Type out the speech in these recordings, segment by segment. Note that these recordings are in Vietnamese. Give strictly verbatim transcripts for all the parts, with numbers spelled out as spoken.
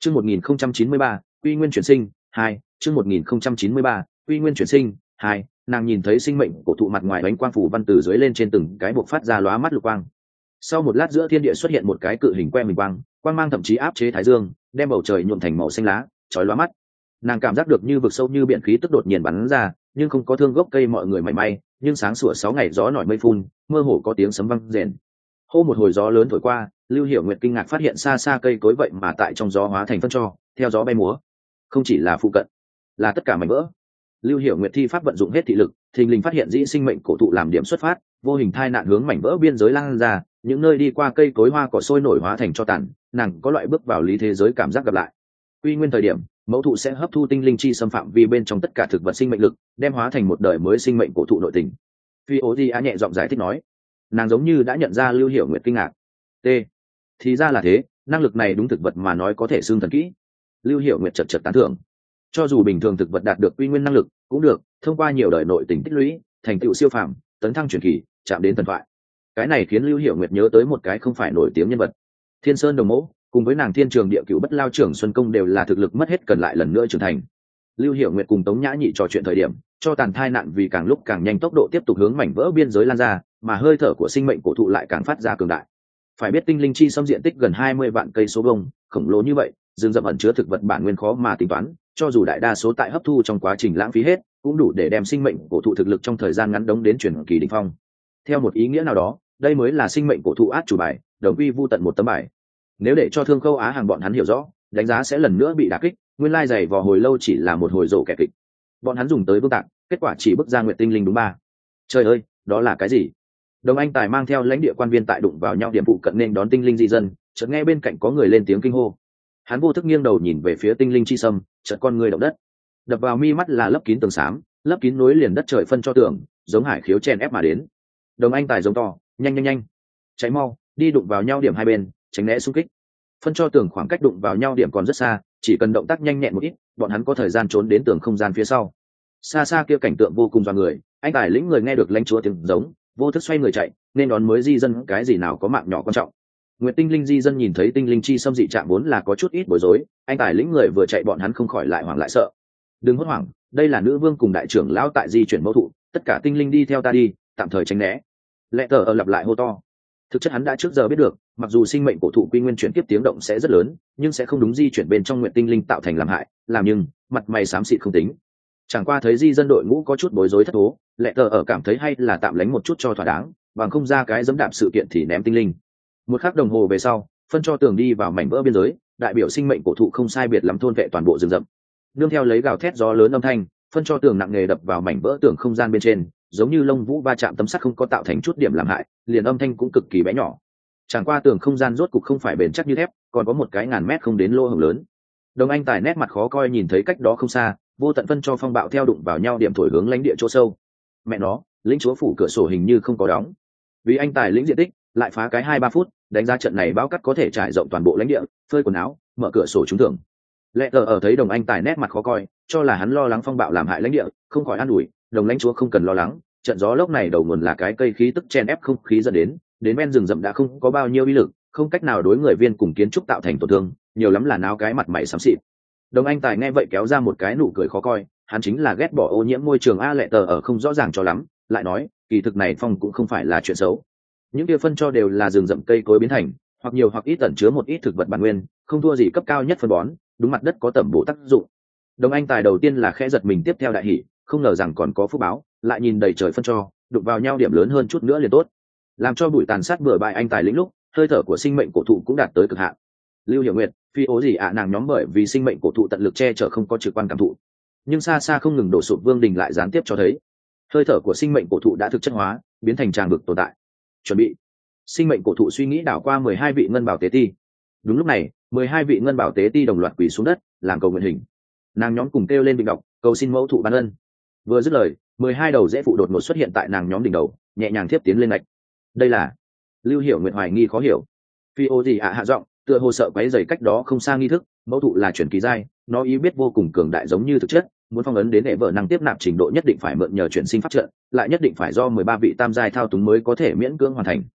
Chương một nghìn không trăm chín mươi ba, Quy Nguyên chuyển sinh hai. Chương một nghìn không trăm chín mươi ba, Quy Nguyên chuyển sinh hai. Nàng nhìn thấy sinh mệnh cổ thụ mặt ngoài bánh quang phủ văn từ dưới lên trên từng cái buộc phát ra lóa mắt lục quang. Sau một lát giữa thiên địa xuất hiện một cái cự hình que mình quang, quang mang thậm chí áp chế thái dương, đem bầu trời nhuộm thành màu xanh lá, chói lóa mắt. Nàng cảm giác được như vực sâu như biển khí tức đột nhiên bắn ra, nhưng không có thương gốc cây mọi người mảy may, nhưng sáng sủa sáu ngày gió nổi mây phun, mơ hồ có tiếng sấm vang rền. Hô một hồi gió lớn thổi qua, Lưu Hiểu Nguyệt kinh ngạc phát hiện xa xa cây cối vậy mà tại trong gió hóa thành phân tro, theo gió bay múa. Không chỉ là phụ cận, là tất cả mảnh vỡ. Lưu Hiểu Nguyệt thi pháp vận dụng hết thị lực, thình lình phát hiện dĩ sinh mệnh cổ thụ làm điểm xuất phát, vô hình thai nạn hướng mảnh vỡ biên giới lan ra, những nơi đi qua cây cối hoa cỏ sôi nổi hóa thành cho tàn, nàng có loại bước vào lý thế giới cảm giác gặp lại. Quy nguyên thời điểm, mẫu thụ sẽ hấp thu tinh linh chi xâm phạm vi bên trong tất cả thực vật sinh mệnh lực, đem hóa thành một đời mới sinh mệnh cổ thụ nội tình. Phi Ô Di Á nhẹ giọng giải thích nói, nàng giống như đã nhận ra Lưu Hiểu Nguyệt kinh ngạc. T. Thì ra là thế, năng lực này đúng thực vật mà nói có thể xương thần kỹ. Lưu Hiểu Nguyệt chợt chợt tán thưởng. Cho dù bình thường thực vật đạt được quy nguyên năng lực, cũng được, thông qua nhiều đời nội tình tích lũy, thành tựu siêu phàm, tấn thăng truyền kỳ, chạm đến thần thoại. Cái này khiến Lưu Hiểu Nguyệt nhớ tới một cái không phải nổi tiếng nhân vật. Thiên Sơn Đồng Mẫu, cùng với nàng Thiên Trường Địa Cửu Bất Lao trưởng Xuân Công đều là thực lực mất hết cần lại lần nữa trưởng thành. Lưu Hiểu Nguyệt cùng Tống Nhã Nhị trò chuyện thời điểm, cho tàn thai nạn vì càng lúc càng nhanh tốc độ tiếp tục hướng mảnh vỡ biên giới lan ra, mà hơi thở của sinh mệnh cổ thụ lại càng phát ra cường đại. Phải biết tinh linh chi xâm diện tích gần hai mươi vạn cây số vuông, khổng lồ như vậy, rừng rậm ẩn chứa thực vật bản nguyên khó mà tính toán, cho dù đại đa số tại hấp thu trong quá trình lãng phí hết, cũng đủ để đem sinh mệnh cổ thụ thực lực trong thời gian ngắn đống đến truyền kỳ đỉnh phong. Theo một ý nghĩa nào đó, đây mới là sinh mệnh cổ thụ át chủ bài, đồng quy vu tận một tấm bài. Nếu để cho Thương Khâu Á Hàng bọn hắn hiểu rõ, đánh giá sẽ lần nữa bị đả kích, nguyên lai dày vò hồi lâu chỉ là một hồi rổ kẻ kịch. Bọn hắn dùng tới vương tạng, kết quả chỉ bức ra nguyệt tinh linh đúng ba. Trời ơi, đó là cái gì? Đồng Anh Tài mang theo lãnh địa quan viên tại đụng vào nhau điểm phụ cận nên đón tinh linh di dân, chợt nghe bên cạnh có người lên tiếng kinh hô. Hắn vô thức nghiêng đầu nhìn về phía tinh linh chi sâm, chợt con người động đất. Đập vào mi mắt là lấp kín tường xám, lấp kín nối liền đất trời phân cho tường, giống hải khiếu chèn ép mà đến. Đồng Anh Tài giống to, nhanh nhanh nhanh, cháy mau, đi đụng vào nhau điểm hai bên, tránh né xung kích. Phân cho tường khoảng cách đụng vào nhau điểm còn rất xa, chỉ cần động tác nhanh nhẹn một ít, bọn hắn có thời gian trốn đến tường không gian phía sau. Xa xa kia cảnh tượng vô cùng doa người, anh Tài lĩnh người nghe được lãnh chúa tiếng giống, vô thức xoay người chạy, nên đón mới di dân cái gì nào có mạng nhỏ quan trọng. Nguyệt tinh linh di dân nhìn thấy tinh linh chi xâm dị trạng vốn là có chút ít bối rối, anh Tài lĩnh người vừa chạy bọn hắn không khỏi lại hoảng lại sợ. Đừng hốt hoảng, đây là nữ vương cùng đại trưởng lão tại di chuyển mẫu thụ, tất cả tinh linh đi theo ta đi, tạm thời tránh né. Lệ tờ ở lặp lại hô to. Thực chất hắn đã trước giờ biết được, mặc dù sinh mệnh cổ thụ quy nguyên chuyển tiếp tiếng động sẽ rất lớn, nhưng sẽ không đúng di chuyển bên trong nguyện tinh linh tạo thành làm hại, làm nhưng mặt mày xám xịt không tính. Chẳng qua thấy di dân đội ngũ có chút bối rối thất thố, Lệ tờ ở cảm thấy hay là tạm lánh một chút cho thỏa đáng, bằng không ra cái dẫm đạp sự kiện thì ném tinh linh. Một khắc đồng hồ về sau, phân cho tường đi vào mảnh vỡ biên giới, đại biểu sinh mệnh cổ thụ không sai biệt lắm thôn vệ toàn bộ rừng rậm. Nương theo lấy gào thét gió lớn âm thanh, phân cho tường nặng nề đập vào mảnh vỡ tường không gian bên trên, giống như lông vũ va chạm tấm sắt không có tạo thành chút điểm làm hại, liền âm thanh cũng cực kỳ bé nhỏ. Chẳng qua tường không gian rốt cục không phải bền chắc như thép, còn có một cái ngàn mét không đến lỗ hổng lớn. Đồng Anh Tài nét mặt khó coi nhìn thấy cách đó không xa, vô tận phân cho phong bạo theo đụng vào nhau điểm thổi hướng lãnh địa chỗ sâu. Mẹ nó, lĩnh chúa phủ cửa sổ hình như không có đóng. Vì anh Tài lĩnh diện tích, lại phá cái hai ba phút, đánh ra trận này bão cắt có thể trải rộng toàn bộ lãnh địa, phơi quần áo, mở cửa sổ trúng thưởng. Lệ tờ ở thấy Đồng Anh Tài nét mặt khó coi, cho là hắn lo lắng phong bạo làm hại lãnh địa, không khỏi an ủi, Đồng lãnh chúa không cần lo lắng, trận gió lốc này đầu nguồn là cái cây khí tức chen ép không khí dẫn đến, đến ven rừng rậm đã không có bao nhiêu uy lực, không cách nào đối người viên cùng kiến trúc tạo thành tổn thương, nhiều lắm là náo cái mặt mày xám xịt. Đồng Anh Tài nghe vậy kéo ra một cái nụ cười khó coi, hắn chính là ghét bỏ ô nhiễm môi trường a. Lệ tờ ở không rõ ràng cho lắm, lại nói, kỳ thực này phong cũng không phải là chuyện xấu. Những kia phân cho đều là rừng rậm cây cối biến thành, hoặc nhiều hoặc ít ẩn chứa một ít thực vật bản nguyên, không thua gì cấp cao nhất phân bón, đúng mặt đất có tẩm bổ tác dụng. Đồng Anh Tài đầu tiên là khẽ giật mình tiếp theo đại hỉ, không ngờ rằng còn có phúc báo, lại nhìn đầy trời phân cho, đụng vào nhau điểm lớn hơn chút nữa liền tốt. Làm cho bụi tàn sát bừa bãi anh Tài lĩnh lúc, hơi thở của sinh mệnh cổ thụ cũng đạt tới cực hạn. Lưu Hiểu Nguyệt, Phi Ố gì ạ nàng nhóm bởi vì sinh mệnh cổ thụ tận lực che chở không có trực quan cảm thụ, nhưng xa xa không ngừng đổ sụp Vương Đình lại gián tiếp cho thấy, hơi thở của sinh mệnh cổ thụ đã thực chất hóa, biến thành tràng vực tồn tại. Chuẩn bị. Sinh mệnh cổ thụ suy nghĩ đảo qua mười hai vị ngân bảo tế ti. Đúng lúc này, mười hai vị ngân bảo tế ti đồng loạt quỳ xuống đất, làm cầu nguyện hình. Nàng nhóm cùng kêu lên bình đọc, cầu xin mẫu thụ ban ân. Vừa dứt lời, mười hai đầu rễ phụ đột ngột xuất hiện tại nàng nhóm đỉnh đầu, nhẹ nhàng tiếp tiến lên lạch. Đây là Lưu Hiểu Nguyệt hoài nghi khó hiểu. Phi Ô gì ạ hạ giọng, tựa hồ sợ quấy rầy cách đó không xa nghi thức, mẫu thụ là chuyển kỳ giai, nó ý biết vô cùng cường đại giống như thực chất, muốn phong ấn đến hệ vợ năng tiếp nạp trình độ nhất định phải mượn nhờ chuyển sinh pháp trận, lại nhất định phải do mười ba vị tam giai thao túng mới có thể miễn cưỡng hoàn thành.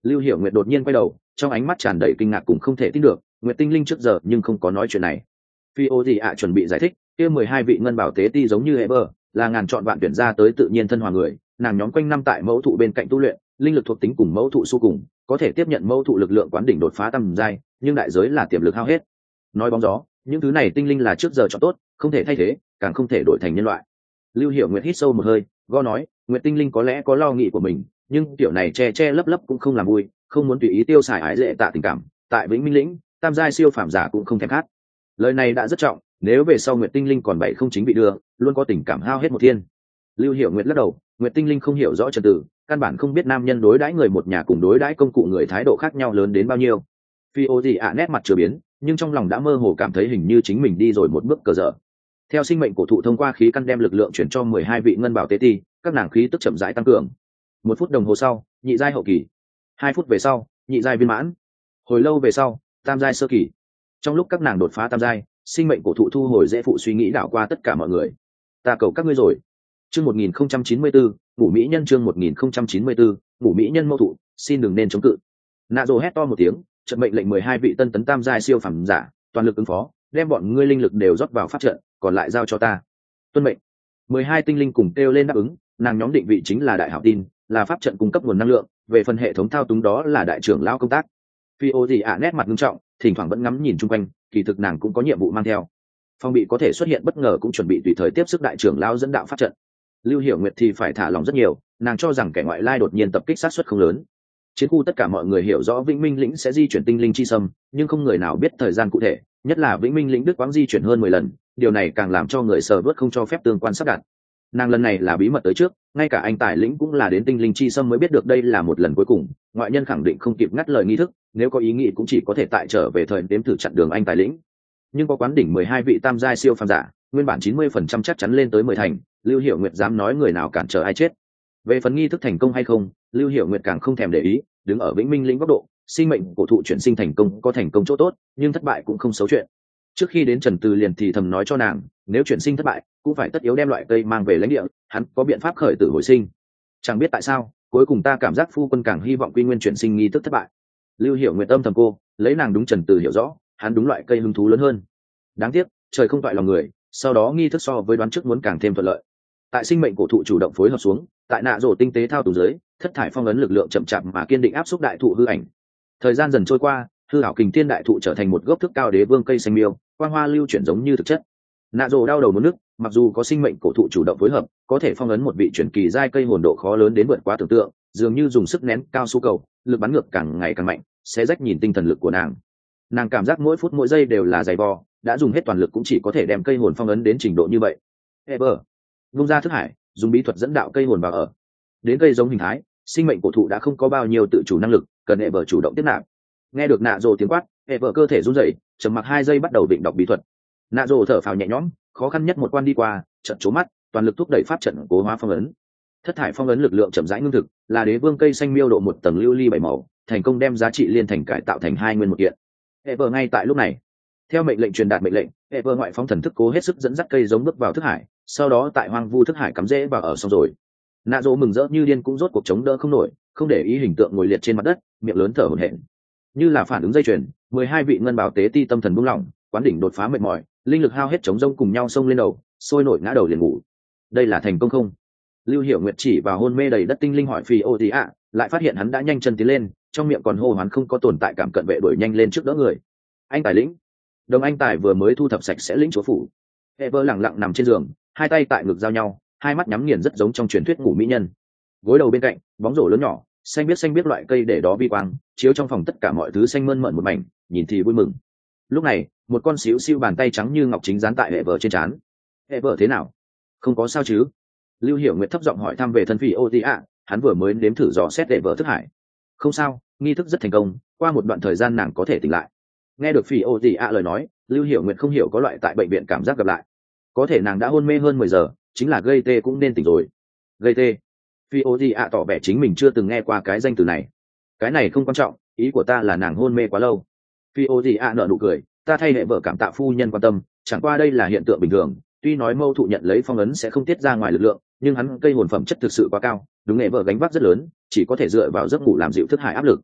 Lưu Hiểu Nguyệt đột nhiên quay đầu, trong ánh mắt tràn đầy kinh ngạc cùng không thể tin được, Nguyệt Tinh Linh trước giờ nhưng không có nói chuyện này. Phi ô gì ạ chuẩn bị giải thích, kia mười hai vị ngân bảo tế ti giống như Ever, là ngàn chọn vạn tuyển ra tới tự nhiên thân hòa người, nàng nhóm quanh năm tại mẫu thụ bên cạnh tu luyện, linh lực thuộc tính cùng mẫu thụ su cùng, có thể tiếp nhận mẫu thụ lực lượng quán đỉnh đột phá tầm giai, nhưng đại giới là tiềm lực hao hết. Nói bóng gió, những thứ này tinh linh là trước giờ chọn tốt, không thể thay thế, càng không thể đổi thành nhân loại. Lưu Hiểu Nguyệt hít sâu một hơi, go nói, Nguyệt Tinh Linh có lẽ có lo nghĩ của mình, nhưng tiểu này che che lấp lấp cũng không làm vui, không muốn tùy ý tiêu xài ái lệ tạ tình cảm, tại Vĩnh Minh lĩnh, tam giai siêu phàm giả cũng không thèm khát. Lời này đã rất trọng, nếu về sau Nguyệt Tinh Linh còn bảy không chính bị đưa, luôn có tình cảm hao hết một thiên. Lưu Hiểu Nguyệt lắc đầu, Nguyệt Tinh Linh không hiểu rõ trật tự, căn bản không biết nam nhân đối đãi người một nhà cùng đối đãi công cụ người thái độ khác nhau lớn đến bao nhiêu. Phi ô gì ạ nét mặt chưa biến, nhưng trong lòng đã mơ hồ cảm thấy hình như chính mình đi rồi một bước cờ dở. Theo sinh mệnh cổ thụ thông qua khí căn đem lực lượng chuyển cho mười hai vị ngân bảo tế ti, các nàng khí tức chậm rãi tăng cường. Một phút đồng hồ sau, nhị giai hậu kỳ. Hai phút về sau, nhị giai viên mãn. Hồi lâu về sau, tam giai sơ kỳ. Trong lúc các nàng đột phá tam giai, sinh mệnh cổ thụ thu hồi dễ phụ suy nghĩ đảo qua tất cả mọi người. Ta cầu các ngươi rồi. Chương một nghìn không trăm chín mươi bốn, ngủ mỹ nhân chương một nghìn không trăm chín mươi bốn, ngủ mỹ nhân mâu thụ, xin đừng nên chống cự. Nạ Dồ hét to một tiếng, trận mệnh lệnh mười hai vị tân tấn tam giai siêu phẩm giả, toàn lực ứng phó, đem bọn ngươi linh lực đều rót vào pháp trận, còn lại giao cho ta. Tuân mệnh. mười hai tinh linh cùng kêu lên đáp ứng, nàng nhóm định vị chính là đại hảo tin, là pháp trận cung cấp nguồn năng lượng, về phần hệ thống thao túng đó là đại trưởng lão công tác. Phi ô gì ạ nét mặt nghiêm trọng, thỉnh thoảng vẫn ngắm nhìn chung quanh, kỳ thực nàng cũng có nhiệm vụ mang theo. Phong bị có thể xuất hiện bất ngờ cũng chuẩn bị tùy thời tiếp sức đại trưởng lão dẫn đạo pháp trận. Lưu Hiểu Nguyệt thì phải thả lòng rất nhiều, nàng cho rằng kẻ ngoại lai đột nhiên tập kích sát suất không lớn. Chiến khu tất cả mọi người hiểu rõ Vĩnh Minh lĩnh sẽ di chuyển tinh linh chi sâm, nhưng không người nào biết thời gian cụ thể, nhất là Vĩnh Minh lĩnh Đức quãng di chuyển hơn mười lần, điều này càng làm cho người sờ vớt không cho phép tương quan sắp đặt. Nàng lần này là bí mật tới trước, ngay cả anh tài lĩnh cũng là đến tinh linh chi sâm mới biết được đây là một lần cuối cùng, ngoại nhân khẳng định không kịp ngắt lời nghi thức, nếu có ý nghĩ cũng chỉ có thể tại trở về thời đếm thử chặn đường anh tài lĩnh. Nhưng có quán đỉnh mười hai vị tam giai siêu phàm giả, nguyên bản chín mươi phần trăm chắc chắn lên tới mười thành, Lưu Hiểu Nguyệt dám nói người nào cản trở ai chết. Về phần nghi thức thành công hay không, Lưu Hiểu Nguyệt càng không thèm để ý, đứng ở Vĩnh Minh lĩnh góc độ, sinh mệnh cổ thụ chuyển sinh thành công có thành công chỗ tốt, nhưng thất bại cũng không xấu chuyện. Trước khi đến Trần Từ liền thì thầm nói cho nàng, nếu chuyển sinh thất bại, cũng phải tất yếu đem loại cây mang về lãnh địa, hắn có biện pháp khởi tử hồi sinh. Chẳng biết tại sao, cuối cùng ta cảm giác phu quân càng hy vọng quy nguyên chuyển sinh nghi thức thất bại. Lưu Hiểu Nguyệt âm thầm cô, lấy nàng đúng Trần Từ hiểu rõ, hắn đúng loại cây hứng thú lớn hơn. Đáng tiếc, trời không toại lòng người, sau đó nghi thức so với đoán trước muốn càng thêm thuận lợi. Tại sinh mệnh cổ thụ chủ động phối hợp xuống, tại nạ rổ tinh tế thao túng dưới, thất thải phong ấn lực lượng chậm chạp mà kiên định áp xúc đại thụ hư ảnh. Thời gian dần trôi qua, hư ảo kình thiên đại thụ trở thành một gốc thức cao đế vương cây xanh miêu, quang hoa lưu chuyển giống như thực chất. Nạ rổ đau đầu muốn nước, mặc dù có sinh mệnh cổ thụ chủ động phối hợp, có thể phong ấn một vị chuyển kỳ giai cây hồn độ khó lớn đến vượt quá tưởng tượng, dường như dùng sức nén cao su cầu, lực bắn ngược càng ngày càng mạnh, sẽ rách nhìn tinh thần lực của nàng. Nàng cảm giác mỗi phút mỗi giây đều là dày vò, đã dùng hết toàn lực cũng chỉ có thể đem cây hồn phong ấn đến trình độ như vậy. Ever, vung ra thức hải, dùng bí thuật dẫn đạo cây hồn vào ở. Đến cây giống hình thái, sinh mệnh cổ thụ đã không có bao nhiêu tự chủ năng lực, cần Ever chủ động tiếp nạp. Nghe được nạ rồ tiếng quát, Ever cơ thể run rẩy, trầm mặc hai giây bắt đầu định đọc bí thuật. Nạ rồ thở phào nhẹ nhõm, khó khăn nhất một quan đi qua, trận trố mắt, toàn lực thúc đẩy pháp trận cố hóa phong ấn. Thất thải phong ấn lực lượng chậm rãi ngưng thực, là đế vương cây xanh miêu độ một tầng lưu ly bảy màu, thành công đem giá trị liên thành cải tạo thành hai nguyên một kiện. Ever ngay tại lúc này, theo mệnh lệnh truyền đạt mệnh lệnh, Ever ngoại phóng thần thức cố hết sức dẫn dắt cây giống bước vào thức hải, sau đó tại hoang vu thức hải cắm rễ vào ở xong rồi. Nạ Dỗ mừng rỡ như điên cũng rốt cuộc chống đỡ không nổi, không để ý hình tượng ngồi liệt trên mặt đất, miệng lớn thở hổn hển. Như là phản ứng dây chuyền, mười hai vị ngân bảo tế ti tâm thần buông lỏng, quán đỉnh đột phá mệt mỏi, linh lực hao hết chống rông cùng nhau xông lên đầu, sôi nổi ngã đầu liền ngủ. Đây là thành công không? Lưu Hiểu Nguyệt chỉ vào hôn mê đầy đất tinh linh hỏi Phi Ô Tí ạ, lại phát hiện hắn đã nhanh chân tiến lên, trong miệng còn hô hoán không có tồn tại cảm cận vệ đuổi nhanh lên trước đỡ người. Anh tài lĩnh, đồng anh tài vừa mới thu thập sạch sẽ lĩnh chúa phủ. Ever lặng lặng nằm trên giường, hai tay tại ngực giao nhau, hai mắt nhắm nghiền rất giống trong truyền thuyết ngủ mỹ nhân. Gối đầu bên cạnh, bóng rổ lớn nhỏ, xanh biết xanh biết loại cây để đó vi quang, chiếu trong phòng tất cả mọi thứ xanh mơn mởn một mảnh, nhìn thì vui mừng. Lúc này, một con xíu xiu bàn tay trắng như ngọc chính dán tại Ever trên trán. Ever thế nào? Không có sao chứ? Lưu Hiểu Nguyệt thấp giọng hỏi thăm về thân Phi Ô Tí ạ, hắn vừa mới nếm thử dò xét Ever thức hải. Không sao, nghi thức rất thành công, qua một đoạn thời gian nàng có thể tỉnh lại. Nghe được Phi Ô Tí ạ lời nói, Lưu Hiểu Nguyệt không hiểu có loại tại bệnh viện cảm giác gặp lại. Có thể nàng đã hôn mê hơn mười giờ, chính là gây tê cũng nên tỉnh rồi. Gây tê? Phi Ô Tí ạ tỏ vẻ chính mình chưa từng nghe qua cái danh từ này. Cái này không quan trọng, ý của ta là nàng hôn mê quá lâu. Phi Ô Tí ạ nở nụ cười, ta thay hệ vợ cảm tạ phu nhân quan tâm, chẳng qua đây là hiện tượng bình thường. Tuy nói mâu thụ nhận lấy phong ấn sẽ không tiết ra ngoài lực lượng, nhưng hắn cây hồn phẩm chất thực sự quá cao, đúng nghệ vợ gánh vác rất lớn, chỉ có thể dựa vào giấc ngủ làm dịu thức hải áp lực,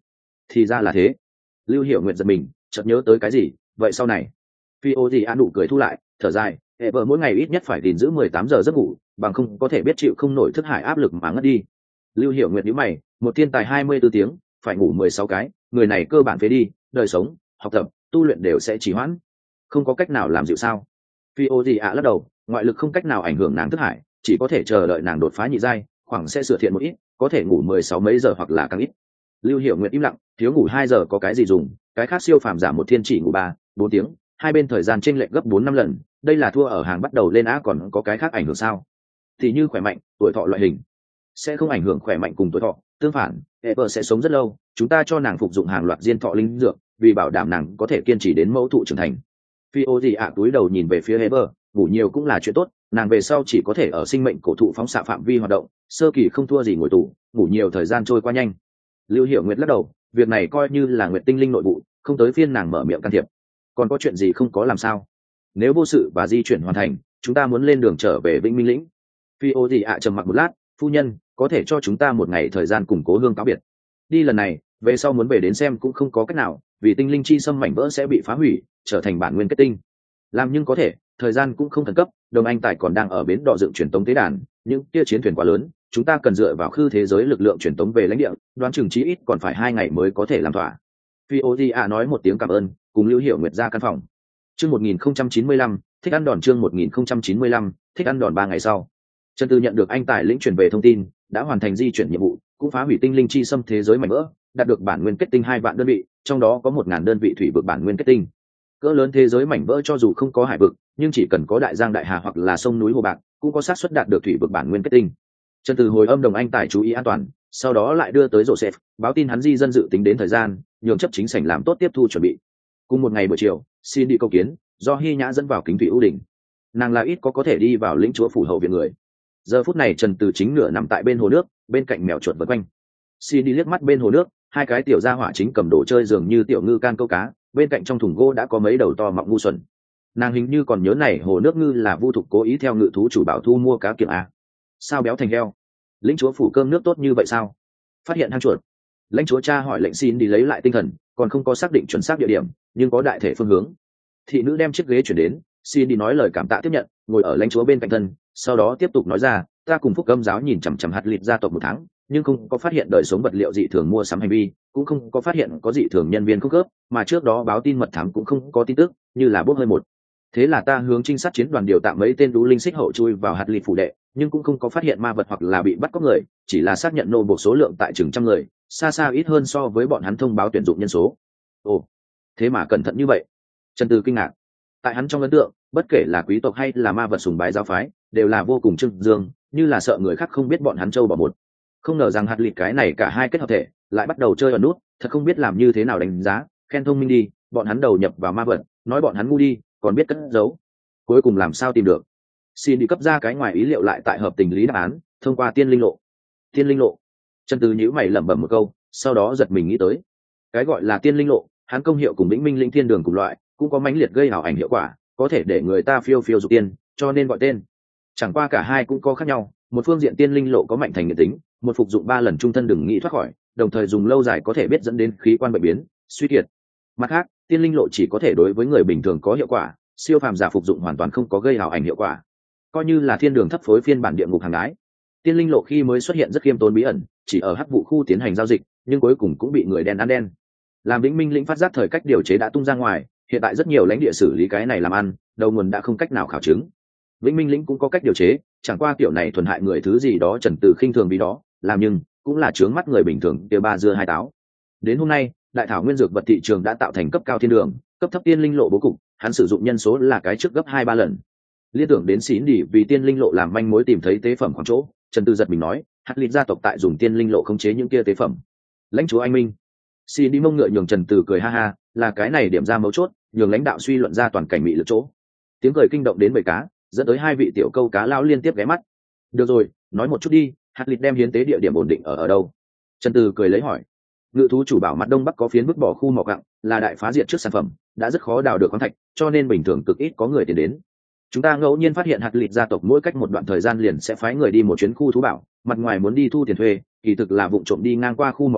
thì ra là thế. Lưu Hiểu Nguyệt giật mình, chợt nhớ tới cái gì, vậy sau này phi ô gì an nụ cười thu lại, thở dài, hệ vợ mỗi ngày ít nhất phải gìn giữ mười tám giờ giấc ngủ, bằng không có thể biết chịu không nổi thức hải áp lực mà ngất đi. Lưu Hiểu Nguyệt nhíu mày, một thiên tài hai mươi tư tiếng phải ngủ mười sáu cái, người này cơ bản phế đi, đời sống, học tập, tu luyện đều sẽ trì hoãn, không có cách nào làm dịu sao? Phi ô gì ạ lắc đầu, ngoại lực không cách nào ảnh hưởng nàng thức hải, chỉ có thể chờ đợi nàng đột phá nhị giai, khoảng sẽ sửa thiện một ít, có thể ngủ mười sáu mấy giờ hoặc là càng ít. Lưu Hiểu Nguyệt im lặng, thiếu ngủ hai giờ có cái gì dùng, cái khác siêu phàm giả một thiên chỉ ngủ ba bốn tiếng, hai bên thời gian chênh lệch gấp bốn năm lần, đây là thua ở hàng bắt đầu lên á, còn có cái khác ảnh hưởng sao? Thì như khỏe mạnh, tuổi thọ loại hình sẽ không ảnh hưởng khỏe mạnh cùng tuổi thọ, tương phản, Ever sẽ sống rất lâu, chúng ta cho nàng phục dụng hàng loạt diên thọ linh dược, vì bảo đảm nàng có thể kiên trì đến mẫu thụ trưởng thành. Phi ô gì ạ túi đầu nhìn về phía Ever, ngủ nhiều cũng là chuyện tốt, nàng về sau chỉ có thể ở sinh mệnh cổ thụ phóng xạ phạm vi hoạt động, sơ kỳ không thua gì ngồi tù, ngủ nhiều thời gian trôi qua nhanh. Lưu Hiểu Nguyệt lắc đầu, việc này coi như là Nguyệt Tinh Linh nội vụ, không tới phiên nàng mở miệng can thiệp. Còn có chuyện gì không có làm sao? Nếu vô sự và di chuyển hoàn thành, chúng ta muốn lên đường trở về Vĩnh Minh lĩnh. Phi ô gì ạ trầm mặc một lát, phu nhân, có thể cho chúng ta một ngày thời gian củng cố hương cáo biệt. Đi lần này, về sau muốn về đến xem cũng không có cách nào, vì tinh linh chi xâm mảnh vỡ sẽ bị phá hủy, trở thành bản nguyên kết tinh. Làm nhưng có thể, thời gian cũng không khẩn cấp, Đồng Anh Tài còn đang ở bến đò dựng truyền tống tế đàn, những kia chiến thuyền quá lớn, chúng ta cần dựa vào khư thế giới lực lượng truyền tống về lãnh địa, đoán chừng chí ít còn phải hai ngày mới có thể làm thỏa. Phi ô gì ạ nói một tiếng cảm ơn, cùng Lưu Hiểu Nguyệt ra căn phòng. Chương một nghìn không trăm chín mươi lăm, thích ăn đòn. Chương một nghìn không trăm chín mươi lăm, thích ăn đòn. Ba ngày sau, Trần Tư nhận được anh Tài lĩnh truyền về thông tin, đã hoàn thành di chuyển nhiệm vụ, cũng phá hủy tinh linh chi xâm thế giới mảnh vỡ, đạt được bản nguyên kết tinh hai vạn đơn vị, trong đó có một ngàn đơn vị thủy vực bản nguyên kết tinh. Cỡ lớn thế giới mảnh vỡ cho dù không có hải vực, nhưng chỉ cần có đại giang đại hà hoặc là sông núi hồ bạc, cũng có xác suất đạt được thủy vực bản nguyên kết tinh. Trần Từ hồi âm Đồng Anh Tài chú ý an toàn, sau đó lại đưa tới Joseph, báo tin hắn di dân dự tính đến thời gian, nhường chấp chính sảnh làm tốt tiếp thu chuẩn bị. Cùng một ngày buổi chiều, xin đi câu kiến, do Hy Nhã dẫn vào kính thủy ưu đỉnh. Nàng là ít có có thể đi vào lĩnh chúa phủ hậu viện người. Giờ phút này Trần Từ chính nửa nằm tại bên hồ nước, bên cạnh mèo chuột vần quanh. Xin đi liếc mắt bên hồ nước, hai cái tiểu gia hỏa chính cầm đồ chơi dường như tiểu ngư can câu cá, bên cạnh trong thùng gỗ đã có mấy đầu to mọng ngu xuẩn. Nàng hình như còn nhớ này hồ nước ngư là Vu Thục cố ý theo ngự thú chủ bảo thu mua cá kiểng a. Sao béo thành heo? Lĩnh chúa phủ cơm nước tốt như vậy sao? Phát hiện hang chuột, lãnh chúa cha hỏi lệnh xin đi lấy lại tinh thần, còn không có xác định chuẩn xác địa điểm, nhưng có đại thể phương hướng. Thị nữ đem chiếc ghế chuyển đến, xin đi nói lời cảm tạ tiếp nhận, ngồi ở lãnh chúa bên cạnh thân, sau đó tiếp tục nói ra, ta cùng Phúc Âm giáo nhìn chằm chằm hạt lịt gia tộc một tháng, nhưng không có phát hiện đời sống vật liệu dị thường mua sắm hành vi, cũng không có phát hiện có dị thường nhân viên cung cấp, mà trước đó báo tin mật thám cũng không có tin tức, như là bốc hơi một. Thế là ta hướng trinh sát chiến đoàn điều tạm mấy tên đú linh xích hậu chui vào hạt lịt phủ đệ, nhưng cũng không có phát hiện ma vật hoặc là bị bắt cóc người, chỉ là xác nhận nô buộc số lượng tại chừng trăm người, xa xa ít hơn so với bọn hắn thông báo tuyển dụng nhân số. Ồ, thế mà cẩn thận như vậy? Trần Từ kinh ngạc. Tại hắn trong ấn tượng, bất kể là quý tộc hay là ma vật sùng bái giáo phái, đều là vô cùng trưng dương, như là sợ người khác không biết bọn hắn trâu bỏ một. Không ngờ rằng hạt lịt cái này cả hai kết hợp thể, lại bắt đầu chơi ở nút, thật không biết làm như thế nào đánh giá, khen thông minh đi, bọn hắn đầu nhập vào ma vật, nói bọn hắn ngu đi, còn biết cất giấu. Cuối cùng làm sao tìm được? Xin đi cấp ra cái ngoài ý liệu lại tại hợp tình lý đáp án, thông qua tiên linh lộ. Tiên linh lộ. Trần Từ nhíu mày lẩm bẩm một câu, sau đó giật mình nghĩ tới, cái gọi là tiên linh lộ, hắn công hiệu cùng Vĩnh Minh Linh Thiên Đường cùng loại, cũng có mãnh liệt gây ảo ảnh hiệu quả, có thể để người ta phiêu phiêu dục tiên, cho nên gọi tên. Chẳng qua cả hai cũng có khác nhau, một phương diện tiên linh lộ có mạnh thành nghiện tính, một phục dụng ba lần trung thân đừng nghĩ thoát khỏi, đồng thời dùng lâu dài có thể biết dẫn đến khí quan bệnh biến, suy kiệt. Mặt khác, tiên linh lộ chỉ có thể đối với người bình thường có hiệu quả, siêu phàm giả phục dụng hoàn toàn không có gây ảo ảnh hiệu quả, coi như là thiên đường thấp phối phiên bản địa ngục hàng ái. Tiên linh lộ khi mới xuất hiện rất khiêm tốn bí ẩn, chỉ ở hắc vụ khu tiến hành giao dịch, nhưng cuối cùng cũng bị người đen ăn đen. Làm Vĩnh Minh lĩnh phát giác thời cách điều chế đã tung ra ngoài, hiện tại rất nhiều lãnh địa xử lý cái này làm ăn, đầu nguồn đã không cách nào khảo chứng. Vĩnh Minh lĩnh cũng có cách điều chế, chẳng qua kiểu này thuần hại người thứ gì đó Trần Từ khinh thường vì đó, làm nhưng cũng là chướng mắt người bình thường kia ba dưa hai táo. Đến hôm nay, đại thảo nguyên dược vật thị trường đã tạo thành cấp cao thiên đường, cấp thấp tiên linh lộ bố cục, hắn sử dụng nhân số là cái trước gấp hai ba lần. Liên tưởng đến xín đi vì tiên linh lộ làm manh mối tìm thấy tế phẩm khoảng chỗ, Trần Tư giật mình nói, hạt lịt gia tộc tại dùng tiên linh lộ khống chế những kia tế phẩm. Lãnh chúa anh minh. Xin đi mông ngựa nhường Trần Từ cười ha ha, là cái này điểm ra mấu chốt, nhường lãnh đạo suy luận ra toàn cảnh mị lực chỗ. Tiếng cười kinh động đến bầy cá, dẫn tới hai vị tiểu câu cá lao liên tiếp ghé mắt. Được rồi, nói một chút đi, hạt lịt đem hiến tế địa điểm ổn định ở ở đâu? Trần Từ cười lấy hỏi. Ngự thú chủ bảo mặt đông bắc có phiến vứt bỏ khu mỏ quặng, là đại phá diệt trước sản phẩm, đã rất khó đào được khoáng thạch, cho nên bình thường cực ít có người tiền đến. Chúng ta ngẫu nhiên phát hiện hạt lịt gia tộc mỗi cách một đoạn thời gian liền sẽ phái người đi một chuyến khu thú bảo, mặt ngoài muốn đi thu tiền thuê, kỳ thực là vụng trộm đi ngang qua khu mỏ quặng,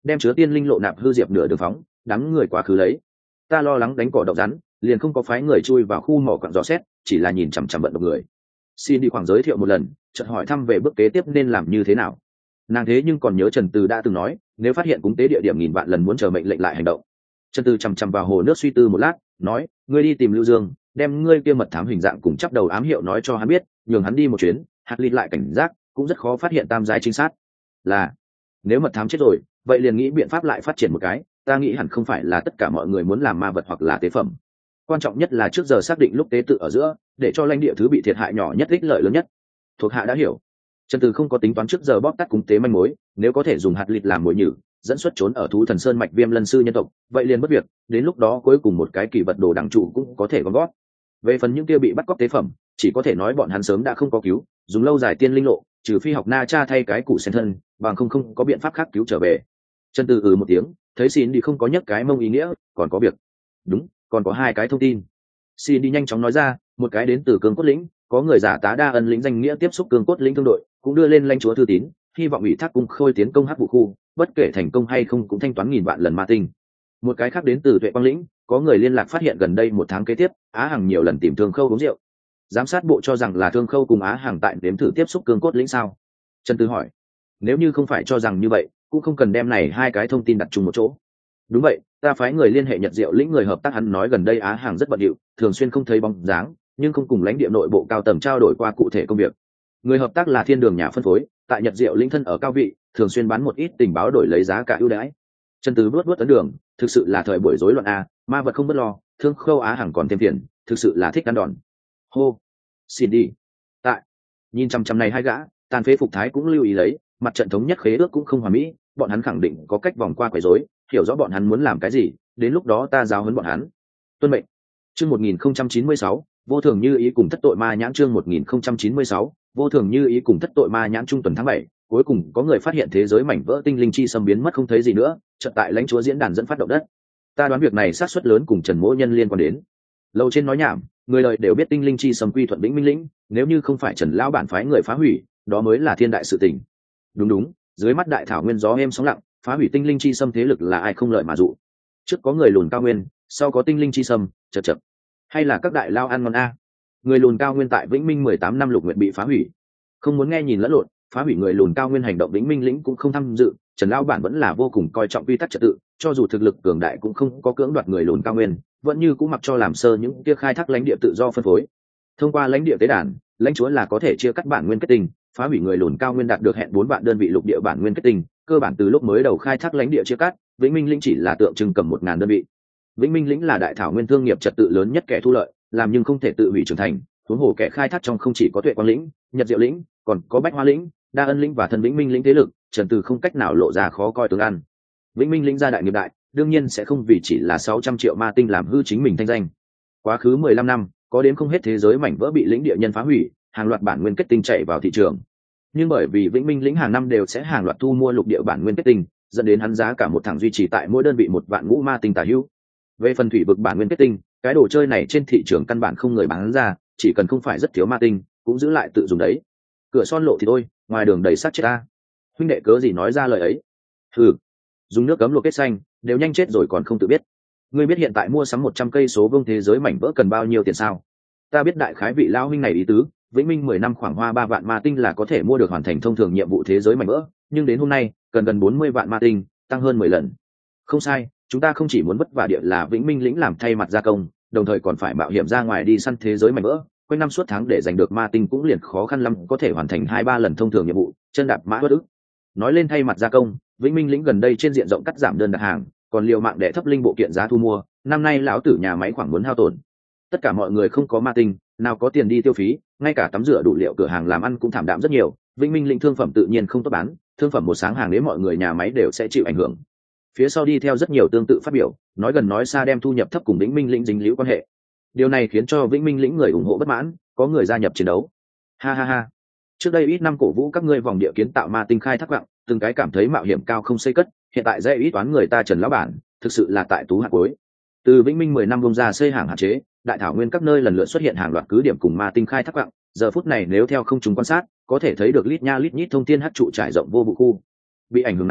đem chứa tiên linh lộ nạp hư diệp nửa đường phóng, đám người quá khứ lấy. Ta lo lắng đánh cỏ độc rắn, liền không có phái người chui vào khu mỏ quặng dò xét, chỉ là nhìn chằm chằm vận động người. Xin đi khoảng giới thiệu một lần, chợt hỏi thăm về bước kế tiếp nên làm như thế nào. Nàng thế nhưng còn nhớ Trần Từ đã từng nói, nếu phát hiện cúng tế địa điểm nghìn vạn lần muốn chờ mệnh lệnh lại hành động. Trần Từ chằm chằm vào hồ nước suy tư một lát, nói, ngươi đi tìm Lưu Dương, đem ngươi kia mật thám hình dạng cùng chắp đầu ám hiệu nói cho hắn biết, nhường hắn đi một chuyến, hạt lịt lại cảnh giác, cũng rất khó phát hiện tam giai chính sát. Là, nếu mật thám chết rồi, vậy liền nghĩ biện pháp lại phát triển một cái, ta nghĩ hẳn không phải là tất cả mọi người muốn làm ma vật hoặc là tế phẩm. Quan trọng nhất là trước giờ xác định lúc tế tự ở giữa, để cho lãnh địa thứ bị thiệt hại nhỏ nhất ích lợi lớn nhất. Thuộc hạ đã hiểu. Trần Từ không có tính toán trước giờ bóp tắt cúng tế manh mối, nếu có thể dùng hạt lịt làm mồi nhử, dẫn xuất trốn ở thú thần sơn mạch viêm lân sư nhân tộc, vậy liền bất việc, đến lúc đó cuối cùng một cái kỳ vật đồ đẳng trụ cũng có thể gom gót. Về phần những kia bị bắt cóc tế phẩm, chỉ có thể nói bọn hắn sớm đã không có cứu, dùng lâu dài tiên linh lộ, trừ phi học na cha thay cái củ sen thân, bằng không không có biện pháp khác cứu trở về. Trần Từ ừ một tiếng, thấy xin đi không có nhắc cái mông ý nghĩa, còn có việc. Đúng, còn có hai cái thông tin. Xin đi nhanh chóng nói ra, một cái đến từ cương cốt lĩnh, có người giả tá đa ân lĩnh danh nghĩa tiếp xúc cương cốt lĩnh thương đội, cũng đưa lên lãnh chúa thư tín, hy vọng ủy thác cung khôi tiến công hắc vụ khu, bất kể thành công hay không cũng thanh toán nghìn vạn lần ma tinh. Một cái khác đến từ tuệ quang lĩnh, có người liên lạc phát hiện gần đây một tháng kế tiếp, Á Hằng nhiều lần tìm Thương Khâu uống rượu. Giám sát bộ cho rằng là Thương Khâu cùng Á Hằng tại đếm thử tiếp xúc cương cốt lĩnh sao? Trần Tư hỏi. Nếu như không phải cho rằng như vậy, cũng không cần đem này hai cái thông tin đặt chung một chỗ. Đúng vậy, ta phái người liên hệ Nhật Diệu lĩnh người hợp tác, hắn nói gần đây Á Hằng rất bận rộn, thường xuyên không thấy bóng dáng, nhưng không cùng lãnh địa nội bộ cao tầng trao đổi qua cụ thể công việc. Người hợp tác là Thiên Đường nhà phân phối, tại Nhật Diệu lĩnh thân ở cao vị, thường xuyên bán một ít tình báo đổi lấy giá cả ưu đãi. Trần Từ bước bước tấn đường, thực sự là thời buổi rối loạn a, ma vật không bất lo, Thương Khâu Á Hằng còn thêm tiền, thực sự là thích ăn đòn. Hô, xin đi. Tại, nhìn chăm chăm này hai gã, tàn phế phục thái cũng lưu ý lấy, mặt trận thống nhất khế ước cũng không hòa mỹ, bọn hắn khẳng định có cách vòng qua quấy rối, hiểu rõ bọn hắn muốn làm cái gì, đến lúc đó ta giáo huấn bọn hắn. Tuân mệnh. Chương một nghìn không trăm chín mươi sáu, vô thường như ý cùng thất tội ma nhãn. Chương một nghìn không trăm chín mươi sáu, vô thường như ý cùng thất tội ma nhãn. Trung tuần tháng bảy, cuối cùng có người phát hiện thế giới mảnh vỡ tinh linh chi xâm biến mất không thấy gì nữa, chợt tại lãnh chúa diễn đàn dẫn phát động đất. Ta đoán việc này sát suất lớn cùng Trần Mỗ Nhân liên quan đến. Lâu trên nói nhảm, người đời đều biết tinh linh chi xâm quy thuận Vĩnh Minh lĩnh, nếu như không phải Trần lão bản phái người phá hủy, đó mới là thiên đại sự tình. Đúng đúng, dưới mắt đại thảo nguyên gió êm sóng lặng, phá hủy tinh linh chi xâm thế lực là ai không lợi mà dụ. Trước có người lùn cao nguyên, sau có tinh linh chi xâm, chật chật. Hay là các đại lao ăn ngon a. Người lùn cao nguyên tại Vĩnh Minh mười tám năm lục nguyện bị phá hủy. Không muốn nghe nhìn lẫn lộn, phá hủy người lùn cao nguyên hành động Vĩnh Minh lĩnh cũng không tham dự, Trần lão bản vẫn là vô cùng coi trọng quy tắc trật tự, cho dù thực lực cường đại cũng không có cưỡng đoạt người lùn cao nguyên, vẫn như cũng mặc cho làm sơ những kia khai thác lãnh địa tự do phân phối. Thông qua lãnh địa tế đàn, lãnh chúa là có thể chia cắt bản nguyên kết tinh, phá hủy người lùn cao nguyên đạt được hẹn bốn vạn đơn vị lục địa bản nguyên kết tinh, cơ bản từ lúc mới đầu khai thác lãnh địa chia cắt, Vĩnh Minh lĩnh chỉ là tượng trưng cầm một ngàn đơn vị. Vĩnh Minh lĩnh là đại thảo nguyên thương nghiệp trật tự lớn nhất kẻ thu lợi, làm nhưng không thể tự hủy trưởng thành, huống hồ kẻ khai thác trong không chỉ có Tuệ Quang lĩnh, Nhật Diệu lĩnh, còn có Bách Hoa lĩnh, Đa Ân lĩnh và thân Vĩnh Minh lĩnh thế lực, Trần Từ không cách nào lộ ra khó coi tướng ăn. Vĩnh Minh lĩnh gia đại nghiệp đại, đương nhiên sẽ không vì chỉ là sáu trăm triệu ma tinh làm hư chính mình thanh danh. Quá khứ mười lăm năm, có đến không hết thế giới mảnh vỡ bị lĩnh địa nhân phá hủy, hàng loạt bản nguyên kết tinh chạy vào thị trường. Nhưng bởi vì Vĩnh Minh lĩnh hàng năm đều sẽ hàng loạt thu mua lục địa bản nguyên kết tinh, dẫn đến hắn giá cả một thẳng duy trì tại mỗi đơn vị một vạn ngũ ma tinh tả hữu. Về phần thủy vực bản nguyên kết tinh, cái đồ chơi này trên thị trường căn bản không người bán ra, chỉ cần không phải rất thiếu ma tinh, cũng giữ lại tự dùng đấy. Cửa son lộ thì thôi, ngoài đường đầy sát chết ta. Huynh đệ cớ gì nói ra lời ấy? Hừ, dùng nước cấm luộc kết xanh, đều nhanh chết rồi còn không tự biết. Ngươi biết hiện tại mua sắm một trăm cây số vuông thế giới mảnh vỡ cần bao nhiêu tiền sao? Ta biết đại khái vị lão huynh này ý tứ, Vĩnh Minh mười năm khoảng hoa ba vạn ma tinh là có thể mua được hoàn thành thông thường nhiệm vụ thế giới mảnh vỡ, nhưng đến hôm nay, cần gần bốn mươi vạn ma tinh, tăng hơn mười lần. Không sai, chúng ta không chỉ muốn vất vả địa là Vĩnh Minh lĩnh làm thay mặt gia công, đồng thời còn phải mạo hiểm ra ngoài đi săn thế giới mảnh vỡ, quanh năm suốt tháng để giành được ma tinh cũng liền khó khăn lắm có thể hoàn thành hai ba lần thông thường nhiệm vụ, chân đạp mã bất ức. Nói lên thay mặt gia công, Vĩnh Minh lĩnh gần đây trên diện rộng cắt giảm đơn đặt hàng, còn liều mạng để thấp linh bộ kiện giá thu mua, năm nay lão tử nhà máy khoảng muốn hao tổn. Tất cả mọi người không có ma tinh, nào có tiền đi tiêu phí, ngay cả tắm rửa đủ liệu cửa hàng làm ăn cũng thảm đạm rất nhiều, Vĩnh Minh lĩnh thương phẩm tự nhiên không tốt bán, thương phẩm một sáng hàng đến mọi người nhà máy đều sẽ chịu ảnh hưởng. Phía sau đi theo rất nhiều tương tự phát biểu, nói gần nói xa đem thu nhập thấp cùng Vĩnh Minh lĩnh dính líu quan hệ. Điều này khiến cho Vĩnh Minh lĩnh người ủng hộ bất mãn, có người gia nhập chiến đấu. Ha ha ha. Trước đây ít năm cổ vũ các ngươi vòng địa kiến tạo ma tinh khai thác quặng, từng cái cảm thấy mạo hiểm cao không xây cất, hiện tại dễ ít toán người ta Trần lão bản, thực sự là tại tú hạt cuối. Từ Vĩnh Minh mười năm bung ra xây hàng hạn chế, đại thảo nguyên các nơi lần lượt xuất hiện hàng loạt cứ điểm cùng ma tinh khai thác quặng, giờ phút này nếu theo không chúng quan sát, có thể thấy được lít nha lít nhít thông thiên hắc trụ trải rộng vô bụi khu. Bị ảnh hưởng này,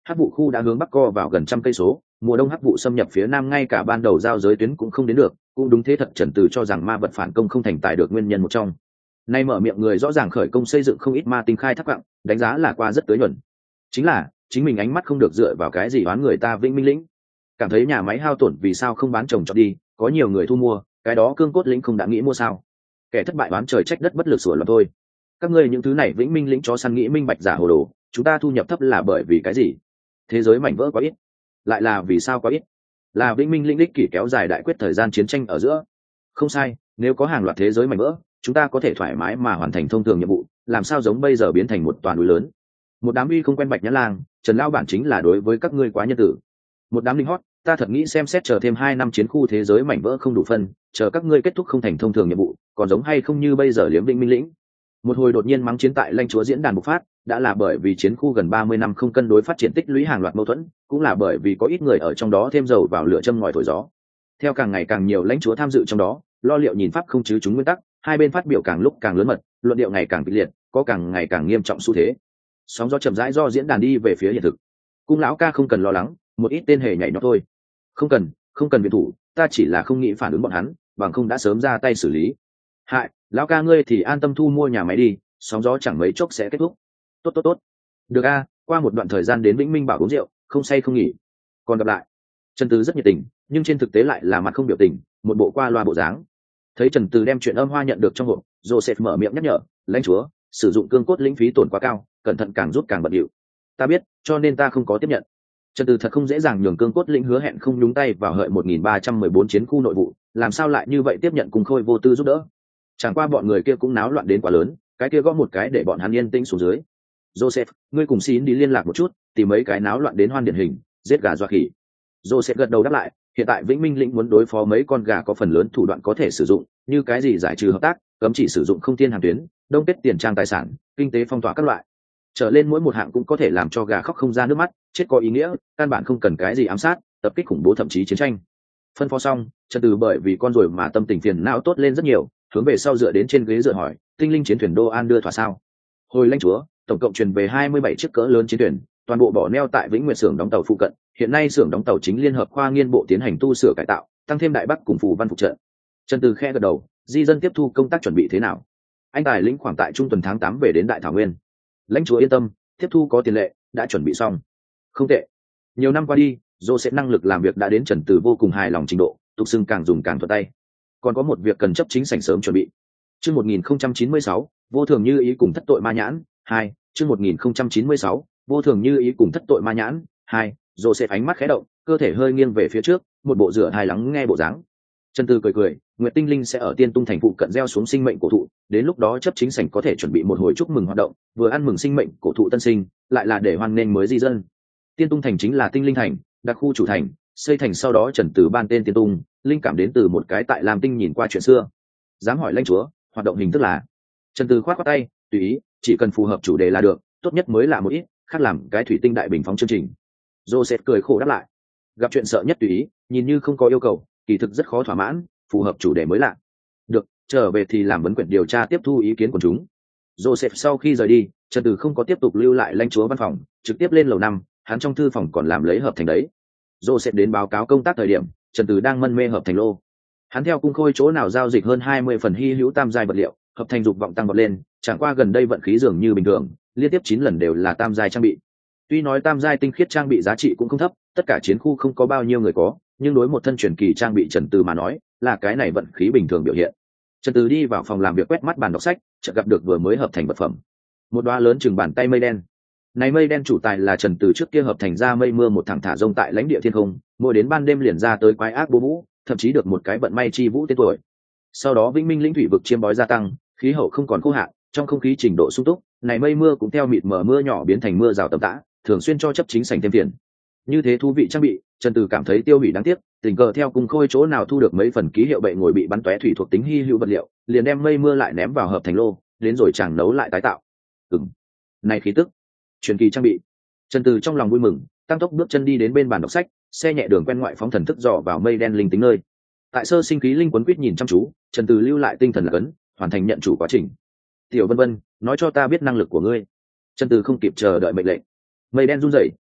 Hắc vụ khu đã hướng bắc co vào gần trăm cây số, mùa đông hắc vụ xâm nhập phía nam, ngay cả ban đầu giao giới tuyến cũng không đến được. Cũng đúng thế thật, Trần Từ cho rằng ma vật phản công không thành tài được nguyên nhân một trong. Nay mở miệng người rõ ràng khởi công xây dựng không ít ma tinh khai thác quặng, đánh giá là qua rất tới nhuần. Chính là chính mình ánh mắt không được dựa vào cái gì đoán người ta Vĩnh Minh lĩnh. Cảm thấy nhà máy hao tổn vì sao không bán trồng trọt đi, có nhiều người thu mua, cái đó cương cốt lĩnh không đã nghĩ mua sao? Kẻ thất bại đoán trời trách đất bất lực sửa luật thôi. Các ngươi những thứ này Vĩnh Minh lĩnh chó săn nghĩ minh bạch giả hồ đồ, chúng ta thu nhập thấp là bởi vì cái gì? Thế giới mảnh vỡ quá ít, lại là vì sao quá ít? Là Vĩnh Minh lĩnh đích kỷ kéo dài đại quyết thời gian chiến tranh ở giữa. Không sai, nếu có hàng loạt thế giới mảnh vỡ, chúng ta có thể thoải mái mà hoàn thành thông thường nhiệm vụ, làm sao giống bây giờ biến thành một toàn núi lớn. Một đám uy không quen Bạch Nhã Lang, Trần lão bản chính là đối với các ngươi quá nhân tử. Một đám linh hót, ta thật nghĩ xem xét chờ thêm hai năm chiến khu thế giới mảnh vỡ không đủ phân, chờ các ngươi kết thúc không thành thông thường nhiệm vụ, còn giống hay không như bây giờ liếm Vĩnh Minh lĩnh. Một hồi đột nhiên mắng chiến tại lãnh chúa diễn đàn bộc phát, đã là bởi vì chiến khu gần ba mươi năm không cân đối phát triển tích lũy hàng loạt mâu thuẫn, cũng là bởi vì có ít người ở trong đó thêm dầu vào lửa châm ngòi thổi gió. Theo càng ngày càng nhiều lãnh chúa tham dự trong đó, lo liệu nhìn pháp không chứ chúng nguyên tắc, hai bên phát biểu càng lúc càng lớn mật, luận điệu ngày càng kịch liệt, có càng ngày càng nghiêm trọng xu thế. Sóng gió chậm rãi do diễn đàn đi về phía hiện thực. Cung lão ca không cần lo lắng, một ít tên hề nhảy nhót thôi. Không cần, không cần viện thủ, ta chỉ là không nghĩ phản ứng bọn hắn, bằng không đã sớm ra tay xử lý. Hại, lão ca ngươi thì an tâm thu mua nhà máy đi, sóng gió chẳng mấy chốc sẽ kết thúc. Tốt tốt tốt. Được a, qua một đoạn thời gian đến Vĩnh Minh bảo uống rượu, không say không nghỉ. Còn gặp lại. Trần Từ rất nhiệt tình, nhưng trên thực tế lại là mặt không biểu tình, một bộ qua loa bộ dáng. Thấy Trần Từ đem chuyện âm hoa nhận được trong hộp, Joseph mở miệng nhắc nhở, lãnh chúa, sử dụng cương cốt lĩnh phí tổn quá cao, cẩn thận càng rút càng bận rộn. Ta biết, cho nên ta không có tiếp nhận. Trần Từ thật không dễ dàng nhường cương cốt lĩnh hứa hẹn không nhúng tay vào hợi một nghìn ba trăm mười bốn chiến khu nội vụ, làm sao lại như vậy tiếp nhận cùng Khôi Vô Tư giúp đỡ. Chẳng qua bọn người kia cũng náo loạn đến quá lớn, cái kia gõ một cái để bọn hắn yên tĩnh xuống dưới. Joseph, ngươi cùng xin đi liên lạc một chút, tìm mấy cái náo loạn đến hoan điển hình, giết gà dọa khỉ. Joseph gật đầu đáp lại, hiện tại Vĩnh Minh lĩnh muốn đối phó mấy con gà có phần lớn thủ đoạn có thể sử dụng, như cái gì giải trừ hợp tác, cấm chỉ sử dụng không tiên hàng tuyến, đông kết tiền trang tài sản, kinh tế phong tỏa các loại. Trở lên mỗi một hạng cũng có thể làm cho gà khóc không ra nước mắt, chết có ý nghĩa, căn bản không cần cái gì ám sát, tập kích khủng bố thậm chí chiến tranh. Phân phó xong, Trần Từ bởi vì con rồi mà tâm tình phiền não tốt lên rất nhiều, hướng về sau dựa đến trên ghế dựa hỏi, tinh linh chiến thuyền Đô An đưa thỏa sao? Hồi lãnh chúa, tổng cộng truyền về hai mươi bảy chiếc cỡ lớn chiến thuyền, toàn bộ bỏ neo tại Vĩnh Nguyệt xưởng đóng tàu phụ cận, hiện nay xưởng đóng tàu chính liên hợp khoa nghiên bộ tiến hành tu sửa cải tạo, tăng thêm đại bắc cùng phù văn phục trợ. Trần Từ khe gật đầu, di dân tiếp thu công tác chuẩn bị thế nào? Anh tài lĩnh khoảng tại trung tuần tháng tám về đến Đại Thảo Nguyên. Lãnh chúa yên tâm, tiếp thu có tiền lệ, đã chuẩn bị xong. Không tệ. Nhiều năm qua đi, Joseph năng lực làm việc đã đến Trần Từ vô cùng hài lòng trình độ, tục xưng càng dùng càng thuận tay. Còn có một việc cần chấp chính sảnh sớm chuẩn bị. Chương một nghìn không trăm chín mươi sáu, vô thường như ý cùng thất tội ma nhãn, hai, chương một nghìn không trăm chín mươi sáu, vô thường như ý cùng thất tội ma nhãn, hai. Joseph ánh mắt khẽ động, cơ thể hơi nghiêng về phía trước, một bộ rửa hài lắng nghe bộ dáng. Trần Từ cười cười, Nguyệt Tinh Linh sẽ ở Tiên Tung thành phụ cận gieo xuống sinh mệnh cổ thụ, đến lúc đó chấp chính sảnh có thể chuẩn bị một hồi chúc mừng hoạt động, vừa ăn mừng sinh mệnh cổ thụ tân sinh, lại là để hoan nghênh mới di dân. Tiên Tung thành chính là Tinh Linh thành, đặc khu chủ thành, xây thành sau đó Trần Từ ban tên Tiên Tung, linh cảm đến từ một cái tại Lam Tinh nhìn qua chuyện xưa. Dám hỏi lãnh chúa, hoạt động hình thức là? Trần Từ khoát khoát tay, tùy ý, chỉ cần phù hợp chủ đề là được, tốt nhất mới là một ít, khác làm cái thủy tinh đại bình phóng chương trình. Joseph cười khổ đáp lại, gặp chuyện sợ nhất tùy ý, nhìn như không có yêu cầu, kỳ thực rất khó thỏa mãn, phù hợp chủ đề mới lạ. Được, trở về thì làm vấn quyển điều tra tiếp thu ý kiến của chúng. Joseph sau khi rời đi, Trần Từ không có tiếp tục lưu lại lãnh chúa văn phòng, trực tiếp lên lầu năm, hắn trong thư phòng còn làm lấy hợp thành đấy. Joseph đến báo cáo công tác thời điểm, Trần Từ đang mân mê hợp thành lô. Hắn theo cung Khôi chỗ nào giao dịch hơn hai mươi phần hy hữu tam giai vật liệu, hợp thành dục vọng tăng vọt lên, chẳng qua gần đây vận khí dường như bình thường, liên tiếp chín lần đều là tam giai trang bị. Tuy nói tam giai tinh khiết trang bị giá trị cũng không thấp, tất cả chiến khu không có bao nhiêu người có, nhưng đối một thân truyền kỳ trang bị Trần Từ mà nói, là cái này vận khí bình thường biểu hiện. Trần Từ đi vào phòng làm việc quét mắt bàn đọc sách, chợt gặp được vừa mới hợp thành vật phẩm. Một đóa lớn chừng bàn tay mây đen. Này mây đen chủ tài là Trần Từ trước kia hợp thành ra mây mưa một thẳng thả rông tại lãnh địa thiên không, mỗi đến ban đêm liền ra tới quái ác bố vũ, thậm chí được một cái vận may chi vũ tên tuổi. Sau đó Vĩnh Minh lĩnh thủy vực chiêm bói gia tăng, khí hậu không còn khô hạn, trong không khí trình độ sung túc, này mây mưa cũng theo mịt mờ mưa nhỏ biến thành mưa rào tầm tã, thường xuyên cho chấp chính sảnh thêm tiền. Như thế thú vị trang bị, Trần Từ cảm thấy tiêu hủy đáng tiếc, tình cờ theo cùng Khôi chỗ nào thu được mấy phần ký hiệu bệ ngồi bị bắn tóe thủy thuộc tính hy hữu vật liệu, liền đem mây mưa lại ném vào hợp thành lô, đến rồi chàng nấu lại tái tạo. Ừm, này khí tức, truyền kỳ trang bị. Trần Từ trong lòng vui mừng, tăng tốc bước chân đi đến bên bàn đọc sách, xe nhẹ đường quen ngoại phóng thần thức dò vào mây đen linh tính nơi. Tại sơ sinh khí linh quấn quýt nhìn chăm chú, Trần Từ lưu lại tinh thần là cấn, hoàn thành nhận chủ quá trình. Tiểu Vân Vân, nói cho ta biết năng lực của ngươi. Trần Từ không kịp chờ đợi mệnh lệnh. Mây đen run rẩy,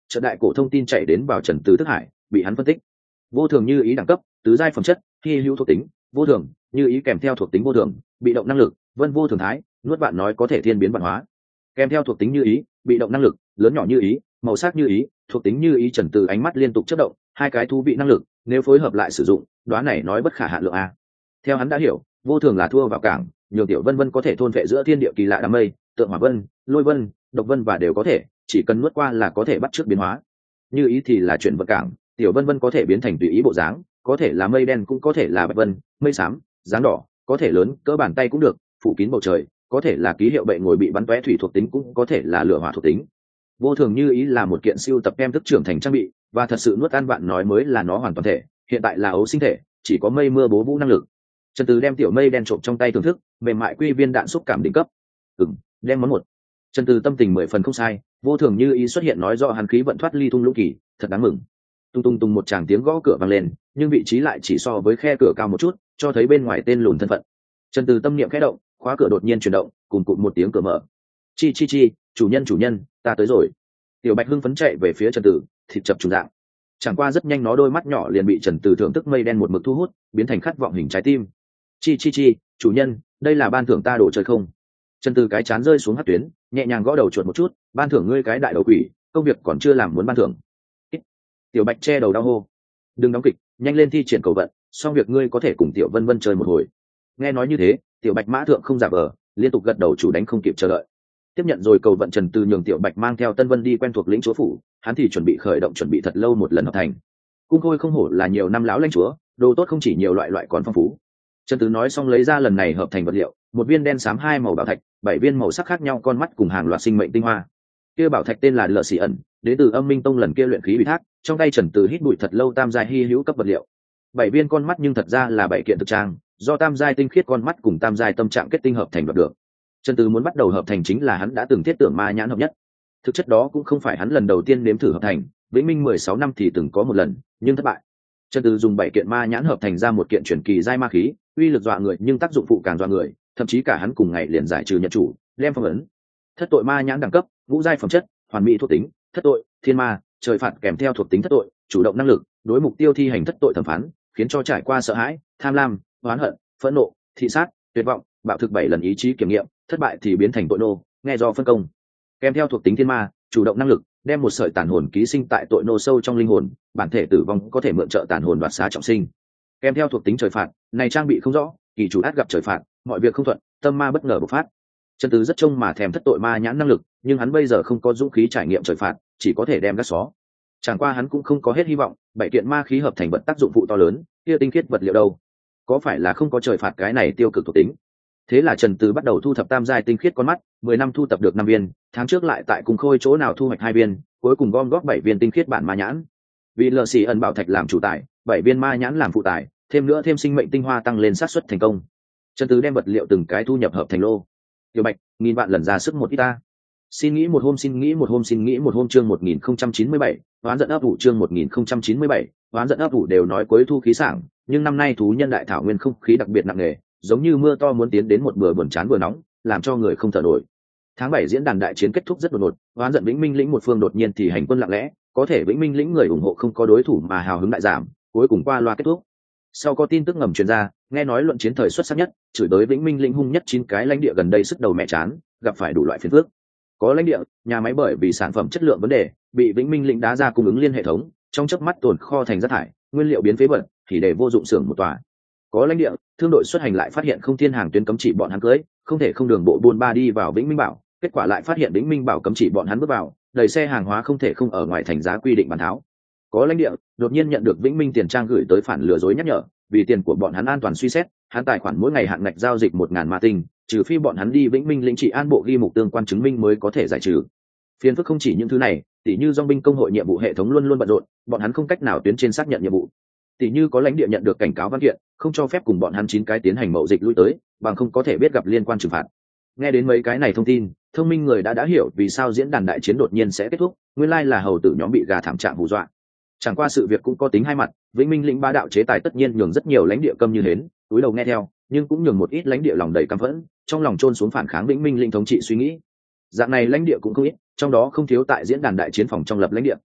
trận đại cổ thông tin chạy đến vào Trần Từ thức hải, bị hắn phân tích. Vô thường như ý đẳng cấp, tứ giai phẩm chất, hy hữu thuộc tính, vô thường, như ý kèm theo thuộc tính vô thường, bị động năng lực, vân vô thường thái, nuốt bạn nói có thể thiên biến văn hóa. Kèm theo thuộc tính như ý, bị động năng lực, lớn nhỏ như ý, màu sắc như ý, thuộc tính như ý. Trần Từ ánh mắt liên tục chớp động, hai cái thú vị năng lực, nếu phối hợp lại sử dụng, đoán này nói bất khả hạn lượng a. Theo hắn đã hiểu, vô thường là thua vào cảng, nhiều tiểu vân vân có thể thôn phệ giữa thiên địa kỳ lạ đám mây, tượng hỏa vân, lôi vân, độc vân và đều có thể, chỉ cần nuốt qua là có thể bắt chước biến hóa. Như ý thì là chuyển vận cảng, tiểu vân vân có thể biến thành tùy ý bộ dáng, có thể là mây đen cũng có thể là bạch vân, mây xám, dáng đỏ, có thể lớn cỡ bàn tay cũng được, phủ kín bầu trời, có thể là ký hiệu bệ ngồi bị bắn tóe thủy thuộc tính, cũng có thể là lửa hỏa thuộc tính. Vô thường như ý là một kiện siêu tập em thức trưởng thành trang bị, và thật sự nuốt ăn bạn nói mới là nó hoàn toàn thể, hiện tại là ấu sinh thể, chỉ có mây mưa bố vũ năng lực. Trần Từ đem tiểu mây đen trộm trong tay thưởng thức, mềm mại quy viên đạn xúc cảm đỉnh cấp. Ừm, đem món một. Trần Từ tâm tình mười phần không sai, vô thường như ý xuất hiện nói rõ hắn khí vận thoát ly thung lũng kỳ, thật đáng mừng. Tung tung tung một tràng tiếng gõ cửa vang lên, nhưng vị trí lại chỉ so với khe cửa cao một chút, cho thấy bên ngoài tên lùn thân phận. Trần Từ tâm niệm khẽ động, khóa cửa đột nhiên chuyển động, cùng cụt một tiếng cửa mở. Chi chi chi, chủ nhân chủ nhân, ta tới rồi. Tiểu Bạch hưng phấn chạy về phía Trần Từ, thịt chập trùng dạng. Chẳng qua rất nhanh nó đôi mắt nhỏ liền bị Trần Từ thưởng thức mây đen một mực thu hút, biến thành khát vọng hình trái tim. Chi chi chi, chủ nhân, đây là ban thưởng ta đồ chơi không? Trần Từ cái chán rơi xuống hắc tuyến, nhẹ nhàng gõ đầu chuột một chút, ban thưởng ngươi cái đại đầu quỷ, công việc còn chưa làm muốn ban thưởng. Tiểu Bạch che đầu đau hô, đừng đóng kịch, nhanh lên thi triển cầu vận, xong việc ngươi có thể cùng Tiểu Vân Vân chơi một hồi. Nghe nói như thế, Tiểu Bạch mã thượng không giả vờ, liên tục gật đầu chủ đánh không kịp chờ đợi. Tiếp nhận rồi cầu vận, Trần Từ nhường Tiểu Bạch mang theo Tân Vân đi quen thuộc lĩnh chúa phủ, hắn thì chuẩn bị khởi động chuẩn bị thật lâu một lần hợp thành. Cung khôi không hổ là nhiều năm lão lãnh chúa, đồ tốt không chỉ nhiều loại loại còn phong phú. Trần Từ nói xong lấy ra lần này hợp thành vật liệu, một viên đen xám hai màu bảo thạch, bảy viên màu sắc khác nhau con mắt cùng hàng loạt sinh mệnh tinh hoa. Kia bảo thạch tên là Lở Xỉ ẩn, đến từ Âm Minh Tông lần kia luyện khí ủy thác, trong tay Trần Từ hít bụi thật lâu tam giai hi hữu cấp vật liệu. Bảy viên con mắt nhưng thật ra là bảy kiện thực trang, do tam giai tinh khiết con mắt cùng tam giai tâm trạng kết tinh hợp thành vật được. Trần Từ muốn bắt đầu hợp thành chính là hắn đã từng thiết tưởng ma nhãn hợp nhất. Thực chất đó cũng không phải hắn lần đầu tiên nếm thử hợp thành, Vĩnh Minh mười sáu năm thì từng có một lần, nhưng thất bại. Trần Từ dùng bảy kiện ma nhãn hợp thành ra một kiện truyền kỳ giai ma khí, uy lực dọa người nhưng tác dụng phụ càng dọa người, thậm chí cả hắn cùng ngày liền giải trừ nhận chủ, đem phong ấn. Thất tội ma nhãn đẳng cấp, ngũ giai phẩm chất, hoàn mỹ thuộc tính, thất tội, thiên ma, trời phạt kèm theo thuộc tính thất tội, chủ động năng lực, đối mục tiêu thi hành thất tội thẩm phán, khiến cho trải qua sợ hãi, tham lam, oán hận, phẫn nộ, thị sát, tuyệt vọng, bạo thực bảy lần ý chí kiểm nghiệm, thất bại thì biến thành tội nô, nghe do phân công. Kèm theo thuộc tính thiên ma, chủ động năng lực, đem một sợi tàn hồn ký sinh tại tội nô sâu trong linh hồn, bản thể tử vong có thể mượn trợ tàn hồn đoạt xá trọng sinh. Kèm theo thuộc tính trời phạt, này trang bị không rõ, kỳ chủ át gặp trời phạt, mọi việc không thuận, tâm ma bất ngờ bộc phát. Trần Từ rất trông mà thèm thất tội ma nhãn năng lực, nhưng hắn bây giờ không có dũng khí trải nghiệm trời phạt, chỉ có thể đem gác xó. Chẳng qua hắn cũng không có hết hy vọng, bảy kiện ma khí hợp thành vật tác dụng phụ to lớn, kia tinh khiết vật liệu đâu? Có phải là không có trời phạt cái này tiêu cực thuộc tính? Thế là Trần Từ bắt đầu thu thập tam giai tinh khiết con mắt, mười năm thu thập được năm viên, tháng trước lại tại cùng khôi chỗ nào thu hoạch hai viên, cuối cùng gom góp bảy viên tinh khiết bản ma nhãn. Vì Lở Xỉ ẩn bảo thạch làm chủ tài, bảy viên ma nhãn làm phụ tài, thêm nữa thêm sinh mệnh tinh hoa tăng lên xác suất thành công. Trần Từ đem vật liệu từng cái thu nhập hợp thành lô. Tiểu Bạch, nghìn vạn lần ra sức một ít ta. Xin nghĩ một hôm, xin nghĩ một hôm, xin nghĩ một hôm. Chương một nghìn không trăm chín mươi bảy, oán giận ấp ủ. Chương một nghìn không trăm chín mươi bảy, oán giận ấp ủ. Đều nói cuối thu khí sảng, nhưng năm nay thú nhân đại thảo nguyên không khí đặc biệt nặng nề, giống như mưa to muốn tiến đến một bữa buồn chán vừa nóng, làm cho người không thở nổi. Tháng bảy diễn đàn đại chiến kết thúc rất đột ngột, oán giận Vĩnh Minh lĩnh một phương đột nhiên thì hành quân lặng lẽ, có thể Vĩnh Minh lĩnh người ủng hộ không có đối thủ mà hào hứng đại giảm, cuối cùng qua loa kết thúc. Sau có tin tức ngầm truyền ra, nghe nói luận chiến thời xuất sắc nhất, chửi tới Vĩnh Minh lĩnh hung nhất chín cái lãnh địa gần đây sức đầu mẹ chán, gặp phải đủ loại phiền phức. Có lãnh địa, nhà máy bởi vì sản phẩm chất lượng vấn đề, bị Vĩnh Minh lĩnh đá ra cung ứng liên hệ thống, trong chớp mắt tồn kho thành rác thải, nguyên liệu biến phế vật, thì để vô dụng xưởng một tòa. Có lãnh địa, thương đội xuất hành lại phát hiện không thiên hàng tuyến cấm chỉ bọn hắn cưới, không thể không đường bộ buôn ba đi vào Vĩnh Minh Bảo, kết quả lại phát hiện Vĩnh Minh Bảo cấm chỉ bọn hắn bước vào, đầy xe hàng hóa không thể không ở ngoài thành giá quy định bán tháo. Có lãnh địa, đột nhiên nhận được Vĩnh Minh tiền trang gửi tới phản lừa dối nhắc nhở, vì tiền của bọn hắn an toàn suy xét, hắn tài khoản mỗi ngày hạn ngạch giao dịch một ngàn ma tinh, trừ phi bọn hắn đi Vĩnh Minh lĩnh trị an bộ ghi mục tương quan chứng minh mới có thể giải trừ. Phiền phức không chỉ những thứ này, tỷ như dòng binh công hội nhiệm vụ hệ thống luôn luôn bận rộn, bọn hắn không cách nào tuyến trên xác nhận nhiệm vụ. Tỷ như có lãnh địa nhận được cảnh cáo văn kiện, không cho phép cùng bọn hắn chín cái tiến hành mậu dịch lui tới, bằng không có thể biết gặp liên quan trừng phạt. Nghe đến mấy cái này thông tin, thông minh người đã đã hiểu vì sao diễn đàn đại chiến đột nhiên sẽ kết thúc, nguyên lai là hầu tử nhóm bị gà thảm trạng hù dọa. Chẳng qua sự việc cũng có tính hai mặt, Vĩnh Minh lĩnh ba đạo chế tài tất nhiên nhường rất nhiều lãnh địa câm như hến, túi đầu nghe theo, nhưng cũng nhường một ít lãnh địa lòng đầy căm phẫn, trong lòng chôn xuống phản kháng Vĩnh Minh lĩnh thống trị suy nghĩ. Dạng này lãnh địa cũng không ít, trong đó không thiếu tại diễn đàn đại chiến phòng trong lập lãnh địa.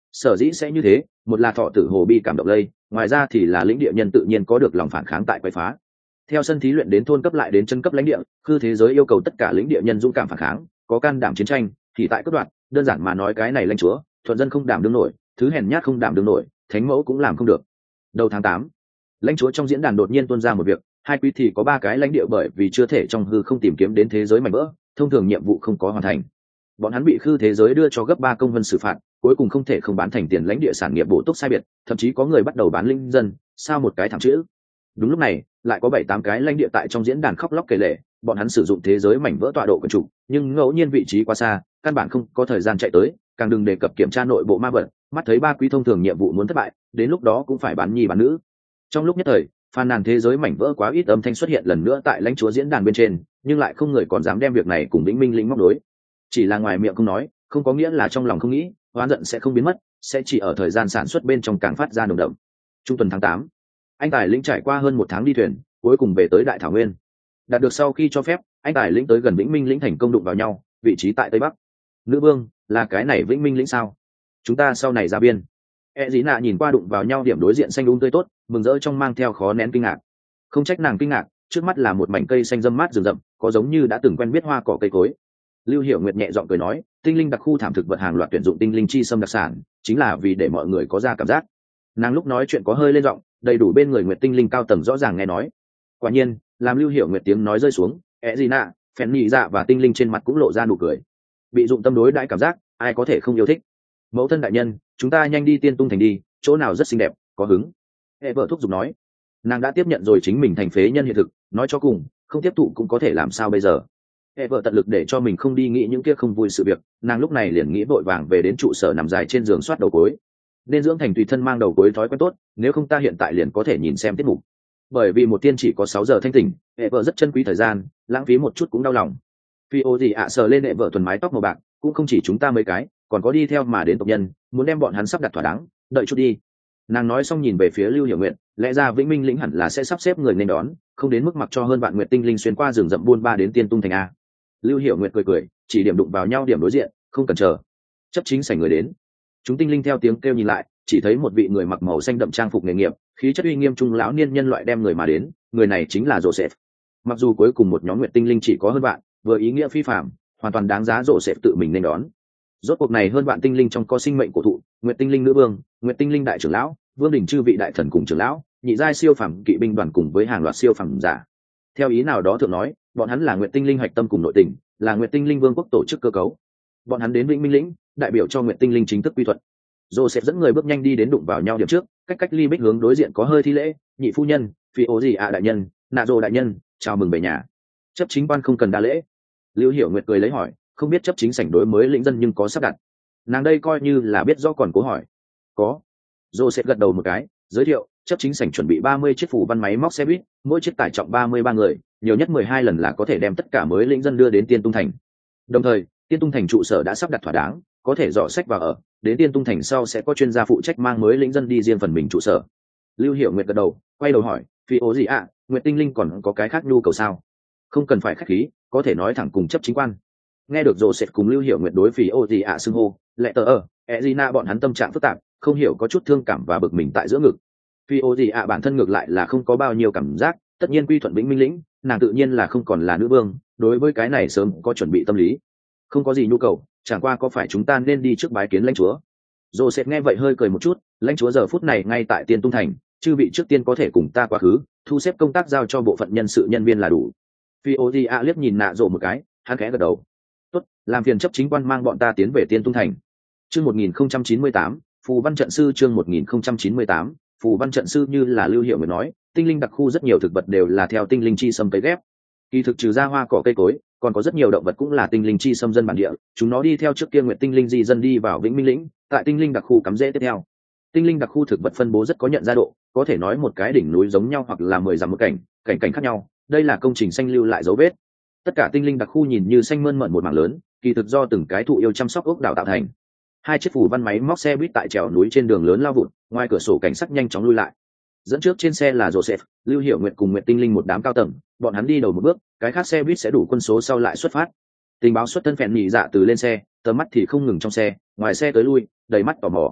Sở dĩ sẽ như thế, một là thọ tử hồ bi cảm động lây, ngoài ra thì là lĩnh địa nhân tự nhiên có được lòng phản kháng tại quấy phá. Theo sân thí luyện đến thôn cấp lại đến chân cấp lãnh địa, khư thế giới yêu cầu tất cả lĩnh địa nhân dũng cảm phản kháng, có can đảm chiến tranh, thì tại cấp đoạn, đơn giản mà nói cái này lãnh chúa, thuận dân không đảm đương nổi, thứ hèn nhát không đảm đương nổi, thánh mẫu cũng làm không được. Đầu tháng tám, lãnh chúa trong diễn đàn đột nhiên tuôn ra một việc, hai quý thì có ba cái lãnh địa bởi vì chưa thể trong hư không tìm kiếm đến thế giới mảnh vỡ, thông thường nhiệm vụ không có hoàn thành. Bọn hắn bị khư thế giới đưa cho gấp ba công vân xử phạt, cuối cùng không thể không bán thành tiền lãnh địa sản nghiệp bổ túc sai biệt, thậm chí có người bắt đầu bán linh dân, sao một cái thẳng chữ. Đúng lúc này, lại có bảy tám cái lãnh địa tại trong diễn đàn khóc lóc kể lể, bọn hắn sử dụng thế giới mảnh vỡ tọa độ của chủ, nhưng ngẫu nhiên vị trí quá xa, căn bản không có thời gian chạy tới, càng đừng đề cập kiểm tra nội bộ ma vật, mắt thấy ba quý thông thường nhiệm vụ muốn thất bại, đến lúc đó cũng phải bán nhi bán nữ. Trong lúc nhất thời, phàn nàn thế giới mảnh vỡ quá ít âm thanh xuất hiện lần nữa tại lãnh chúa diễn đàn bên trên, nhưng lại không người còn dám đem việc này cùng Vĩnh Minh lĩnh móc đối. Chỉ là ngoài miệng không nói, không có nghĩa là trong lòng không nghĩ, oán giận sẽ không biến mất, sẽ chỉ ở thời gian sản xuất bên trong càng phát ra nồng đậm. Trung tuần tháng tám, anh Tài lĩnh trải qua hơn một tháng đi thuyền, cuối cùng về tới Đại Thảo Nguyên. Đạt được sau khi cho phép, anh Tài lĩnh tới gần Vĩnh Minh lĩnh thành công đụng vào nhau, vị trí tại tây bắc. Nữ vương, là cái này Vĩnh Minh lĩnh sao? Chúng ta sau này ra biên. E Dĩ Nạ nhìn qua đụng vào nhau điểm đối diện xanh um tươi tốt, mừng rỡ trong mang theo khó nén kinh ngạc. Không trách nàng kinh ngạc, trước mắt là một mảnh cây xanh râm mát rừng rậm, có giống như đã từng quen biết hoa cỏ cây cối. Lưu Hiểu Nguyệt nhẹ giọng cười nói, tinh linh đặc khu thảm thực vật hàng loạt tuyển dụng tinh linh chi sâm đặc sản, chính là vì để mọi người có ra cảm giác. Nàng lúc nói chuyện có hơi lên giọng, đầy đủ bên người Nguyệt tinh linh cao tầng rõ ràng nghe nói. Quả nhiên, làm Lưu Hiểu Nguyệt tiếng nói rơi xuống, ẹ gì nạ, phèn nhị dạ và tinh linh trên mặt cũng lộ ra nụ cười. Bị dụng tâm đối đãi cảm giác, ai có thể không yêu thích. Mẫu thân đại nhân, chúng ta nhanh đi Tiên Tung thành đi, chỗ nào rất xinh đẹp, có hứng. Hệ vợ thúc giục nói. Nàng đã tiếp nhận rồi chính mình thành phế nhân hiện thực, nói cho cùng, không tiếp thụ cũng có thể làm sao bây giờ. Hệ vợ tận lực để cho mình không đi nghĩ những kia không vui sự việc, nàng lúc này liền nghĩ vội vàng về đến trụ sở nằm dài trên giường soát đầu gối. Nên dưỡng thành tùy thân mang đầu gối thói quen tốt, nếu không ta hiện tại liền có thể nhìn xem tiết mục. Bởi vì một tiên chỉ có sáu giờ thanh tỉnh, hệ vợ rất chân quý thời gian, lãng phí một chút cũng đau lòng. Phi ô gì ạ sờ lên hệ vợ thuần mái tóc màu bạc, cũng không chỉ chúng ta mấy cái, còn có đi theo mà đến tộc nhân, muốn đem bọn hắn sắp đặt thỏa đáng, đợi chút đi. Nàng nói xong nhìn về phía Lưu Hiểu Nguyện, lẽ ra Vĩnh Minh lĩnh hẳn là sẽ sắp xếp người nên đón, không đến mức mặc cho hơn vạn nguyệt tinh linh xuyên qua rừng rậm buôn ba đến Tiên Tung thành a. Lưu Hiểu Nguyệt cười cười, chỉ điểm đụng vào nhau điểm đối diện, không cần chờ. Chấp chính sảnh người đến. Chúng tinh linh theo tiếng kêu nhìn lại, chỉ thấy một vị người mặc màu xanh đậm trang phục nghề nghiệp, khí chất uy nghiêm trung lão niên nhân loại đem người mà đến, người này chính là Joseph. Mặc dù cuối cùng một nhóm nguyệt tinh linh chỉ có hơn vạn, vừa ý nghĩa phi phàm, hoàn toàn đáng giá Joseph tự mình nên đón. Rốt cuộc này hơn vạn tinh linh trong có sinh mệnh cổ thụ, nguyệt tinh linh nữ vương, nguyệt tinh linh đại trưởng lão, vương đỉnh chư vị đại thần cùng trưởng lão, nhị giai siêu phẩm kỵ binh đoàn cùng với hàng loạt siêu phẩm giả. Theo ý nào đó thượng nói, bọn hắn là nguyệt tinh linh hạch tâm cùng nội tình, là nguyệt tinh linh vương quốc tổ chức cơ cấu. Bọn hắn đến Vĩnh Minh lĩnh, đại biểu cho nguyệt tinh linh chính thức quy thuận. Joseph dẫn người bước nhanh đi đến đụng vào nhau điểm trước, cách cách ly bích hướng đối diện có hơi thi lễ, nhị phu nhân, phi ố gì ạ đại nhân, nạ rồ đại nhân, chào mừng về nhà. Chấp chính quan không cần đa lễ. Lưu Hiểu Nguyệt cười lấy hỏi, không biết chấp chính sảnh đối mới lĩnh dân nhưng có sắp đặt. Nàng đây coi như là biết rõ còn cố hỏi. Có. Joseph gật đầu một cái, giới thiệu, chấp chính sảnh chuẩn bị ba mươi chiếc phủ văn máy móc xe buýt, mỗi chiếc tải trọng ba mươi ba người, nhiều nhất mười hai lần là có thể đem tất cả mới lĩnh dân đưa đến Tiên Tung thành. Đồng thời, Tiên Tung thành trụ sở đã sắp đặt thỏa đáng, có thể dò sách vào ở, đến Tiên Tung thành sau sẽ có chuyên gia phụ trách mang mới lĩnh dân đi riêng phần mình trụ sở. Lưu Hiểu Nguyệt gật đầu, quay đầu hỏi, phi ố gì ạ, à, Nguyệt tinh linh còn có cái khác nhu cầu sao? Không cần phải khách khí, có thể nói thẳng cùng chấp chính quan. Nghe được Joseph cùng Lưu Hiểu Nguyệt đối phi ố gì ạ xưng hô, lệ tờ ở, Ezina bọn hắn tâm trạng phức tạp, không hiểu có chút thương cảm và bực mình tại giữa ngực. Phi ố gì ạ bản thân ngược lại là không có bao nhiêu cảm giác, tất nhiên quy thuận Vĩnh Minh lĩnh, nàng tự nhiên là không còn là nữ vương, đối với cái này sớm có chuẩn bị tâm lý. Không có gì nhu cầu, chẳng qua có phải chúng ta nên đi trước bái kiến lãnh chúa. Joseph nghe vậy hơi cười một chút, lãnh chúa giờ phút này ngay tại Tiên Tung thành, chư vị trước tiên có thể cùng ta quá khứ, thu xếp công tác giao cho bộ phận nhân sự nhân viên là đủ. Phi ô di a liếc nhìn nạ rộ một cái, hắn khẽ gật đầu. Tốt, làm phiền chấp chính quan mang bọn ta tiến về Tiên Tung thành. Chương một nghìn không trăm chín mươi tám, phù văn trận sư chương một nghìn không trăm chín mươi tám, phù văn trận sư như là Lưu Hiểu người nói, tinh linh đặc khu rất nhiều thực vật đều là theo tinh linh chi sâm cấy ghép. Kỳ thực trừ ra hoa cỏ cây cối, còn có rất nhiều động vật cũng là tinh linh chi xâm dân bản địa, chúng nó đi theo trước kia nguyệt tinh linh di dân đi vào Vĩnh Minh lĩnh, tại tinh linh đặc khu cắm rễ tiếp theo. Tinh linh đặc khu thực vật phân bố rất có nhận ra độ, có thể nói một cái đỉnh núi giống nhau hoặc là mười dặm một cảnh, cảnh cảnh khác nhau, đây là công trình xanh lưu lại dấu vết. Tất cả tinh linh đặc khu nhìn như xanh mơn mởn một mảng lớn, kỳ thực do từng cái thụ yêu chăm sóc ốc đảo tạo thành. Hai chiếc phủ văn máy móc xe buýt tại trèo núi trên đường lớn lao vụt, ngoài cửa sổ cảnh sát nhanh chóng lui lại. Dẫn trước trên xe là Joseph, Lưu Hiểu Nguyệt cùng Nguyệt Tinh Linh một đám cao tầng, bọn hắn đi đầu một bước, cái khác xe buýt sẽ đủ quân số sau lại xuất phát. Tình báo xuất thân phèn nhị dạ từ lên xe, tầm mắt thì không ngừng trong xe, ngoài xe tới lui, đầy mắt tò mò.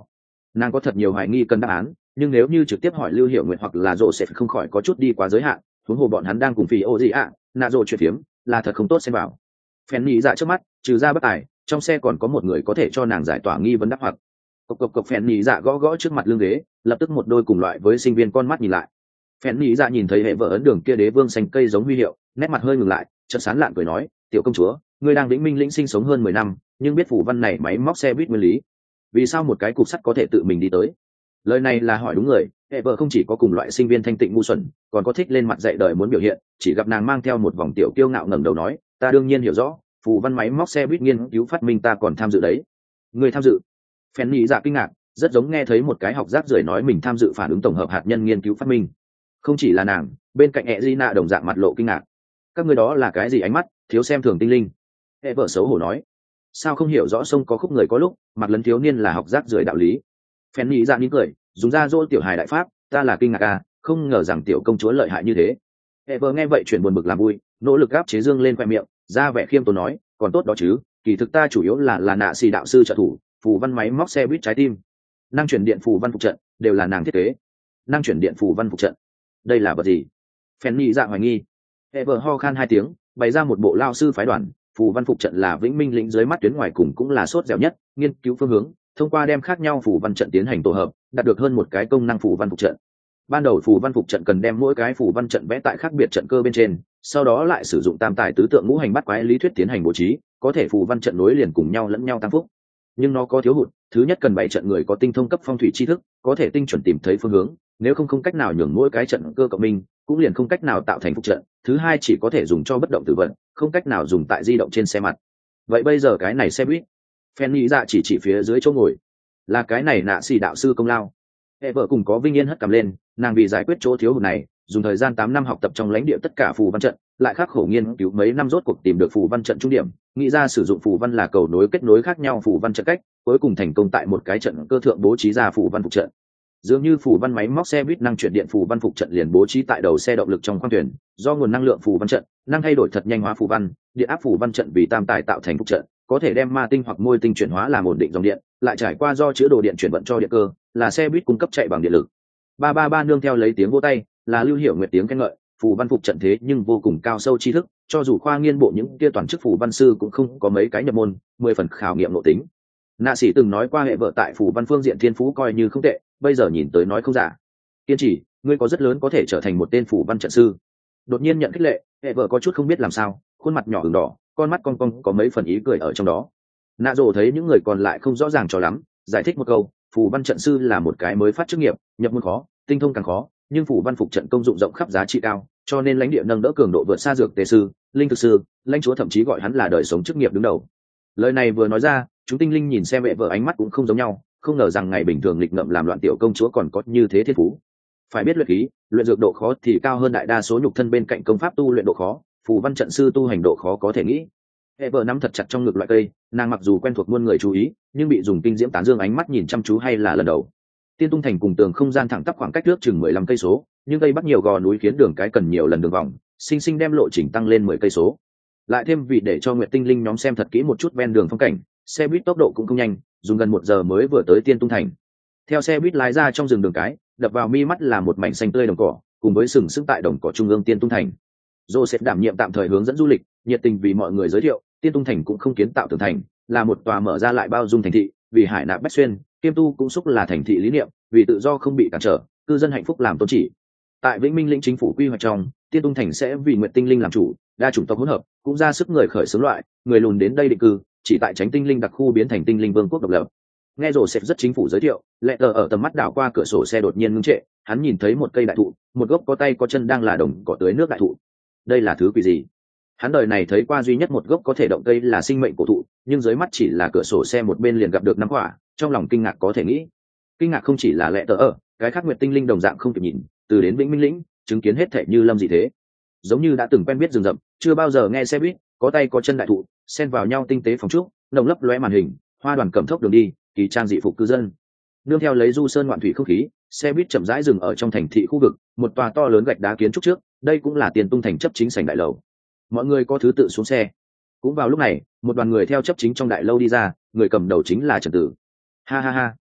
Nàng có thật nhiều hoài nghi cần đáp án, nhưng nếu như trực tiếp hỏi Lưu Hiểu Nguyệt hoặc là Rộ sẽ không khỏi có chút đi quá giới hạn, huống hồ bọn hắn đang cùng phỉ ô gì ạ, nạ Rộ chuyện phiếm, là thật không tốt xem vào. Phèn nhị dạ trước mắt, trừ ra bất tài, trong xe còn có một người có thể cho nàng giải tỏa nghi vấn đáp hoặc. Cộc cộc cộc phèn nhị dạ gõ gõ trước mặt lưng ghế, lập tức một đôi cùng loại với sinh viên con mắt nhìn lại. Phèn nhị dạ nhìn thấy hệ vợ ấn đường kia đế vương xanh cây giống huy hiệu, nét mặt hơi ngừng lại, chợt sán lạn cười nói, tiểu công chúa, ngươi đang vĩnh minh lĩnh sinh sống hơn mười năm, nhưng biết phủ văn này máy móc xe buýt nguyên lý, vì sao một cái cục sắt có thể tự mình đi tới? Lời này là hỏi đúng người, hệ vợ không chỉ có cùng loại sinh viên thanh tịnh ngu xuẩn, còn có thích lên mặt dạy đời muốn biểu hiện, chỉ gặp nàng mang theo một vòng tiểu kiêu ngạo ngẩng đầu nói, ta đương nhiên hiểu rõ, phủ văn máy móc xe buýt nghiên cứu phát minh ta còn tham dự đấy. Người tham dự? Phèn nhị dạ kinh ngạc, rất giống nghe thấy một cái học rác rưởi nói mình tham dự phản ứng tổng hợp hạt nhân nghiên cứu phát minh. Không chỉ là nàng, bên cạnh e Gina đồng dạng mặt lộ kinh ngạc. Các ngươi đó là cái gì ánh mắt, thiếu xem thường tinh linh? Hệ vợ xấu hổ nói, sao không hiểu rõ sông có khúc người có lúc, mặt lấn thiếu niên là học rác rưởi đạo lý. Phèn nhị dạ nín cười, dùng ra dỗ tiểu hài đại pháp, ta là kinh ngạc à, không ngờ rằng tiểu công chúa lợi hại như thế. Hệ vợ nghe vậy chuyển buồn bực làm vui, nỗ lực gáp chế dương lên khoe miệng, ra vẻ khiêm tốn nói, còn tốt đó chứ, kỳ thực ta chủ yếu là là nạ xì đạo sư trợ thủ, phù văn máy móc xe buýt trái tim, năng chuyển điện phù văn phục trận đều là nàng thiết kế. Năng chuyển điện phù văn phục trận, đây là vật gì? Phèn nhị dạ hoài nghi. Hệ vợ ho khan hai tiếng, bày ra một bộ lao sư phái đoàn, phù văn phục trận là vĩnh minh lĩnh dưới mắt tuyến ngoài cùng cũng là sốt dẻo nhất, nghiên cứu phương hướng, thông qua đem khác nhau phù văn trận tiến hành tổ hợp, đạt được hơn một cái công năng phù văn phục trận. Ban đầu phù văn phục trận cần đem mỗi cái phù văn trận vẽ tại khác biệt trận cơ bên trên, sau đó lại sử dụng tam tài tứ tượng ngũ hành bắt quái lý thuyết tiến hành bố trí, có thể phù văn trận nối liền cùng nhau lẫn nhau tăng phúc. Nhưng nó có thiếu hụt, thứ nhất cần bày trận người có tinh thông cấp phong thủy tri thức, có thể tinh chuẩn tìm thấy phương hướng, nếu không không cách nào nhường mỗi cái trận cơ cộng minh, cũng liền không cách nào tạo thành phục trận. Thứ hai chỉ có thể dùng cho bất động tử vận, không cách nào dùng tại di động trên xe mặt. Vậy bây giờ cái này xe buýt, phen nghĩ dạ chỉ chỉ phía dưới chỗ ngồi, là cái này nạ xì đạo sư công lao. Hệ vợ cùng có vinh yên hất cầm lên, nàng vì giải quyết chỗ thiếu hụt này, dùng thời gian tám năm học tập trong lãnh địa tất cả phù văn trận, lại khắc khổ nghiên cứu mấy năm rốt cuộc tìm được phù văn trận trung điểm, nghĩ ra sử dụng phù văn là cầu nối kết nối khác nhau phù văn trận cách, cuối cùng thành công tại một cái trận cơ thượng bố trí ra phù văn phục trận. Dường như phù văn máy móc xe buýt năng chuyển điện phù văn phục trận liền bố trí tại đầu xe động lực trong khoang thuyền, do nguồn năng lượng phù văn trận, năng thay đổi thật nhanh hóa phù văn, điện áp phù văn trận vì tam tài tạo thành phục trận, có thể đem ma tinh hoặc môi tinh chuyển hóa làm ổn định dòng điện, lại trải qua do chứa đồ điện chuyển vận cho điện cơ, là xe buýt cung cấp chạy bằng điện lực. Ba ba ba nương theo lấy tiếng vỗ tay, là Lưu Hiểu Nguyệt tiếng khen ngợi, phù văn phục trận thế nhưng vô cùng cao sâu tri thức, cho dù khoa nghiên bộ những kia toàn chức phù văn sư cũng không có mấy cái nhập môn, mười phần khảo nghiệm nội tính. Nạ sĩ từng nói qua hệ vợ tại phù văn phương diện thiên phú coi như không tệ, bây giờ nhìn tới nói không giả. Kiên trì, ngươi có rất lớn có thể trở thành một tên phù văn trận sư. Đột nhiên nhận khích lệ, hệ vợ có chút không biết làm sao, khuôn mặt nhỏ ửng đỏ, con mắt cong cong có mấy phần ý cười ở trong đó. Nạ Dỗ thấy những người còn lại không rõ ràng cho lắm, giải thích một câu, phù văn trận sư là một cái mới phát chức nghiệp, nhập môn khó, tinh thông càng khó, nhưng phù văn phục trận công dụng rộng khắp giá trị cao, cho nên lãnh địa nâng đỡ cường độ vượt xa dược tề sư, linh thực sư, lãnh chúa thậm chí gọi hắn là đời sống chức nghiệp đứng đầu. Lời này vừa nói ra, chúng tinh linh nhìn xem mẹ vợ ánh mắt cũng không giống nhau, không ngờ rằng ngày bình thường nghịch ngợm làm loạn tiểu công chúa còn có như thế thiên phú. Phải biết luyện khí, luyện dược độ khó thì cao hơn đại đa số nhục thân bên cạnh công pháp tu luyện độ khó, phù văn trận sư tu hành độ khó có thể nghĩ. Hệ vợ nắm thật chặt trong ngực loại cây, nàng mặc dù quen thuộc muôn người chú ý, nhưng bị dùng kinh diễm tán dương ánh mắt nhìn chăm chú hay là lần đầu. Tiên Tung Thành cùng tường không gian thẳng tắp khoảng cách nước chừng mười lăm cây số, nhưng cây bắt nhiều gò núi khiến đường cái cần nhiều lần đường vòng, sinh sinh đem lộ trình tăng lên mười cây số. Lại thêm vì để cho Nguyệt Tinh Linh nhóm xem thật kỹ một chút ven đường phong cảnh, xe buýt tốc độ cũng không nhanh, dùng gần một giờ mới vừa tới Tiên Tung Thành. Theo xe buýt lái ra trong rừng đường cái, đập vào mi mắt là một mảnh xanh tươi đồng cỏ, cùng với sừng sững tại đồng cỏ trung ương Tiên Tung Thành. Joseph đảm nhiệm tạm thời hướng dẫn du lịch, nhiệt tình vì mọi người giới thiệu, Tiên Tung Thành cũng không kiến tạo tường thành, là một tòa mở ra lại bao dung thành thị, vì hải nạp bách xuyên, kiêm tu cũng xúc là thành thị lý niệm, vì tự do không bị cản trở, cư dân hạnh phúc làm tôn chỉ. Tại Vĩnh Minh lĩnh chính phủ quy hoạch trong, Tiên Tung Thành sẽ vì Nguyệt Tinh Linh làm chủ, đa chủng tộc hỗn hợp, cũng ra sức người khởi xướng loại, người lùn đến đây định cư, chỉ tại tránh tinh linh đặc khu biến thành tinh linh vương quốc độc lập. Nghe rồi Sếp rất chính phủ giới thiệu, lẹ tờ ở tầm mắt đảo qua cửa sổ xe đột nhiên ngưng trệ, hắn nhìn thấy một cây đại thụ, một gốc có tay có chân đang là đồng cỏ tưới nước đại thụ. Đây là thứ quỷ gì? Hắn đời này thấy qua duy nhất một gốc có thể động cây là sinh mệnh cổ thụ, nhưng dưới mắt chỉ là cửa sổ xe một bên liền gặp được năm quả, trong lòng kinh ngạc có thể nghĩ. Kinh ngạc không chỉ là lẹ tờ ở, cái khác Nguyệt Tinh Linh đồng dạng không kịp nhìn, từ đến Vĩnh Minh lĩnh, chứng kiến hết thảy như lâm dị thế. Giống như đã từng quen biết rừng rậm, chưa bao giờ nghe xe buýt, có tay có chân đại thụ, xen vào nhau tinh tế phòng trúc, nồng lấp lóe màn hình, hoa đoàn cẩm thốc đường đi, kỳ trang dị phục cư dân. Nương theo lấy du sơn ngoạn thủy không khí, xe buýt chậm rãi dừng ở trong thành thị khu vực, một tòa to lớn gạch đá kiến trúc trước, đây cũng là Tiền Tung Thành chấp chính sảnh đại lầu. Mọi người có thứ tự xuống xe. Cũng vào lúc này, một đoàn người theo chấp chính trong đại lâu đi ra, người cầm đầu chính là Trần Tử. Ha ha ha.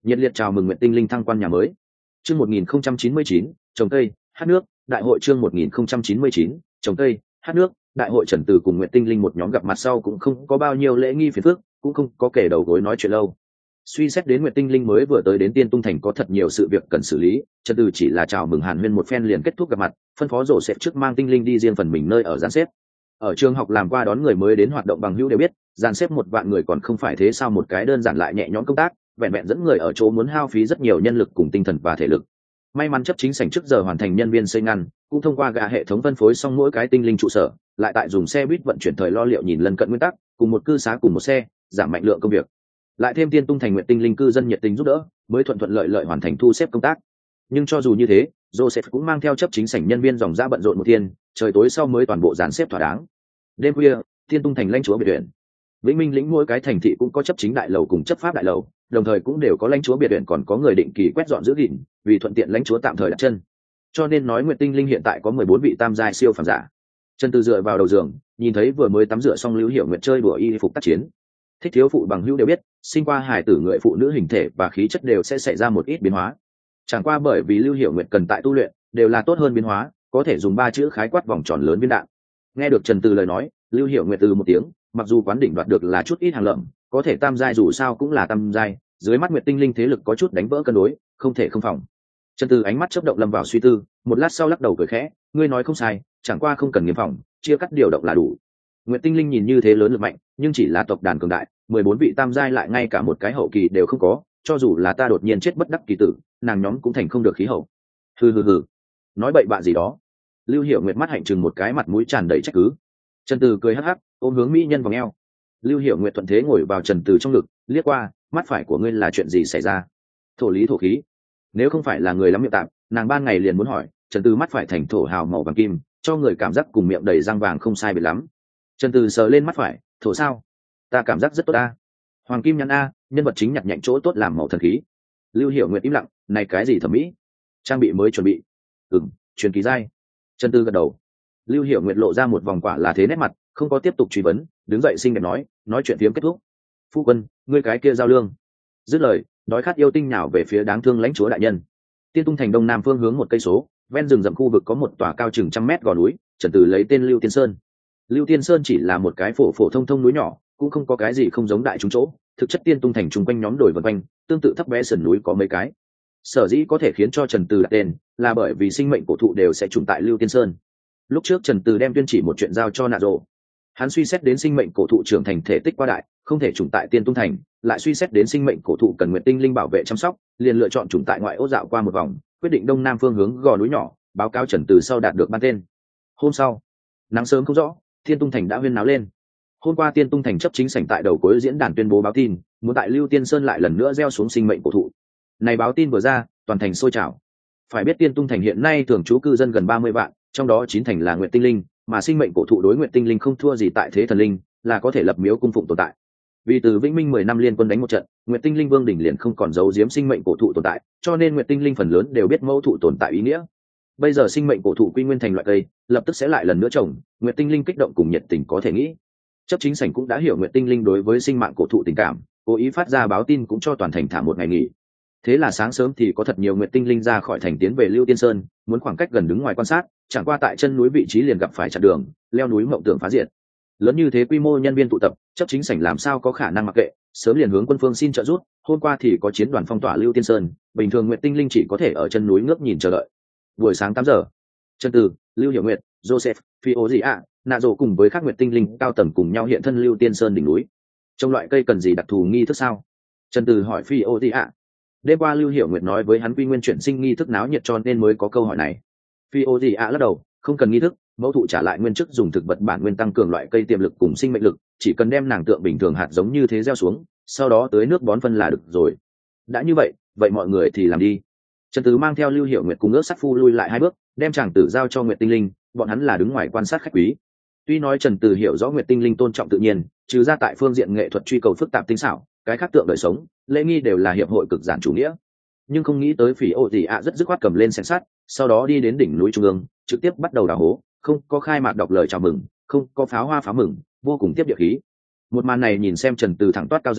Nhiệt liệt chào mừng Nguyệt Tinh Linh thăng quan nhà mới. Chương một nghìn không trăm chín mươi chín, trồng cây, hát nước, đại hội chương một nghìn không trăm chín mươi chín, trồng cây, hát nước, đại hội. Trần Từ cùng Nguyệt Tinh Linh một nhóm gặp mặt sau cũng không có bao nhiêu lễ nghi phiền phức, cũng không có kể đầu gối nói chuyện lâu. Suy xét đến Nguyệt Tinh Linh mới vừa tới đến Tiên Tung Thành có thật nhiều sự việc cần xử lý, Trần Từ chỉ là chào mừng Hàn Huyên một phen liền kết thúc gặp mặt, phân phó rổ xếp trước mang Tinh Linh đi riêng phần mình nơi ở dàn xếp. Ở trường học làm qua đón người mới đến hoạt động bằng hữu đều biết, dàn xếp một vạn người còn không phải thế sao một cái đơn giản lại nhẹ nhõm công tác, vẹn vẹn dẫn người ở chỗ muốn hao phí rất nhiều nhân lực cùng tinh thần và thể lực. May mắn chấp chính sảnh trước giờ hoàn thành nhân viên xây ngăn, cũng thông qua gạ hệ thống phân phối xong mỗi cái tinh linh trụ sở, lại tại dùng xe buýt vận chuyển thời lo liệu nhìn lân cận nguyên tắc, cùng một cư xá cùng một xe, giảm mạnh lượng công việc. Lại thêm Tiên Tung Thành Nguyện Tinh Linh cư dân nhiệt tình giúp đỡ, mới thuận thuận lợi lợi hoàn thành thu xếp công tác. Nhưng cho dù như thế, Joseph cũng mang theo chấp chính sảnh nhân viên dòng ra bận rộn một thiên, trời tối sau mới toàn bộ dàn xếp thỏa đáng. Đêm khuya, Tiên Tung Thành lãnh chúa biệt viện. Vĩnh Minh lĩnh mỗi cái thành thị cũng có chấp chính đại lầu cùng chấp pháp đại lầu, đồng thời cũng đều có lãnh chúa biệt viện còn có người định kỳ quét dọn giữ gìn, vì thuận tiện lãnh chúa tạm thời đặt chân. Cho nên nói Nguyệt Tinh Linh hiện tại có mười bốn vị tam giai siêu phàm giả. Trần Từ dựa vào đầu giường, nhìn thấy vừa mới tắm rửa xong Lưu Hiểu Nguyệt chơi đùa y phục tác chiến. Thích thiếu phụ bằng hữu đều biết, sinh qua hài tử người phụ nữ hình thể và khí chất đều sẽ xảy ra một ít biến hóa. Chẳng qua bởi vì Lưu Hiểu Nguyệt cần tại tu luyện, đều là tốt hơn biến hóa, có thể dùng ba chữ khái quát vòng tròn lớn viên đạn. Nghe được Trần Từ lời nói, Lưu Hiểu Nguyệt từ một tiếng, mặc dù quán đỉnh đoạt được là chút ít hàng lợm, có thể tam giai dù sao cũng là tam giai, dưới mắt Nguyệt Tinh Linh thế lực có chút đánh vỡ cân đối, không thể không phòng. Trần Từ ánh mắt chớp động lâm vào suy tư, một lát sau lắc đầu cười khẽ, ngươi nói không sai, chẳng qua không cần nghiêm phòng, chia cắt điều động là đủ. Nguyệt Tinh Linh nhìn như thế lớn lực mạnh, nhưng chỉ là tộc đàn cường đại, mười bốn vị tam giai lại ngay cả một cái hậu kỳ đều không có, cho dù là ta đột nhiên chết bất đắc kỳ tử, nàng nhóm cũng thành không được khí hậu. Hừ hừ hừ, nói bậy bạ gì đó. Lưu Hiểu Nguyệt mắt hạnh trừng một cái, mặt mũi tràn đầy trách cứ. Trần Từ cười hắc hắc, ôm hướng mỹ nhân vòng eo. Lưu Hiểu Nguyệt thuận thế ngồi vào Trần Từ trong ngực, liếc qua, mắt phải của ngươi là chuyện gì xảy ra? Thổ lý thổ khí. Nếu không phải là người lắm miệng tạm, nàng ban ngày liền muốn hỏi. Trần Từ mắt phải thành thổ hào màu vàng kim, cho người cảm giác cùng miệng đầy răng vàng không sai biệt lắm. Trần Từ sờ lên mắt phải, thổ sao? Ta cảm giác rất tốt a. Hoàng kim nhăn a, nhân vật chính nhặt nhạnh chỗ tốt làm màu thần khí. Lưu Hiểu Nguyệt im lặng, này cái gì thẩm mỹ? Trang bị mới chuẩn bị. Ừm, truyền kỳ giai. Trần Từ gật đầu. Lưu Hiểu Nguyệt lộ ra một vòng quả là thế nét mặt, không có tiếp tục truy vấn, đứng dậy xinh đẹp nói, nói chuyện phiếm kết thúc. Phu quân, ngươi cái kia giao lương. Dứt lời, đói khát yêu tinh nhào về phía đáng thương lãnh chúa đại nhân. Tiên Tung Thành đông nam phương hướng một cây số, ven rừng rậm khu vực có một tòa cao chừng trăm mét gò núi, Trần Từ lấy tên Lưu Tiên Sơn. Lưu Tiên Sơn chỉ là một cái phổ phổ thông thông núi nhỏ, cũng không có cái gì không giống đại chúng chỗ, thực chất Tiên Tung Thành chung quanh nhóm đồi vần quanh, tương tự thấp bé sườn núi có mấy cái. Sở dĩ có thể khiến cho Trần Từ đặt tên, là bởi vì sinh mệnh cổ thụ đều sẽ trùng tại Lưu Tiên Sơn. Lúc trước Trần Từ đem tuyên chỉ một chuyện giao cho Nạ Rồ. Hắn suy xét đến sinh mệnh cổ thụ trưởng thành thể tích quá đại, không thể trùng tại Tiên Tung Thành, lại suy xét đến sinh mệnh cổ thụ cần Nguyệt Tinh Linh bảo vệ chăm sóc, liền lựa chọn trùng tại ngoại ô dạo qua một vòng, quyết định đông nam phương hướng gò núi nhỏ, báo cáo Trần Từ sau đạt được ban tên. Hôm sau, nắng sớm không rõ, Tiên Tung Thành đã huyên náo lên. Hôm qua Tiên Tung Thành chấp chính sảnh tại đầu cuối diễn đàn tuyên bố báo tin, muốn tại Lưu Tiên Sơn lại lần nữa gieo xuống sinh mệnh cổ thụ. Này báo tin vừa ra, toàn thành sôi trào. Phải biết Tiên Tung Thành hiện nay thường trú cư dân gần ba mươi vạn, trong đó chín thành là Nguyệt Tinh Linh, mà sinh mệnh cổ thụ đối Nguyệt Tinh Linh không thua gì tại thế thần linh, là có thể lập miếu cung phụng tồn tại. Vì từ Vĩnh Minh mười năm liên quân đánh một trận, Nguyệt Tinh Linh Vương đỉnh liền không còn giấu giếm sinh mệnh cổ thụ tồn tại, cho nên Nguyệt Tinh Linh phần lớn đều biết mẫu thụ tồn tại ý nghĩa. Bây giờ sinh mệnh cổ thụ quy nguyên thành loại cây, lập tức sẽ lại lần nữa trồng, Nguyệt Tinh Linh kích động cùng nhiệt tình có thể nghĩ. Chấp chính sảnh cũng đã hiểu Nguyệt Tinh Linh đối với sinh mạng cổ thụ tình cảm, cố ý phát ra báo tin cũng cho toàn thành thả một ngày nghỉ. Thế là sáng sớm thì có thật nhiều Nguyệt Tinh Linh ra khỏi thành tiến về Lưu Tiên Sơn, muốn khoảng cách gần đứng ngoài quan sát, chẳng qua tại chân núi vị trí liền gặp phải chặn đường, leo núi mộng tưởng phá diệt. Lớn như thế quy mô nhân viên tụ tập, chấp chính sảnh làm sao có khả năng mặc kệ, sớm liền hướng quân phương xin trợ giúp. Hôm qua thì có chiến đoàn phong tỏa Lưu Tiên Sơn, bình thường Nguyệt Tinh Linh chỉ có thể ở chân núi ngước nhìn chờ đợi. Buổi sáng tám giờ, Trần Từ, Lưu Hiểu Nguyệt, Joseph, Phi gì ạ, Nạ Rồ cùng với các Nguyệt Tinh Linh cao tầng cùng nhau hiện thân Lưu Tiên Sơn đỉnh núi. Trong loại cây cần gì đặc thù nghi thức sao? Trần Từ hỏi Phi gì ạ. Đêm qua Lưu Hiểu Nguyệt nói với hắn quy nguyên chuyển sinh nghi thức náo nhiệt cho nên mới có câu hỏi này. Phi gì ạ lắc đầu, không cần nghi thức, mẫu thụ trả lại nguyên chức dùng thực vật bản nguyên tăng cường loại cây tiềm lực cùng sinh mệnh lực, chỉ cần đem nàng tượng bình thường hạt giống như thế gieo xuống, sau đó tưới nước bón phân là được rồi. Đã như vậy, vậy mọi người thì làm đi. Trần Tứ mang theo Lưu Hiểu Nguyệt cùng ước sát phu lui lại hai bước, đem chàng tử giao cho Nguyệt Tinh Linh, bọn hắn là đứng ngoài quan sát khách quý. Tuy nói Trần Từ hiểu rõ Nguyệt Tinh Linh tôn trọng tự nhiên, trừ ra tại phương diện nghệ thuật truy cầu phức tạp tinh xảo, cái khác tượng đời sống, lễ nghi đều là hiệp hội cực giản chủ nghĩa. Nhưng không nghĩ tới Phỉ Ô Tỷ ạ rất dứt khoát cầm lên xem sát, sau đó đi đến đỉnh núi trung ương, trực tiếp bắt đầu đào hố, không có khai mạc đọc lời chào mừng, không có pháo hoa pháo mừng, vô cùng tiếp địa khí. Một màn này nhìn xem Trần Từ thẳng toát cao răng,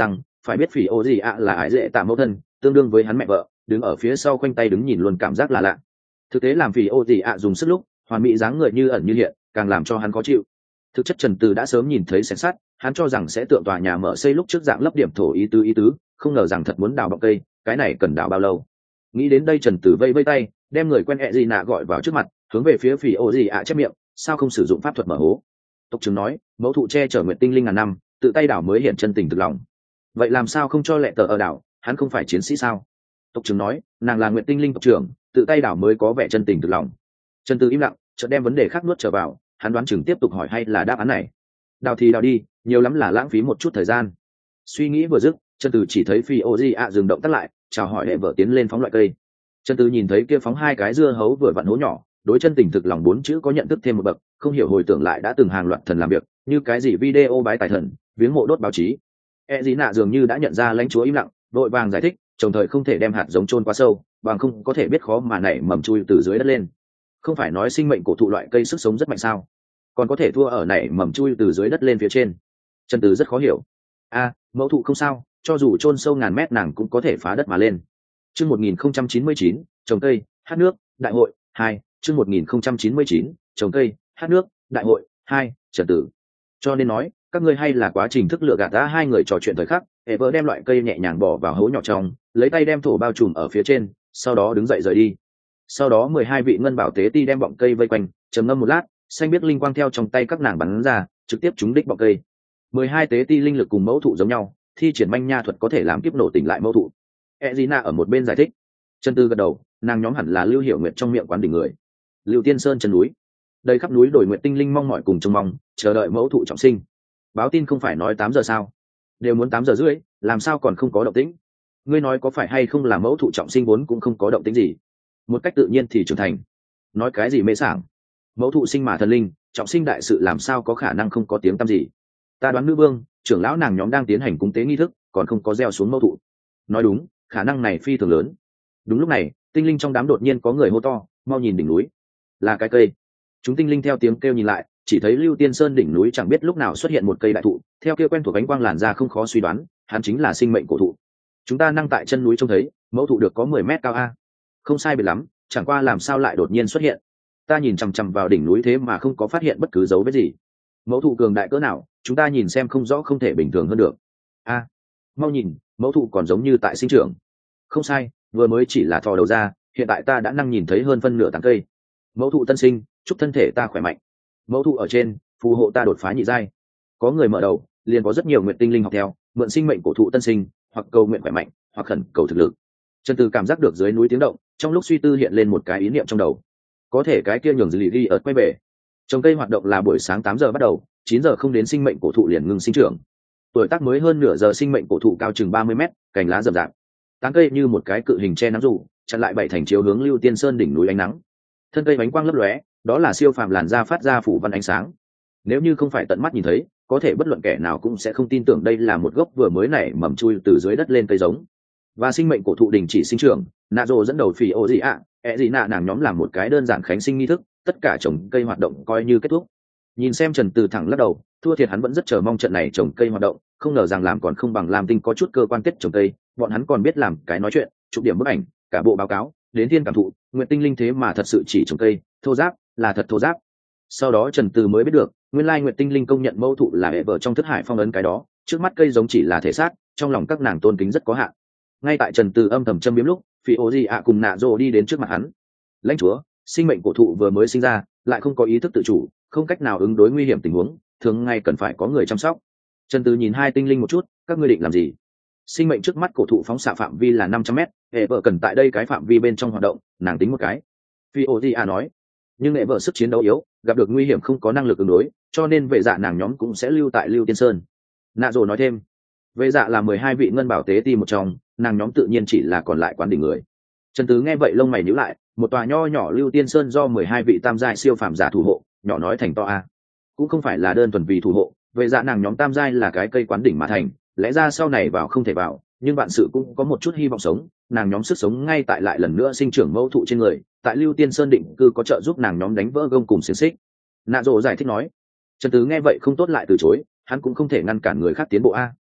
phải biết phỉ ô gì ạ là ải dễ tạ mẫu thân, tương đương với hắn mẹ vợ, đứng ở phía sau khoanh tay đứng nhìn luôn cảm giác là lạ. Thực tế làm phỉ ô gì ạ dùng sức lúc hoàn mỹ dáng người như ẩn như hiện, càng làm cho hắn khó chịu. Thực chất Trần Từ đã sớm nhìn thấy xẻng sắt, hắn cho rằng sẽ tượng tòa nhà mở xây lúc trước dạng lấp điểm thổ ý tứ ý tứ, không ngờ rằng thật muốn đào bọc cây, cái này cần đào bao lâu. Nghĩ đến đây Trần Từ vây vây tay, đem người quen ẹ gì nạ gọi vào trước mặt, hướng về phía phỉ ô gì ạ chép miệng, sao không sử dụng pháp thuật mở hố. Tộc trưởng nói, mẫu thụ che chở nguyện tinh linh ngàn năm, tự tay đảo mới hiện chân tình thực lòng. Vậy làm sao không cho lệ tờ ở đảo, hắn không phải chiến sĩ sao? Tộc trưởng nói, nàng là nguyện tinh linh tộc trưởng, tự tay đảo mới có vẻ chân tình thực lòng. Trần Từ im lặng, chợt đem vấn đề khác nuốt trở vào, hắn đoán chừng tiếp tục hỏi hay là đáp án này. Đào thì đào đi, nhiều lắm là lãng phí một chút thời gian. Suy nghĩ vừa dứt, Trần Từ chỉ thấy phi ô di ạ dừng động tắt lại, chào hỏi hệ vợ tiến lên phóng loại cây. Trần Từ nhìn thấy kia phóng hai cái dưa hấu vừa vặn hố nhỏ, đối chân tình thực lòng bốn chữ có nhận thức thêm một bậc, không hiểu hồi tưởng lại đã từng hàng loạt thần làm việc, như cái gì video bái tài thần, viếng mộ đốt báo chí. E gì nạ dường như đã nhận ra lãnh chúa im lặng, đội vàng giải thích, đồng thời không thể đem hạt giống chôn quá sâu, bằng không có thể biết khó mà nảy mầm chui từ dưới đất lên. Không phải nói sinh mệnh cổ thụ loại cây sức sống rất mạnh sao? Còn có thể thua ở nảy mầm chui từ dưới đất lên phía trên. Trần Từ rất khó hiểu. A, mẫu thụ không sao, cho dù chôn sâu ngàn mét nàng cũng có thể phá đất mà lên. Chương một nghìn không trăm chín mươi chín, trồng cây, hát nước, đại hội hai. Chương một nghìn không trăm chín mươi chín, trồng cây, hát nước, đại hội hai. Trần Tử. Cho nên nói, các ngươi hay là quá trình thức lựa gạt đã hai người trò chuyện thời khắc, hệ vợ đem loại cây nhẹ nhàng bỏ vào hố nhỏ trong, lấy tay đem thổ bao trùm ở phía trên, sau đó đứng dậy rời đi. Sau đó mười hai vị ngân bảo tế ti đem bọng cây vây quanh, trầm ngâm một lát, xanh biết linh quang theo trong tay các nàng bắn ra, trực tiếp trúng đích bọng cây. mười hai tế ti linh lực cùng mẫu thụ giống nhau, thi triển manh nha thuật có thể làm kiếp nổ tỉnh lại mẫu thụ. Ezina ở một bên giải thích. Trần Tư gật đầu, nàng nhóm hẳn là Lưu Hiểu Nguyệt trong miệng quán đỉnh người. Lưu Tiên Sơn chân núi, đây khắp núi đồi nguyện tinh linh mong mỏi cùng trông mong, chờ đợi mẫu thụ trọng sinh. Báo tin không phải nói tám giờ sao? Đều muốn tám giờ rưỡi, làm sao còn không có động tĩnh? Ngươi nói có phải hay không là mẫu thụ trọng sinh vốn cũng không có động tĩnh gì? Một cách tự nhiên thì trưởng thành. Nói cái gì mê sảng? Mẫu thụ sinh mà thần linh, trọng sinh đại sự làm sao có khả năng không có tiếng tăm gì? Ta đoán nữ vương, trưởng lão nàng nhóm đang tiến hành cúng tế nghi thức, còn không có gieo xuống mẫu thụ. Nói đúng, khả năng này phi thường lớn. Đúng lúc này, tinh linh trong đám đột nhiên có người hô to, mau nhìn đỉnh núi, là cái cây. Chúng tinh linh theo tiếng kêu nhìn lại, chỉ thấy Lưu Tiên Sơn đỉnh núi chẳng biết lúc nào xuất hiện một cây đại thụ, theo kia quen thuộc ánh quang làn ra không khó suy đoán, hắn chính là sinh mệnh cổ thụ. Chúng ta năng tại chân núi trông thấy, mẫu thụ được có mười mét cao a. Không sai biệt lắm, chẳng qua làm sao lại đột nhiên xuất hiện. Ta nhìn chằm chằm vào đỉnh núi thế mà không có phát hiện bất cứ dấu vết gì. Mẫu thụ cường đại cỡ nào, chúng ta nhìn xem không rõ không thể bình thường hơn được. A, mau nhìn, mẫu thụ còn giống như tại sinh trưởng. Không sai, vừa mới chỉ là thò đầu ra, hiện tại ta đã năng nhìn thấy hơn phân nửa tán cây. Mẫu thụ tân sinh, chúc thân thể ta khỏe mạnh. Mẫu thụ ở trên, phù hộ ta đột phá nhị giai. Có người mở đầu, liền có rất nhiều nguyện tinh linh học theo, mượn sinh mệnh cổ thụ tân sinh, hoặc cầu nguyện khỏe mạnh, hoặc khẩn cầu thực lực. Trần Từ cảm giác được dưới núi tiếng động, trong lúc suy tư hiện lên một cái ý niệm trong đầu. Có thể cái kia nhường dư lì ghi ở quay về. Trồng cây hoạt động là buổi sáng tám giờ bắt đầu, chín giờ không đến sinh mệnh cổ thụ liền ngừng sinh trưởng. Tuổi tác mới hơn nửa giờ sinh mệnh cổ thụ cao chừng ba mươi mét, cành lá rậm rạp. Tán cây như một cái cự hình che nắng dù, chặn lại bảy thành chiếu hướng Lưu Tiên Sơn đỉnh núi ánh nắng. Thân cây bánh quang lấp lóe, đó là siêu phàm làn da phát ra phủ văn ánh sáng. Nếu như không phải tận mắt nhìn thấy, có thể bất luận kẻ nào cũng sẽ không tin tưởng đây là một gốc vừa mới nảy mầm chui từ dưới đất lên cây giống. Và sinh mệnh cổ thụ đình chỉ sinh trưởng, nạ rồ dẫn đầu phỉ ô gì ạ, ẹ gì nạ nàng nhóm làm một cái đơn giản khánh sinh nghi thức, tất cả trồng cây hoạt động coi như kết thúc. Nhìn xem Trần Từ thẳng lắc đầu, thua thiệt hắn vẫn rất chờ mong trận này trồng cây hoạt động, không ngờ rằng làm còn không bằng làm tinh có chút cơ quan kết trồng cây, bọn hắn còn biết làm cái nói chuyện, chụp điểm bức ảnh, cả bộ báo cáo, đến thiên cảm thụ, nguyện tinh linh thế mà thật sự chỉ trồng cây, thô giáp, là thật thô giáp. Sau đó Trần Từ mới biết được, nguyên lai nguyện tinh linh công nhận mẫu thụ là hệ vợ trong thất hải phong ấn cái đó, trước mắt cây giống chỉ là thể xác, trong lòng các nàng tôn kính rất có hạn. Ngay tại Trần Từ âm thầm châm biếm lúc, phi ô gì ạ cùng nạ rồ đi đến trước mặt hắn. Lãnh chúa, sinh mệnh cổ thụ vừa mới sinh ra, lại không có ý thức tự chủ, không cách nào ứng đối nguy hiểm tình huống, thường ngày cần phải có người chăm sóc. Trần Từ nhìn hai tinh linh một chút, các ngươi định làm gì? Sinh mệnh trước mắt cổ thụ phóng xạ phạm vi là năm trăm mét, hệ vợ cần tại đây cái phạm vi bên trong hoạt động, nàng tính một cái. Phi ô gì ạ nói, nhưng hệ vợ sức chiến đấu yếu, gặp được nguy hiểm không có năng lực ứng đối, cho nên vệ dạ nàng nhóm cũng sẽ lưu tại Lưu Tiên Sơn. Nạ rồ nói thêm, vệ dạ là mười hai vị ngân bảo tế ti một trong, nàng nhóm tự nhiên chỉ là còn lại quán đỉnh người. Trần Tứ nghe vậy lông mày nhíu lại, một tòa nho nhỏ Lưu Tiên Sơn do mười hai vị tam giai siêu phàm giả thủ hộ, nhỏ nói thành to a. Cũng không phải là đơn thuần vì thủ hộ, vệ dạ nàng nhóm tam giai là cái cây quán đỉnh mà thành, lẽ ra sau này vào không thể vào, nhưng bạn sự cũng có một chút hy vọng sống, nàng nhóm sức sống ngay tại lại lần nữa sinh trưởng mẫu thụ trên người, tại Lưu Tiên Sơn định cư có trợ giúp nàng nhóm đánh vỡ gông cùng xiềng xích. Nạ Dỗ giải thích nói. Trần Tứ nghe vậy không tốt lại từ chối, hắn cũng không thể ngăn cản người khác tiến bộ a.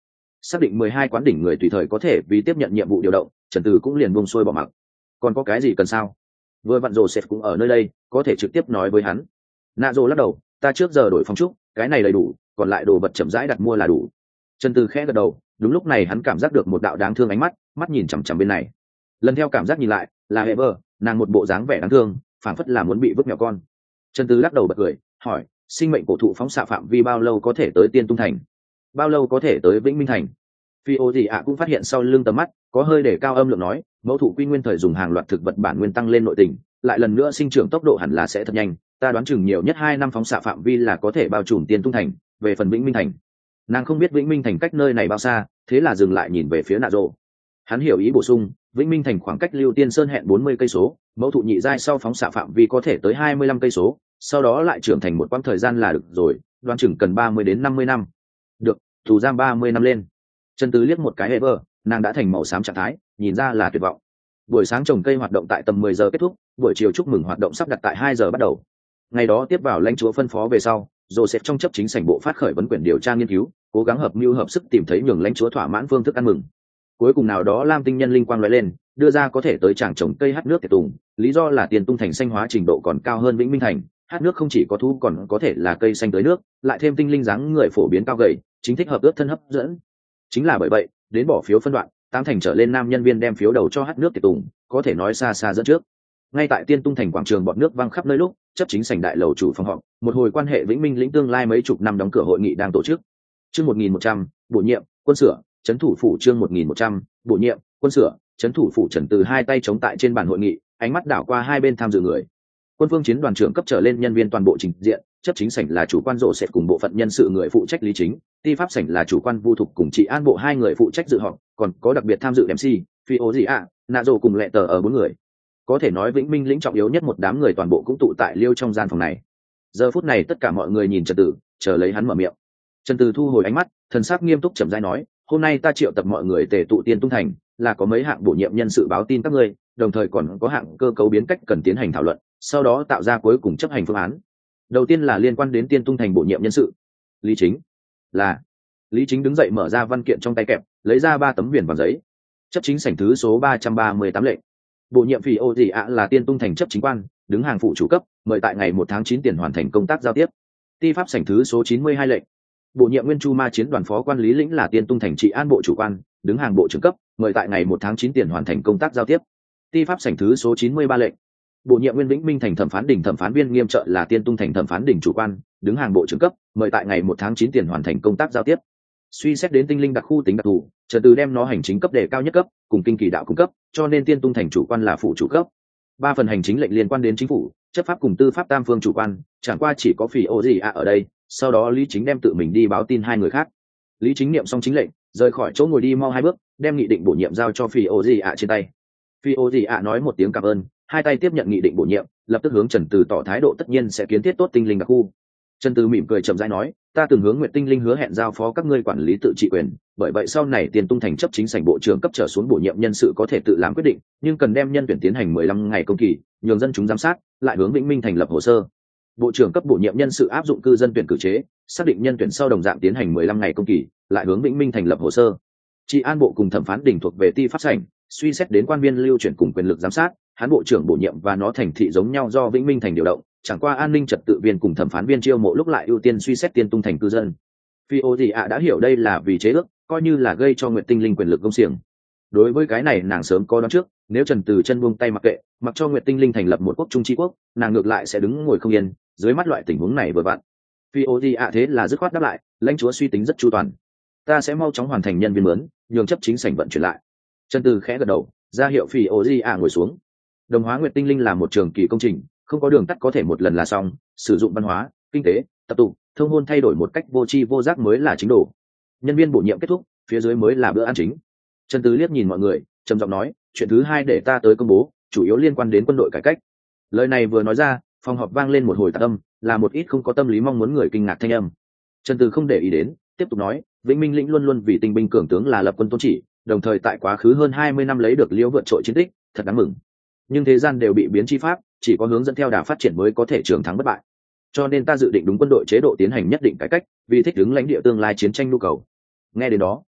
xác định mười hai quán đỉnh người tùy thời có thể vì tiếp nhận nhiệm vụ điều động, Trần Từ cũng liền buông xuôi bỏ mặc. Còn có cái gì cần sao? Vừa vặn Joseph cũng ở nơi đây, có thể trực tiếp nói với hắn. Nạ Dô lắc đầu, ta trước giờ đổi phong trúc, cái này đầy đủ, còn lại đồ vật chậm rãi đặt mua là đủ. Trần Từ khẽ gật đầu, đúng lúc này hắn cảm giác được một đạo đáng thương ánh mắt, mắt nhìn chằm chằm bên này. Lần theo cảm giác nhìn lại, là Heber, nàng một bộ dáng vẻ đáng thương, phảng phất là muốn bị vứt mèo con. Trần Từ lắc đầu bật cười, hỏi, sinh mệnh cổ thụ phóng xạ phạm vi bao lâu có thể tới Tiên Tung Thành? Bao lâu có thể tới Vĩnh Minh Thành? Phi ô gì ạ cũng phát hiện sau lưng tầm mắt, có hơi để cao âm lượng nói, mẫu thụ quy nguyên thời dùng hàng loạt thực vật bản nguyên tăng lên nội tình, lại lần nữa sinh trưởng tốc độ hẳn là sẽ thật nhanh, ta đoán chừng nhiều nhất hai năm phóng xạ phạm vi là có thể bao trùm Tiên Tung Thành. Về phần Vĩnh Minh Thành, nàng không biết Vĩnh Minh Thành cách nơi này bao xa, thế là dừng lại nhìn về phía Nạ Dô. Hắn hiểu ý bổ sung, Vĩnh Minh Thành khoảng cách Lưu Tiên Sơn hẹn bốn mươi cây số, mẫu thụ nhị giai sau phóng xạ phạm vi có thể tới hai mươi lăm cây số, sau đó lại trưởng thành một quãng thời gian là được rồi, đoán chừng cần ba mươi đến năm mươi năm. Được, thủ giam ba mươi năm lên. Trần Tứ liếc một cái Heber, nàng đã thành màu xám trạng thái, nhìn ra là tuyệt vọng. Buổi sáng trồng cây hoạt động tại tầm mười giờ kết thúc, buổi chiều chúc mừng hoạt động sắp đặt tại hai giờ bắt đầu. Ngày đó tiếp vào lãnh chúa phân phó về sau, Joseph trong chấp chính sảnh bộ phát khởi vấn quyền điều tra nghiên cứu, cố gắng hợp mưu hợp sức tìm thấy nhường lãnh chúa thỏa mãn phương thức ăn mừng. Cuối cùng nào đó Lam tinh nhân linh quang lóe lên, đưa ra có thể tới tràng trồng cây hát nước tiệt tùng, lý do là Tiên Tung Thành xanh hóa trình độ còn cao hơn Vĩnh Minh Thành, hát nước không chỉ có thu còn có thể là cây xanh tới nước, lại thêm tinh linh dáng người phổ biến cao gầy, chính thích hợp ướt thân hấp dẫn. Chính là bởi vậy, đến bỏ phiếu phân đoạn, tám thành trở lên nam nhân viên đem phiếu đầu cho hát nước tiệt tùng, có thể nói xa xa dẫn trước. Ngay tại Tiên Tung Thành quảng trường bọt nước văng khắp nơi lúc, chấp chính sảnh đại lầu chủ phòng họp, một hồi quan hệ Vĩnh Minh lĩnh tương lai mấy chục năm đóng cửa hội nghị đang tổ chức. Chương một nghìn một trăm, bổ nhiệm, quân sửa, trấn thủ phủ chương một nghìn một trăm, bổ nhiệm, quân sửa, trấn thủ phủ Trần Từ hai tay chống tại trên bàn hội nghị, ánh mắt đảo qua hai bên tham dự người. Quân phương chiến đoàn trưởng cấp trở lên nhân viên toàn bộ trình diện, chấp chính sảnh là chủ quan rộ sệt cùng bộ phận nhân sự người phụ trách lý chính, ti pháp sảnh là chủ quan vu thục cùng trị an bộ hai người phụ trách dự họp, còn có đặc biệt tham dự em xê, phi ố gì ạ, nạ rồ cùng lệ tờ ở bốn người. Có thể nói Vĩnh Minh lĩnh trọng yếu nhất một đám người toàn bộ cũng tụ tại liêu trong gian phòng này. Giờ phút này tất cả mọi người nhìn Trần Tử, chờ lấy hắn mở miệng. Trần Tử thu hồi ánh mắt, thần sắc nghiêm túc chậm rãi nói, hôm nay ta triệu tập mọi người tề tụ Tiên Tung Thành, là có mấy hạng bổ nhiệm nhân sự báo tin các ngươi, đồng thời còn có hạng cơ cấu biến cách cần tiến hành thảo luận, sau đó tạo ra cuối cùng chấp hành phương án. Đầu tiên là liên quan đến Tiên Tung Thành bổ nhiệm nhân sự. Lý Chính là Lý Chính đứng dậy mở ra văn kiện trong tay kẹp, lấy ra ba tấm viền vàng giấy. Chấp chính sảnh thứ số ba trăm ba mươi tám lệnh. Bổ nhiệm Phỉ Ô Dị ạ là Tiên Tung Thành chấp chính quan, đứng hàng phụ chủ cấp, mời tại ngày một tháng chín tiền hoàn thành công tác giao tiếp. Ti pháp sảnh thứ số chín mươi hai lệnh. Bổ nhiệm Nguyên Chu Ma chiến đoàn phó quan Lý Lĩnh là Tiên Tung Thành trị an bộ chủ quan, đứng hàng bộ trưởng cấp, mời tại ngày một tháng chín tiền hoàn thành công tác giao tiếp. Ti pháp sảnh thứ số chín mươi ba lệnh. Bổ nhiệm Nguyên Vĩnh Minh Thành thẩm phán đỉnh thẩm phán viên nghiêm trợ là Tiên Tung Thành thẩm phán đỉnh chủ quan, đứng hàng bộ trưởng cấp, mời tại ngày một tháng chín tiền hoàn thành công tác giao tiếp. Suy xét đến tinh linh đặc khu tính đặc thù, Trần Từ đem nó hành chính cấp đề cao nhất cấp, cùng kinh kỳ đạo cung cấp, cho nên Tiên Tung Thành chủ quan là phụ chủ cấp. Ba phần hành chính lệnh liên quan đến chính phủ, chấp pháp cùng tư pháp tam phương chủ quan, chẳng qua chỉ có Phỉ Ô Dị ạ ở đây, sau đó Lý Chính đem tự mình đi báo tin hai người khác. Lý Chính niệm xong chính lệnh, rời khỏi chỗ ngồi đi mau hai bước, đem nghị định bổ nhiệm giao cho Phỉ Ô Dị ạ trên tay. Phỉ Ô Dị ạ nói một tiếng cảm ơn, hai tay tiếp nhận nghị định bổ nhiệm, lập tức hướng Trần Từ tỏ thái độ tất nhiên sẽ kiến thiết tốt tinh linh đặc khu. Trần Từ mỉm cười chậm rãi nói, ta từng hướng Nguyệt Tinh Linh hứa hẹn giao phó các ngươi quản lý tự trị quyền, bởi vậy sau này Tiên Tung Thành chấp chính sảnh bộ trưởng cấp trở xuống bổ nhiệm nhân sự có thể tự làm quyết định, nhưng cần đem nhân tuyển tiến hành mười lăm ngày công kỳ, nhường dân chúng giám sát, lại hướng Vĩnh Minh thành lập hồ sơ. Bộ trưởng cấp bổ nhiệm nhân sự áp dụng cư dân tuyển cử chế, xác định nhân tuyển sau đồng dạng tiến hành mười lăm ngày công kỳ, lại hướng Vĩnh Minh thành lập hồ sơ. Trị an bộ cùng thẩm phán đỉnh thuộc về ti pháp sảnh, suy xét đến quan viên lưu chuyển cùng quyền lực giám sát, hắn bộ trưởng bổ nhiệm và nó thành thị giống nhau do Vĩnh Minh thành điều động, chẳng qua an ninh trật tự viên cùng thẩm phán viên chiêu mộ lúc lại ưu tiên suy xét Tiên Tung Thành cư dân. Phi ô gì ạ đã hiểu đây là vì chế ước, coi như là gây cho Nguyệt Tinh Linh quyền lực công xiềng. Đối với cái này nàng sớm có đoán trước, nếu Trần Từ chân buông tay mặc kệ, mặc cho Nguyệt Tinh Linh thành lập một quốc trung tri quốc, nàng ngược lại sẽ đứng ngồi không yên, dưới mắt loại tình huống này vừa vặn. Phi ô gì ạ thế là dứt khoát đáp lại, lãnh chúa suy tính rất chu toàn. Ta sẽ mau chóng hoàn thành nhân viên mướn, nhường chấp chính sảnh vận chuyển lại. Trần Từ khẽ gật đầu, ra hiệu Phi ô gì ạ ngồi xuống. Đồng hóa Nguyệt Tinh Linh là một trường kỳ công trình, không có đường tắt có thể một lần là xong, sử dụng văn hóa, kinh tế, tập tục, thông hôn thay đổi một cách vô tri vô giác mới là chính đồ. Nhân viên bổ nhiệm kết thúc, phía dưới mới là bữa ăn chính. Trần Tứ liếc nhìn mọi người, trầm giọng nói, chuyện thứ hai để ta tới công bố, chủ yếu liên quan đến quân đội cải cách. Lời này vừa nói ra, phòng họp vang lên một hồi tạc âm, là một ít không có tâm lý mong muốn người kinh ngạc thanh âm. Trần Tứ không để ý đến, tiếp tục nói, Vĩnh Minh lĩnh luôn luôn vì tinh binh cường tướng là lập quân tôn chỉ, đồng thời tại quá khứ hơn hai mươi năm lấy được liễu vượt trội chiến tích, thật đáng mừng. Nhưng thế gian đều bị biến chi pháp, chỉ có hướng dẫn theo đà phát triển mới có thể trường thắng bất bại. Cho nên ta dự định đúng quân đội chế độ tiến hành nhất định cải cách, vì thích ứng lãnh địa tương lai chiến tranh nhu cầu. Nghe đến đó,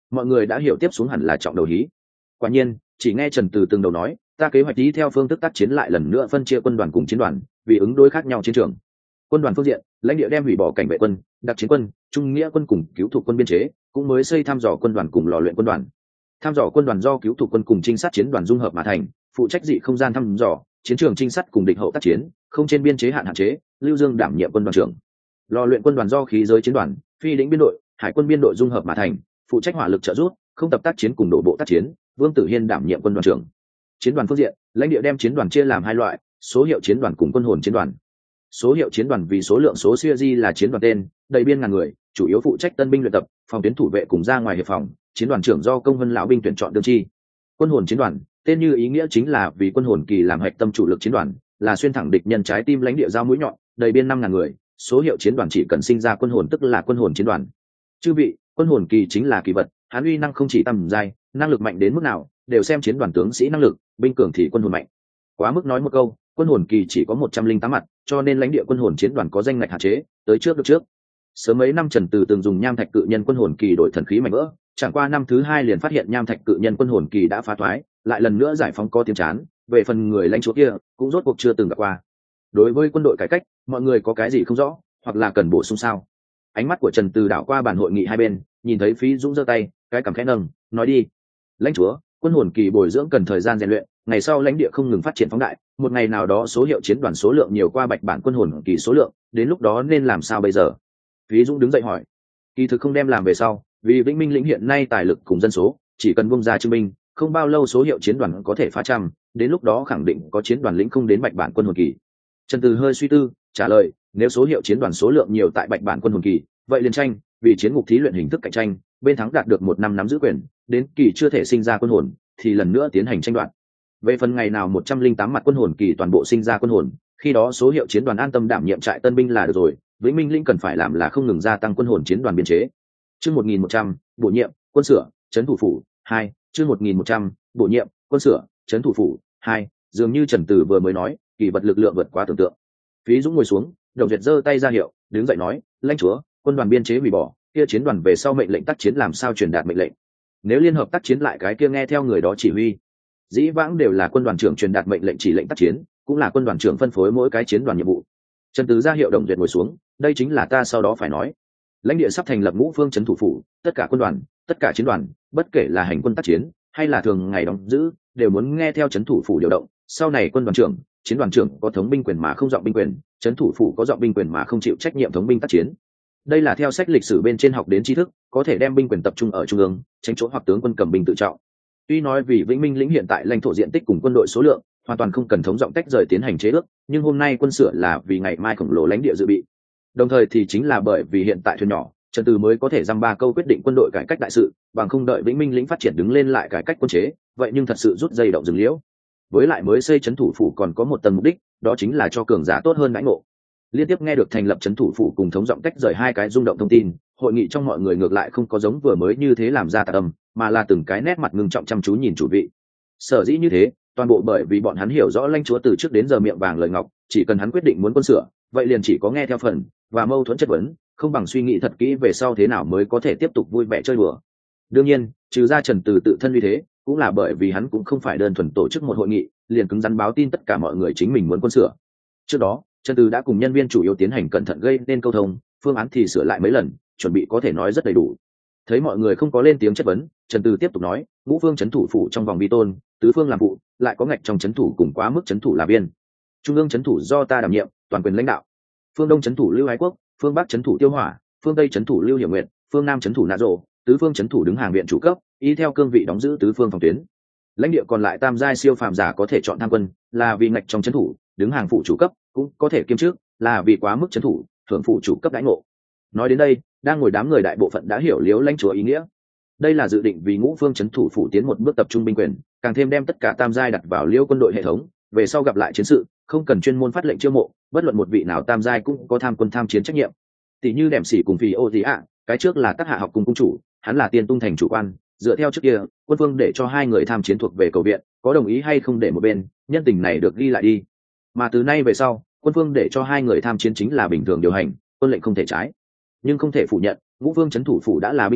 mọi người đã hiểu tiếp xuống hẳn là trọng đầu hí. Quả nhiên, chỉ nghe Trần Từ từng đầu nói, ta kế hoạch tí theo phương thức tác chiến lại lần nữa phân chia quân đoàn cùng chiến đoàn, vì ứng đối khác nhau chiến trường. Quân đoàn phương diện, lãnh địa đem hủy bỏ cảnh vệ quân, đặc chiến quân, trung nghĩa quân cùng cứu thuộc quân biên chế, cũng mới xây thăm dò quân đoàn cùng lò luyện quân đoàn. Thăm dò quân đoàn do cứu thuộc quân cùng trinh sát chiến đoàn dung hợp mà thành, phụ trách dị không gian thăm dò, chiến trường trinh sát cùng địch hậu tác chiến, không trên biên chế hạn hạn chế, Lưu Dương đảm nhiệm quân đoàn trưởng. Lò luyện quân đoàn do khí giới chiến đoàn, phi lĩnh biên đội, hải quân biên đội dung hợp mà thành, phụ trách hỏa lực trợ giúp, không tập tác chiến cùng đổ bộ tác chiến, Vương Tử Hiên đảm nhiệm quân đoàn trưởng. Chiến đoàn phương diện, lãnh địa đem chiến đoàn chia làm hai loại, số hiệu chiến đoàn cùng quân hồn chiến đoàn. Số hiệu chiến đoàn vì số lượng số siêu di là chiến đoàn tên, đầy biên ngàn người, chủ yếu phụ trách tân binh luyện tập, phòng tuyến thủ vệ cùng ra ngoài hiệp phòng, chiến đoàn trưởng do công vân lão binh tuyển chọn đương chi. Quân hồn chiến đoàn, tên như ý nghĩa chính là vì quân hồn kỳ làm hạch tâm chủ lực chiến đoàn, là xuyên thẳng địch nhân trái tim lãnh địa giao mũi nhọn, đầy biên năm ngàn người, số hiệu chiến đoàn chỉ cần sinh ra quân hồn tức là quân hồn chiến đoàn. Chư vị, quân hồn kỳ chính là kỳ vật, hắn uy năng không chỉ tầm giai, năng lực mạnh đến mức nào, đều xem chiến đoàn tướng sĩ năng lực, binh cường thì quân hồn mạnh. Quá mức nói một câu, quân hồn kỳ chỉ có một trăm linh tám mặt, cho nên lãnh địa quân hồn chiến đoàn có danh ngạch hạn chế, tới trước được trước. Sớm mấy năm Trần Từ từng dùng nham thạch cự nhân quân hồn kỳ đổi thần khí mạnh vỡ, chẳng qua năm thứ hai liền phát hiện nham thạch cự nhân quân hồn kỳ đã phá thoái, lại lần nữa giải phóng có tiếng chán, về phần người lãnh chúa kia cũng rốt cuộc chưa từng gặp qua. Đối với quân đội cải cách, mọi người có cái gì không rõ, hoặc là cần bổ sung sao? Ánh mắt của Trần Từ đảo qua bàn hội nghị hai bên, nhìn thấy Phí Dũng giơ tay, cái cằm khẽ nâng, nói đi. Lãnh chúa, quân hồn kỳ bồi dưỡng cần thời gian rèn luyện, ngày sau lãnh địa không ngừng phát triển phóng đại, một ngày nào đó số hiệu chiến đoàn số lượng nhiều qua bạch bản quân hồn kỳ số lượng, đến lúc đó nên làm sao bây giờ? Phí Dũng đứng dậy hỏi. Kỳ thực không đem làm về sau, vì Vĩnh Minh lĩnh hiện nay tài lực cùng dân số, chỉ cần buông ra chứng minh, không bao lâu số hiệu chiến đoàn có thể phá trăm, đến lúc đó khẳng định có chiến đoàn lĩnh không đến bạch bản quân hồn kỳ. Trần Từ hơi suy tư, trả lời, nếu số hiệu chiến đoàn số lượng nhiều tại bạch bản quân hồn kỳ, vậy liền tranh, vì chiến ngục thí luyện hình thức cạnh tranh, bên thắng đạt được một năm nắm giữ quyền, đến kỳ chưa thể sinh ra quân hồn, thì lần nữa tiến hành tranh đoạt. Về phần ngày nào một trăm linh tám mặt quân hồn kỳ toàn bộ sinh ra quân hồn, khi đó số hiệu chiến đoàn an tâm đảm nhiệm trại tân binh là được rồi, Vĩnh Minh lĩnh cần phải làm là không ngừng gia tăng quân hồn chiến đoàn biên chế. Chương một nghìn một trăm, bổ nhiệm, quân sửa, trấn thủ phủ, hai, chương một nghìn một trăm, bổ nhiệm, quân sửa, trấn thủ phủ, hai, dường như Trần Tử vừa mới nói, kỳ vật lực lượng vượt quá tưởng tượng. Phí Dũng ngồi xuống, Đồng Duyệt giơ tay ra hiệu, đứng dậy nói, lãnh chúa, quân đoàn biên chế hủy bỏ, kia chiến đoàn về sau mệnh lệnh tác chiến làm sao truyền đạt mệnh lệnh? Nếu liên hợp tác chiến lại cái kia nghe theo người đó chỉ huy. Dĩ vãng đều là quân đoàn trưởng truyền đạt mệnh lệnh chỉ lệnh tác chiến, cũng là quân đoàn trưởng phân phối mỗi cái chiến đoàn nhiệm vụ. Trần Tứ ra hiệu Đồng Duyệt ngồi xuống, đây chính là ta sau đó phải nói. Lãnh địa sắp thành lập ngũ phương trấn thủ phủ, tất cả quân đoàn, tất cả chiến đoàn, bất kể là hành quân tác chiến hay là thường ngày đóng giữ, đều muốn nghe theo trấn thủ phủ điều động. Sau này quân đoàn trưởng, chiến đoàn trưởng có thống binh quyền mà không dọn binh quyền, trấn thủ phủ có dọn binh quyền mà không chịu trách nhiệm thống binh tác chiến. Đây là theo sách lịch sử bên trên học đến tri thức, có thể đem binh quyền tập trung ở trung ương, tránh chỗ hoặc tướng quân cầm binh tự trọng. Tuy nói vì Vĩnh Minh lĩnh hiện tại lãnh thổ diện tích cùng quân đội số lượng, hoàn toàn không cần thống giọng tách rời tiến hành chế ước, nhưng hôm nay quân sửa là vì ngày mai khổng lồ lãnh địa dự bị. Đồng thời thì chính là bởi vì hiện tại thuyền nhỏ, Trần Từ mới có thể dăm ba câu quyết định quân đội cải cách đại sự, bằng không đợi Vĩnh Minh lĩnh phát triển đứng lên lại cải cách quân chế, vậy nhưng thật sự rút dây động rừng liễu. Với lại mới xây trấn thủ phủ còn có một tầng mục đích, đó chính là cho cường giả tốt hơn đãi ngộ. Liên tiếp nghe được thành lập trấn thủ phủ cùng thống giọng tách rời hai cái rung động thông tin, hội nghị trong mọi người ngược lại không có giống vừa mới như thế làm ra tạc âm, mà là từng cái nét mặt ngưng trọng chăm chú nhìn chủ vị. Sở dĩ như thế, toàn bộ bởi vì bọn hắn hiểu rõ lãnh chúa từ trước đến giờ miệng vàng lời ngọc, chỉ cần hắn quyết định muốn quân sửa, vậy liền chỉ có nghe theo phần và mâu thuẫn chất vấn, không bằng suy nghĩ thật kỹ về sau thế nào mới có thể tiếp tục vui vẻ chơi đùa. Đương nhiên, trừ ra Trần Từ tự thân như thế, cũng là bởi vì hắn cũng không phải đơn thuần tổ chức một hội nghị, liền cứng rắn báo tin tất cả mọi người chính mình muốn quân sửa. Trước đó, Trần Từ đã cùng nhân viên chủ yếu tiến hành cẩn thận gây nên câu thông, phương án thì sửa lại mấy lần, chuẩn bị có thể nói rất đầy đủ. Thấy mọi người không có lên tiếng chất vấn, Trần Từ tiếp tục nói, ngũ phương trấn thủ phủ trong vòng vi tôn, tứ phương làm vụ, lại có ngạch trong trấn thủ cùng quá mức trấn thủ là viên. Trung ương trấn thủ do ta đảm nhiệm, toàn quyền lãnh đạo. Phương đông trấn thủ Lưu Ái Quốc, phương bắc trấn thủ Tiêu Hỏa, phương tây trấn thủ Lưu Hiểu Nguyện, phương nam trấn thủ Nạ Rộ, tứ phương trấn thủ đứng hàng viện chủ cấp, y theo cương vị đóng giữ tứ phương phòng tuyến. Lãnh địa còn lại tam giai siêu phàm giả có thể chọn tham quân, là vì ngạch trong trấn thủ, đứng hàng phụ chủ cấp, cũng có thể kiêm chức, là vì quá mức trấn thủ, thưởng phụ chủ cấp đãi ngộ. Nói đến đây, đang ngồi đám người đại bộ phận đã hiểu liếu lãnh chúa ý nghĩa. Đây là dự định vì ngũ phương trấn thủ phủ tiến một bước tập trung binh quyền, càng thêm đem tất cả tam giai đặt vào liêu quân đội hệ thống, về sau gặp lại chiến sự, không cần chuyên môn phát lệnh chiêu mộ, bất luận một vị nào tam giai cũng có tham quân tham chiến trách nhiệm. Tỷ như Đệm Sĩ cùng Phì Ô gì ạ, cái trước là Tác Hạ học cùng cung chủ, hắn là Tiên Tung thành chủ quan, dựa theo trước kia, quân phương để cho hai người tham chiến thuộc về cầu viện, có đồng ý hay không để một bên, nhân tình này được ghi lại đi. Mà từ nay về sau, quân phương để cho hai người tham chiến chính là bình thường điều hành, quân lệnh không thể trái. Nhưng không thể phủ nhận, ngũ phương trấn thủ phủ đã là binh bộ,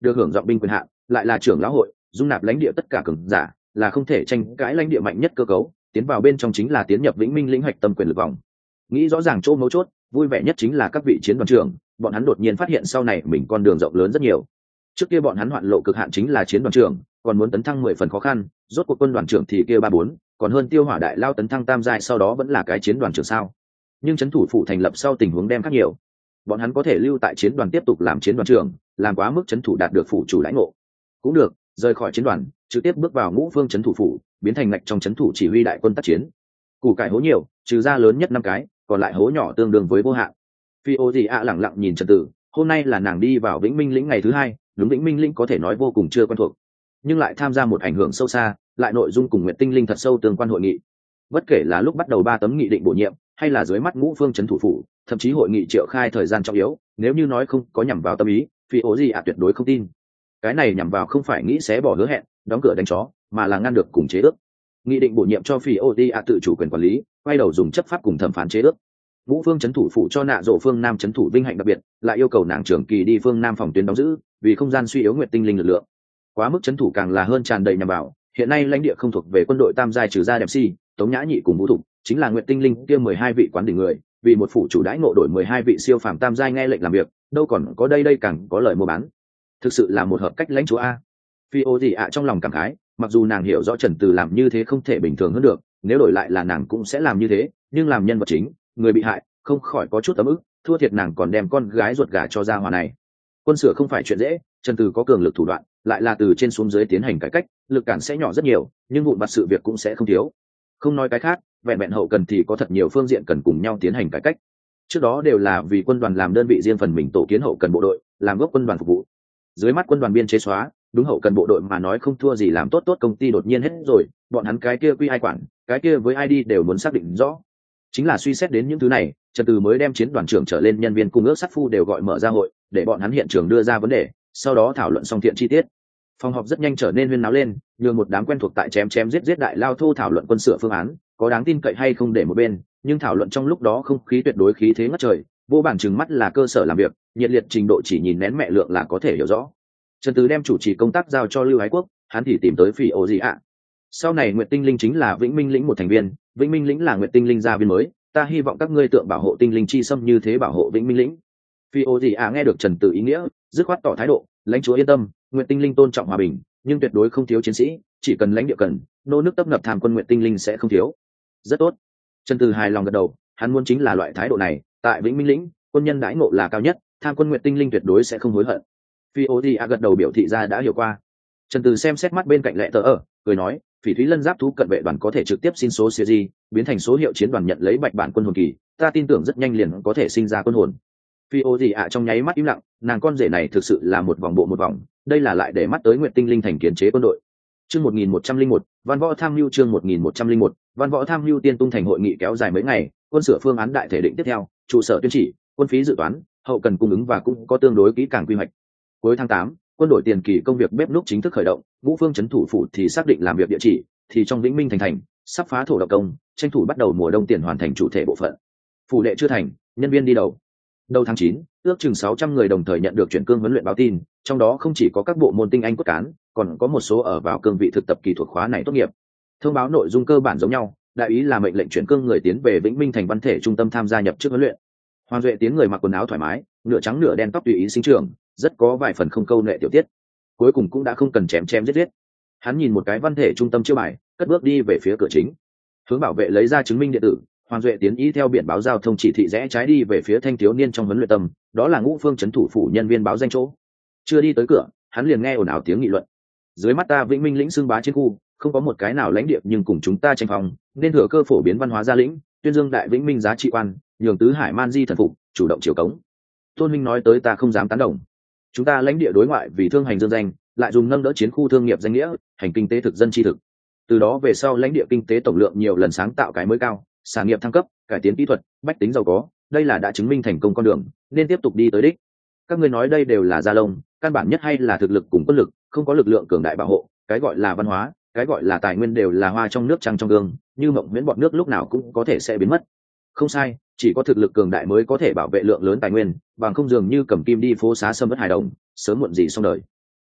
được hưởng giọng binh quyền hạn, lại là trưởng lão hội, dung nạp lãnh địa tất cả cường giả, là không thể tranh cãi lãnh địa mạnh nhất cơ cấu, tiến vào bên trong chính là tiến nhập Vĩnh Minh lĩnh hạch tâm quyền lực vòng. Nghĩ rõ ràng chỗ mấu chốt, vui vẻ nhất chính là các vị chiến đoàn trưởng, bọn hắn đột nhiên phát hiện sau này mình con đường rộng lớn rất nhiều. Trước kia bọn hắn hoạn lộ cực hạn chính là chiến đoàn trưởng, còn muốn tấn thăng mười phần khó khăn, rốt cuộc quân đoàn trưởng thì kia ba bốn, còn hơn Tiêu Hỏa đại lao tấn thăng tam giai sau đó vẫn là cái chiến đoàn trưởng sao? Nhưng trấn thủ phủ thành lập sau tình huống đem khác nhiều. Bọn hắn có thể lưu tại chiến đoàn tiếp tục làm chiến đoàn trưởng, làm quá mức trấn thủ đạt được phủ chủ lãnh ngộ. Cũng được, rời khỏi chiến đoàn, trực tiếp bước vào ngũ phương trấn thủ phủ, biến thành ngạch trong trấn thủ chỉ huy đại quân tác chiến. Củ cải hố nhiều, trừ ra lớn nhất năm cái, còn lại hố nhỏ tương đương với vô hạn. Phi ô gì ạ lẳng lặng nhìn Trần Tử, hôm nay là nàng đi vào Vĩnh Minh lĩnh ngày thứ hai, đúng Vĩnh Minh lĩnh có thể nói vô cùng chưa quen thuộc, nhưng lại tham gia một ảnh hưởng sâu xa, lại nội dung cùng Nguyệt Tinh Linh thật sâu tương quan hội nghị. Bất kể là lúc bắt đầu ba tấm nghị định bổ nhiệm, hay là dưới mắt ngũ phương trấn thủ phủ, thậm chí hội nghị triệu khai thời gian trọng yếu, nếu như nói không có nhằm vào tâm ý, Phi ố gì ạ tuyệt đối không tin. Cái này nhằm vào không phải nghĩ xé bỏ hứa hẹn, đóng cửa đánh chó, mà là ngăn được cùng chế ước. Nghị định bổ nhiệm cho Phi ố gì ạ tự chủ quyền quản lý, quay đầu dùng chấp pháp cùng thẩm phán chế ước. Ngũ phương trấn thủ phủ cho nạ rộ phương nam trấn thủ vinh hạnh đặc biệt, lại yêu cầu nàng trưởng kỳ đi phương nam phòng tuyến đóng giữ, vì không gian suy yếu Nguyệt Tinh Linh lực lượng. Quá mức trấn thủ càng là hơn tràn đầy nhằm vào, hiện nay lãnh địa không thuộc về quân đội tam giai trừ ra đẹp si, Tống Nhã Nhị cùng Vũ Thục, chính là Nguyệt Tinh Linh kia mười hai vị quán đỉnh người, vì một phủ chủ đãi ngộ đổi mười hai vị siêu phàm tam giai nghe lệnh làm việc, đâu còn có đây đây càng có lời mua bán. Thực sự là một hợp cách lãnh chúa a. Phi ô gì ạ trong lòng cảm khái, mặc dù nàng hiểu rõ Trần Từ làm như thế không thể bình thường hơn được, nếu đổi lại là nàng cũng sẽ làm như thế, nhưng làm nhân vật chính, người bị hại, không khỏi có chút ấm ức, thua thiệt nàng còn đem con gái ruột gả cho gia hòa này. Quân sửa không phải chuyện dễ, Trần Từ có cường lực thủ đoạn, lại là từ trên xuống dưới tiến hành cải cách, lực cản sẽ nhỏ rất nhiều, nhưng vụn vặt sự việc cũng sẽ không thiếu. Không nói cái khác, vẹn vẹn hậu cần thì có thật nhiều phương diện cần cùng nhau tiến hành cải cách. Trước đó đều là vì quân đoàn làm đơn vị riêng phần mình tổ kiến hậu cần bộ đội, làm gốc quân đoàn phục vụ. Dưới mắt quân đoàn biên chế xóa, đúng hậu cần bộ đội mà nói không thua gì làm tốt tốt công ty đột nhiên hết rồi, bọn hắn cái kia quy ai quản, cái kia với ai đi đều muốn xác định rõ. Chính là suy xét đến những thứ này, Trần Từ mới đem chiến đoàn trưởng trở lên nhân viên cung ước sát phu đều gọi mở ra hội, để bọn hắn hiện trường đưa ra vấn đề, sau đó thảo luận xong thiện chi tiết. Phòng họp rất nhanh trở nên huyên náo lên, nhường một đám quen thuộc tại chém chém giết giết đại lao thô thảo luận quân sửa phương án, có đáng tin cậy hay không để một bên, nhưng thảo luận trong lúc đó không khí tuyệt đối khí thế ngất trời, vô bản trừng mắt là cơ sở làm việc, nhiệt liệt trình độ chỉ nhìn nén mẹ lượng là có thể hiểu rõ. Trần Từ đem chủ trì công tác giao cho Lưu Ái Quốc, hắn thì tìm tới Phỉ Ô gì ạ. Sau này Nguyệt Tinh Linh chính là Vĩnh Minh lĩnh một thành viên, Vĩnh Minh lĩnh là Nguyệt Tinh Linh gia viên mới, ta hy vọng các ngươi tượng bảo hộ tinh linh chi xâm như thế bảo hộ Vĩnh Minh lĩnh. Phi ô gì à nghe được Trần Tử ý nghĩa, dứt khoát tỏ thái độ, lãnh chúa yên tâm, Nguyệt Tinh Linh tôn trọng hòa bình, nhưng tuyệt đối không thiếu chiến sĩ, chỉ cần lãnh địa cần, nô nước tấp nập tham quân Nguyệt Tinh Linh sẽ không thiếu. Rất tốt. Trần Tử hài lòng gật đầu, hắn muốn chính là loại thái độ này, tại Vĩnh Minh lĩnh, quân nhân đãi ngộ là cao nhất, tham quân Nguyệt Tinh Linh tuyệt đối sẽ không hối hận. Phi ô gì à gật đầu biểu thị ra đã hiểu qua. Trần Tử xem xét mắt bên cạnh lệ tờ ở, cười nói, Phỉ Thúy Lân giáp thú cận vệ đoàn có thể trực tiếp xin số siêu di, biến thành số hiệu chiến đoàn nhận lấy bạch bản quân hồn kỳ, ta tin tưởng rất nhanh liền có thể sinh ra quân hồn. Phi ô gì ạ trong nháy mắt im lặng, nàng con rể này thực sự là một vòng bộ một vòng, đây là lại để mắt tới Nguyệt Tinh Linh thành kiến chế quân đội. Chương một nghìn một trăm lẻ một, Văn Võ Tham Mưu chương một nghìn một trăm lẻ một, Văn Võ Tham Mưu tiên tung thành hội nghị kéo dài mấy ngày, quân sửa phương án đại thể định tiếp theo, trụ sở tuyên chỉ, quân phí dự toán, hậu cần cung ứng và cũng có tương đối kỹ càng quy hoạch. Cuối tháng tám, quân đội tiền kỳ công việc bếp núc chính thức khởi động, Ngũ Phương trấn thủ phủ thì xác định làm việc địa chỉ, thì trong Vĩnh Minh thành thành, sắp phá thổ độc công, tranh thủ bắt đầu mùa đông tiền hoàn thành chủ thể bộ phận. Phủ đệ chưa thành, nhân viên đi đầu. Đầu tháng chín, ước chừng sáu trăm người đồng thời nhận được chuyển cương huấn luyện báo tin, trong đó không chỉ có các bộ môn tinh anh cốt cán, còn có một số ở vào cương vị thực tập kỳ thuộc khóa này tốt nghiệp. Thông báo nội dung cơ bản giống nhau, đại ý là mệnh lệnh chuyển cương người tiến về Vĩnh Minh thành văn thể trung tâm tham gia nhập chức huấn luyện. Hoàng Duệ tiến người mặc quần áo thoải mái, nửa trắng nửa đen tóc tùy ý sinh trưởng, rất có vài phần không câu nệ tiểu tiết. Cuối cùng cũng đã không cần chém chém giết giết. Hắn nhìn một cái văn thể trung tâm chiêu bài, cất bước đi về phía cửa chính. Hướng bảo vệ lấy ra chứng minh điện tử, Hoàng Duệ tiến ý theo biển báo giao thông chỉ thị rẽ trái đi về phía thanh thiếu niên trong huấn luyện tâm, đó là Ngũ Phương trấn thủ phủ nhân viên báo danh chỗ. Chưa đi tới cửa, hắn liền nghe ồn ào tiếng nghị luận. Dưới mắt ta Vĩnh Minh lĩnh xưng bá trên khu, không có một cái nào lãnh địa nhưng cùng chúng ta tranh phòng, nên thừa cơ phổ biến văn hóa gia lĩnh, tuyên dương đại Vĩnh Minh giá trị quan, nhường tứ hải man di thần phục, chủ động chiều cống. Tôn Minh nói tới ta không dám tán đồng. Chúng ta lãnh địa đối ngoại vì thương hành dương danh, lại dùng nâng đỡ chiến khu thương nghiệp danh nghĩa, hành kinh tế thực dân chi thực. Từ đó về sau lãnh địa kinh tế tổng lượng nhiều lần sáng tạo cái mới cao, sản nghiệp thăng cấp, cải tiến kỹ thuật, bách tính giàu có, đây là đã chứng minh thành công con đường, nên tiếp tục đi tới đích. Các ngươi nói đây đều là gia lông, căn bản nhất hay là thực lực cùng quân lực, không có lực lượng cường đại bảo hộ, cái gọi là văn hóa, cái gọi là tài nguyên đều là hoa trong nước trăng trong gương, như mộng miễn bọn nước lúc nào cũng có thể sẽ biến mất. Không sai, chỉ có thực lực cường đại mới có thể bảo vệ lượng lớn tài nguyên, bằng không dường như cầm kim đi phố xá xâm bất hài đồng, sớm muộn gì xong đời.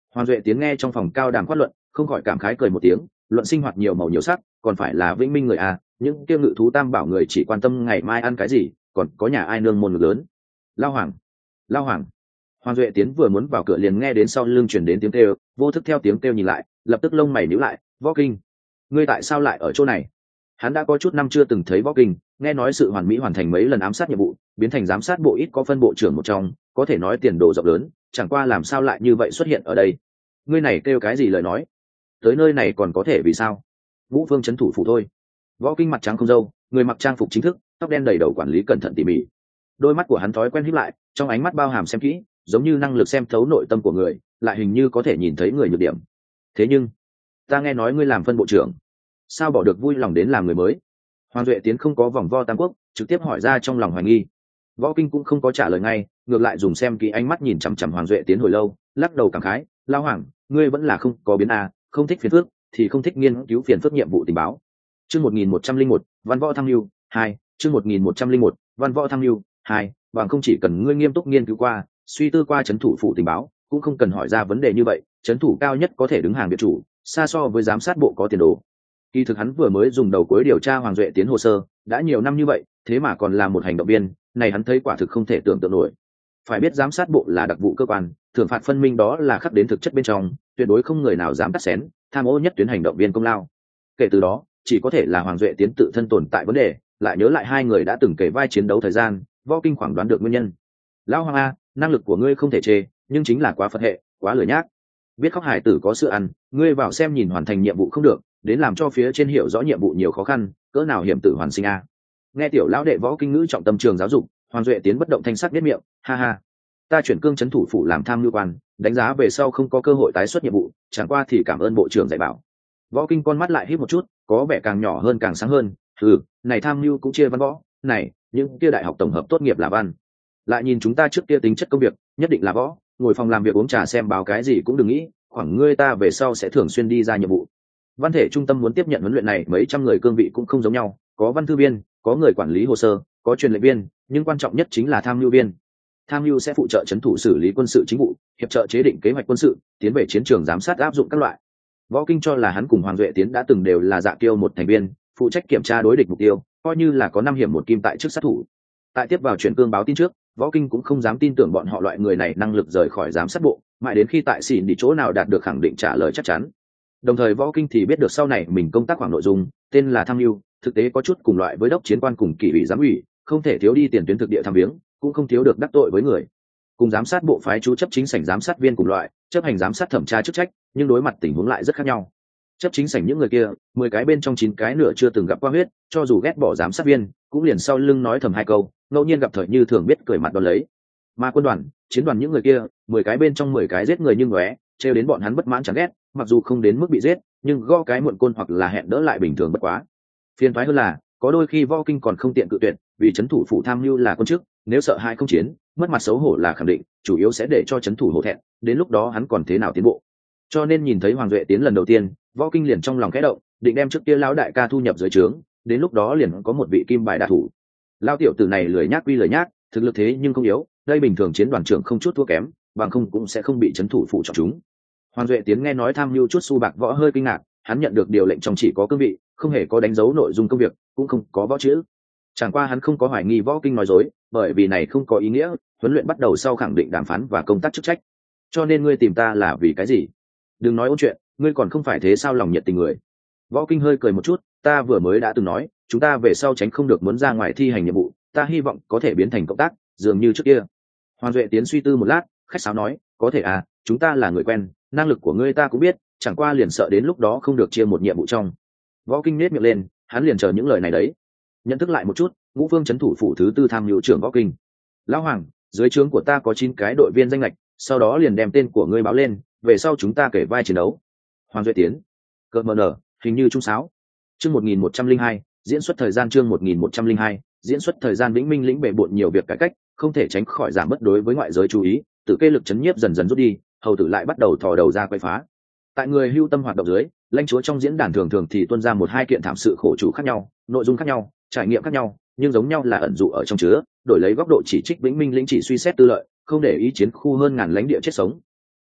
Hoàng Duệ Tiến nghe trong phòng cao đàm quát luận, không khỏi cảm khái cười một tiếng, luận sinh hoạt nhiều màu nhiều sắc, còn phải là vĩnh minh người à, những kia ngự thú tam bảo người chỉ quan tâm ngày mai ăn cái gì, còn có nhà ai nương môn ngực lớn. Lao Hoàng, Lao Hoàng. Hoàng Duệ Tiến vừa muốn vào cửa liền nghe đến sau lưng chuyển đến tiếng kêu, vô thức theo tiếng kêu nhìn lại, lập tức lông mày nhíu lại, Võ Kinh, ngươi tại sao lại ở chỗ này? Hắn đã có chút năm chưa từng thấy Võ Kinh, nghe nói sự hoàn mỹ hoàn thành mấy lần ám sát nhiệm vụ, biến thành giám sát bộ ít có phân bộ trưởng một trong, có thể nói tiền đồ rộng lớn, chẳng qua làm sao lại như vậy xuất hiện ở đây? Ngươi này kêu cái gì lời nói? Tới nơi này còn có thể vì sao? Vũ Vương trấn thủ phủ thôi. Võ Kinh mặt trắng không râu, người mặc trang phục chính thức, tóc đen đầy đầu quản lý cẩn thận tỉ mỉ. Đôi mắt của hắn thói quen híp lại, trong ánh mắt bao hàm xem kỹ, giống như năng lực xem thấu nội tâm của người, lại hình như có thể nhìn thấy người nhược điểm. Thế nhưng, ta nghe nói ngươi làm phân bộ trưởng, sao bỏ được vui lòng đến làm người mới? Hoàng Duệ Tiến không có vòng vo tam quốc, trực tiếp hỏi ra trong lòng hoài nghi. Võ Kinh cũng không có trả lời ngay, ngược lại dùng xem kỹ ánh mắt nhìn chằm chằm Hoàng Duệ Tiến hồi lâu, lắc đầu cảm khái, Lao Hoàng, ngươi vẫn là không có biến à, không thích phiền phức thì không thích nghiên cứu phiền phức nhiệm vụ tình báo. Chương một nghìn một trăm linh một, Văn Võ Tham Mưu hai, chương một nghìn một trăm linh một, Văn Võ Tham Mưu hai, bằng không chỉ cần ngươi nghiêm túc nghiên cứu qua, suy tư qua trấn thủ phụ tình báo, cũng không cần hỏi ra vấn đề như vậy, trấn thủ cao nhất có thể đứng hàng biệt chủ, xa so với giám sát bộ có tiền đồ. Kỳ thực hắn vừa mới dùng đầu cuối điều tra Hoàng Duệ Tiến hồ sơ, đã nhiều năm như vậy, thế mà còn là một hành động viên, này hắn thấy quả thực không thể tưởng tượng nổi. Phải biết giám sát bộ là đặc vụ cơ quan, thưởng phạt phân minh đó là khắc đến thực chất bên trong, tuyệt đối không người nào dám cắt xén, tham ô nhất tuyến hành động viên công lao. Kể từ đó, chỉ có thể là Hoàng Duệ Tiến tự thân tồn tại vấn đề, lại nhớ lại hai người đã từng kể vai chiến đấu thời gian, Võ Kinh khoảng đoán được nguyên nhân. Lão Hoàng a, năng lực của ngươi không thể chê, nhưng chính là quá phật hệ, quá lười nhác. Biết khóc hải tử có sự ăn, ngươi vào xem nhìn hoàn thành nhiệm vụ không được, đến làm cho phía trên hiểu rõ nhiệm vụ nhiều khó khăn, cỡ nào hiểm tử hoàn sinh a. Nghe tiểu lão đệ Võ Kinh ngữ trọng tâm trường giáo dục, Hoàng Duệ Tiến bất động thanh sắc biết miệng, ha ha. Ta chuyển cương trấn thủ phủ làm tham mưu quan, đánh giá về sau không có cơ hội tái xuất nhiệm vụ, chẳng qua thì cảm ơn bộ trưởng dạy bảo. Võ Kinh con mắt lại hít một chút, có vẻ càng nhỏ hơn càng sáng hơn. Ừ, này tham mưu cũng chia văn võ, này những kia đại học tổng hợp tốt nghiệp là văn. Lại nhìn chúng ta trước kia tính chất công việc, nhất định là võ, ngồi phòng làm việc uống trà xem báo cái gì cũng đừng nghĩ, khoảng ngươi ta về sau sẽ thường xuyên đi ra nhiệm vụ. Văn thể trung tâm muốn tiếp nhận huấn luyện này, mấy trăm người cương vị cũng không giống nhau, có văn thư viên, có người quản lý hồ sơ, có truyền lệnh viên, nhưng quan trọng nhất chính là tham mưu viên. Tham mưu sẽ phụ trợ trấn thủ xử lý quân sự chính vụ, hiệp trợ chế định kế hoạch quân sự, tiến về chiến trường giám sát áp dụng các loại. Võ Kinh cho là hắn cùng Hoàng Duệ Tiến đã từng đều là Dạ Kiêu một thành viên, phụ trách kiểm tra đối địch mục tiêu, coi như là có năm hiểm một kim tại trước sát thủ. Tại tiếp vào chuyển cương báo tin trước, Võ Kinh cũng không dám tin tưởng bọn họ loại người này năng lực rời khỏi giám sát bộ, mãi đến khi tại xỉn đi chỗ nào đạt được khẳng định trả lời chắc chắn. Đồng thời Võ Kinh thì biết được sau này mình công tác khoảng nội dung, tên là tham mưu, thực tế có chút cùng loại với đốc chiến quan cùng kỷ ủy giám ủy, không thể thiếu đi tiền tuyến thực địa tham viếng, cũng không thiếu được đắc tội với người. Cùng giám sát bộ phái chú chấp chính sảnh giám sát viên cùng loại, chấp hành giám sát thẩm tra chức trách, nhưng đối mặt tình huống lại rất khác nhau. Chấp chính sảnh những người kia, mười cái bên trong chín cái nửa chưa từng gặp qua huyết, cho dù ghét bỏ giám sát viên, cũng liền sau lưng nói thầm hai câu, ngẫu nhiên gặp thời như thường biết cười mặt đón lấy. Mà quân đoàn, chiến đoàn những người kia, mười cái bên trong mười cái giết người như ngóe, trêu đến bọn hắn bất mãn chẳng ghét, mặc dù không đến mức bị giết, nhưng gõ cái muộn côn hoặc là hẹn đỡ lại bình thường bất quá. Phiền toái hơn là, có đôi khi Võ Kinh còn không tiện cự tuyệt, vì trấn thủ phụ tham mưu là quân chức, nếu sợ hai không chiến, mất mặt xấu hổ là khẳng định, chủ yếu sẽ để cho trấn thủ hổ thẹn, đến lúc đó hắn còn thế nào tiến bộ. Cho nên nhìn thấy Hoàng Duệ Tiến lần đầu tiên, Võ Kinh liền trong lòng khẽ động, định đem trước kia lão đại ca thu nhập dưới trướng, đến lúc đó liền có một vị kim bài đả thủ. Lão tiểu tử này lười nhác quy lười nhác, thực lực thế nhưng không yếu, đây bình thường chiến đoàn trưởng không chút thua kém, bằng không cũng sẽ không bị trấn thủ phụ chọn chúng. Hoàng Duệ Tiến nghe nói tham mưu chút xu bạc võ hơi kinh ngạc, hắn nhận được điều lệnh trong chỉ có cương vị, không hề có đánh dấu nội dung công việc, cũng không có võ chữ. Chẳng qua hắn không có hoài nghi Võ Kinh nói dối, bởi vì này không có ý nghĩa, huấn luyện bắt đầu sau khẳng định đàm phán và công tác chức trách. Cho nên ngươi tìm ta là vì cái gì? Đừng nói ôn chuyện, ngươi còn không phải thế sao lòng nhiệt tình người. Võ Kinh hơi cười một chút, ta vừa mới đã từng nói, chúng ta về sau tránh không được muốn ra ngoài thi hành nhiệm vụ, ta hy vọng có thể biến thành cộng tác, dường như trước kia. Hoàng Duệ Tiến suy tư một lát, khách sáo nói, có thể à, chúng ta là người quen, năng lực của ngươi ta cũng biết, chẳng qua liền sợ đến lúc đó không được chia một nhiệm vụ trong. Võ Kinh nết miệng lên, hắn liền chờ những lời này đấy. Nhận thức lại một chút, Ngũ Vương trấn thủ phủ thứ tư tham mưu trưởng Võ Kinh. Lão Hoàng, dưới trướng của ta có chín cái đội viên danh lệch, sau đó liền đem tên của ngươi báo lên, về sau chúng ta kể vai chiến đấu. Hoàng Duệ Tiến, cợt mờ nở, hình như trung sáo. Chương một nghìn một trăm linh hai, diễn xuất thời gian chương một nghìn một trăm linh hai, diễn xuất thời gian Vĩnh Minh lĩnh bệ bội nhiều việc cải cách, không thể tránh khỏi giảm bất đối với ngoại giới chú ý, tự kê lực chấn nhiếp dần dần rút đi, hầu tử lại bắt đầu thò đầu ra quay phá. Tại người hưu tâm hoạt động dưới, lãnh chúa trong diễn đàn thường thường thì tuôn ra một hai kiện thảm sự khổ chủ khác nhau, nội dung khác nhau, trải nghiệm khác nhau, nhưng giống nhau là ẩn dụ ở trong chứa, đổi lấy góc độ chỉ trích Vĩnh Minh lĩnh chỉ suy xét tư lợi, không để ý chiến khu hơn ngàn lãnh địa chết sống.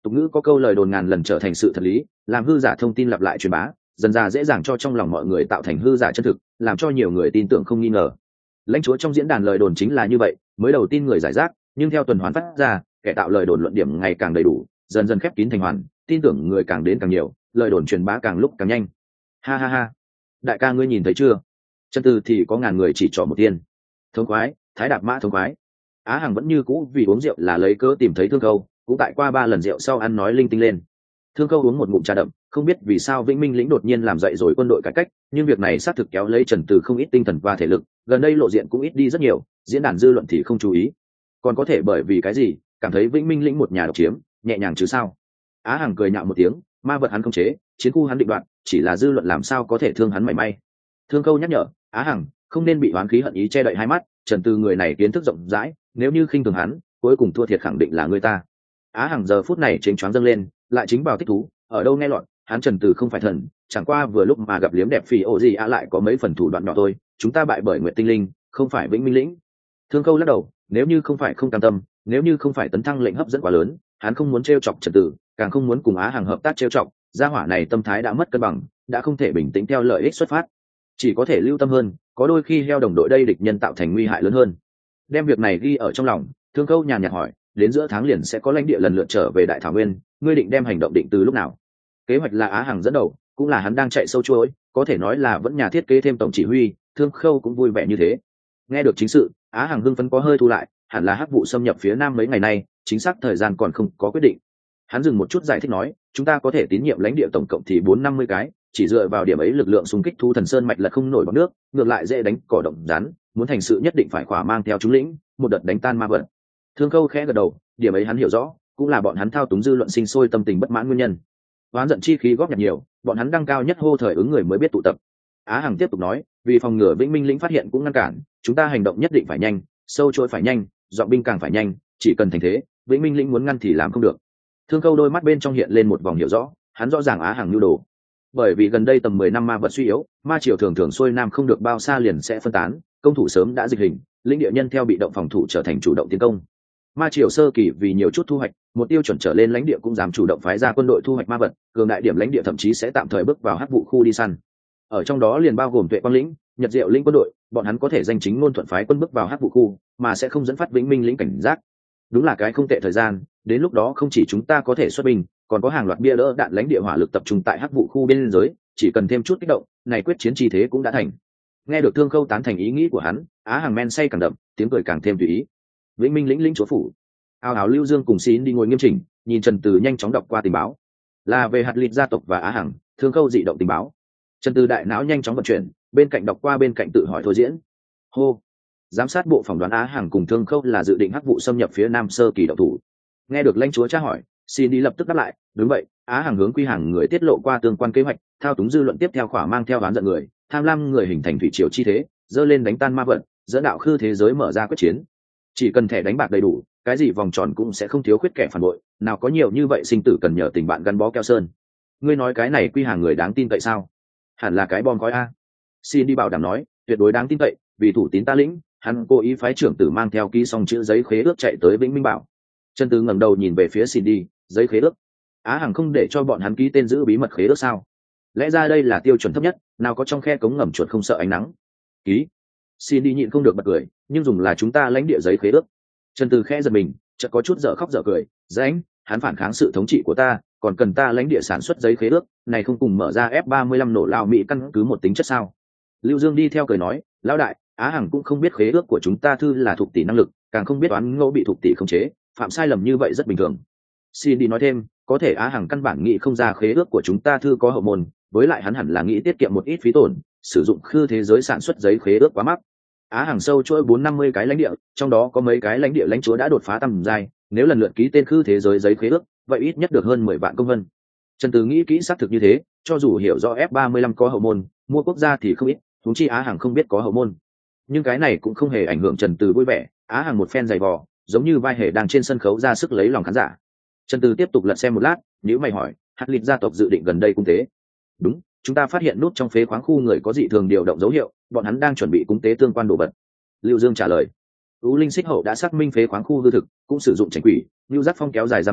Tục ngữ có câu lời đồn ngàn lần trở thành sự thật lý, làm hư giả thông tin lặp lại truyền bá, dần ra dễ dàng cho trong lòng mọi người tạo thành hư giả chân thực, làm cho nhiều người tin tưởng không nghi ngờ. Lãnh chúa trong diễn đàn lời đồn chính là như vậy, mới đầu tin người giải rác, nhưng theo tuần hoàn phát ra, kẻ tạo lời đồn luận điểm ngày càng đầy đủ, dần dần khép kín thành hoàn, tin tưởng người càng đến càng nhiều, lời đồn truyền bá càng lúc càng nhanh. Ha ha ha, đại ca ngươi nhìn thấy chưa? Chân từ thì có ngàn người chỉ trỏ một tiên. Thống khoái, thái đạp mã thống khoái. Á Hằng vẫn như cũ vì uống rượu là lấy cớ tìm thấy Thương Khâu, cũng tại qua ba lần rượu sau ăn nói linh tinh lên. Thương Khâu uống một ngụm trà đậm, không biết vì sao Vĩnh Minh lĩnh đột nhiên làm dậy rồi quân đội cải cách, nhưng việc này xác thực kéo lấy Trần Từ không ít tinh thần và thể lực, gần đây lộ diện cũng ít đi rất nhiều, diễn đàn dư luận thì không chú ý. Còn có thể bởi vì cái gì, cảm thấy Vĩnh Minh lĩnh một nhà độc chiếm, nhẹ nhàng chứ sao? Á Hằng cười nhạo một tiếng, ma vật hắn không chế, chiến khu hắn định đoạt, chỉ là dư luận làm sao có thể thương hắn mảy may. Thương Khâu nhắc nhở, Á Hằng, không nên bị oán khí hận ý che đậy hai mắt, Trần Từ người này kiến thức rộng rãi, nếu như khinh thường hắn, cuối cùng thua thiệt khẳng định là người ta. Á Hằng giờ phút này chính choáng dâng lên, lại chính vào thích thú, ở đâu nghe loạn, hắn Trần Từ không phải thần, chẳng qua vừa lúc mà gặp liếm đẹp phì ổ gì á lại có mấy phần thủ đoạn nhỏ thôi, chúng ta bại bởi Nguyệt Tinh Linh, không phải Vĩnh Minh lĩnh. Thương Khâu lắc đầu, nếu như không phải không cam tâm, nếu như không phải tấn thăng lệnh hấp dẫn quá lớn, hắn không muốn trêu chọc Trần Từ, càng không muốn cùng Á Hằng hợp tác trêu chọc, gia hỏa này tâm thái đã mất cân bằng, đã không thể bình tĩnh theo lợi ích xuất phát, chỉ có thể lưu tâm hơn, có đôi khi heo đồng đội đây địch nhân tạo thành nguy hại lớn hơn. Đem việc này ghi ở trong lòng, Thương Khâu nhàn nhạt hỏi, đến giữa tháng liền sẽ có lãnh địa lần lượt trở về Đại Thảo Nguyên, ngươi định đem hành động định từ lúc nào? Kế hoạch là Á Hằng dẫn đầu, cũng là hắn đang chạy sâu chuỗi, có thể nói là vẫn nhà thiết kế thêm tổng chỉ huy, Thương Khâu cũng vui vẻ như thế. Nghe được chính sự, Á Hằng hưng phấn có hơi thu lại, hẳn là hắc vụ xâm nhập phía nam mấy ngày nay, chính xác thời gian còn không có quyết định. Hắn dừng một chút giải thích nói, chúng ta có thể tín nhiệm lãnh địa tổng cộng thì bốn năm mươi cái, chỉ dựa vào điểm ấy lực lượng xung kích Thu Thần Sơn mạch lật không nổi bọt nước, ngược lại dễ đánh cỏ động rắn, muốn thành sự nhất định phải khỏa mang theo chúng lĩnh, một đợt đánh tan ma vật. Thương Khâu khẽ gật đầu, điểm ấy hắn hiểu rõ, cũng là bọn hắn thao túng dư luận sinh sôi tâm tình bất mãn nguyên nhân. Oán giận chi khí góp nhặt nhiều, bọn hắn đăng cao nhất hô thời ứng người mới biết tụ tập. Á Hằng tiếp tục nói, vì phòng ngừa Vĩnh Minh lĩnh phát hiện cũng ngăn cản, chúng ta hành động nhất định phải nhanh, sâu trôi phải nhanh, dọn binh càng phải nhanh, chỉ cần thành thế, Vĩnh Minh lĩnh muốn ngăn thì làm không được. Thương Khâu đôi mắt bên trong hiện lên một vòng hiểu rõ, hắn rõ ràng Á Hằng nhu đồ. Bởi vì gần đây tầm mười năm ma vật suy yếu, ma triều thường thường xuôi nam không được bao xa liền sẽ phân tán, công thủ sớm đã dịch hình, lĩnh địa nhân theo bị động phòng thủ trở thành chủ động tiến công. Ma triều sơ kỳ vì nhiều chút thu hoạch, một tiêu chuẩn trở lên lãnh địa cũng dám chủ động phái ra quân đội thu hoạch ma vật, cường đại điểm lãnh địa thậm chí sẽ tạm thời bước vào hắc vụ khu đi săn. Ở trong đó liền bao gồm Tuệ Quang lĩnh, Nhật Diệu lĩnh quân đội, bọn hắn có thể danh chính ngôn thuận phái quân bước vào hắc vụ khu, mà sẽ không dẫn phát Vĩnh Minh lĩnh cảnh giác. Đúng là cái không tệ thời gian, đến lúc đó không chỉ chúng ta có thể xuất binh, còn có hàng loạt bia đỡ đạn lãnh địa hỏa lực tập trung tại hắc vụ khu biên giới, chỉ cần thêm chút kích động, này quyết chiến chi thế cũng đã thành. Nghe được Thương Khâu tán thành ý nghĩ của hắn, Á Hằng men say càng đậm, tiếng cười càng thêm tùy ý. Vĩnh Minh lĩnh lĩnh chúa phủ, ao ào Lưu Dương cùng Xín đi ngồi nghiêm chỉnh, nhìn Trần Từ nhanh chóng đọc qua tình báo, là về hạt lịt gia tộc và Á Hằng. Thương Khâu dị động tình báo. Trần Từ đại não nhanh chóng vận chuyển, bên cạnh đọc qua bên cạnh tự hỏi thôi diễn. Hô, giám sát bộ phỏng đoán Á Hằng cùng Thương Khâu là dự định hắc vụ xâm nhập phía nam sơ kỳ động thủ. Nghe được lãnh chúa tra hỏi, xin đi lập tức đáp lại, đúng vậy, Á Hằng hướng Quy Hàng người tiết lộ qua tương quan kế hoạch, thao túng dư luận tiếp theo khỏa mang theo đoán giận người, tham lam người hình thành thủy triều chi thế, dơ lên đánh tan ma vận, dẫn đạo khư thế giới mở ra quyết chiến. Chỉ cần thẻ đánh bạc đầy đủ, cái gì vòng tròn cũng sẽ không thiếu khuyết kẻ phản bội, nào có nhiều như vậy sinh tử cần nhờ tình bạn gắn bó keo sơn. Ngươi nói cái này Quy Hàng người đáng tin cậy sao? Hẳn là cái bom khói a. Xin đi bảo đảm nói, tuyệt đối đáng tin cậy, vì thủ tín ta lĩnh, hắn cố ý phái trưởng tử mang theo ký xong chữ giấy khế ước chạy tới Vĩnh Minh Bảo. Trần Từ ngẩng đầu nhìn về phía Cindy, giấy khế ước. Á Hằng không để cho bọn hắn ký tên giữ bí mật khế ước sao? Lẽ ra đây là tiêu chuẩn thấp nhất, nào có trong khe cống ngầm chuột không sợ ánh nắng. Ký. Cindy nhịn không được bật cười, nhưng dùng là chúng ta lãnh địa giấy khế ước. Trần Từ khẽ giật mình, chợt có chút dở khóc dở cười, "Rãnh, hắn phản kháng sự thống trị của ta, còn cần ta lãnh địa sản xuất giấy khế ước, này không cùng mở ra F ba mươi lăm nổ lao Mỹ căn cứ một tính chất sao?" Lưu Dương đi theo cười nói, "Lão đại, Á Hằng cũng không biết khế ước của chúng ta thư là thuộc tỷ năng lực, càng không biết toán ngẫu bị thuộc tỷ khống chế, phạm sai lầm như vậy rất bình thường." Xin đi nói thêm, có thể Á Hằng căn bản nghĩ không ra khế ước của chúng ta thư có hậu môn, với lại hắn hẳn là nghĩ tiết kiệm một ít phí tổn, sử dụng khư thế giới sản xuất giấy khế ước quá mắc. Á Hằng sâu chuỗi bốn năm mươi cái lãnh địa, trong đó có mấy cái lãnh địa lãnh chúa đã đột phá tầm giai, nếu lần lượt ký tên khư thế giới giấy khế ước, vậy ít nhất được hơn mười vạn công vân. Trần Từ nghĩ kỹ xác thực như thế, cho dù hiểu rõ F ba mươi lăm có hậu môn, mua quốc gia thì không ít, huống chi Á Hằng không biết có hậu môn. Nhưng cái này cũng không hề ảnh hưởng Trần Từ vui vẻ, Á Hằng một phen dày vò, giống như vai hề đang trên sân khấu ra sức lấy lòng khán giả. Trần Từ tiếp tục lật xem một lát, nếu mày hỏi, hạt lịch gia tộc dự định gần đây cung tế. Đúng, chúng ta phát hiện nút trong phế khoáng khu người có dị thường điều động dấu hiệu, bọn hắn đang chuẩn bị cung tế tương quan đồ vật. Lưu Dương trả lời. Ú Linh Xích Hậu đã xác minh phế khoáng khu hư thực, cũng sử dụng tránh quỷ, lưu giác phong kéo dài giam khống,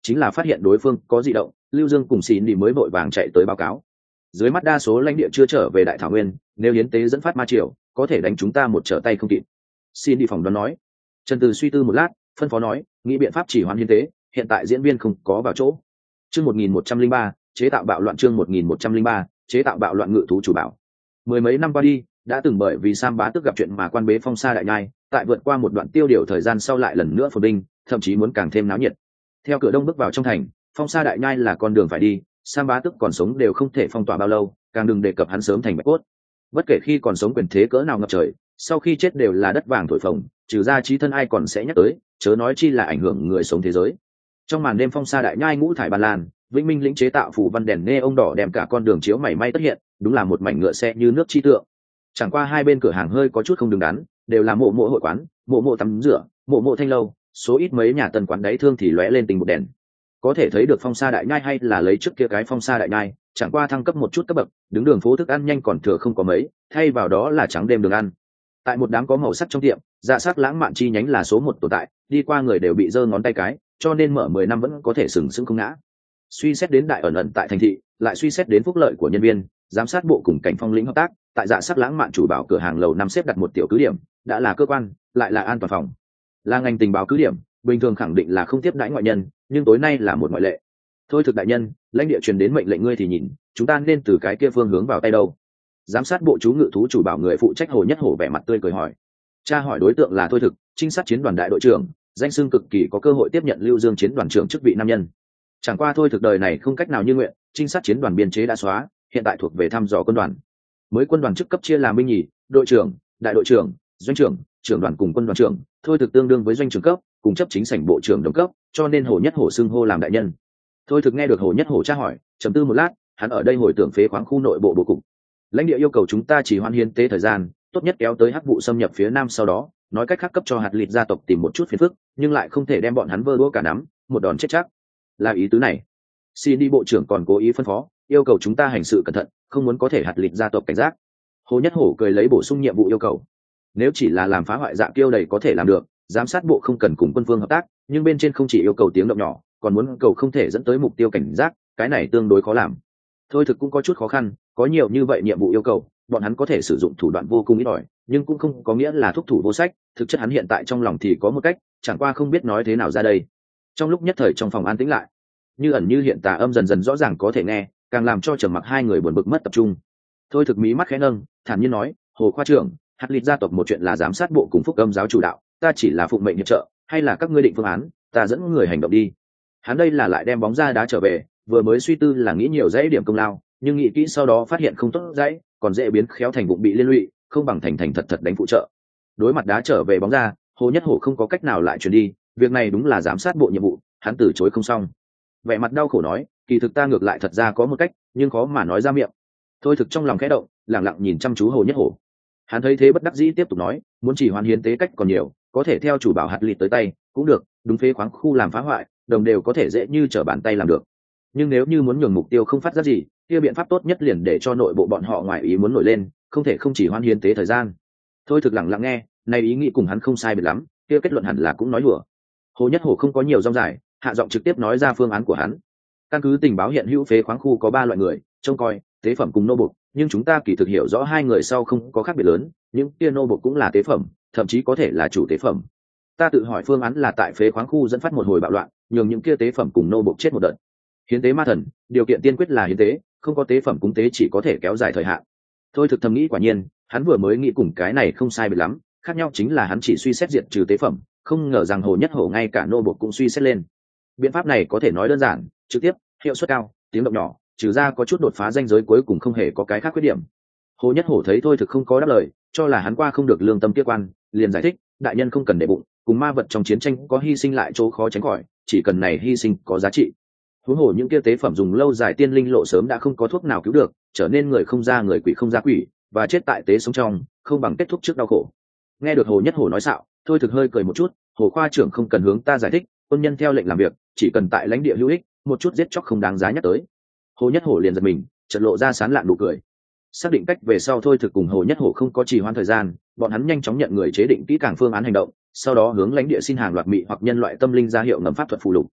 chính là phát hiện đối phương có dị động, Lưu Dương cùng Xin đi mới vội vàng chạy tới báo cáo. Dưới mắt đa số lãnh địa chưa trở về đại thảo nguyên, nếu hiến tế dẫn phát ma triều, có thể đánh chúng ta một trở tay không kịp. Xin đi phỏng đoán nói. Trần Từ suy tư một lát, phân phó nói, nghĩ biện pháp chỉ hoãn hiến tế, hiện tại diễn viên không có vào chỗ. Chương một nghìn một trăm linh ba, chế tạo bạo loạn chương một nghìn một trăm linh ba, chế tạo bạo loạn ngự thú chủ bảo. Mười mấy năm qua đi, đã từng bởi vì Sam Bá Tước gặp chuyện mà quan bế Phong Sa Đại Nhai, tại vượt qua một đoạn tiêu điều thời gian sau lại lần nữa phồn binh, thậm chí muốn càng thêm náo nhiệt. Theo cửa đông bước vào trong thành, Phong Sa Đại Nhai là con đường phải đi, Sam Bá Tước còn sống đều không thể phong tỏa bao lâu, càng đừng đề cập hắn sớm thành bạch cốt. Bất kể khi còn sống quyền thế cỡ nào ngập trời, sau khi chết đều là đất vàng thổi phồng, trừ ra chí thân ai còn sẽ nhắc tới, chớ nói chi là ảnh hưởng người sống thế giới. Trong màn đêm Phong Sa Đại Nhai ngũ thải ban lan, Vĩnh Minh lĩnh chế tạo phủ văn đèn nghe ông đỏ đem cả con đường chiếu mảy may tất hiện, đúng là một mảnh ngựa xe như nước chi tượng. Chẳng qua hai bên cửa hàng hơi có chút không đứng đắn, đều là mộ mộ hội quán, mộ mộ tắm rửa, mộ mộ thanh lâu, số ít mấy nhà tân quán đáy thương thì lóe lên tình một đèn. Có thể thấy được Phong Sa Đại Nhai hay là lấy trước kia cái Phong Sa Đại Nhai, chẳng qua thăng cấp một chút cấp bậc, đứng đường phố thức ăn nhanh còn thừa không có mấy, thay vào đó là trắng đêm đường ăn. Tại một đám có màu sắc trong tiệm, dạ sắc lãng mạn chi nhánh là số một tồn tại, đi qua người đều bị giơ ngón tay cái, cho nên mở mười năm vẫn có thể sừng sững không ngã. Suy xét đến đại ẩn ẩn tại thành thị, lại suy xét đến phúc lợi của nhân viên, giám sát bộ cùng cảnh phong lĩnh hợp tác, tại dạ sắc lãng mạn chủ bảo cửa hàng lầu năm xếp đặt một tiểu cứ điểm, đã là cơ quan, lại là an toàn phòng, là ngành tình báo cứ điểm, bình thường khẳng định là không tiếp đãi ngoại nhân, nhưng tối nay là một ngoại lệ. Thôi thực đại nhân, lãnh địa truyền đến mệnh lệnh ngươi thì nhìn, chúng ta nên từ cái kia phương hướng vào tay đâu? Giám sát bộ chú ngự thú chủ bảo người phụ trách Hồ Nhất Hổ vẻ mặt tươi cười hỏi. Cha hỏi đối tượng là Thôi thực, trinh sát chiến đoàn đại đội trưởng, danh xưng cực kỳ có cơ hội tiếp nhận Lưu Dương chiến đoàn trưởng chức vị nam nhân. Chẳng qua Thôi thực đời này không cách nào như nguyện, trinh sát chiến đoàn biên chế đã xóa, hiện tại thuộc về thăm dò quân đoàn. Mới quân đoàn chức cấp chia làm binh nhì, đội trưởng, đại đội trưởng, doanh trưởng, trưởng đoàn cùng quân đoàn trưởng, Thôi thực tương đương với doanh trưởng cấp, cùng chấp chính sảnh bộ trưởng đồng cấp, cho nên Hồ Nhất Hổ xưng hô làm đại nhân. Thôi thực nghe được Hồ Nhất Hổ tra hỏi, trầm tư một lát, hắn ở đây hồi tưởng phế khoáng khu nội bộ bố cục. Lãnh địa yêu cầu chúng ta chỉ hoãn hiến tế thời gian, tốt nhất kéo tới hắc vụ xâm nhập phía nam sau đó, nói cách khác cấp cho hạt lịt gia tộc tìm một chút phiền phức, nhưng lại không thể đem bọn hắn vơ đũa cả nắm, một đòn chết chắc. Là ý tứ này. Xin đi bộ trưởng còn cố ý phân phó, yêu cầu chúng ta hành sự cẩn thận, không muốn có thể hạt lịt gia tộc cảnh giác. Hồ Nhất Hổ cười lấy bổ sung nhiệm vụ yêu cầu. Nếu chỉ là làm phá hoại dạ kiêu đầy có thể làm được, giám sát bộ không cần cùng quân phương hợp tác, nhưng bên trên không chỉ yêu cầu tiếng động nhỏ, còn muốn cầu không thể dẫn tới mục tiêu cảnh giác, cái này tương đối khó làm. Thôi thực cũng có chút khó khăn, có nhiều như vậy nhiệm vụ yêu cầu, bọn hắn có thể sử dụng thủ đoạn vô cùng ít ỏi, nhưng cũng không có nghĩa là thúc thủ vô sách, thực chất hắn hiện tại trong lòng thì có một cách, chẳng qua không biết nói thế nào ra đây. Trong lúc nhất thời trong phòng an tĩnh lại, như ẩn như hiện tà âm dần dần rõ ràng có thể nghe, càng làm cho Trầm Mặc hai người buồn bực mất tập trung. Thôi thực mí mắt khẽ nâng, thản nhiên nói, Hồ khoa trưởng, hạt lịt gia tộc một chuyện là giám sát bộ cùng phúc âm giáo chủ đạo, ta chỉ là phụng mệnh hiệp trợ, hay là các ngươi định phương án, ta dẫn người hành động đi. Hắn đây là lại đem bóng ra đá trở về, vừa mới suy tư là nghĩ nhiều dãy điểm công lao, nhưng nghĩ kỹ sau đó phát hiện không tốt dãy, còn dễ biến khéo thành bụng bị liên lụy, không bằng thành thành thật thật đánh phụ trợ. Đối mặt đá trở về bóng ra, Hồ Nhất Hổ không có cách nào lại chuyển đi, việc này đúng là giám sát bộ nhiệm vụ, hắn từ chối không xong. Vẻ mặt đau khổ nói, kỳ thực ta ngược lại thật ra có một cách, nhưng khó mà nói ra miệng. Thôi thực trong lòng khẽ động, lặng lặng nhìn chăm chú Hồ Nhất Hổ. Hắn thấy thế bất đắc dĩ tiếp tục nói, muốn chỉ hoàn hiến tế cách còn nhiều, có thể theo chủ bảo hạt lịt tới tay, cũng được, đúng phế khoáng khu làm phá hoại, đồng đều có thể dễ như trở bàn tay làm được. Nhưng nếu như muốn nhường mục tiêu không phát ra gì, kia biện pháp tốt nhất liền để cho nội bộ bọn họ ngoài ý muốn nổi lên, không thể không chỉ hoan hiến tế thời gian. Thôi thực lặng lặng nghe, này ý nghĩ cùng hắn không sai biệt lắm, kia kết luận hẳn là cũng nói đùa. Hồ Nhất Hổ không có nhiều rong dài, hạ giọng trực tiếp nói ra phương án của hắn. Căn cứ tình báo hiện hữu phế khoáng khu có ba loại người, trông coi, tế phẩm cùng nô bộc, nhưng chúng ta kỳ thực hiểu rõ hai người sau không có khác biệt lớn, những kia nô bộc cũng là tế phẩm, thậm chí có thể là chủ tế phẩm. Ta tự hỏi phương án là tại phế khoáng khu dẫn phát một hồi bạo loạn, nhường những kia tế phẩm cùng nô bộc chết một đợt. Hiến tế ma thần, điều kiện tiên quyết là hiến tế, không có tế phẩm cúng tế chỉ có thể kéo dài thời hạn. Thôi thực thầm nghĩ quả nhiên, hắn vừa mới nghĩ cùng cái này không sai biệt lắm, khác nhau chính là hắn chỉ suy xét diệt trừ tế phẩm, không ngờ rằng Hồ Nhất Hổ ngay cả nô bộc cũng suy xét lên. Biện pháp này có thể nói đơn giản, trực tiếp, hiệu suất cao, tiếng động nhỏ, trừ ra có chút đột phá ranh giới cuối cùng không hề có cái khác khuyết điểm. Hồ Nhất Hổ thấy Thôi thực không có đáp lời, cho là hắn qua không được lương tâm kia quan, liền giải thích, đại nhân không cần để bụng, cùng ma vật trong chiến tranh có hy sinh lại chỗ khó tránh khỏi, chỉ cần này hy sinh có giá trị. Huống hồ những kia tế phẩm dùng lâu dài tiên linh lộ sớm đã không có thuốc nào cứu được, trở nên người không ra người quỷ không ra quỷ, và chết tại tế sống trong, không bằng kết thúc trước đau khổ. Nghe được Hồ Nhất Hổ nói xạo, Thôi thực hơi cười một chút, Hồ khoa trưởng không cần hướng ta giải thích, quân nhân theo lệnh làm việc, chỉ cần tại lãnh địa hữu ích, một chút giết chóc không đáng giá nhắc tới. Hồ Nhất Hổ liền giật mình, chợt lộ ra sán lạn nụ cười. Xác định cách về sau Thôi thực cùng Hồ Nhất Hổ không có trì hoãn thời gian, bọn hắn nhanh chóng nhận người chế định kỹ càng phương án hành động, sau đó hướng lãnh địa xin hàng loạt mị hoặc nhân loại tâm linh ra hiệu ngầm pháp thuật phù lục.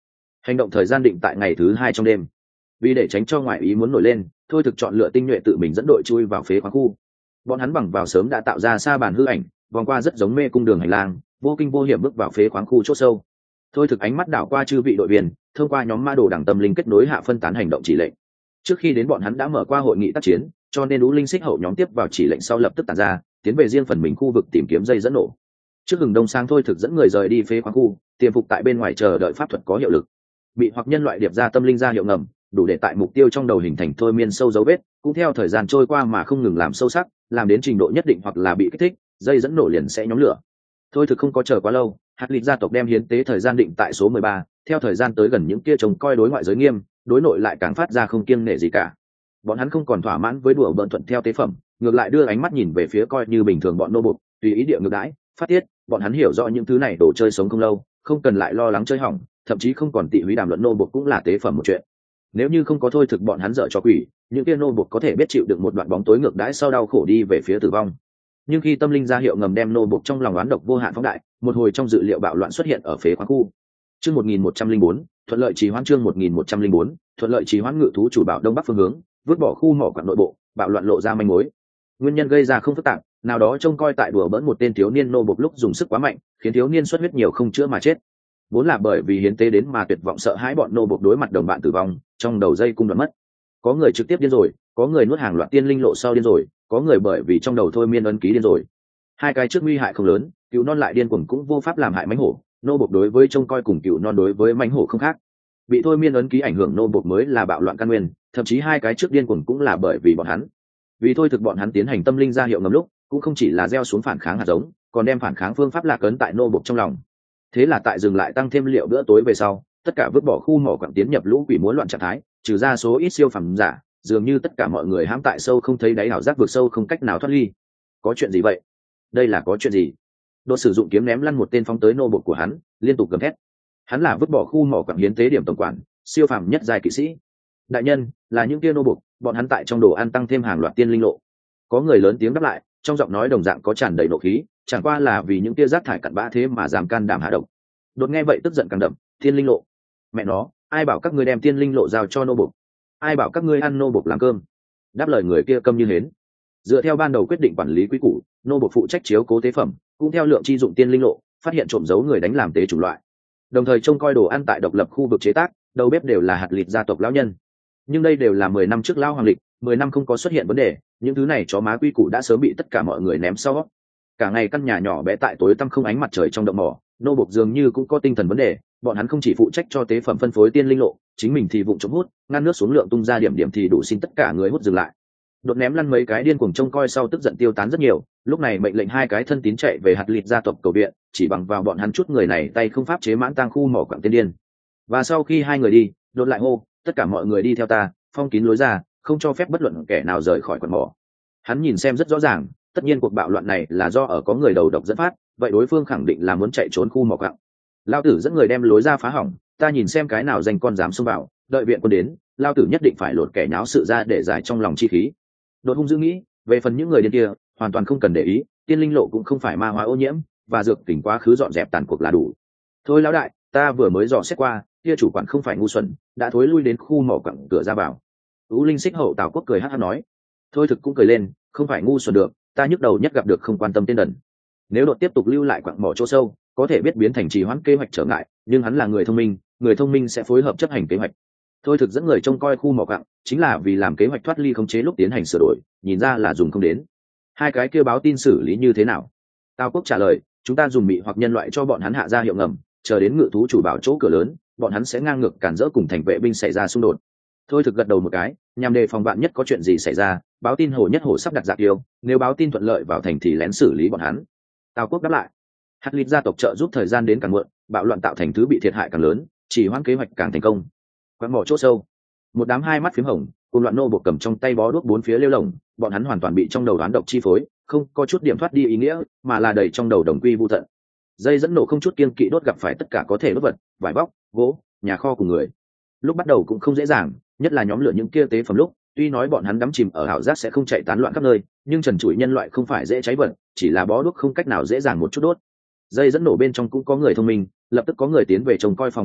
Hành động thời gian định tại ngày thứ hai trong đêm. Vì để tránh cho ngoại ý muốn nổi lên, Thôi Thực chọn lựa tinh nhuệ tự mình dẫn đội chui vào phế khoáng khu. Bọn hắn bằng vào sớm đã tạo ra sa bàn hư ảnh, vòng qua rất giống mê cung đường hành lang, vô kinh vô hiểm bước vào phế khoáng khu chỗ sâu. Thôi Thực ánh mắt đảo qua chư vị đội viên, thông qua nhóm ma đồ đẳng tâm linh kết nối hạ phân tán hành động chỉ lệnh. Trước khi đến bọn hắn đã mở qua hội nghị tác chiến, cho nên Ú Linh Xích Hậu nhóm tiếp vào chỉ lệnh sau lập tức tản ra, tiến về riêng phần mình khu vực tìm kiếm dây dẫn nổ. Trước hừng đông sáng Thôi Thực dẫn người rời đi phế khoáng khu, tiềm phục tại bên ngoài chờ đợi pháp thuật có hiệu lực. Bị hoặc nhân loại điệp ra tâm linh ra hiệu ngầm, đủ để tại mục tiêu trong đầu hình thành thôi miên sâu dấu vết, cũng theo thời gian trôi qua mà không ngừng làm sâu sắc, làm đến trình độ nhất định hoặc là bị kích thích, dây dẫn nổ liền sẽ nhóm lửa. Thôi Thực không có chờ quá lâu, hạt lịch gia tộc đem hiến tế thời gian định tại số mười ba, theo thời gian tới gần những kia trông coi đối ngoại giới nghiêm, đối nội lại càng phát ra không kiêng nể gì cả. Bọn hắn không còn thỏa mãn với đùa bỡn thuận theo tế phẩm, ngược lại đưa ánh mắt nhìn về phía coi như bình thường bọn nô bộc, tùy ý địa ngược đãi, phát tiết, bọn hắn hiểu rõ những thứ này đồ chơi sống không lâu, không cần lại lo lắng chơi hỏng, thậm chí không còn tị húy đàm luận nô bộc cũng là tế phẩm một chuyện. Nếu như không có Thôi Thực bọn hắn dở cho quỷ, những kia nô bộc có thể biết chịu được một đoạn bóng tối ngược đãi sau đau khổ đi về phía tử vong. Nhưng khi tâm linh ra hiệu ngầm đem nô bộc trong lòng oán độc vô hạn phóng đại, một hồi trong dự liệu bạo loạn xuất hiện ở phế khoáng khu. Chương một nghìn một trăm linh bốn, thuận lợi trì hoãn chương một nghìn một trăm linh bốn, thuận lợi trì hoãn ngự thú chủ bảo đông bắc phương hướng, vứt bỏ khu mỏ quặng nội bộ, bạo loạn lộ ra manh mối. Nguyên nhân gây ra không phức tạp, nào đó trông coi tại đùa bỡn một tên thiếu niên nô bộc lúc dùng sức quá mạnh, khiến thiếu niên xuất huyết nhiều không chữa mà chết. Vốn là bởi vì hiến tế đến mà tuyệt vọng sợ hãi bọn nô bộc đối mặt đồng bạn tử vong, trong đầu dây cung đoạn mất. Có người trực tiếp điên rồi, có người nuốt hàng loạt tiên linh lộ sau điên rồi, có người bởi vì trong đầu thôi miên ấn ký điên rồi. Hai cái trước nguy hại không lớn, cựu non lại điên cuồng cũng vô pháp làm hại mãnh hổ, nô bộc đối với trông coi cùng cựu non đối với mãnh hổ không khác. Bị thôi miên ấn ký ảnh hưởng nô bộc mới là bạo loạn căn nguyên, thậm chí hai cái trước điên cuồng cũng là bởi vì bọn hắn. Vì Thôi Thực bọn hắn tiến hành tâm linh ra hiệu ngầm lúc, cũng không chỉ là gieo xuống phản kháng hạt giống, còn đem phản kháng phương pháp lạc ấn tại nô bộc trong lòng. Thế là tại dừng lại tăng thêm liệu bữa tối về sau, tất cả vứt bỏ khu mỏ quặng tiến nhập lũ quỷ muốn loạn trạng thái, trừ ra số ít siêu phẩm giả, dường như tất cả mọi người hãm tại sâu không thấy đáy ảo giác vượt sâu không cách nào thoát ly. Có chuyện gì vậy? Đây là có chuyện gì? Đột sử dụng kiếm ném lăn một tên phóng tới nô bộc của hắn, liên tục gầm thét. Hắn là vứt bỏ khu mỏ quặng hiến tế điểm tổng quản, siêu phẩm nhất giai kỵ sĩ. Đại nhân, là những kia nô bộc, bọn hắn tại trong đồ ăn tăng thêm hàng loạt tiên linh lộ. Có người lớn tiếng đáp lại, trong giọng nói đồng dạng có tràn đầy nộ khí, chẳng qua là vì những kia rác thải cặn bã thế mà dám can đảm hạ độc. Đột nghe vậy tức giận càng đậm, tiên linh lộ. Mẹ nó, ai bảo các ngươi đem tiên linh lộ giao cho nô bộc? Ai bảo các ngươi ăn nô bộc làm cơm? Đáp lời người kia câm như hến. Dựa theo ban đầu quyết định quản lý quý củ, nô bộc phụ trách chiếu cố tế phẩm, cũng theo lượng chi dụng tiên linh lộ, phát hiện trộm giấu người đánh làm tế chủng loại. Đồng thời trông coi đồ ăn tại độc lập khu vực chế tác, đầu bếp đều là hạt lịch gia tộc lão nhân. Nhưng đây đều là mười năm trước lão hoàng lịch, mười năm không có xuất hiện vấn đề, những thứ này chó má quy củ đã sớm bị tất cả mọi người ném sau. Cả ngày căn nhà nhỏ bé tại tối tăm không ánh mặt trời trong động mỏ, nô bộc dường như cũng có tinh thần vấn đề, bọn hắn không chỉ phụ trách cho tế phẩm phân phối tiên linh lộ, chính mình thì vụng trộm hút, ngăn nước xuống lượng tung ra điểm điểm thì đủ xin tất cả người hút dừng lại. Đột ném lăn mấy cái điên cuồng trông coi sau tức giận tiêu tán rất nhiều, lúc này mệnh lệnh hai cái thân tín chạy về hạt lịch gia tộc cầu viện, chỉ bằng vào bọn hắn chút người này tay không pháp chế mãn tang khu mỏ quặng tiên điên. Và sau khi hai người đi, đột lại hô, tất cả mọi người đi theo ta, phong kín lối ra, không cho phép bất luận kẻ nào rời khỏi quặng mỏ. Hắn nhìn xem rất rõ ràng, tất nhiên cuộc bạo loạn này là do ở có người đầu độc dẫn phát, vậy đối phương khẳng định là muốn chạy trốn khu mỏ quặng. Lao tử dẫn người đem lối ra phá hỏng, ta nhìn xem cái nào danh con dám xông vào, đợi viện quân đến, lao tử nhất định phải lột kẻ nháo sự ra để giải trong lòng chi khí. Đột hung dữ nghĩ, về phần những người điên kia, hoàn toàn không cần để ý, tiên linh lộ cũng không phải ma hóa ô nhiễm, và dược tỉnh quá khứ dọn dẹp tàn cuộc là đủ. Thôi lão đại, ta vừa mới dò xét qua, kia chủ quản không phải ngu xuẩn, đã thối lui đến khu mỏ quặng cửa ra vào. Ú Linh Xích Hậu Tào Quốc cười hắt hắt nói. Thôi Thực cũng cười lên, không phải ngu xuẩn được, ta nhức đầu nhất gặp được không quan tâm tên đần. Nếu đột tiếp tục lưu lại quặng mỏ chỗ sâu, có thể biết biến thành trì hoãn kế hoạch trở ngại, nhưng hắn là người thông minh, người thông minh sẽ phối hợp chấp hành kế hoạch. Thôi Thực dẫn người trông coi khu mỏ quặng, chính là vì làm kế hoạch thoát ly khống chế lúc tiến hành sửa đổi, nhìn ra là dùng không đến. Hai cái kia báo tin xử lý như thế nào? Tào Quốc trả lời, chúng ta dùng mị hoặc nhân loại cho bọn hắn hạ ra hiệu ngầm, chờ đến ngự thú chủ bảo chỗ cửa lớn, bọn hắn sẽ ngang ngược cản rỡ cùng thành vệ binh xảy ra xung đột. Thôi Thực gật đầu một cái, nhằm đề phòng bạn nhất có chuyện gì xảy ra, báo tin hồ nhất hồ sắp đặt giặc yêu, nếu báo tin thuận lợi vào thành thì lén xử lý bọn hắn. Tào Quốc đáp lại. Hạt lịch gia tộc trợ giúp thời gian đến càng muộn, bạo loạn tạo thành thứ bị thiệt hại càng lớn, chỉ hoãn kế hoạch càng thành công. Quán mỏ chỗ sâu, một đám hai mắt phím hồng, cùng loạn nô bộc cầm trong tay bó đuốc bốn phía lêu lồng, bọn hắn hoàn toàn bị trong đầu đoán độc chi phối, không có chút điểm thoát đi ý nghĩa, mà là đầy trong đầu đồng quy vu tận. Dây dẫn nổ không chút kiêng kỵ đốt gặp phải tất cả có thể đốt vật, vải vóc, gỗ, nhà kho cùng người. Lúc bắt đầu cũng không dễ dàng, nhất là nhóm lửa những kia tế phẩm lúc, tuy nói bọn hắn đắm chìm ở ảo giác sẽ không chạy tán loạn khắp nơi, nhưng trần trụi nhân loại không phải dễ cháy bẩn, chỉ là bó đuốc không cách nào dễ dàng một chút đốt. Dây dẫn nổ bên trong cũng có người thông minh, lập tức có người tiến về trông coi phòng bếp nhỏ,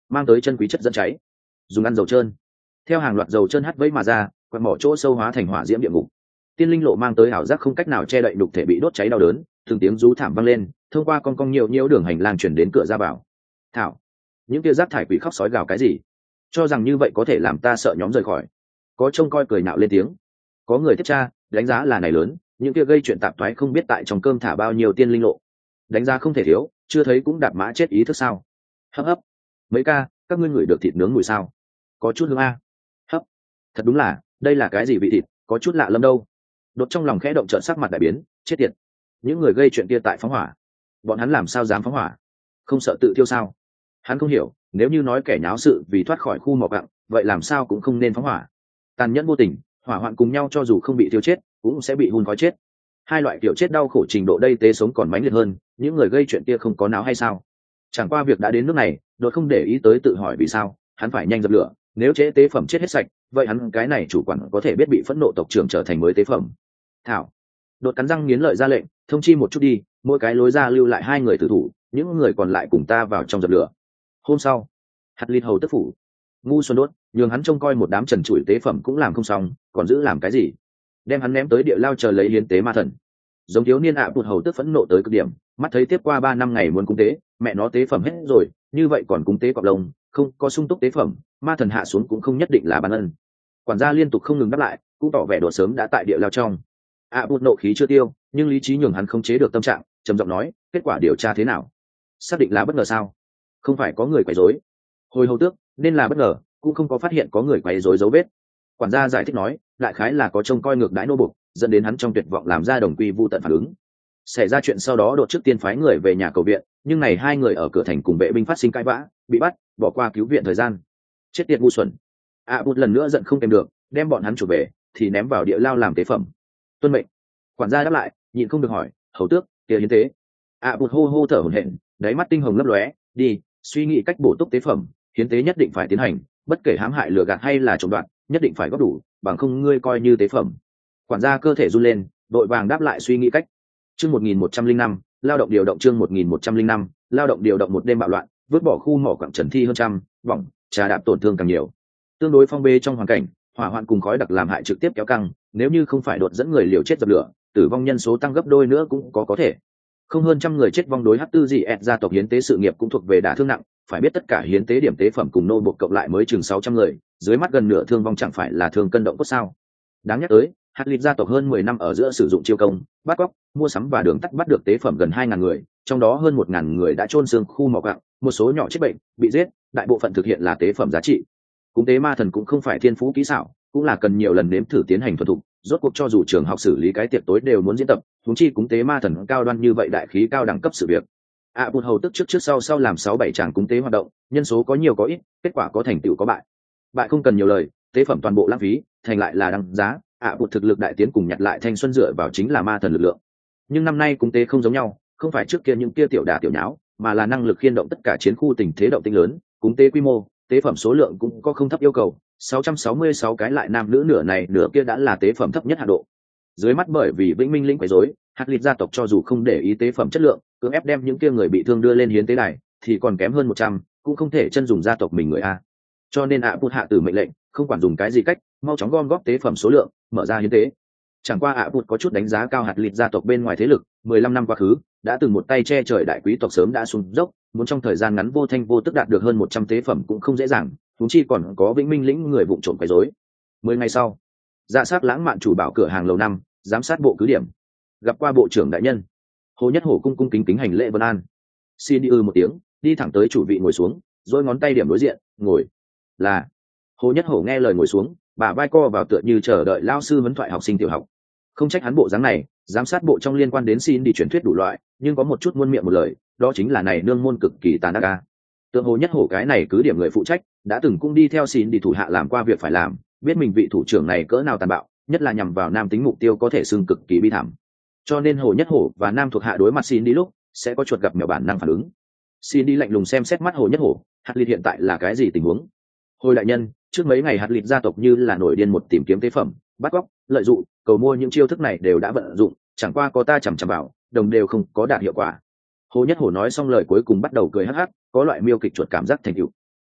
mang tới chân quý chất dẫn cháy, dùng ăn dầu trơn. Theo hàng loạt dầu trơn hắt vẫy mà ra, quạt mỏ chỗ sâu hóa thành hỏa diễm địa ngục. Tiên linh lộ mang tới ảo giác không cách nào che đậy đục thể bị đốt cháy đau đớn, từng tiếng rú thảm vang lên, thông qua con cong nhiều nhiễu đường hành lang chuyển đến cửa ra vào. Thảo, những kia rác thải quỷ khóc sói gào cái gì? Cho rằng như vậy có thể làm ta sợ nhóm rời khỏi. Có trông coi cười nạo lên tiếng. Có người tiếp tra, đánh giá là này lớn, những kia gây chuyện tạp thoái không biết tại trong cơm thả bao nhiêu tiên linh lộ. Đánh giá không thể thiếu, chưa thấy cũng đạp mã chết ý thức sao? Hấp hấp. Mấy ca, các ngươi ngửi được thịt nướng mùi sao? Có chút hương a. Hấp. Thật đúng là, đây là cái gì vị thịt, có chút lạ lắm đâu. Đột trong lòng khẽ động trợn sắc mặt đại biến, chết tiệt. Những người gây chuyện kia tại phóng hỏa, bọn hắn làm sao dám phóng hỏa? Không sợ tự thiêu sao? Hắn không hiểu, nếu như nói kẻ nháo sự vì thoát khỏi khu mỏ gặng, vậy làm sao cũng không nên phóng hỏa. Tàn nhẫn vô tình, hỏa hoạn cùng nhau cho dù không bị thiêu chết, cũng sẽ bị hun khói chết. Hai loại kiểu chết đau khổ trình độ đây tế sống còn mãnh liệt hơn, những người gây chuyện kia không có não hay sao? Chẳng qua việc đã đến nước này, đột không để ý tới tự hỏi vì sao, hắn phải nhanh dập lửa, nếu chế tế phẩm chết hết sạch, vậy hắn cái này chủ quản có thể biết bị phẫn nộ tộc trưởng trở thành mới tế phẩm. Thảo, đột cắn răng nghiến lợi ra lệnh, thông chi một chút đi, mỗi cái lối ra lưu lại hai người tử thủ, những người còn lại cùng ta vào trong dập lửa. Hôm sau, hạt lịt hầu tức phủ, ngu xuân đốt, nhường hắn trông coi một đám trần trụi tế phẩm cũng làm không xong, còn giữ làm cái gì? Đem hắn ném tới địa lao chờ lấy hiến tế ma thần. Giống thiếu niên ạ à, hầu tức phẫn nộ tới cực điểm, mắt thấy tiếp qua ba năm ngày muốn cúng tế, mẹ nó tế phẩm hết rồi, như vậy còn cúng tế cọp lông, không có sung túc tế phẩm, ma thần hạ xuống cũng không nhất định là ban ân. Quản gia liên tục không ngừng đáp lại, cũng tỏ vẻ đột sớm đã tại địa lao trong. ạ à, nộ khí chưa tiêu, nhưng lý trí nhường hắn không chế được tâm trạng, trầm giọng nói, kết quả điều tra thế nào? Xác định là bất ngờ sao? Không phải có người quấy rối. Hồi hầu tước, nên là bất ngờ, cũng không có phát hiện có người quấy rối dấu vết. Quản gia giải thích nói, đại khái là có trông coi ngược đãi nô bộc, dẫn đến hắn trong tuyệt vọng làm ra đồng quy vu tận phản ứng. Xảy ra chuyện sau đó đột trước tiên phái người về nhà cầu viện, nhưng này hai người ở cửa thành cùng vệ binh phát sinh cãi vã, bị bắt, bỏ qua cứu viện thời gian. Chết tiệt ngu xuẩn. ạ à, bụt lần nữa giận không kèm được, đem bọn hắn chủ về, thì ném vào địa lao làm tế phẩm. Tuân mệnh. Quản gia đáp lại, nhịn không được hỏi, hầu tước, kia hiến tế. ạ à, bụt hô hô thở hổn hển, đáy mắt tinh hồng lấp lóe, đi, suy nghĩ cách bổ túc tế phẩm, hiến tế nhất định phải tiến hành, bất kể hãm hại lừa gạt hay là trộm đoạt, nhất định phải góp đủ, bằng không ngươi coi như tế phẩm. Quản gia cơ thể run lên, đội vàng đáp lại suy nghĩ cách. Chương một nghìn một trăm linh năm, lao động điều động chương một nghìn một trăm linh năm, lao động điều động một đêm bạo loạn, vứt bỏ khu mỏ quặng trần thi hơn trăm, bỏng, trà đạp tổn thương càng nhiều. Tương đối phong bê trong hoàn cảnh, hỏa hoạn cùng khói đặc làm hại trực tiếp kéo căng, nếu như không phải đột dẫn người liều chết dập lửa, tử vong nhân số tăng gấp đôi nữa cũng có có thể. Không hơn trăm người chết vong đối hắc tư dị ẹt gia tộc hiến tế sự nghiệp cũng thuộc về đả thương nặng, phải biết tất cả hiến tế điểm tế phẩm cùng nô buộc cộng lại mới chừng sáu trăm người, dưới mắt gần nửa thương vong chẳng phải là thương cân động cốt sao? Đáng nhắc tới, hạt lịt gia tộc hơn mười năm ở giữa sử dụng chiêu công, bắt cóc, mua sắm và đường tắt bắt được tế phẩm gần hai ngàn người, trong đó hơn một ngàn người đã chôn xương khu mỏ quặng, một số nhỏ chết bệnh, bị giết, đại bộ phận thực hiện là tế phẩm giá trị. Cúng tế ma thần cũng không phải thiên phú kỹ xảo, cũng là cần nhiều lần nếm thử tiến hành thuần thục, rốt cuộc cho dù trường học xử lý cái tiệc tối đều muốn diễn tập, huống chi cúng tế ma thần cao đoan như vậy đại khí cao đẳng cấp sự việc. ạ à, bụt hầu tức trước trước sau sau làm sáu bảy tràng cúng tế hoạt động, nhân số có nhiều có ít, kết quả có thành tựu có bại. Bại không cần nhiều lời, tế phẩm toàn bộ lãng phí, thành lại là đăng giá. ạ à, bụt thực lực đại tiến cùng nhặt lại thanh xuân dựa vào chính là ma thần lực lượng. Nhưng năm nay cúng tế không giống nhau, không phải trước kia những kia tiểu đả tiểu nháo, mà là năng lực khiên động tất cả chiến khu tình thế động tĩnh lớn, cúng tế quy mô, tế phẩm số lượng cũng có không thấp yêu cầu, sáu trăm sáu mươi sáu cái lại nam nữ nửa này nửa kia đã là tế phẩm thấp nhất hạ độ. Dưới mắt bởi vì Vĩnh Minh lĩnh quấy rối, hạt lịt gia tộc cho dù không để ý tế phẩm chất lượng, cưỡng ép đem những kia người bị thương đưa lên hiến tế đài, thì còn kém hơn một trăm, cũng không thể chân dùng gia tộc mình người a. Cho nên ạ à, bụt hạ tử mệnh lệnh, không quản dùng cái gì cách, mau chóng gom góp tế phẩm số lượng, mở ra hiến tế. Chẳng qua ạ à, bụt có chút đánh giá cao hạt lịt gia tộc bên ngoài thế lực, mười lăm năm quá khứ, đã từng một tay che trời đại quý tộc sớm đã xuống dốc, muốn trong thời gian ngắn vô thanh vô tức đạt được hơn một trăm tế phẩm cũng không dễ dàng, huống chi còn có Vĩnh Minh lĩnh người vụng trộm quấy rối. Mười ngày sau, dạ sát lãng mạn chủ bảo cửa hàng lầu năm, giám sát bộ cứ điểm, gặp qua bộ trưởng đại nhân. Hồ Nhất Hổ cung cung kính kính hành lễ vân an, xin đi ư một tiếng, đi thẳng tới chủ vị ngồi xuống, rồi ngón tay điểm đối diện, ngồi. Là. Hồ Nhất Hổ nghe lời ngồi xuống, bà vai co vào tựa như chờ đợi lao sư huấn thoại học sinh tiểu học. Không trách hắn bộ dáng này, giám sát bộ trong liên quan đến xin đi truyền thuyết đủ loại, nhưng có một chút muôn miệng một lời, đó chính là này nương môn cực kỳ tàn ác. Tượng Hồ Nhất Hổ cái này cứ điểm người phụ trách, đã từng cũng đi theo xin đi thủ hạ làm qua việc phải làm, biết mình vị thủ trưởng này cỡ nào tàn bạo, nhất là nhằm vào nam tính mục tiêu có thể xưng cực kỳ bi thảm. Cho nên Hồ Nhất Hổ và nam thuộc hạ đối mặt xin đi lúc sẽ có chuột gặp mèo bản năng phản ứng. Xin đi lạnh lùng xem xét mắt Hồ Nhất Hổ, hạt lịt hiện tại là cái gì tình huống? Hồi đại nhân, trước mấy ngày hạt lịt gia tộc như là nổi điên một tìm kiếm tế phẩm, bắt cóc, lợi dụng, cầu mua những chiêu thức này đều đã vận dụng, chẳng qua có ta chằm chằm vào, đồng đều không có đạt hiệu quả. Hồ Nhất Hổ nói xong lời cuối cùng bắt đầu cười hắc hắc, có loại miêu kịch chuột cảm giác thành tựu.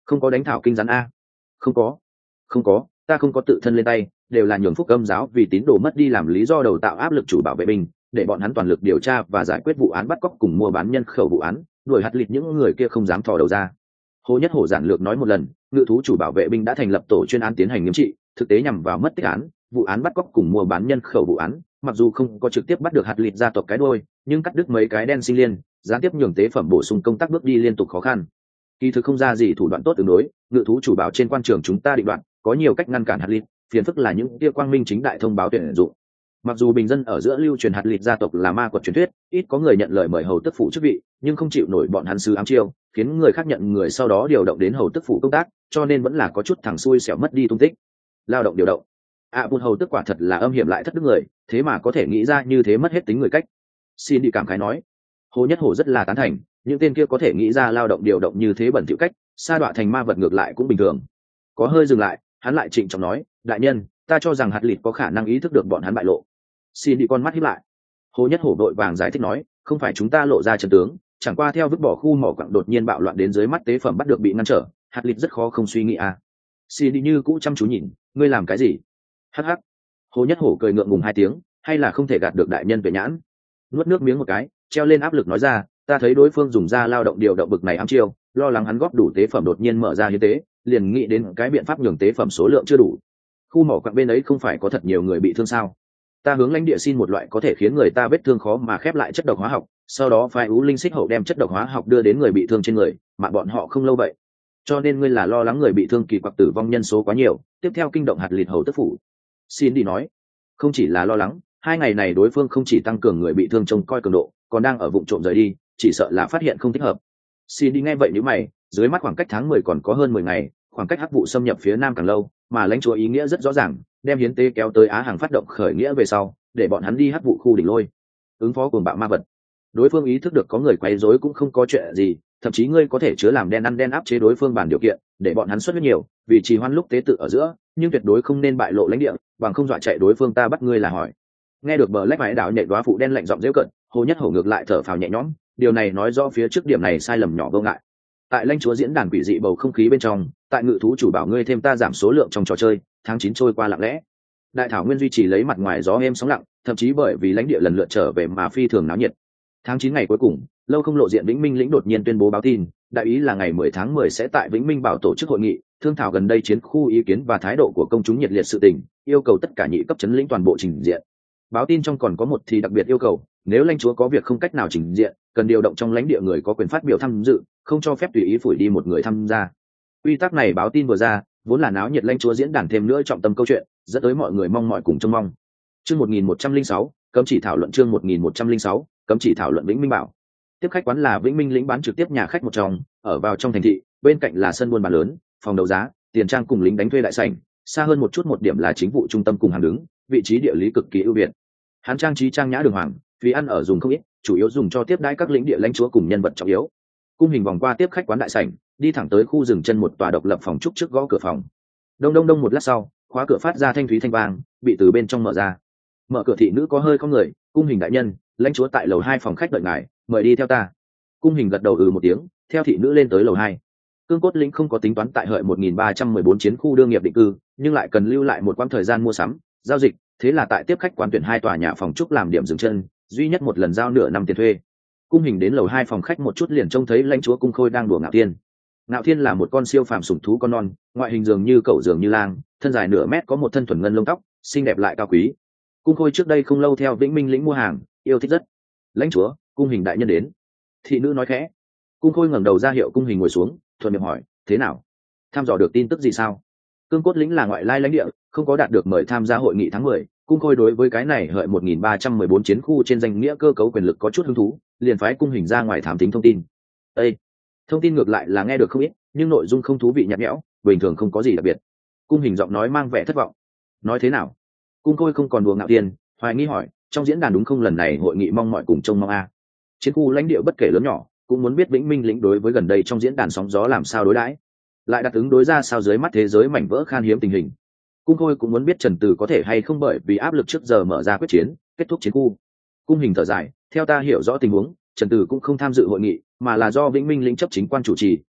Không có đánh thảo kinh rắn a? Không có, không có, ta không có tự thân lên tay, đều là nhường phúc âm giáo vì tín đồ mất đi làm lý do đầu tạo áp lực chủ bảo vệ binh, để bọn hắn toàn lực điều tra và giải quyết vụ án bắt cóc cùng mua bán nhân khẩu vụ án, đuổi hạt lịt những người kia không dám thò đầu ra. Hồ Nhất Hổ giản lược nói một lần, ngự thú chủ bảo vệ binh đã thành lập tổ chuyên án tiến hành nghiêm trị, thực tế nhằm vào mất tích án, vụ án bắt cóc cùng mua bán nhân khẩu vụ án, mặc dù không có trực tiếp bắt được hạt lịt gia tộc cái đuôi, nhưng cắt đứt mấy cái đen sinh liên, gián tiếp nhường tế phẩm bổ sung công tác bước đi liên tục khó khăn. Kỳ thực không ra gì thủ đoạn tốt tương đối, ngự thú chủ bảo trên quan trường chúng ta định đoạn, có nhiều cách ngăn cản hạt lịt, phiền phức là những kia quang minh chính đại thông báo tuyển dụng. Mặc dù bình dân ở giữa lưu truyền hạt lịt gia tộc là ma quật truyền thuyết, ít có người nhận lời mời hầu tức phủ chức vị, nhưng không chịu nổi bọn hắn sứ ám chiêu, khiến người khác nhận người sau đó điều động đến hầu tức phủ công tác, cho nên vẫn là có chút thằng xui xẻo mất đi tung tích. Lao động điều động, ạ à, bùn hầu tức quả thật là âm hiểm lại thất đức người, thế mà có thể nghĩ ra như thế mất hết tính người cách. Xin đi cảm khái nói. Hồ Nhất Hổ rất là tán thành, những tên kia có thể nghĩ ra lao động điều động như thế bẩn thỉu cách, sa đọa thành ma vật ngược lại cũng bình thường. Có hơi dừng lại, hắn lại trịnh trọng nói, đại nhân, ta cho rằng hạt lịt có khả năng ý thức được bọn hắn bại lộ. Xin đi con mắt híp lại. Hồ Nhất Hổ đội vàng giải thích nói, không phải chúng ta lộ ra chân tướng, chẳng qua theo vứt bỏ khu mỏ quặng đột nhiên bạo loạn đến dưới mắt tế phẩm bắt được bị ngăn trở, hạt lịt rất khó không suy nghĩ à. Xin đi như cũ chăm chú nhìn, ngươi làm cái gì? Hắc hắc. Hồ Nhất Hổ cười ngượng ngùng hai tiếng, hay là không thể gạt được đại nhân tuệ nhãn. Nuốt nước miếng một cái, treo lên áp lực nói ra, ta thấy đối phương dùng ra lao động điều động bực này ám chiêu, lo lắng hắn góp đủ tế phẩm đột nhiên mở ra hiến tế, liền nghĩ đến cái biện pháp nhường tế phẩm số lượng chưa đủ. Khu mỏ quặng bên ấy không phải có thật nhiều người bị thương sao? Ta hướng lãnh địa xin một loại có thể khiến người ta vết thương khó mà khép lại chất độc hóa học, sau đó phái ú linh xích hậu đem chất độc hóa học đưa đến người bị thương trên người, mà bọn họ không lâu vậy. Cho nên ngươi là lo lắng người bị thương kỳ quặc tử vong nhân số quá nhiều, tiếp theo kinh động hạt lịt hầu tức phủ. Xin đi nói, không chỉ là lo lắng, hai ngày này đối phương không chỉ tăng cường người bị thương trông coi cường độ, còn đang ở vụ trộm rời đi, chỉ sợ là phát hiện không thích hợp. Xin đi nghe vậy nếu mày, dưới mắt khoảng cách tháng mười còn có hơn mười ngày, khoảng cách hắc vụ xâm nhập phía nam càng lâu, mà lãnh chúa ý nghĩa rất rõ ràng, đem hiến tế kéo tới Á Hàng phát động khởi nghĩa về sau, để bọn hắn đi hắc vụ khu đỉnh lôi, ứng phó cuồng bạo ma vật. Đối phương ý thức được có người quấy rối cũng không có chuyện gì, thậm chí ngươi có thể chứa làm đen ăn đen áp chế đối phương bản điều kiện, để bọn hắn xuất huyết nhiều, vì trì hoãn lúc tế tự ở giữa, nhưng tuyệt đối không nên bại lộ lãnh địa, bằng không dọa chạy đối phương ta bắt ngươi là hỏi. Nghe được bờ lách mái đảo nhảy đoá phụ đen lạnh giọng dễu cận, Hồ Nhất Hổ ngược lại thở phào nhẹ nhõm, điều này nói rõ phía trước điểm này sai lầm nhỏ vô ngại. Tại lãnh chúa diễn đàn quỷ dị bầu không khí bên trong, tại ngự thú chủ bảo ngươi thêm ta giảm số lượng trong trò chơi, tháng chín trôi qua lặng lẽ. Đại thảo nguyên duy trì lấy mặt ngoài gió êm sóng lặng, thậm chí bởi vì lãnh địa lần lượt trở về mà phi thường náo nhiệt. Tháng chín ngày cuối cùng, lâu không lộ diện Vĩnh Minh lĩnh đột nhiên tuyên bố báo tin, đại ý là ngày mười tháng mười sẽ tại Vĩnh Minh bảo tổ chức hội nghị, thương thảo gần đây chiến khu ý kiến và thái độ của công chúng nhiệt liệt sự tình, yêu cầu tất cả nhị cấp chấn lĩnh toàn bộ trình diện. Báo tin trong còn có một thì đặc biệt yêu cầu, nếu lãnh chúa có việc không cách nào trình diện, cần điều động trong lãnh địa người có quyền phát biểu tham dự, không cho phép tùy ý phủi đi một người tham gia. Quy tắc này báo tin vừa ra, vốn là náo nhiệt lãnh chúa diễn đàn thêm nữa trọng tâm câu chuyện, dẫn tới mọi người mong mỏi cùng trông mong. Chương một nghìn một trăm lẻ sáu, cấm chỉ thảo luận chương một nghìn một trăm lẻ sáu, cấm chỉ thảo luận Vĩnh Minh bảo. Tiếp khách quán là Vĩnh Minh lĩnh bán trực tiếp nhà khách một trong, ở vào trong thành thị, bên cạnh là sân buôn bán lớn, phòng đấu giá, tiền trang cùng lính đánh thuê đại sảnh, xa hơn một chút một điểm là chính vụ trung tâm cùng hàng đứng, vị trí địa lý cực kỳ ưu việt. Hắn trang trí trang nhã đường hoàng, phí ăn ở dùng không ít, chủ yếu dùng cho tiếp đãi các lĩnh địa lãnh chúa cùng nhân vật trọng yếu. Cung hình vòng qua tiếp khách quán đại sảnh, đi thẳng tới khu dừng chân một tòa độc lập phòng trúc trước gõ cửa phòng. Đông đông đông một lát sau, khóa cửa phát ra thanh thúy thanh vang, bị từ bên trong mở ra. Mở cửa thị nữ có hơi không người, cung hình đại nhân, lãnh chúa tại lầu hai phòng khách đợi ngài, mời đi theo ta. Cung hình gật đầu ừ một tiếng, theo thị nữ lên tới lầu hai. Cương cốt lĩnh không có tính toán tại hợi một nghìn ba trăm mười bốn chiến khu đương nghiệp định cư, nhưng lại cần lưu lại một quãng thời gian mua sắm, giao dịch, thế là tại tiếp khách quán tuyển hai tòa nhà phòng trúc làm điểm dừng chân, duy nhất một lần giao nửa năm tiền thuê. Cung hình đến lầu hai phòng khách một chút liền trông thấy lãnh chúa Cung Khôi đang đùa Ngạo Thiên. Ngạo Thiên là một con siêu phàm sủng thú con non, ngoại hình dường như cẩu dường như lang, thân dài nửa mét, có một thân thuần ngân lông tóc, xinh đẹp lại cao quý. Cung Khôi trước đây không lâu theo Vĩnh Minh lĩnh mua hàng, yêu thích rất. Lãnh chúa, cung hình đại nhân đến. Thị nữ nói khẽ. Cung Khôi ngẩng đầu ra hiệu cung hình ngồi xuống, thuận miệng hỏi, thế nào? Tham dò được tin tức gì sao? Cương cốt lĩnh là ngoại lai lãnh địa, không có đạt được mời tham gia hội nghị tháng mười. Cung Khôi đối với cái này hợi một nghìn ba trăm mười bốn chiến khu trên danh nghĩa cơ cấu quyền lực có chút hứng thú, liền phái cung hình ra ngoài thám thính thông tin. Ê! Thông tin ngược lại là nghe được không ít, nhưng nội dung không thú vị nhạt nhẽo, bình thường không có gì đặc biệt. Cung hình giọng nói mang vẻ thất vọng. Nói thế nào? Cung Khôi không còn đùa Ngạo Thiên, hoài nghi hỏi, trong diễn đàn đúng không lần này hội nghị mong mọi cùng trông mong a. À. Chiến khu lãnh địa bất kể lớn nhỏ, cũng muốn biết Vĩnh Minh lĩnh đối với gần đây trong diễn đàn sóng gió làm sao đối đãi, lại đặt ứng đối ra sao dưới mắt thế giới mảnh vỡ khan hiếm tình hình. Cung Khôi cũng muốn biết Trần Từ có thể hay không bởi vì áp lực trước giờ mở ra quyết chiến, kết thúc chiến khu. Cung hình thở dài, theo ta hiểu rõ tình huống, Trần Từ cũng không tham dự hội nghị, mà là do Vĩnh Minh lĩnh chấp chính quan chủ trì,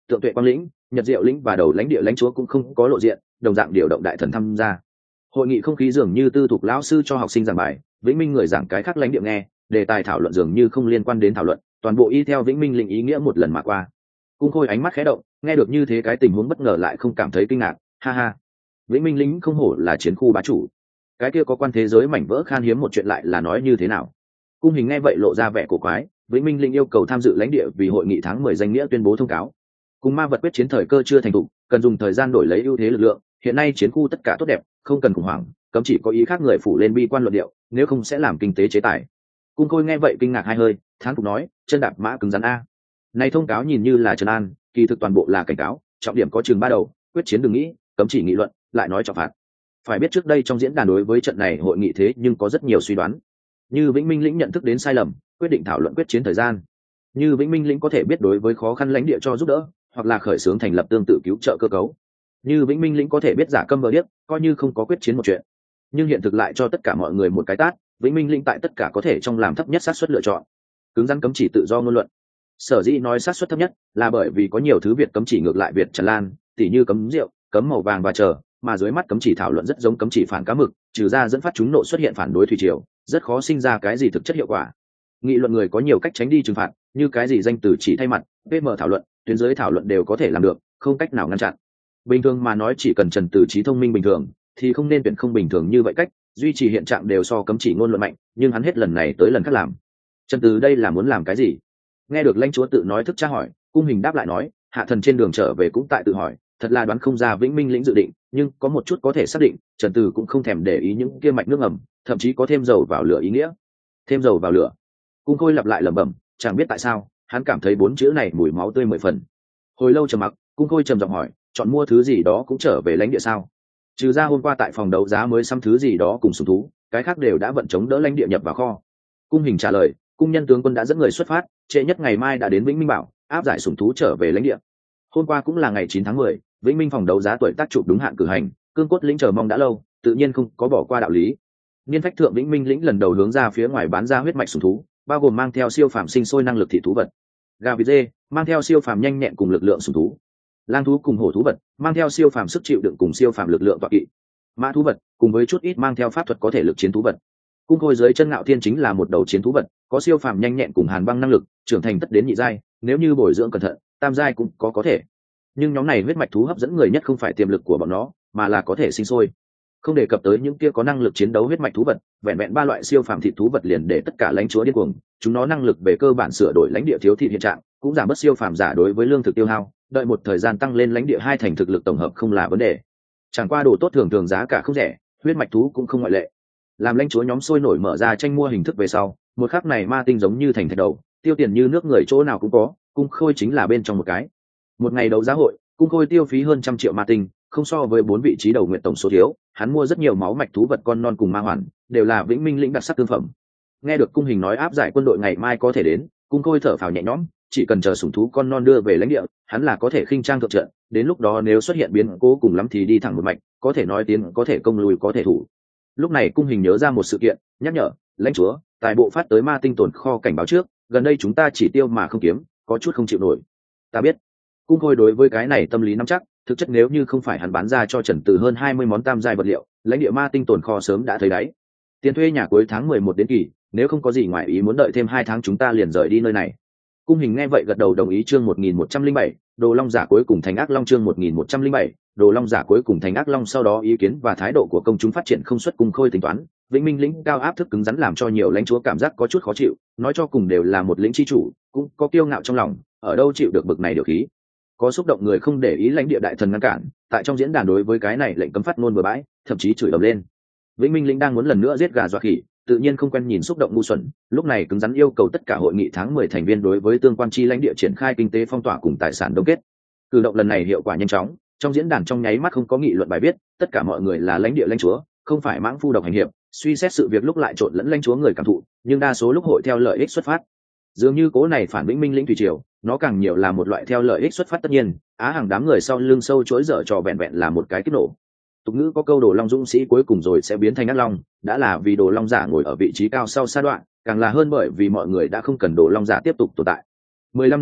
Tượng Tuệ Quang lĩnh, Nhật Diệu lĩnh và đầu lãnh địa lãnh chúa cũng không có lộ diện, đồng dạng điều động đại thần tham gia. Hội nghị không khí dường như tư thục lão sư cho học sinh giảng bài, Vĩnh Minh người giảng cái khác lãnh địa nghe, đề tài thảo luận dường như không liên quan đến thảo luận, toàn bộ y theo Vĩnh Minh lĩnh ý nghĩa một lần mà qua. Cung Khôi ánh mắt khẽ động, nghe được như thế cái tình huống bất ngờ lại không cảm thấy kinh ngạc, ha ha. Vĩnh Minh lĩnh không hổ là chiến khu bá chủ. Cái kia có quan thế giới mảnh vỡ khan hiếm một chuyện lại là nói như thế nào? Cung Hình nghe vậy lộ ra vẻ cổ quái, Vĩnh Minh lĩnh yêu cầu tham dự lãnh địa vì hội nghị tháng mười danh nghĩa tuyên bố thông cáo. Cùng ma vật quyết chiến thời cơ chưa thành thục, cần dùng thời gian đổi lấy ưu thế lực lượng, hiện nay chiến khu tất cả tốt đẹp, không cần khủng hoảng, cấm chỉ có ý khác người phủ lên bi quan luận điệu, nếu không sẽ làm kinh tế chế tài. Cung Khôi nghe vậy kinh ngạc hai hơi, thán phục nói, chân đạp mã cứng rắn a. Này thông cáo nhìn như là trấn an, kỳ thực toàn bộ là cảnh cáo, trọng điểm có chừng ba đầu, quyết chiến đừng nghĩ, cấm chỉ nghị luận, lại nói trọng phạt. Phải biết trước đây trong diễn đàn đối với trận này hội nghị thế nhưng có rất nhiều suy đoán. Như Vĩnh Minh lĩnh nhận thức đến sai lầm, quyết định thảo luận quyết chiến thời gian. Như Vĩnh Minh lĩnh có thể biết đối với khó khăn lãnh địa cho giúp đỡ, hoặc là khởi xướng thành lập tương tự cứu trợ cơ cấu. Như Vĩnh Minh lĩnh có thể biết giả câm vờ điếc, coi như không có quyết chiến một chuyện. Nhưng hiện thực lại cho tất cả mọi người một cái tát, Vĩnh Minh lĩnh tại tất cả có thể trong làm thấp nhất xác suất lựa chọn. Cứng rắn cấm chỉ tự do ngôn luận. Sở dĩ nói xác suất thấp nhất là bởi vì có nhiều thứ Việt cấm chỉ ngược lại Việt tràn lan, tỉ như cấm rượu, cấm màu vàng và chờ, mà dưới mắt cấm chỉ thảo luận rất giống cấm chỉ phản cá mực, trừ ra dẫn phát chúng nộ xuất hiện phản đối thủy triều, rất khó sinh ra cái gì thực chất hiệu quả. Nghị luận người có nhiều cách tránh đi trừng phạt, như cái gì danh từ chỉ thay mặt, pê em thảo luận, tuyến dưới thảo luận đều có thể làm được, không cách nào ngăn chặn. Bình thường mà nói chỉ cần trần từ trí thông minh bình thường, thì không nên tuyển không bình thường như vậy cách, duy trì hiện trạng đều so cấm chỉ ngôn luận mạnh, nhưng hắn hết lần này tới lần khác làm. Trần Từ đây là muốn làm cái gì? Nghe được lãnh chúa tự nói thức tra hỏi, Cung Hình đáp lại nói, hạ thần trên đường trở về cũng tại tự hỏi, thật là đoán không ra Vĩnh Minh lĩnh dự định, nhưng có một chút có thể xác định, Trần Từ cũng không thèm để ý những kia mạch nước ngầm, thậm chí có thêm dầu vào lửa ý nghĩa. Thêm dầu vào lửa. Cung Khôi lặp lại lẩm bẩm, chẳng biết tại sao, hắn cảm thấy bốn chữ này mùi máu tươi mười phần. Hồi lâu trầm mặc, Cung Khôi trầm giọng hỏi, chọn mua thứ gì đó cũng trở về lãnh địa sao? Trừ ra hôm qua tại phòng đấu giá mới xăm thứ gì đó cùng sủng thú, cái khác đều đã vận chống đỡ lãnh địa nhập vào kho. Cung Hình trả lời, cung nhân tướng quân đã dẫn người xuất phát, trễ nhất ngày mai đã đến Vĩnh Minh Bảo, áp giải sủng thú trở về lãnh địa. Hôm qua cũng là ngày chín tháng mười, Vĩnh Minh phòng đấu giá tuổi tác chụp đúng hạn cử hành, cương cốt lĩnh chờ mong đã lâu, tự nhiên không có bỏ qua đạo lý. Niên phách thượng Vĩnh Minh lĩnh lần đầu hướng ra phía ngoài bán ra huyết mạch sủng thú, bao gồm mang theo siêu phàm sinh sôi năng lực thị thú vật, gà vịt dê, mang theo siêu phàm nhanh nhẹn cùng lực lượng sủng thú, lang thú cùng hổ thú vật, mang theo siêu phàm sức chịu đựng cùng siêu phàm lực lượng tọa kỵ, mã thú vật, cùng với chút ít mang theo pháp thuật có thể lực chiến thú vật. Cung Khôi dưới chân Ngạo Thiên chính là một đầu chiến thú vật, có siêu phàm nhanh nhẹn cùng hàn băng năng lực, trưởng thành tất đến nhị giai, nếu như bồi dưỡng cẩn thận, tam giai cũng có có thể. Nhưng nhóm này huyết mạch thú hấp dẫn người nhất không phải tiềm lực của bọn nó, mà là có thể sinh sôi. Không đề cập tới những kia có năng lực chiến đấu huyết mạch thú vật, vẹn vẹn ba loại siêu phàm thịt thú vật liền để tất cả lãnh chúa điên cuồng, chúng nó năng lực về cơ bản sửa đổi lãnh địa thiếu thịt hiện trạng, cũng giảm bớt siêu phàm giả đối với lương thực tiêu hao, đợi một thời gian tăng lên lãnh địa hai thành thực lực tổng hợp không là vấn đề. Chẳng qua đồ tốt thường thường giá cả không rẻ, huyết mạch thú cũng không ngoại lệ. Làm lãnh chúa nhóm sôi nổi mở ra tranh mua hình thức về sau, một khắc này ma tinh giống như thành thạch đầu, tiêu tiền như nước người chỗ nào cũng có, Cung Khôi chính là bên trong một cái. Một ngày đấu giá hội, Cung Khôi tiêu phí hơn trăm triệu ma tinh, không so với bốn vị trí đầu nguyện tổng số thiếu, hắn mua rất nhiều máu mạch thú vật con non cùng ma hoàn, đều là Vĩnh Minh lĩnh đặc sắc tương phẩm. Nghe được Cung Hình nói áp giải quân đội ngày mai có thể đến, Cung Khôi thở phào nhẹ nhõm, chỉ cần chờ sủng thú con non đưa về lãnh địa, hắn là có thể khinh trang thượng trận, đến lúc đó nếu xuất hiện biến cố cùng lắm thì đi thẳng một mạch, có thể nói tiến có thể công lùi có thể thủ. Lúc này Cung Hình nhớ ra một sự kiện, nhắc nhở, lãnh chúa, tài bộ phát tới ma tinh tồn kho cảnh báo trước, gần đây chúng ta chỉ tiêu mà không kiếm, có chút không chịu nổi. Ta biết. Cung Khôi đối với cái này tâm lý nắm chắc, thực chất nếu như không phải hắn bán ra cho Trần Từ hơn hai mươi món tam giai vật liệu, lãnh địa ma tinh tồn kho sớm đã thấy đáy. Tiền thuê nhà cuối tháng mười một đến kỳ, nếu không có gì ngoài ý muốn đợi thêm hai tháng chúng ta liền rời đi nơi này. Cung Hình nghe vậy gật đầu đồng ý. Chương một nghìn một trăm linh bảy, Đồ Long giả cuối cùng thành ác long. Chương một nghìn một trăm linh bảy, Đồ Long giả cuối cùng thành ác long. Sau đó ý kiến và thái độ của công chúng phát triển không xuất Cung Khôi tính toán, Vĩnh Minh lĩnh cao áp thức cứng rắn làm cho nhiều lãnh chúa cảm giác có chút khó chịu, nói cho cùng đều là một lĩnh chi chủ, cũng có kiêu ngạo trong lòng, ở đâu chịu được bực này điều khí. Có xúc động người không để ý lãnh địa đại thần ngăn cản, tại trong diễn đàn đối với cái này lệnh cấm phát ngôn bừa bãi, thậm chí chửi ầm lên. Vĩnh Minh lĩnh đang muốn lần nữa giết gà dọa khỉ, tự nhiên không quen nhìn xúc động ngu xuẩn, lúc này cứng rắn yêu cầu tất cả hội nghị tháng mười thành viên đối với tương quan chi lãnh địa triển khai kinh tế phong tỏa cùng tài sản đông kết. Cử động lần này hiệu quả nhanh chóng, trong diễn đàn trong nháy mắt không có nghị luận bài viết, tất cả mọi người là lãnh địa lãnh chúa, không phải mãng phu độc hành hiệp, suy xét sự việc lúc lại trộn lẫn lãnh chúa người cảm thụ, nhưng đa số lúc hội theo lợi ích xuất phát. Dường như cố này phản Vĩnh Minh lĩnh thủy triều, nó càng nhiều là một loại theo lợi ích xuất phát tất nhiên, á hàng đám người sau lưng sâu chối dở trò vẹn vẹn là một cái kích nổ. Tục ngữ có câu Đồ Long dũng sĩ cuối cùng rồi sẽ biến thành ác long, đã là vì Đồ Long giả ngồi ở vị trí cao sau sa đoạn, càng là hơn bởi vì mọi người đã không cần Đồ Long giả tiếp tục tồn tại. Mười lăm năm trước,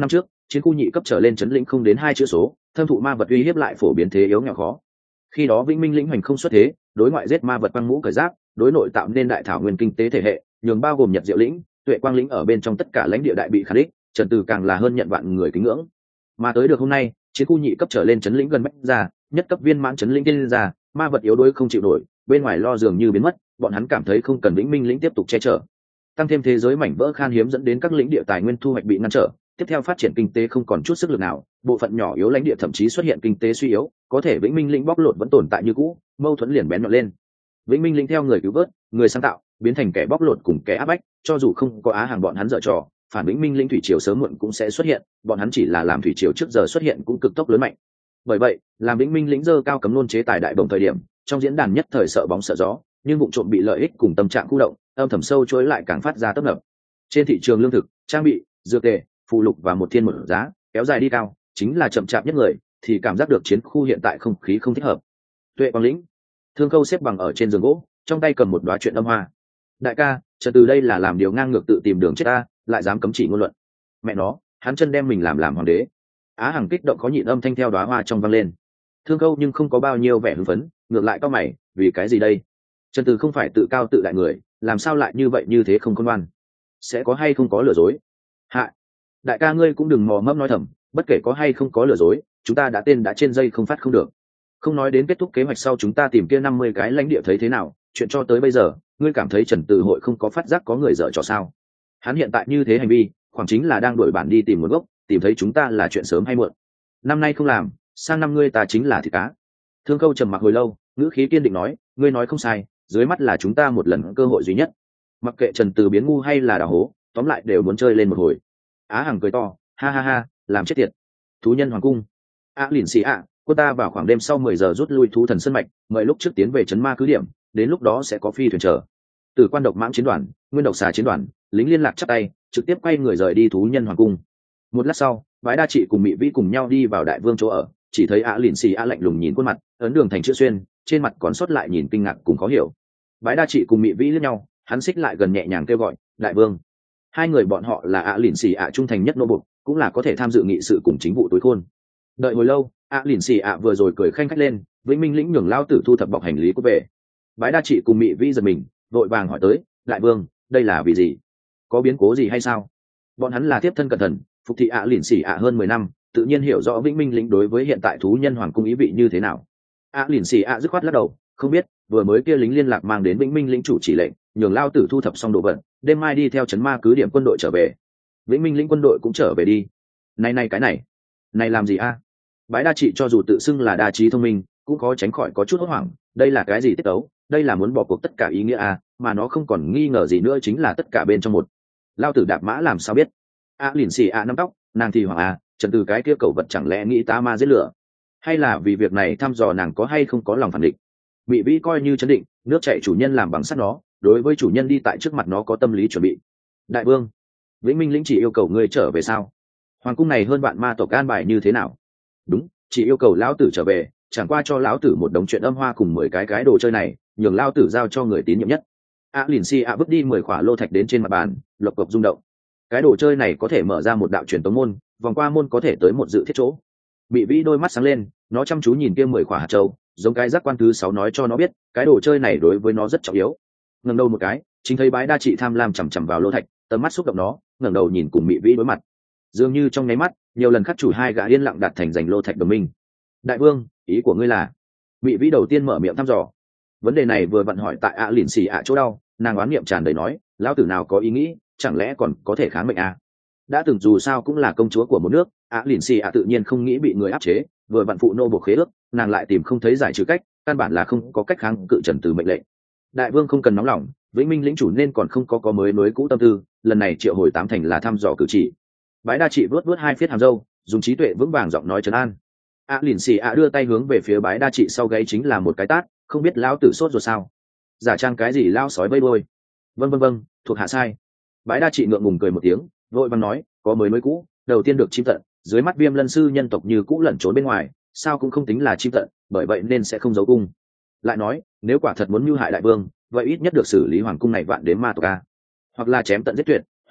chiến khu nhị cấp trở lên chấn lĩnh không đến hai chữ số, thâm thụ ma vật uy hiếp lại phổ biến thế yếu nghèo khó. Khi đó vĩnh minh lĩnh hoành không xuất thế, đối ngoại giết ma vật băng mũ cởi giáp, đối nội tạo nên đại thảo nguyên kinh tế thể hệ, nhường bao gồm nhật diệu lĩnh, tuệ quang lĩnh ở bên trong tất cả lãnh địa đại bị khả đích, Trần Từ càng là hơn nhận vạn người kính ngưỡng. Mà tới được hôm nay, chiến khu nhị cấp trở lên chấn lĩnh gần bách ra, nhất cấp viên mãn chấn lĩnh tiên ra, ma vật yếu đuối không chịu nổi, bên ngoài lo dường như biến mất, bọn hắn cảm thấy không cần vĩnh minh lĩnh tiếp tục che chở. Tăng thêm thế giới mảnh vỡ khan hiếm dẫn đến các lĩnh địa tài nguyên thu hoạch bị ngăn trở, tiếp theo phát triển kinh tế không còn chút sức lực nào, bộ phận nhỏ yếu lãnh địa thậm chí xuất hiện kinh tế suy yếu, có thể vĩnh minh lĩnh bóc lột vẫn tồn tại như cũ, mâu thuẫn liền bén nhọn lên. Vĩnh minh lĩnh theo người cứu vớt, người sáng tạo, biến thành kẻ bóc lột cùng kẻ áp bách, cho dù không có á hàng bọn hắn dở trò, phản vĩnh minh lĩnh thủy triều sớm muộn cũng sẽ xuất hiện, bọn hắn chỉ là làm thủy triều trước giờ xuất hiện cũng cực tốc lớn mạnh. Bởi vậy, làm vĩnh minh lĩnh dơ cao cấm nôn chế tài đại bổng thời điểm, trong diễn đàn nhất thời sợ bóng sợ gió, nhưng vụ trộm bị lợi ích cùng tâm trạng khu động, âm thầm sâu chuỗi lại càng phát ra tấp nập. Trên thị trường lương thực, trang bị, dược tề, phụ lục và một thiên một giá kéo dài đi cao, chính là chậm chạp nhất người thì cảm giác được chiến khu hiện tại không khí không thích hợp. Tuệ quang lĩnh, Thương Khâu xếp bằng ở trên giường gỗ, trong tay cầm một đóa chuyện âm hoa. Đại ca, chờ từ đây là làm điều ngang ngược tự tìm đường chết ta, lại dám cấm chỉ ngôn luận. Mẹ nó, hắn chân đem mình làm làm hoàng đế. Á Hằng kích động khó nhịn âm thanh theo đóa hoa trong vang lên. Thương Khâu nhưng không có bao nhiêu vẻ hưng phấn, ngược lại cao mày, vì cái gì đây? Trần Từ không phải tự cao tự đại người, làm sao lại như vậy như thế không khôn ngoan? Sẽ có hay không có lừa dối? Hạ, đại ca ngươi cũng đừng mò mẫm nói thầm, bất kể có hay không có lừa dối, chúng ta đã tên đã trên dây không phát không được. Không nói đến kết thúc kế hoạch sau chúng ta tìm kia năm mươi cái lãnh địa thấy thế nào, chuyện cho tới bây giờ, ngươi cảm thấy Trần Từ hội không có phát giác có người dở trò sao? Hắn hiện tại như thế hành vi, khoảng chính là đang đổi bản đi tìm nguồn gốc, tìm thấy chúng ta là chuyện sớm hay muộn. Năm nay không làm, sang năm ngươi ta chính là thịt cá. Thương Câu trầm mặc hồi lâu, ngữ khí kiên định nói, ngươi nói không sai, dưới mắt là chúng ta một lần cơ hội duy nhất. Mặc kệ Trần Từ biến ngu hay là đào hố, tóm lại đều muốn chơi lên một hồi. Á Hằng cười to, ha ha ha, làm chết tiệt. Thú nhân hoàng cung. Á lìn xì ạ, cô ta vào khoảng đêm sau mười giờ rút lui thú thần sân mạch, mời lúc trước tiến về trấn ma cứ điểm, đến lúc đó sẽ có phi thuyền chờ. Từ quan độc mãng chiến đoàn, nguyên độc xà chiến đoàn, lính liên lạc chắp tay, trực tiếp quay người rời đi thú nhân hoàng cung. Một lát sau, Bái Đa Trị cùng Mị Vĩ cùng nhau đi vào đại vương chỗ ở, chỉ thấy Á lìn xì ạ lạnh lùng nhìn khuôn mặt, ấn đường thành chữ xuyên, trên mặt còn sót lại nhìn kinh ngạc cùng khó hiểu. Bái Đa Trị cùng Mị Vĩ liếc nhau, hắn xích lại gần nhẹ nhàng kêu gọi, đại vương. Hai người bọn họ là Á lìn xì ạ trung thành nhất nô bộc, cũng là có thể tham dự nghị sự cùng chính vụ tối khôn. Đợi hồi lâu, Á lìn xì ạ vừa rồi cười khanh khách lên, vĩnh minh lĩnh nhường lao tử thu thập bọc hành lý của về. Bái Đa Trị cùng Mị Vĩ giật mình, vội vàng hỏi tới, đại vương, đây là vì gì? Có biến cố gì hay sao? Bọn hắn là tiếp thân cẩn thận, phục thị Á lìn xì ạ hơn mười năm, tự nhiên hiểu rõ vĩnh minh lĩnh đối với hiện tại thú nhân hoàng cung ý vị như thế nào. Á lìn xì ạ dứt khoát lắc đầu, không biết, vừa mới kia lính liên lạc mang đến vĩnh minh lĩnh chủ chỉ lệnh, nhường lao tử thu thập xong đồ vật, đêm mai đi theo trấn ma cứ điểm quân đội trở về. Vĩnh minh lĩnh quân đội cũng trở về đi. Này này cái này, này làm gì a? Bái Đa Trị cho dù tự xưng là đa trí thông minh, cũng khó tránh khỏi có chút hốt hoảng, đây là cái gì tiết tấu, đây là muốn bỏ cuộc tất cả ý nghĩa a, mà nó không còn nghi ngờ gì nữa chính là tất cả bên trong một. Lao tử đạp mã làm sao biết? A lìn xì a nắm tóc, nàng thì hoảng a, Trần Từ cái kia cầu vật chẳng lẽ nghĩ ta ma giết lửa, hay là vì việc này thăm dò nàng có hay không có lòng phản địch. Mị Vĩ coi như chấn định, nước chạy chủ nhân làm bằng sắt nó, đối với chủ nhân đi tại trước mặt nó có tâm lý chuẩn bị. Đại vương, vĩnh minh lĩnh chỉ yêu cầu ngươi trở về sao? Hoàng cung này hơn bạn ma tộc an bài như thế nào? Đúng, chỉ yêu cầu lão tử trở về, chẳng qua cho lão tử một đống chuyện âm hoa cùng mười cái cái đồ chơi này, nhường lão tử giao cho người tín nhiệm nhất. A lìn si a vứt đi mười khỏa lô thạch đến trên mặt bàn, lộc cộc rung động. Cái đồ chơi này có thể mở ra một đạo truyền tống môn, vòng qua môn có thể tới một dự thiết chỗ. Bị Vĩ đôi mắt sáng lên, nó chăm chú nhìn kia mười khỏa hạt châu, giống cái giác quan thứ sáu nói cho nó biết, cái đồ chơi này đối với nó rất trọng yếu. Ngẩng đầu một cái, chính thấy Bái Đa Trị tham lam chằm chằm vào lô thạch, tầm mắt xúc động nó, ngẩng đầu nhìn cùng Mị Vĩ đối mặt. Dường như trong nháy mắt, nhiều lần khắc chủ hai gã yên lặng đạt thành giành lô thạch đồng minh. Đại vương, ý của ngươi là? Mị Vĩ đầu tiên mở miệng thăm dò. Vấn đề này vừa vặn hỏi tại ạ lìn xì ạ chỗ đau, nàng oán niệm tràn đầy nói, lão tử nào có ý nghĩ, chẳng lẽ còn có thể kháng mệnh à? Đã từng dù sao cũng là công chúa của một nước, ạ lìn xì ạ tự nhiên không nghĩ bị người áp chế, vừa vặn phụ nô buộc khế ước, nàng lại tìm không thấy giải trừ cách, căn bản là không có cách kháng cự Trần Từ mệnh lệnh. Đại vương không cần nóng lòng, vĩnh minh lĩnh chủ nên còn không có có mới nối cũ tâm tư, lần này triệu hồi tám thành là thăm dò cử chỉ. Bái Đa Trị vớt vớt hai phiết hàm râu, dùng trí tuệ vững vàng giọng nói trấn an. A lìn xì ạ đưa tay hướng về phía Bái Đa Trị sau gáy chính là một cái tát, không biết lão tử sốt rồi sao? Giả trang cái gì lao sói vây đôi? Vâng vâng vâng, thuộc hạ sai. Bái Đa Trị ngượng ngùng cười một tiếng, vội vàng nói, có mới nối cũ, đầu tiên được chim tận, dưới mắt Viêm Lân sư nhân tộc như cũ lẩn trốn bên ngoài, sao cũng không tính là chim tận, bởi vậy nên sẽ không giấu cung. Lại nói, nếu quả thật muốn mưu hại đại vương, vậy ít nhất được xử lý hoàng cung này vạn đến ma tộc a, hoặc là chém tận giết tuyệt,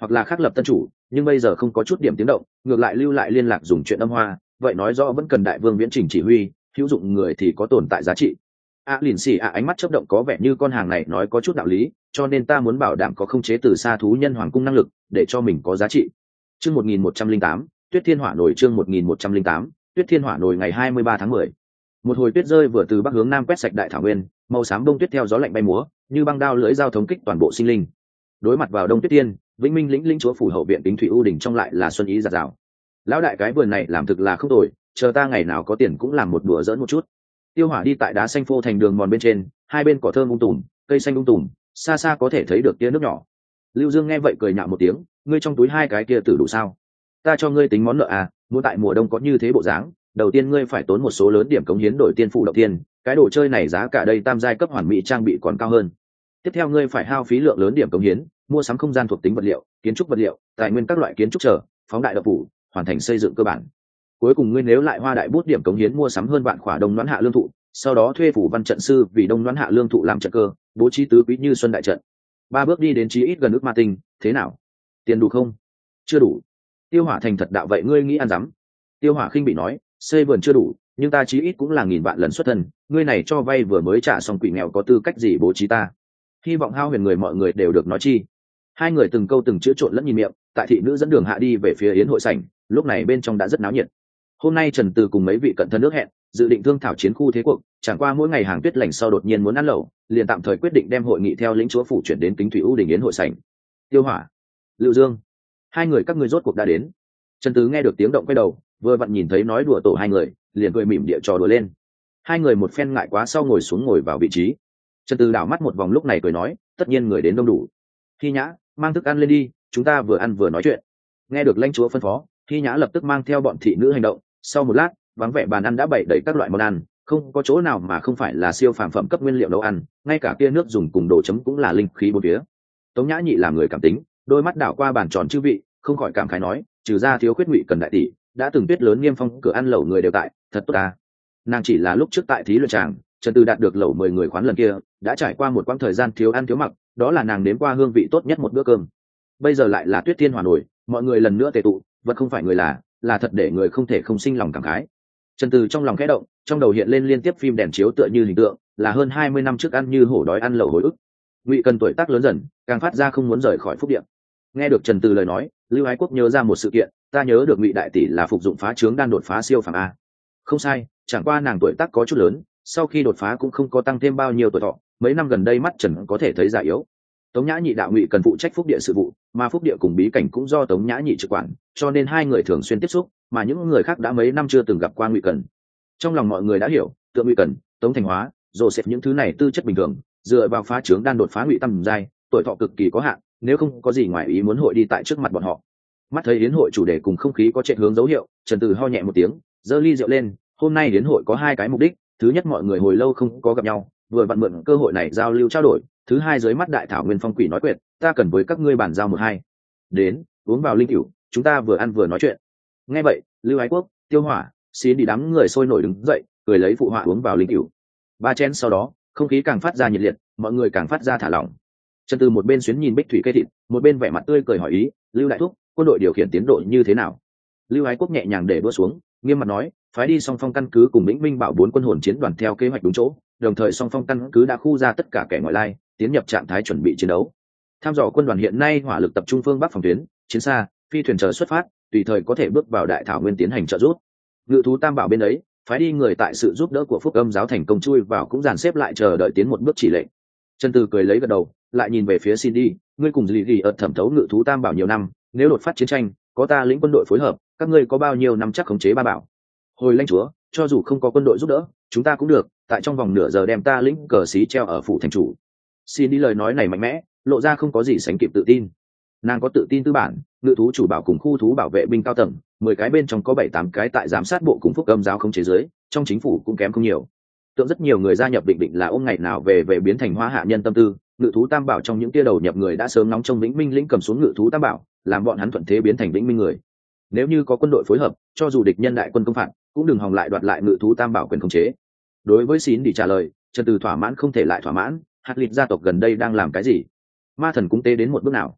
hoặc là khác lập tân chủ, nhưng bây giờ không có chút điểm tiếng động, ngược lại lưu lại liên lạc dùng chuyện âm hoa, vậy nói rõ vẫn cần đại vương viễn trình chỉ huy, hữu dụng người thì có tồn tại giá trị. A lìn xì ạ ánh mắt chớp động, có vẻ như con hàng này nói có chút đạo lý, cho nên ta muốn bảo đảm có khống chế từ xa thú nhân hoàng cung năng lực, để cho mình có giá trị. Chương một nghìn một trăm linh tám, Tuyết Thiên Hỏa nổi. Chương một nghìn một trăm linh tám, Tuyết Thiên Hỏa nổi. Ngày hai mươi ba tháng mười, một hồi tuyết rơi vừa từ bắc hướng nam quét sạch đại thảo nguyên, màu xám bông tuyết theo gió lạnh bay múa, như băng đao lưỡi dao thống kích toàn bộ sinh linh. Đối mặt vào đông tuyết tiên, Vĩnh Minh lĩnh lĩnh chúa phủ hậu viện Kính Thủy U đỉnh trong lại là xuân ý giạt rào. Lão đại cái vườn này làm thực là không tồi, chờ ta ngày nào có tiền cũng làm một đùa giỡn một chút. Tiêu Hỏa đi tại đá xanh phô thành đường mòn bên trên, hai bên cỏ thơm um tùm, cây xanh um tùm, xa xa có thể thấy được tia nước nhỏ. Lưu Dương nghe vậy cười nhạo một tiếng, ngươi trong túi hai cái kia tử đủ sao? Ta cho ngươi tính món nợ à, muốn tại mùa đông có như thế bộ dáng, đầu tiên ngươi phải tốn một số lớn điểm cống hiến đổi tiên phụ đầu tiên, cái đồ chơi này giá cả đây tam giai cấp hoàn mỹ trang bị còn cao hơn. Tiếp theo ngươi phải hao phí lượng lớn điểm cống hiến, mua sắm không gian thuộc tính vật liệu, kiến trúc vật liệu, tài nguyên các loại kiến trúc trở, phóng đại đập phủ, hoàn thành xây dựng cơ bản. Cuối cùng ngươi nếu lại hoa đại bút điểm cống hiến mua sắm hơn vạn khỏa đông đoán hạ lương thụ, sau đó thuê phủ văn trận sư vì đông đoán hạ lương thụ làm trận cơ, bố trí tứ quý như xuân đại trận. Ba bước đi đến chí ít gần ước ma tinh, thế nào? Tiền đủ không? Chưa đủ. Tiêu Hỏa thành thật đạo, vậy ngươi nghĩ ăn dám? Tiêu Hỏa khinh bị nói, xây vườn chưa đủ, nhưng ta chí ít cũng là nghìn vạn lần xuất thân, ngươi này cho vay vừa mới trả xong quỷ nghèo có tư cách gì bố trí ta? Hy vọng Hao Huyền người mọi người đều được nói chi. Hai người từng câu từng chữ trộn lẫn nhìn miệng, tại thị nữ dẫn đường hạ đi về phía yến hội sảnh, lúc này bên trong đã rất náo nhiệt. Hôm nay Trần Từ cùng mấy vị cận thân nước hẹn, dự định thương thảo chiến khu thế cuộc, chẳng qua mỗi ngày hàng tuyết lành sau đột nhiên muốn ăn lẩu, liền tạm thời quyết định đem hội nghị theo lĩnh chúa phủ chuyển đến Kính Thủy U đình yến hội sảnh. Tiêu Hỏa, Lưu Dương, hai người các ngươi rốt cuộc đã đến. Trần Từ nghe được tiếng động quay đầu, vừa vặn nhìn thấy nói đùa tổ hai người, liền cười mỉm địa trò đùa lên. Hai người một phen ngại quá sau ngồi xuống ngồi vào vị trí. Trần Từ đảo mắt một vòng lúc này cười nói, tất nhiên người đến đông đủ. Thi Nhã, mang thức ăn lên đi, chúng ta vừa ăn vừa nói chuyện. Nghe được lãnh chúa phân phó, Thi Nhã lập tức mang theo bọn thị nữ hành động. Sau một lát, vắng vẻ bàn ăn đã bày đầy các loại món ăn, không có chỗ nào mà không phải là siêu phàm phẩm cấp nguyên liệu nấu ăn, ngay cả kia nước dùng cùng đồ chấm cũng là linh khí bốn phía. Tống Nhã Nhị làm người cảm tính, đôi mắt đảo qua bàn tròn chư vị, không khỏi cảm khái nói, trừ ra thiếu khuyết Ngụy Cần đại tỷ, đã từng tuyết lớn nghiêm phong cửa ăn lẩu người đều tại, thật tốt ta. Nàng chỉ là lúc trước tại thí luyện tràng, Trần Từ đạt được lẩu mười người khoán lần kia, đã trải qua một quãng thời gian thiếu ăn thiếu mặc, đó là nàng nếm qua hương vị tốt nhất một bữa cơm. Bây giờ lại là Tuyết Thiên Hỏa nổi, mọi người lần nữa tề tụ, vật không phải người là, là thật để người không thể không sinh lòng cảm khái. Trần Từ trong lòng khẽ động, trong đầu hiện lên liên tiếp phim đèn chiếu tựa như hình tượng, là hơn hai mươi năm trước ăn như hổ đói ăn lẩu hồi ức. Ngụy Cần tuổi tác lớn dần, càng phát ra không muốn rời khỏi Phúc Điện. Nghe được Trần Từ lời nói, Lưu Ái Quốc nhớ ra một sự kiện, ta nhớ được Ngụy đại tỷ là phục dụng phá trướng đan đột phá siêu phàm a. Không sai, chẳng qua nàng tuổi tác có chút lớn, sau khi đột phá cũng không có tăng thêm bao nhiêu tuổi thọ, mấy năm gần đây mắt Trần có thể thấy già yếu. Tống Nhã Nhị đạo Ngụy Cần phụ trách Phúc Địa sự vụ, mà Phúc Địa cùng bí cảnh cũng do Tống Nhã Nhị trực quản, cho nên hai người thường xuyên tiếp xúc, mà những người khác đã mấy năm chưa từng gặp qua Ngụy Cần. Trong lòng mọi người đã hiểu, tượng Ngụy Cần, Tống Thành Hóa, Joseph những thứ này tư chất bình thường, dựa vào phá trướng đan đột phá Ngụy Tam giai, tuổi thọ cực kỳ có hạn, nếu không có gì ngoài ý muốn hội đi tại trước mặt bọn họ. Mắt thấy yến hội chủ đề cùng không khí có chạy hướng dấu hiệu, Trần Từ ho nhẹ một tiếng, giơ ly rượu lên. Hôm nay yến hội có hai cái mục đích, thứ nhất mọi người hồi lâu không có gặp nhau, vừa vặn mượn cơ hội này giao lưu trao đổi, thứ hai dưới mắt đại thảo nguyên phong quỷ nói quyệt, ta cần với các ngươi bàn giao một hai. Đến, uống vào linh cửu, chúng ta vừa ăn vừa nói chuyện. Nghe vậy, Lưu Ái Quốc, Tiêu Hỏa, Xin đi đám người sôi nổi đứng dậy, cười lấy phụ họa uống vào linh cửu. Ba chén sau đó, không khí càng phát ra nhiệt liệt, mọi người càng phát ra thả lỏng. Trần Từ một bên xuyến nhìn bích thủy cây thịt, một bên vẻ mặt tươi cười hỏi ý, Lưu đại thúc, quân đội điều khiển tiến độ như thế nào? Lưu Ái Quốc nhẹ nhàng để đũa xuống, nghiêm mặt nói, phái đi song phong căn cứ cùng Vĩnh Minh Bảo bốn quân hồn chiến đoàn theo kế hoạch đúng chỗ, đồng thời song phong căn cứ đã khu ra tất cả kẻ ngoại lai, tiến nhập trạng thái chuẩn bị chiến đấu. Tham dò quân đoàn hiện nay hỏa lực tập trung phương bắc phòng tuyến, chiến xa, phi thuyền chờ xuất phát, tùy thời có thể bước vào đại thảo nguyên tiến hành trợ giúp. Ngự thú Tam Bảo bên ấy, phái đi người tại sự giúp đỡ của Phúc Âm giáo thành công chui vào cũng dàn xếp lại chờ đợi tiến một bước chỉ lệnh. Trần Từ cười lấy gật đầu, lại nhìn về phía Cindy, ngươi cùng Lily ở thẩm thấu Ngự thú Tam Bảo nhiều năm, nếu đột phát chiến tranh, có ta lĩnh quân đội phối hợp, các ngươi có bao nhiêu năm chắc khống chế ba bảo? Hồi lãnh chúa, cho dù không có quân đội giúp đỡ, chúng ta cũng được, tại trong vòng nửa giờ đem ta lĩnh cờ xí treo ở phủ thành chủ. Xin đi lời nói này mạnh mẽ, lộ ra không có gì sánh kịp tự tin. Nàng có tự tin tư bản, ngự thú chủ bảo cùng khu thú bảo vệ binh cao tầng, mười cái bên trong có bảy tám cái tại giám sát bộ cùng Phúc Âm giáo không chế giới, trong chính phủ cũng kém không nhiều. Tượng rất nhiều người gia nhập định định là ôm ngày nào về về biến thành hoa hạ nhân tâm tư, ngự thú Tam Bảo trong những tia đầu nhập người đã sớm nóng trong Vĩnh Minh lĩnh cầm xuống ngự thú Tam Bảo, làm bọn hắn thuận thế biến thành Vĩnh Minh người. Nếu như có quân đội phối hợp, cho dù địch nhân đại quân công phạt, cũng đừng hòng lại đoạt lại ngự thú Tam Bảo quyền khống chế. Đối với Xin đi trả lời, Trần Từ thỏa mãn không thể lại thỏa mãn, hạt lịch gia tộc gần đây đang làm cái gì? Ma thần cúng tế đến một bước nào?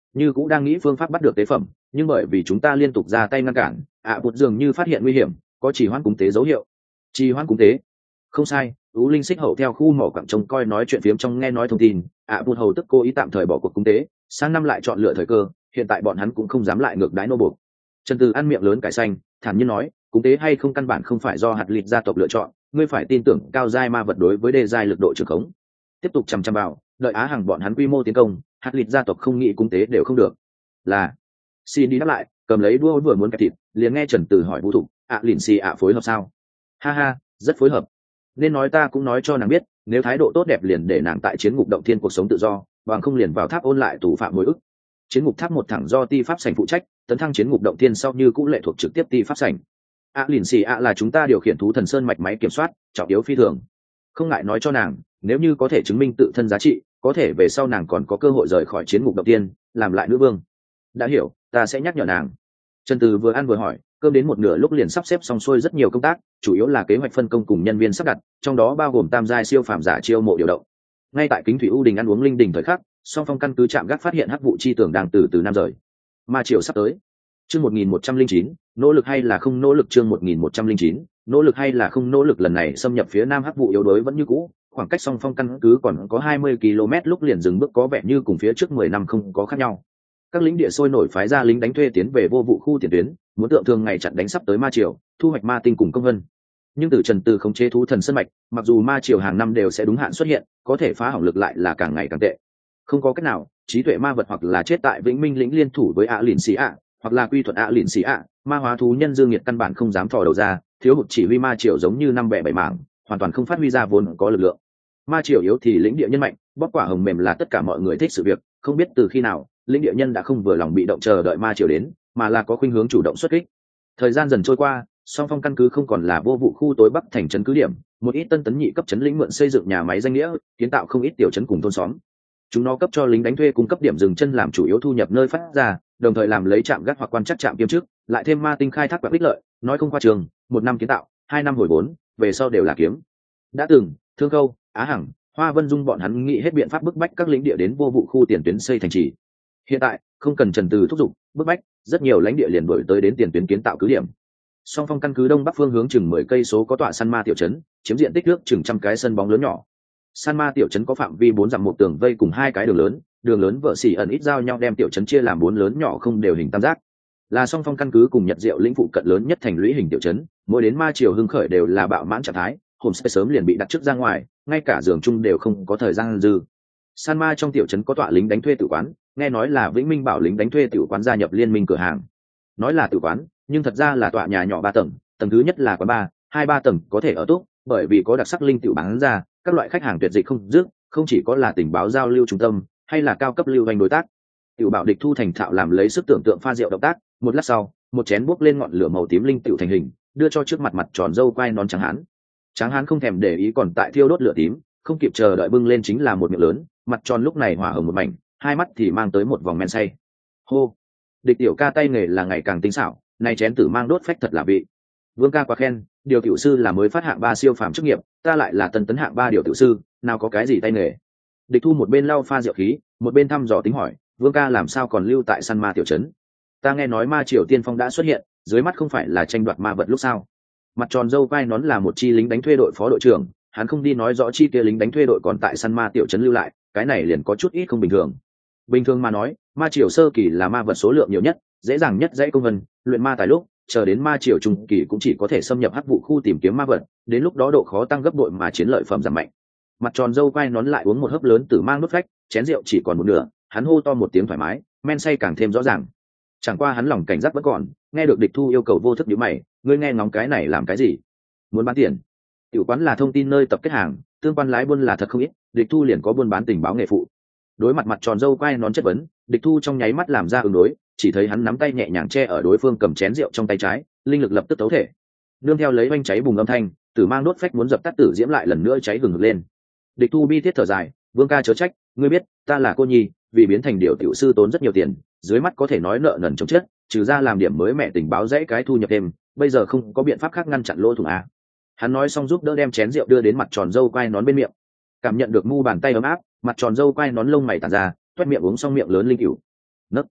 như cũng đang nghĩ phương pháp bắt được tế phẩm, nhưng bởi vì chúng ta liên tục ra tay ngăn cản, ạ à, bụt dường như phát hiện nguy hiểm, có trì hoãn cúng tế dấu hiệu. Trì hoãn cúng tế? Không sai. Ú Linh xích hậu theo khu mỏ quặng trông coi nói chuyện phiếm trong nghe nói thông tin, ạ à, bụt hầu tức cố ý tạm thời bỏ cuộc cúng tế, sang năm lại chọn lựa thời cơ, hiện tại bọn hắn cũng không dám lại ngược đái nô buộc. Trần Từ ăn miệng lớn cải xanh, thản nhiên nói, cúng tế hay không căn bản không phải do hạt lịt gia tộc lựa chọn, ngươi phải tin tưởng cao giai ma vật đối với đề giai lực độ trường khống. Tiếp tục chằm chằm vào, đợi Á Hằng bọn hắn quy mô tiến công, hạt lịt gia tộc không nghĩ cúng tế đều không được. Là, xin đi đáp lại, cầm lấy đũa vừa muốn kẹp thịt, liền nghe Trần Từ hỏi Vũ Thục, ạ lìn xì ạ phối hợp sao? Ha ha, rất phối hợp. Nên nói ta cũng nói cho nàng biết, nếu thái độ tốt đẹp liền để nàng tại chiến ngục động thiên cuộc sống tự do, bằng không liền vào tháp ôn lại tù phạm hồi ức. Chiến ngục tháp một thẳng do ti pháp sảnh phụ trách, tấn thăng chiến ngục động thiên sau như cũng lệ thuộc trực tiếp ti pháp sảnh. ạ lìn xì ạ là chúng ta điều khiển thú thần sơn mạch máy kiểm soát, trọng yếu phi thường. Không ngại nói cho nàng, nếu như có thể chứng minh tự thân giá trị, có thể về sau nàng còn có cơ hội rời khỏi chiến ngục động thiên, làm lại nữ vương. Đã hiểu, ta sẽ nhắc nhở nàng. Trần Từ vừa ăn vừa hỏi, cơm đến một nửa lúc liền sắp xếp xong xuôi rất nhiều công tác, chủ yếu là kế hoạch phân công cùng nhân viên sắp đặt, trong đó bao gồm tam giai siêu phàm giả chiêu mộ điều động. Ngay tại Kính Thủy U Đình ăn uống linh đình thời khắc, song phong căn cứ chạm gác phát hiện hắc vụ chi tưởng đang từ từ nam rời. Ma triều sắp tới. Chương một nghìn một trăm lẻ chín, nỗ lực hay là không nỗ lực chương một nghìn một trăm lẻ chín, nỗ lực hay là không nỗ lực lần này xâm nhập phía nam hắc vụ yếu đuối vẫn như cũ, khoảng cách song phong căn cứ còn có hai mươi ki lô mét lúc liền dừng bước có vẻ như cùng phía trước mười năm không có khác nhau. Các lính địa sôi nổi phái ra lính đánh thuê tiến về vô vụ khu tiền tuyến, muốn tượng thường ngày chặn đánh sắp tới ma triều, thu hoạch ma tinh cùng công vân. Nhưng từ Trần Từ khống chế thú thần sân mạch, mặc dù ma triều hàng năm đều sẽ đúng hạn xuất hiện, có thể phá hỏng lực lại là càng ngày càng tệ. Không có cách nào, trí tuệ ma vật hoặc là chết tại Vĩnh Minh lĩnh liên thủ với ạ lìn xì ạ, hoặc là quy thuận ạ lìn xì ạ, ma hóa thú nhân dương nhiệt căn bản không dám thò đầu ra, thiếu hụt chỉ huy ma triều giống như năm bẻ bảy mảng, hoàn toàn không phát huy ra vốn có lực lượng. Ma triều yếu thì lĩnh địa nhân mạnh, bóp quả hồng mềm là tất cả mọi người thích sự việc, không biết từ khi nào, lĩnh địa nhân đã không vừa lòng bị động chờ đợi ma triều đến, mà là có khuynh hướng chủ động xuất kích. Thời gian dần trôi qua, song phong căn cứ không còn là vô vụ khu tối bắc thành trấn cứ điểm, một ít tân tấn nhị cấp trấn lĩnh mượn xây dựng nhà máy danh nghĩa, kiến tạo không ít tiểu trấn cùng thôn xóm. Chúng nó cấp cho lính đánh thuê cung cấp điểm dừng chân làm chủ yếu thu nhập nơi phát ra, đồng thời làm lấy trạm gác hoặc quan trắc trạm kiêm chức, lại thêm ma tinh khai thác bạc ích lợi, nói không qua trường, một năm kiến tạo, hai năm hồi vốn, về sau đều là kiếm. Đã từng, Thương Câu, Á Hằng, Hoa Vân Dung bọn hắn nghĩ hết biện pháp bức bách các lính địa đến vô vụ khu tiền tuyến xây thành trì. Hiện tại, không cần Trần Từ thúc giục, bức bách, rất nhiều lãnh địa liền đổi tới đến tiền tuyến kiến tạo cứ điểm. Song phong căn cứ đông bắc phương hướng chừng mười cây số có tọa săn ma tiểu trấn, chiếm diện tích nước chừng trăm cái sân bóng lớn nhỏ. San ma tiểu trấn có phạm vi bốn dặm một tường vây cùng hai cái đường lớn, đường lớn vợ xỉ ẩn ít giao nhau đem tiểu trấn chia làm bốn lớn nhỏ không đều hình tam giác. Là song phong căn cứ cùng Nhật Diệu lĩnh phụ cận lớn nhất thành lũy hình tiểu trấn, mỗi đến ma triều hưng khởi đều là bạo mãn trạng thái, homestay sớm liền bị đặt trước ra ngoài, ngay cả giường chung đều không có thời gian dư. San ma trong tiểu trấn có tọa lính đánh thuê tử quán, nghe nói là Vĩnh Minh bảo lính đánh thuê tử quán gia nhập liên minh cửa hàng. Nói là tử quán, nhưng thật ra là tọa nhà nhỏ ba tầng, tầng thứ nhất là quán ba, hai ba tầng có thể ở tốt, bởi vì có đặc sắc linh tiểu bán ra, các loại khách hàng tuyệt dịch không dứt, không chỉ có là tình báo giao lưu trung tâm, hay là cao cấp lưu hành đối tác. Tiểu bảo địch thu thành thạo làm lấy sức tưởng tượng pha rượu động tác, một lát sau, một chén bốc lên ngọn lửa màu tím linh tiểu thành hình, đưa cho trước mặt mặt tròn dâu quai nón trắng hán. Tráng hán không thèm để ý còn tại thiêu đốt lửa tím, không kịp chờ đợi bưng lên chính là một miệng lớn, mặt tròn lúc này hỏa hồng một mảnh, hai mắt thì mang tới một vòng men say. Hô, địch tiểu ca tay nghề là ngày càng tinh xảo, này chén tử mang đốt phách thật là vị. Vương ca quá khen, điều tiểu sư là mới phát hạng ba siêu phàm chức nghiệp, ta lại là tân tấn hạng ba điều tiểu sư, nào có cái gì tay nghề. Địch thu một bên lau pha rượu khí, một bên thăm dò tính hỏi, Vương ca làm sao còn lưu tại săn ma tiểu trấn? Ta nghe nói ma triều tiên phong đã xuất hiện, dưới mắt không phải là tranh đoạt ma vật lúc sao? Mặt tròn dâu vai nón là một chi lính đánh thuê đội phó đội trưởng, hắn không đi nói rõ chi kia lính đánh thuê đội còn tại săn ma tiểu trấn lưu lại, cái này liền có chút ít không bình thường. Bình thường mà nói, ma triều sơ kỳ là ma vật số lượng nhiều nhất, dễ dàng nhất dãy công vân, luyện ma tài lúc, chờ đến ma triều trung kỳ cũng chỉ có thể xâm nhập hắc vụ khu tìm kiếm ma vật, đến lúc đó độ khó tăng gấp bội mà chiến lợi phẩm giảm mạnh. Mặt tròn dâu quai nón lại uống một hớp lớn từ mang nốt phách, chén rượu chỉ còn một nửa, hắn hô to một tiếng thoải mái, men say càng thêm rõ ràng. Chẳng qua hắn lòng cảnh giác vẫn còn, nghe được địch thu yêu cầu vô thức nhíu mày, ngươi nghe ngóng cái này làm cái gì? Muốn bán tiền? Tiểu quán là thông tin nơi tập kết hàng, tương quan lái buôn là thật không ít, địch thu liền có buôn bán tình báo nghề phụ. Đối mặt mặt tròn dâu quai nón chất vấn, địch thu trong nháy mắt làm ra ứng đối, chỉ thấy hắn nắm tay nhẹ nhàng che ở đối phương cầm chén rượu trong tay trái, linh lực lập tức tấu thể. Nương theo lấy oanh cháy bùng âm thanh, tử mang đốt phách muốn dập tắt tử diễm lại lần nữa cháy hừng hực lên. Địch thu bi thiết thở dài, Vương ca chớ trách, ngươi biết, ta là cô nhi, vì biến thành điều tiểu sư tốn rất nhiều tiền, dưới mắt có thể nói nợ nần chồng chết, trừ ra làm điểm mới mẹ tình báo dãy cái thu nhập thêm, bây giờ không có biện pháp khác ngăn chặn lỗ thủng a. Hắn nói xong giúp đỡ đem chén rượu đưa đến mặt tròn dâu quai nón bên miệng. Cảm nhận được mu bàn tay ấm áp, mặt tròn dâu quai nón lông mày tản ra, toét miệng uống xong miệng lớn linh cửu. Nấc.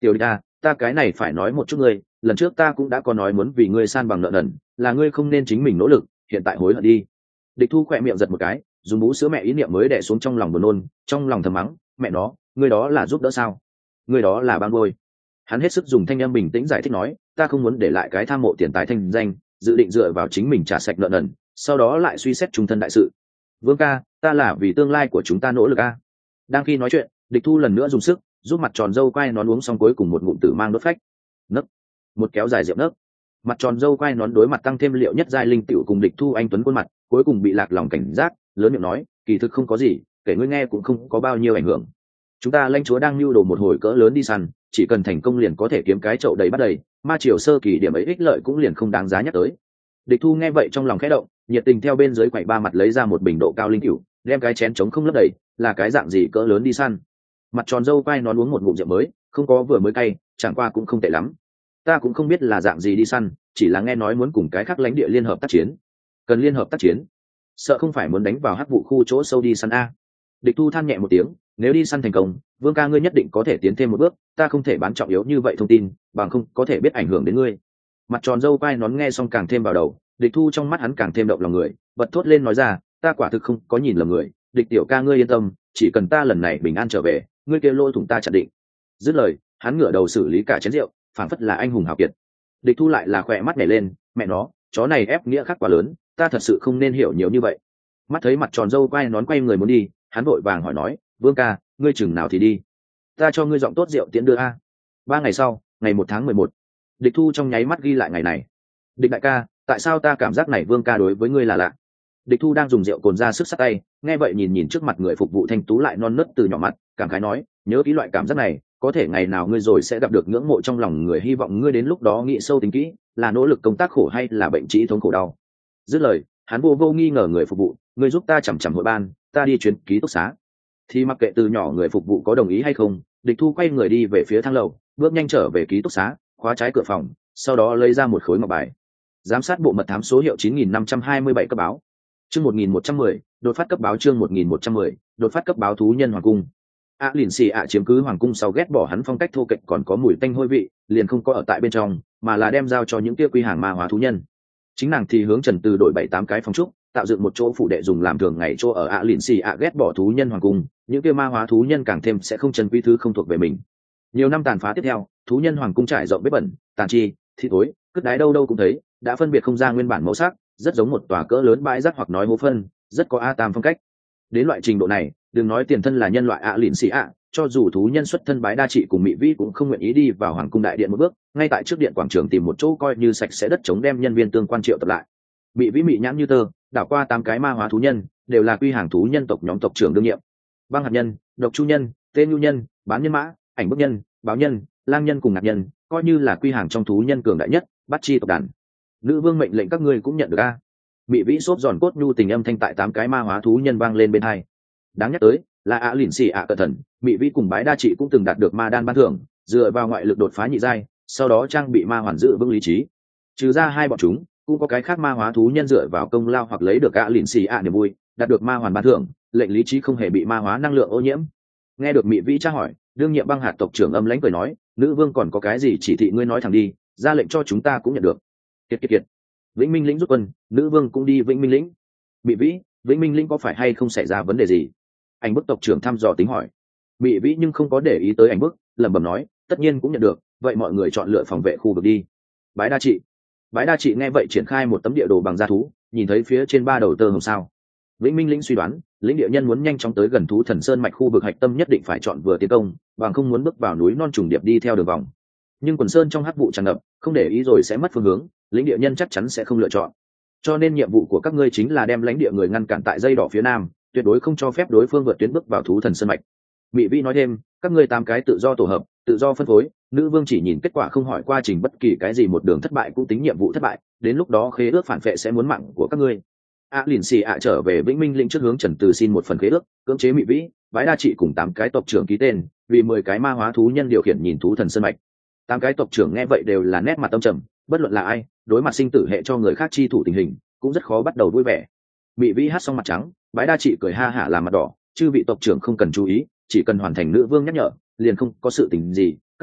tiểu địch à, ta cái này phải nói một chút ngươi, lần trước ta cũng đã có nói muốn vì ngươi san bằng nợ nần, là ngươi không nên chính mình nỗ lực, hiện tại hối hận đi. Địch Thu khỏe miệng giật một cái, dùng bú sữa mẹ ý niệm mới đè xuống trong lòng buồn nôn, trong lòng thầm mắng, mẹ nó, ngươi đó là giúp đỡ sao? Ngươi đó là ban ngôi. Hắn hết sức dùng thanh âm bình tĩnh giải thích nói, ta không muốn để lại cái tham mộ tiền tài thanh danh, dự định dựa vào chính mình trả sạch nợ nần, sau đó lại suy xét trung thân đại sự. Vương ca, ta là vì tương lai của chúng ta nỗ lực a. Đang khi nói chuyện, Địch Thu lần nữa dùng sức giúp mặt tròn dâu quai nón uống xong cuối cùng một ngụm tử mang đốt phách. Nấc, một kéo dài rượu nấc. Mặt tròn dâu quai nón đối mặt tăng thêm liệu nhất giai linh tiểu cùng Địch Thu anh tuấn khuôn mặt, cuối cùng bị lạc lòng cảnh giác, lớn miệng nói, kỳ thực không có gì, kể ngươi nghe cũng không có bao nhiêu ảnh hưởng. Chúng ta lãnh chúa đang lưu đồ một hồi cỡ lớn đi săn, chỉ cần thành công liền có thể kiếm cái chậu đầy bắt đầy, ma triều sơ kỳ điểm ấy ích lợi cũng liền không đáng giá nhắc tới. Địch Thu nghe vậy trong lòng khẽ động, nhiệt tình theo bên dưới quầy ba mặt lấy ra một bình độ cao linh cửu, đem cái chén trống không lấp đầy, là cái dạng gì cỡ lớn đi săn. Mặt tròn dâu quai nón uống một ngụm rượu mới, không có vừa mới cay, chẳng qua cũng không tệ lắm. Ta cũng không biết là dạng gì đi săn, chỉ là nghe nói muốn cùng cái khác lãnh địa liên hợp tác chiến. Cần liên hợp tác chiến? Sợ không phải muốn đánh vào hắc vụ khu chỗ sâu đi săn a. Địch Thu than nhẹ một tiếng, nếu đi săn thành công, Vương ca ngươi nhất định có thể tiến thêm một bước, ta không thể bán trọng yếu như vậy thông tin, bằng không có thể biết ảnh hưởng đến ngươi. Mặt tròn dâu quai nón nghe xong càng thêm vào đầu, Địch Thu trong mắt hắn càng thêm động lòng người, bật thốt lên nói ra, ta quả thực không có nhìn lầm người, Địch tiểu ca ngươi yên tâm, chỉ cần ta lần này bình an trở về, ngươi kia lôi thủng ta chặn định. Dứt lời, hắn ngửa đầu xử lý cả chén rượu, phảng phất là anh hùng hào kiệt. Địch Thu lại là khỏe mắt nhảy lên, mẹ nó, chó này ép nghĩa khác quá lớn, ta thật sự không nên hiểu nhiều như vậy. Mắt thấy mặt tròn dâu quai nón quay người muốn đi, hắn vội vàng hỏi nói, Vương ca, ngươi chừng nào thì đi, ta cho ngươi giọng tốt rượu tiễn đưa a. Ba ngày sau, ngày một tháng mười một, Địch Thu trong nháy mắt ghi lại ngày này. Địch đại ca, tại sao ta cảm giác này Vương ca đối với ngươi là lạ? Địch Thu đang dùng rượu cồn ra sức sát tay, nghe vậy nhìn nhìn trước mặt người phục vụ thanh tú lại non nớt từ nhỏ mặt, cảm khái nói, nhớ kỹ loại cảm giác này, có thể ngày nào ngươi rồi sẽ gặp được ngưỡng mộ trong lòng người, hy vọng ngươi đến lúc đó nghĩ sâu tính kỹ, là nỗ lực công tác khổ hay là bệnh trĩ thống khổ đau. Dứt lời, hắn vô vô nghi ngờ người phục vụ, ngươi giúp ta chằm chằm hội ban, ta đi chuyến ký túc xá. Thì mặc kệ từ nhỏ người phục vụ có đồng ý hay không, Địch Thu quay người đi về phía thang lầu, bước nhanh trở về ký túc xá, khóa trái cửa phòng, sau đó lấy ra một khối ngọc bài. Giám sát bộ mật thám số hiệu chín nghìn năm trăm hai mươi bảy cấp báo. Chương một nghìn một trăm mười, đột phát cấp báo. Chương một nghìn một trăm mười, đột phát cấp báo. Thú nhân hoàng cung. A Lìn Xì ạ chiếm cứ hoàng cung sau ghét bỏ hắn phong cách thô kệch còn có mùi tanh hôi vị, liền không có ở tại bên trong, mà là đem giao cho những kia quy hàng ma hóa thú nhân. Chính nàng thì hướng Trần Từ đổi bảy tám cái phòng trúc, tạo dựng một chỗ phủ đệ dùng làm thường ngày chỗ ở. A Lìn Xì ạ ghét bỏ thú nhân hoàng cung, những kia ma hóa thú nhân càng thêm sẽ không trân quý thứ không thuộc về mình. Nhiều năm tàn phá tiếp theo, thú nhân hoàng cung trải rộng bếp bẩn, tàn chi, thi tối, cất đái đâu đâu cũng thấy, đã phân biệt không ra nguyên bản màu sắc, rất giống một tòa cỡ lớn bãi rác hoặc nói hố phân, rất có a tam phong cách. Đến loại trình độ này, đừng nói tiền thân là nhân loại ạ lìn xì ạ, cho dù thú nhân xuất thân bái đa trị cùng mỹ vĩ cũng không nguyện ý đi vào hoàng cung đại điện một bước, ngay tại trước điện quảng trường tìm một chỗ coi như sạch sẽ đất chống đem nhân viên tương quan triệu tập lại. Mỹ vĩ mị nhãn như tơ, đảo qua tám cái ma hóa thú nhân, đều là quy hàng thú nhân tộc nhóm tộc trưởng đương nhiệm. Băng hạt nhân, độc chu nhân, tên nhu nhân, bán nhân mã, ảnh bức nhân, báo nhân, lang nhân cùng ngạc nhân, coi như là quy hàng trong thú nhân cường đại nhất, bắt chi tộc đàn. Nữ vương mệnh lệnh các ngươi cũng nhận được a. Mị vĩ xốp giòn cốt nhu tình âm thanh tại tám cái ma hóa thú nhân vang lên bên hai. Đáng nhắc tới là ạ lìn xì ạ cẩn thận, Mị vĩ cùng bái đa trị cũng từng đạt được ma đan ban thưởng, dựa vào ngoại lực đột phá nhị giai, sau đó trang bị ma hoàn giữ vững lý trí. Trừ ra hai bọn chúng, cũng có cái khác ma hóa thú nhân dựa vào công lao hoặc lấy được ạ lìn xì ạ niềm vui, đạt được ma hoàn ban thưởng, lệnh lý trí không hề bị ma hóa năng lượng ô nhiễm. Nghe được Mị vĩ tra hỏi, đương nhiệm băng hạt tộc trưởng âm lãnh cười nói, nữ vương còn có cái gì chỉ thị ngươi nói thẳng đi, ra lệnh cho chúng ta cũng nhận được. Kiệt kiệt kiệt. Vĩnh Minh lĩnh rút quân, nữ vương cũng đi Vĩnh Minh lĩnh. Mị vĩ, Vĩnh Minh lĩnh có phải hay không xảy ra vấn đề gì? Ảnh bức tộc trưởng thăm dò tính hỏi. Mị vĩ nhưng không có để ý tới ảnh bức, lẩm bẩm nói, tất nhiên cũng nhận được, vậy mọi người chọn lựa phòng vệ khu vực đi. Bái đa trị. Bái đa trị nghe vậy triển khai một tấm địa đồ bằng da thú, nhìn thấy phía trên ba đầu tơ hồng sao. Vĩnh Minh lĩnh suy đoán, lĩnh địa nhân muốn nhanh chóng tới gần thú thần sơn mạch khu vực hạch tâm nhất định phải chọn vừa tiến công, bằng không muốn bước vào núi non trùng điệp đi theo đường vòng. Nhưng quần sơn trong hắc vụ tràn ngập, không để ý rồi sẽ mất phương hướng, lĩnh địa nhân chắc chắn sẽ không lựa chọn. Cho nên nhiệm vụ của các ngươi chính là đem lãnh địa người ngăn cản tại dây đỏ phía nam, tuyệt đối không cho phép đối phương vượt tuyến bước vào thú thần sơn mạch. Mị vĩ nói thêm, các ngươi tám cái tự do tổ hợp, tự do phân phối, nữ vương chỉ nhìn kết quả không hỏi quá trình bất kỳ cái gì, một đường thất bại cũng tính nhiệm vụ thất bại, đến lúc đó khế ước phản vệ sẽ muốn mạng của các ngươi. A lìn xì ạ trở về Vĩnh Minh lĩnh trước hướng Trần Từ xin một phần khế ước, cưỡng chế Mị vĩ, bái đa trị cùng tám cái tộc trưởng ký tên, vì mười cái ma hóa thú nhân điều khiển nhìn thú thần sơn mạch. Tám cái tộc trưởng nghe vậy đều là nét mặt tâm trầm, bất luận là ai, đối mặt sinh tử hệ cho người khác chi thủ tình hình, cũng rất khó bắt đầu vui vẻ. Mị vĩ hát xong mặt trắng, bái đa trị cười ha hả làm mặt đỏ, chư vị tộc trưởng không cần chú ý, chỉ cần hoàn thành nữ vương nhắc nhở, liền không có sự tình gì,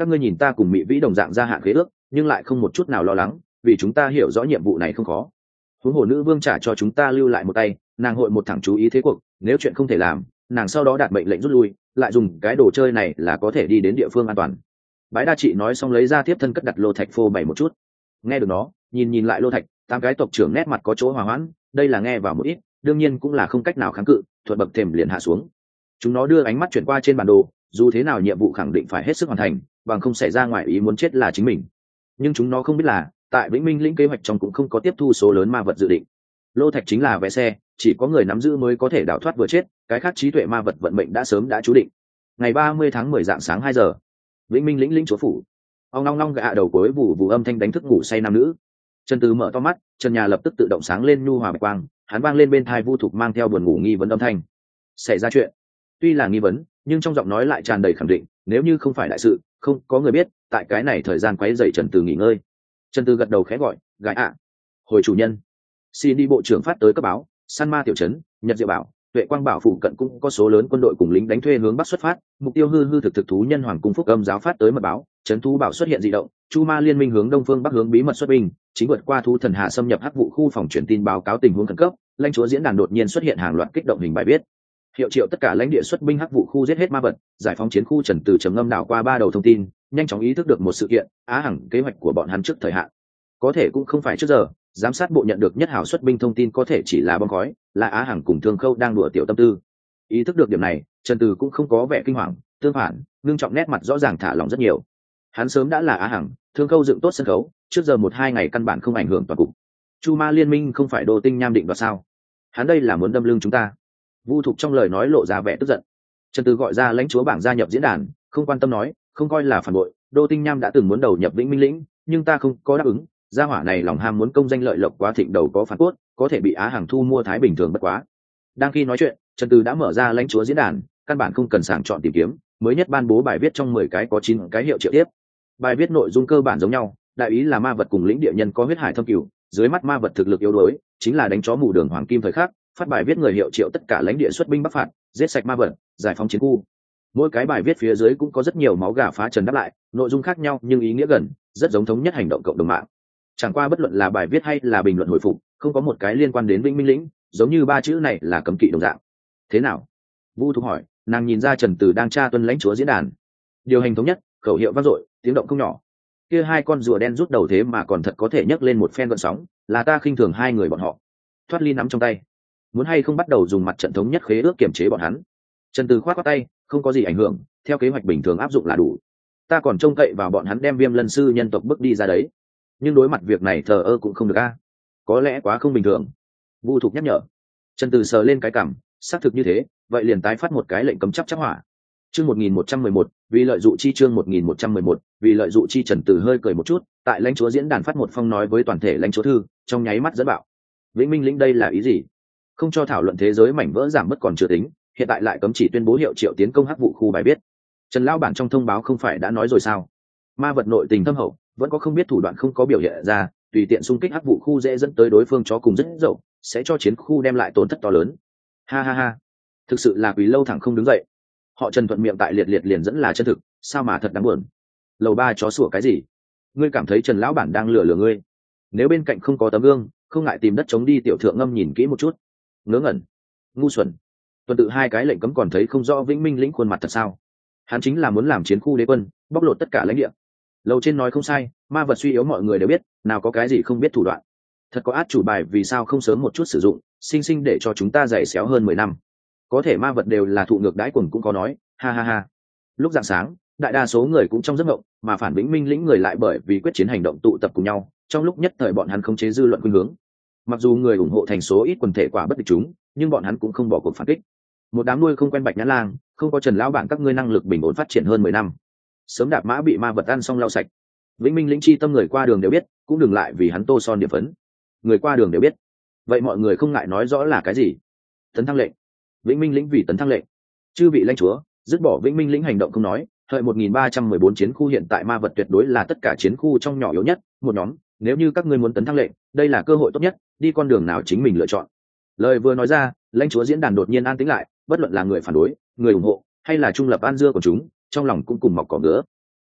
các ngươi nhìn ta cùng mỹ vĩ đồng dạng gia hạn khế ước nhưng lại không một chút nào lo lắng vì chúng ta hiểu rõ nhiệm vụ này không khó. huống hồ nữ vương trả cho chúng ta lưu lại một tay, nàng hội một thẳng chú ý thế cuộc, nếu chuyện không thể làm nàng sau đó đạt mệnh lệnh rút lui, lại dùng cái đồ chơi này là có thể đi đến địa phương an toàn. Bái đa chị nói xong lấy ra tiếp thân cất đặt lô thạch phô bày một chút. Nghe được nó, nhìn nhìn lại lô thạch, tám cái tộc trưởng nét mặt có chỗ hòa hoãn, đây là nghe vào một ít, đương nhiên cũng là không cách nào kháng cự, thuật bậc thềm liền hạ xuống. Chúng nó đưa ánh mắt chuyển qua trên bản đồ, dù thế nào nhiệm vụ khẳng định phải hết sức hoàn thành, bằng không xảy ra ngoài ý muốn chết là chính mình. Nhưng chúng nó không biết là, tại Vĩnh Minh lĩnh kế hoạch trong cũng không có tiếp thu số lớn ma vật dự định. Lô thạch chính là vé xe, chỉ có người nắm giữ mới có thể đào thoát vừa chết, cái khác trí tuệ ma vật vận mệnh đã sớm đã chú định. Ngày ba mươi tháng mười dạng sáng hai giờ, Vĩnh Minh lĩnh lĩnh chúa phủ. Ông long long gạ đầu cuối vụ vụ âm thanh đánh thức ngủ say nam nữ. Trần Từ mở to mắt, trần nhà lập tức tự động sáng lên nhu hòa bạch quang, hắn vang lên bên tai Vu Thục mang theo buồn ngủ nghi vấn âm thanh. Xảy ra chuyện. Tuy là nghi vấn, nhưng trong giọng nói lại tràn đầy khẳng định, nếu như không phải đại sự, không có người biết, tại cái này thời gian quấy rầy Trần Từ nghỉ ngơi. Trần Từ gật đầu khẽ gọi, "Gái ạ." Hồi chủ nhân. Xin đi bộ trưởng phát tới cấp báo, San Ma tiểu trấn, Nhật Diệu bảo, Tuệ Quang bảo phụ cận cũng có số lớn quân đội cùng lính đánh thuê hướng bắc xuất phát, mục tiêu hư hư thực thực thú nhân hoàng cung phúc âm giáo phát tới mật báo, trấn thú bảo xuất hiện dị động, Chu Ma liên minh hướng đông phương bắc hướng bí mật xuất binh, chính vượt qua thú thần hạ xâm nhập hắc vụ khu phòng truyền tin báo cáo tình huống khẩn cấp, lãnh chúa diễn đàn đột nhiên xuất hiện hàng loạt kích động hình bài viết. Hiệu triệu tất cả lãnh địa xuất binh hắc vụ khu giết hết ma vật, giải phóng chiến khu. Trần Từ trầm ngâm đảo qua ba đầu thông tin, nhanh chóng ý thức được một sự kiện, á hẳn kế hoạch của bọn hắn trước thời hạn. Có thể cũng không phải trước giờ, giám sát bộ nhận được nhất hảo xuất binh thông tin có thể chỉ là bom khói, là á hằng cùng Thương Khâu đang đùa tiểu tâm tư. Ý thức được điểm này, Trần Từ cũng không có vẻ kinh hoàng, tương phản, ngưng trọng nét mặt rõ ràng thả lòng rất nhiều. Hắn sớm đã là á hằng, Thương Khâu dựng tốt sân khấu, trước giờ một hai ngày căn bản không ảnh hưởng toàn cục. Chu Ma liên minh không phải Đô Tinh Nham định đoạt sao? Hắn đây là muốn đâm lưng chúng ta. Vu Thục trong lời nói lộ ra vẻ tức giận. Trần Từ gọi ra lãnh chúa bảng gia nhập diễn đàn, không quan tâm nói, không coi là phản bội, Đô Tinh Nham đã từng muốn đầu nhập Vĩnh Minh lĩnh, nhưng ta không có đáp ứng. Gia hỏa này lòng ham muốn công danh lợi lộc quá thịnh đầu có phản cốt, có thể bị á hàng thu mua thái bình thường bất quá. Đang khi nói chuyện, Trần Từ đã mở ra lãnh chúa diễn đàn, căn bản không cần sàng chọn tìm kiếm, mới nhất ban bố bài viết trong mười cái có chín cái hiệu triệu tiếp. Bài viết nội dung cơ bản giống nhau, đại ý là ma vật cùng lĩnh địa nhân có huyết hải thâm cửu, dưới mắt ma vật thực lực yếu đuối, chính là đánh chó mù đường hoàng kim thời khắc, phát bài viết người hiệu triệu tất cả lãnh địa xuất binh bắc phạt, giết sạch ma vật, giải phóng chiến khu. Mỗi cái bài viết phía dưới cũng có rất nhiều máu gà phá trần đáp lại, nội dung khác nhau nhưng ý nghĩa gần, rất giống thống nhất hành động cộng đồng mạng. Chẳng qua bất luận là bài viết hay là bình luận hồi phục, không có một cái liên quan đến Vĩnh Minh lĩnh, giống như ba chữ này là cấm kỵ đồng dạng. Thế nào? Vu Thục hỏi, nàng nhìn ra Trần Từ đang tra tuân lãnh chúa diễn đàn. Điều hành thống nhất, khẩu hiệu vang dội, tiếng động không nhỏ. Kia hai con rùa đen rút đầu thế mà còn thật có thể nhấc lên một phen gợn sóng, là ta khinh thường hai người bọn họ. Thoát ly nắm trong tay, muốn hay không bắt đầu dùng mặt trận thống nhất khế ước kiểm chế bọn hắn. Trần Từ khoát khoát tay, không có gì ảnh hưởng, theo kế hoạch bình thường áp dụng là đủ. Ta còn trông cậy vào bọn hắn đem Viêm Lân sư nhân tộc bước đi ra đấy. Nhưng đối mặt việc này thờ ơ cũng không được a, có lẽ quá không bình thường. Vu Thục nhắc nhở. Trần Từ sờ lên cái cằm, xác thực như thế, vậy liền tái phát một cái lệnh cấm chấp chấp hỏa. Chương một nghìn một trăm mười một, vì lợi dụ chi. Chương một nghìn một trăm mười một, vì lợi dụ chi. Trần Từ hơi cười một chút, tại lãnh chúa diễn đàn phát một phong nói với toàn thể lãnh chúa thư, trong nháy mắt dẫn bạo. Vĩnh Minh lĩnh đây là ý gì? Không cho thảo luận thế giới mảnh vỡ giảm mất còn chưa tính, hiện tại lại cấm chỉ tuyên bố hiệu triệu tiến công hắc vụ khu bài viết. Trần lão bản trong thông báo không phải đã nói rồi sao? Ma vật nội tình thâm hậu, vẫn có không biết thủ đoạn không có biểu hiện ra, tùy tiện xung kích hắc vụ khu dễ dẫn tới đối phương chó cùng rất dậu, sẽ cho chiến khu đem lại tổn thất to lớn. Ha ha ha, thực sự là Quỳ Lâu thẳng không đứng dậy. Họ Trần thuận miệng tại liệt liệt liền dẫn là chân thực, sao mà thật đáng buồn. Lầu ba chó sủa cái gì? Ngươi cảm thấy Trần lão bản đang lừa lừa ngươi? Nếu bên cạnh không có tấm gương, không ngại tìm đất chống đi. Tiểu thượng ngâm nhìn kỹ một chút, ngớ ngẩn, ngu xuẩn. Tuần tự hai cái lệnh cấm còn thấy không rõ Vĩnh Minh lĩnh khuôn mặt thật sao? Hắn chính là muốn làm chiến khu đế quân, bóc lột tất cả lãnh địa. Lầu trên nói không sai, ma vật suy yếu mọi người đều biết, nào có cái gì không biết thủ đoạn. Thật có át chủ bài vì sao không sớm một chút sử dụng, sinh sinh để cho chúng ta dày xéo hơn mười năm. Có thể ma vật đều là thụ ngược đãi quần cũng có nói, ha ha ha. Lúc rạng sáng, đại đa số người cũng trong giấc mộng, mà phản Vĩnh Minh lĩnh người lại bởi vì quyết chiến hành động tụ tập cùng nhau, trong lúc nhất thời bọn hắn khống chế dư luận khuynh hướng. Mặc dù người ủng hộ thành số ít quần thể quả bất địch chúng, nhưng bọn hắn cũng không bỏ cuộc phản kích. Một đám nuôi không quen bạch nhãn lang, không có Trần lão bản các ngươi năng lực bình ổn phát triển hơn mười năm, sớm đạp mã bị ma vật ăn xong lau sạch. Vĩnh Minh lĩnh chi tâm người qua đường đều biết, cũng đừng lại vì hắn tô son điểm phấn. Người qua đường đều biết, vậy mọi người không ngại nói rõ là cái gì? Tấn thăng lệnh. Vĩnh Minh lĩnh vì tấn thăng lệnh. Chư vị lãnh chúa, dứt bỏ Vĩnh Minh lĩnh hành động không nói, thời một nghìn ba trăm mười bốn chiến khu hiện tại ma vật tuyệt đối là tất cả chiến khu trong nhỏ yếu nhất, một nhóm, nếu như các ngươi muốn tấn thăng lệnh, đây là cơ hội tốt nhất, đi con đường nào chính mình lựa chọn. Lời vừa nói ra, lãnh chúa diễn đàn đột nhiên an tĩnh lại, bất luận là người phản đối, người ủng hộ, hay là trung lập an dưa của chúng, trong lòng cũng cùng mọc cỏ ngứa.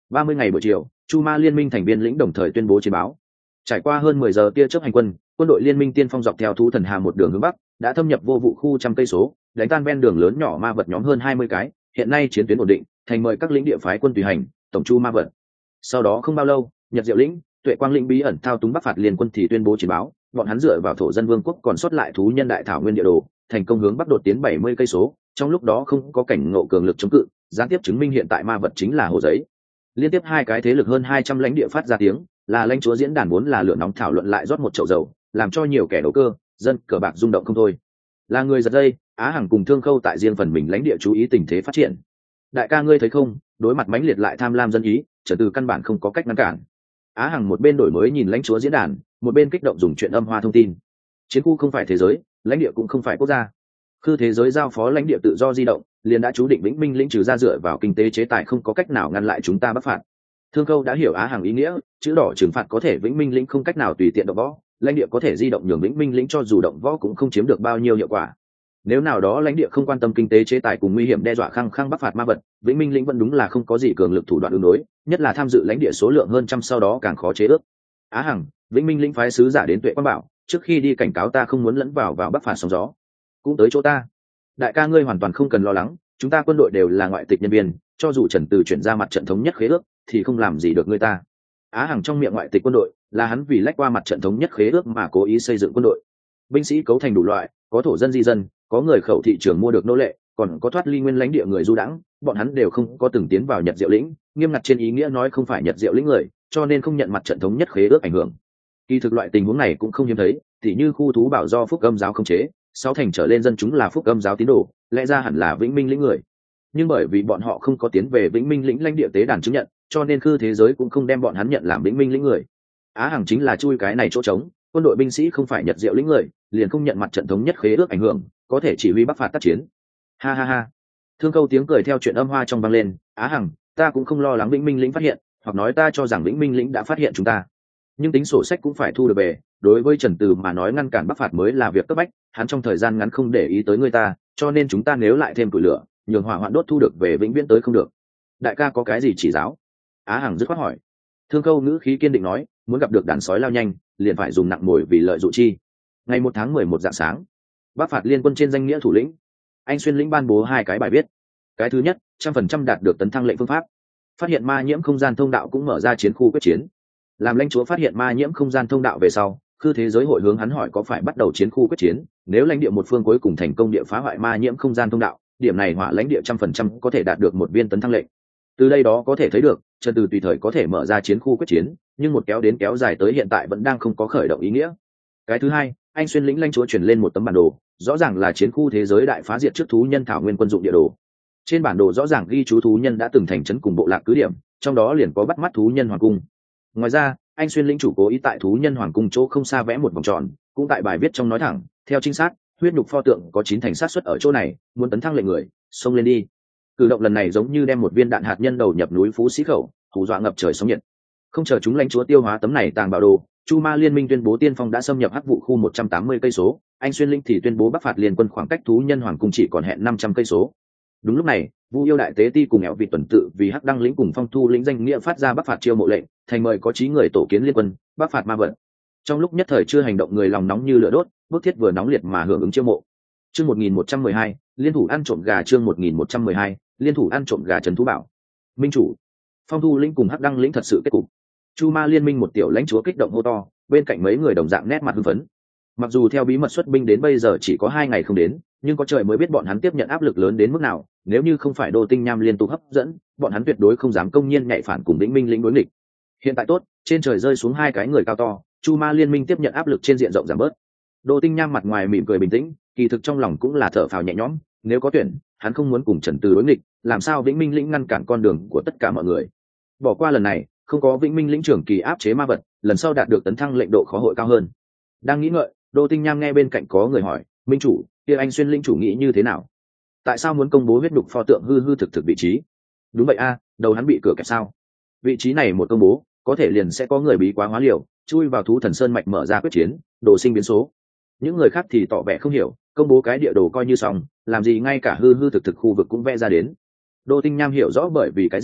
ba mươi ngày buổi chiều, Chu Ma liên minh thành viên lĩnh đồng thời tuyên bố chiến báo. Trải qua hơn mười giờ tia chớp hành quân, quân đội liên minh tiên phong dọc theo thú thần hà một đường hướng bắc, đã thâm nhập vô vụ khu trăm cây số, đánh tan ven đường lớn nhỏ ma vật nhóm hơn hai mươi cái, hiện nay chiến tuyến ổn định, thành mời các lĩnh địa phái quân tùy hành, tổng chu ma vật. Sau đó không bao lâu, Nhật Diệu lĩnh, Tuệ Quang lĩnh bí ẩn thao túng Bắc phạt liên quân thì tuyên bố chiến báo, bọn hắn dựa vào thổ dân vương quốc còn sót lại thú nhân đại thảo nguyên địa đồ, thành công hướng bắc đột tiến bảy mươi cây số, trong lúc đó không có cảnh ngộ cường lực chống cự, gián tiếp chứng minh hiện tại ma vật chính là hồ giấy. Liên tiếp hai cái thế lực hơn hai trăm lãnh địa phát ra tiếng, là lãnh chúa diễn đàn vốn là lửa nóng thảo luận lại rót một chậu dầu, làm cho nhiều kẻ đầu cơ, dân cờ bạc rung động không thôi. Là người giật dây, Á Hằng cùng Thương Khâu tại riêng phần mình lãnh địa chú ý tình thế phát triển. Đại ca ngươi thấy không, đối mặt mãnh liệt lại tham lam dân ý, Trần Từ căn bản không có cách ngăn cản. Á Hằng một bên đổi mới nhìn lãnh chúa diễn đàn, một bên kích động dùng chuyện âm hoa thông tin. Chiến khu không phải thế giới, lãnh địa cũng không phải quốc gia. Khư thế giới giao phó lãnh địa tự do di động, liền đã chú định vĩnh minh lĩnh trừ ra dựa vào kinh tế chế tài không có cách nào ngăn lại chúng ta bắc phạt. Thương Khâu đã hiểu Á Hằng ý nghĩa, chữ đỏ trừng phạt có thể vĩnh minh lĩnh không cách nào tùy tiện động võ, lãnh địa có thể di động nhường vĩnh minh lĩnh cho dù động võ cũng không chiếm được bao nhiêu hiệu quả. Nếu nào đó lãnh địa không quan tâm kinh tế chế tài cùng nguy hiểm đe dọa khăng khăng bắc phạt ma vật, vĩnh minh lĩnh vẫn đúng là không có gì cường lực thủ đoạn ứng đối, nhất là tham dự lãnh địa số lượng hơn trăm sau đó càng khó chế ước. Á Hằng, vĩnh minh lĩnh phái sứ giả đến Tuệ Quang bảo, trước khi đi cảnh cáo ta không muốn lẫn vào vào bắc phạt sóng gió, cũng tới chỗ ta. Đại ca ngươi hoàn toàn không cần lo lắng, chúng ta quân đội đều là ngoại tịch nhân viên, cho dù Trần Từ chuyển ra mặt trận thống nhất khế ước thì không làm gì được ngươi ta. Á Hằng trong miệng ngoại tịch quân đội là hắn vì lách qua mặt trận thống nhất khế ước mà cố ý xây dựng quân đội. Binh sĩ cấu thành đủ loại, có thổ dân di dân, có người khẩu thị trường mua được nô lệ, còn có thoát ly nguyên lãnh địa người du đãng, bọn hắn đều không có từng tiến vào Nhật Diệu lĩnh, nghiêm ngặt trên ý nghĩa nói không phải Nhật Diệu lĩnh người, cho nên không nhận mặt trận thống nhất khế ước ảnh hưởng. Kỳ thực loại tình huống này cũng không hiếm thấy, tỉ như khu thú bảo do Phúc Âm giáo khống chế, sáu thành trở lên dân chúng là Phúc Âm giáo tín đồ, lẽ ra hẳn là vĩnh minh lĩnh người. Nhưng bởi vì bọn họ không có tiến về vĩnh minh lĩnh lãnh địa tế đàn chứng nhận, cho nên khư thế giới cũng không đem bọn hắn nhận làm vĩnh minh lĩnh người. Á Hằng chính là chui cái này chỗ trống, quân đội binh sĩ không phải Nhật Diệu lĩnh người, liền không nhận mặt trận thống nhất khế ước ảnh hưởng, có thể chỉ huy bắc phạt tác chiến. Ha ha ha. Thương Khâu tiếng cười theo chuyện âm hoa trong vang lên, Á Hằng, ta cũng không lo lắng vĩnh minh lĩnh phát hiện, hoặc nói ta cho rằng vĩnh minh lĩnh đã phát hiện chúng ta. Nhưng tính sổ sách cũng phải thu được về, đối với Trần Từ mà nói ngăn cản bắc phạt mới là việc cấp bách, hắn trong thời gian ngắn không để ý tới người ta, cho nên chúng ta nếu lại thêm củi lửa, nhường hỏa hoạn đốt thu được về vĩnh viễn tới không được. Đại ca có cái gì chỉ giáo? Á Hằng dứt khoát hỏi. Thương Khâu ngữ khí kiên định nói, muốn gặp được đàn sói lao nhanh, liền phải dùng nặng mồi vì lợi dụ chi. Ngày một tháng mười một rạng sáng, bắc phạt liên quân trên danh nghĩa thủ lĩnh Anh Xuyên lĩnh ban bố hai cái bài viết. Cái thứ nhất, trăm phần trăm đạt được tấn thăng lệnh phương pháp. Phát hiện ma nhiễm không gian thông đạo cũng mở ra chiến khu quyết chiến. Làm lãnh chúa phát hiện ma nhiễm không gian thông đạo về sau, khư thế giới hội hướng hắn hỏi có phải bắt đầu chiến khu quyết chiến. Nếu lãnh địa một phương cuối cùng thành công địa phá hoại ma nhiễm không gian thông đạo, điểm này hỏa lãnh địa trăm phần trăm có thể đạt được một viên tấn thăng lệnh. Từ đây đó có thể thấy được, Trần Từ tùy thời có thể mở ra chiến khu quyết chiến, nhưng một kéo đến kéo dài tới hiện tại vẫn đang không có khởi động ý nghĩa. Cái thứ hai, Anh Xuyên lĩnh lãnh chúa chuyển lên một tấm bản đồ, rõ ràng là chiến khu thế giới đại phá diệt trước thú nhân thảo nguyên quân dụng địa đồ. Trên bản đồ rõ ràng ghi chú thú nhân đã từng thành trấn cùng bộ lạc cứ điểm, trong đó liền có bắt mắt thú nhân hoàng cung. Ngoài ra, Anh Xuyên lĩnh chủ cố ý tại thú nhân hoàng cung chỗ không xa vẽ một vòng tròn, cũng tại bài viết trong nói thẳng, theo chính xác, huyết nhục pho tượng có chín thành sát suất ở chỗ này, muốn tấn thăng lệnh người, xông lên đi. Cử động lần này giống như đem một viên đạn hạt nhân đầu nhập núi Phú Sĩ khẩu, hù dọa ngập trời sóng nhiệt. Không chờ chúng lãnh chúa tiêu hóa tấm này tàng bảo đồ, Chu Ma liên minh tuyên bố tiên phong đã xâm nhập hắc vụ khu một trăm tám mươi cây số, Anh Xuyên lĩnh thì tuyên bố bắc phạt liên quân khoảng cách thú nhân hoàng cung chỉ còn hẹn năm trăm cây số. Đúng lúc này, Vu Yêu đại tế ti cùng Ẻo Vị tuần tự vì hắc đăng lĩnh cùng Phong Thu lĩnh danh nghĩa phát ra bắc phạt chiêu mộ lệnh, thành mời có chí người tổ kiến liên quân, bắc phạt ma vật. Trong lúc nhất thời chưa hành động người lòng nóng như lửa đốt, bức thiết vừa nóng liệt mà hưởng ứng chiêu mộ. Chương một nghìn một trăm mười hai, liên thủ ăn trộm gà chương một nghìn một trăm mười hai, liên thủ ăn trộm gà Trần Thú Bảo. Minh chủ, Phong Thu lĩnh cùng hắc đăng lĩnh thật sự kết cục. Chu Ma liên minh một tiểu lãnh chúa kích động hô to, bên cạnh mấy người đồng dạng nét mặt hưng phấn. Mặc dù theo bí mật xuất binh đến bây giờ chỉ có hai ngày không đến, nhưng có trời mới biết bọn hắn tiếp nhận áp lực lớn đến mức nào, nếu như không phải Đô Tinh Nham liên tục hấp dẫn, bọn hắn tuyệt đối không dám công nhiên nhảy phản cùng Vĩnh Minh lĩnh đối nghịch. Hiện tại tốt, trên trời rơi xuống hai cái người cao to, Chu Ma liên minh tiếp nhận áp lực trên diện rộng giảm bớt. Đô Tinh Nham mặt ngoài mỉm cười bình tĩnh, kỳ thực trong lòng cũng là thở phào nhẹ nhõm, nếu có tuyển, hắn không muốn cùng Trần Từ đối nghịch, làm sao Vĩnh Minh lĩnh ngăn cản con đường của tất cả mọi người. Bỏ qua lần này, không có Vĩnh Minh lĩnh trưởng kỳ áp chế ma vật, lần sau đạt được tấn thăng lệnh độ khó hội cao hơn. Đang nghĩ ngợi, Đô Tinh Nham nghe bên cạnh có người hỏi, minh chủ, kia Anh Xuyên lĩnh chủ nghĩ như thế nào? Tại sao muốn công bố huyết đục pho tượng hư hư thực thực vị trí? Đúng vậy a, đầu hắn bị cửa kẹp sao? Vị trí này một công bố, có thể liền sẽ có người bí quá hóa liều, chui vào thú thần sơn mạch mở ra quyết chiến, đồ sinh biến số. Những người khác thì tỏ vẻ không hiểu, công bố cái địa đồ coi như xong, làm gì ngay cả hư hư thực thực khu vực cũng vẽ ra đến. Đô Tinh Nham hiểu rõ bởi vì cái gì,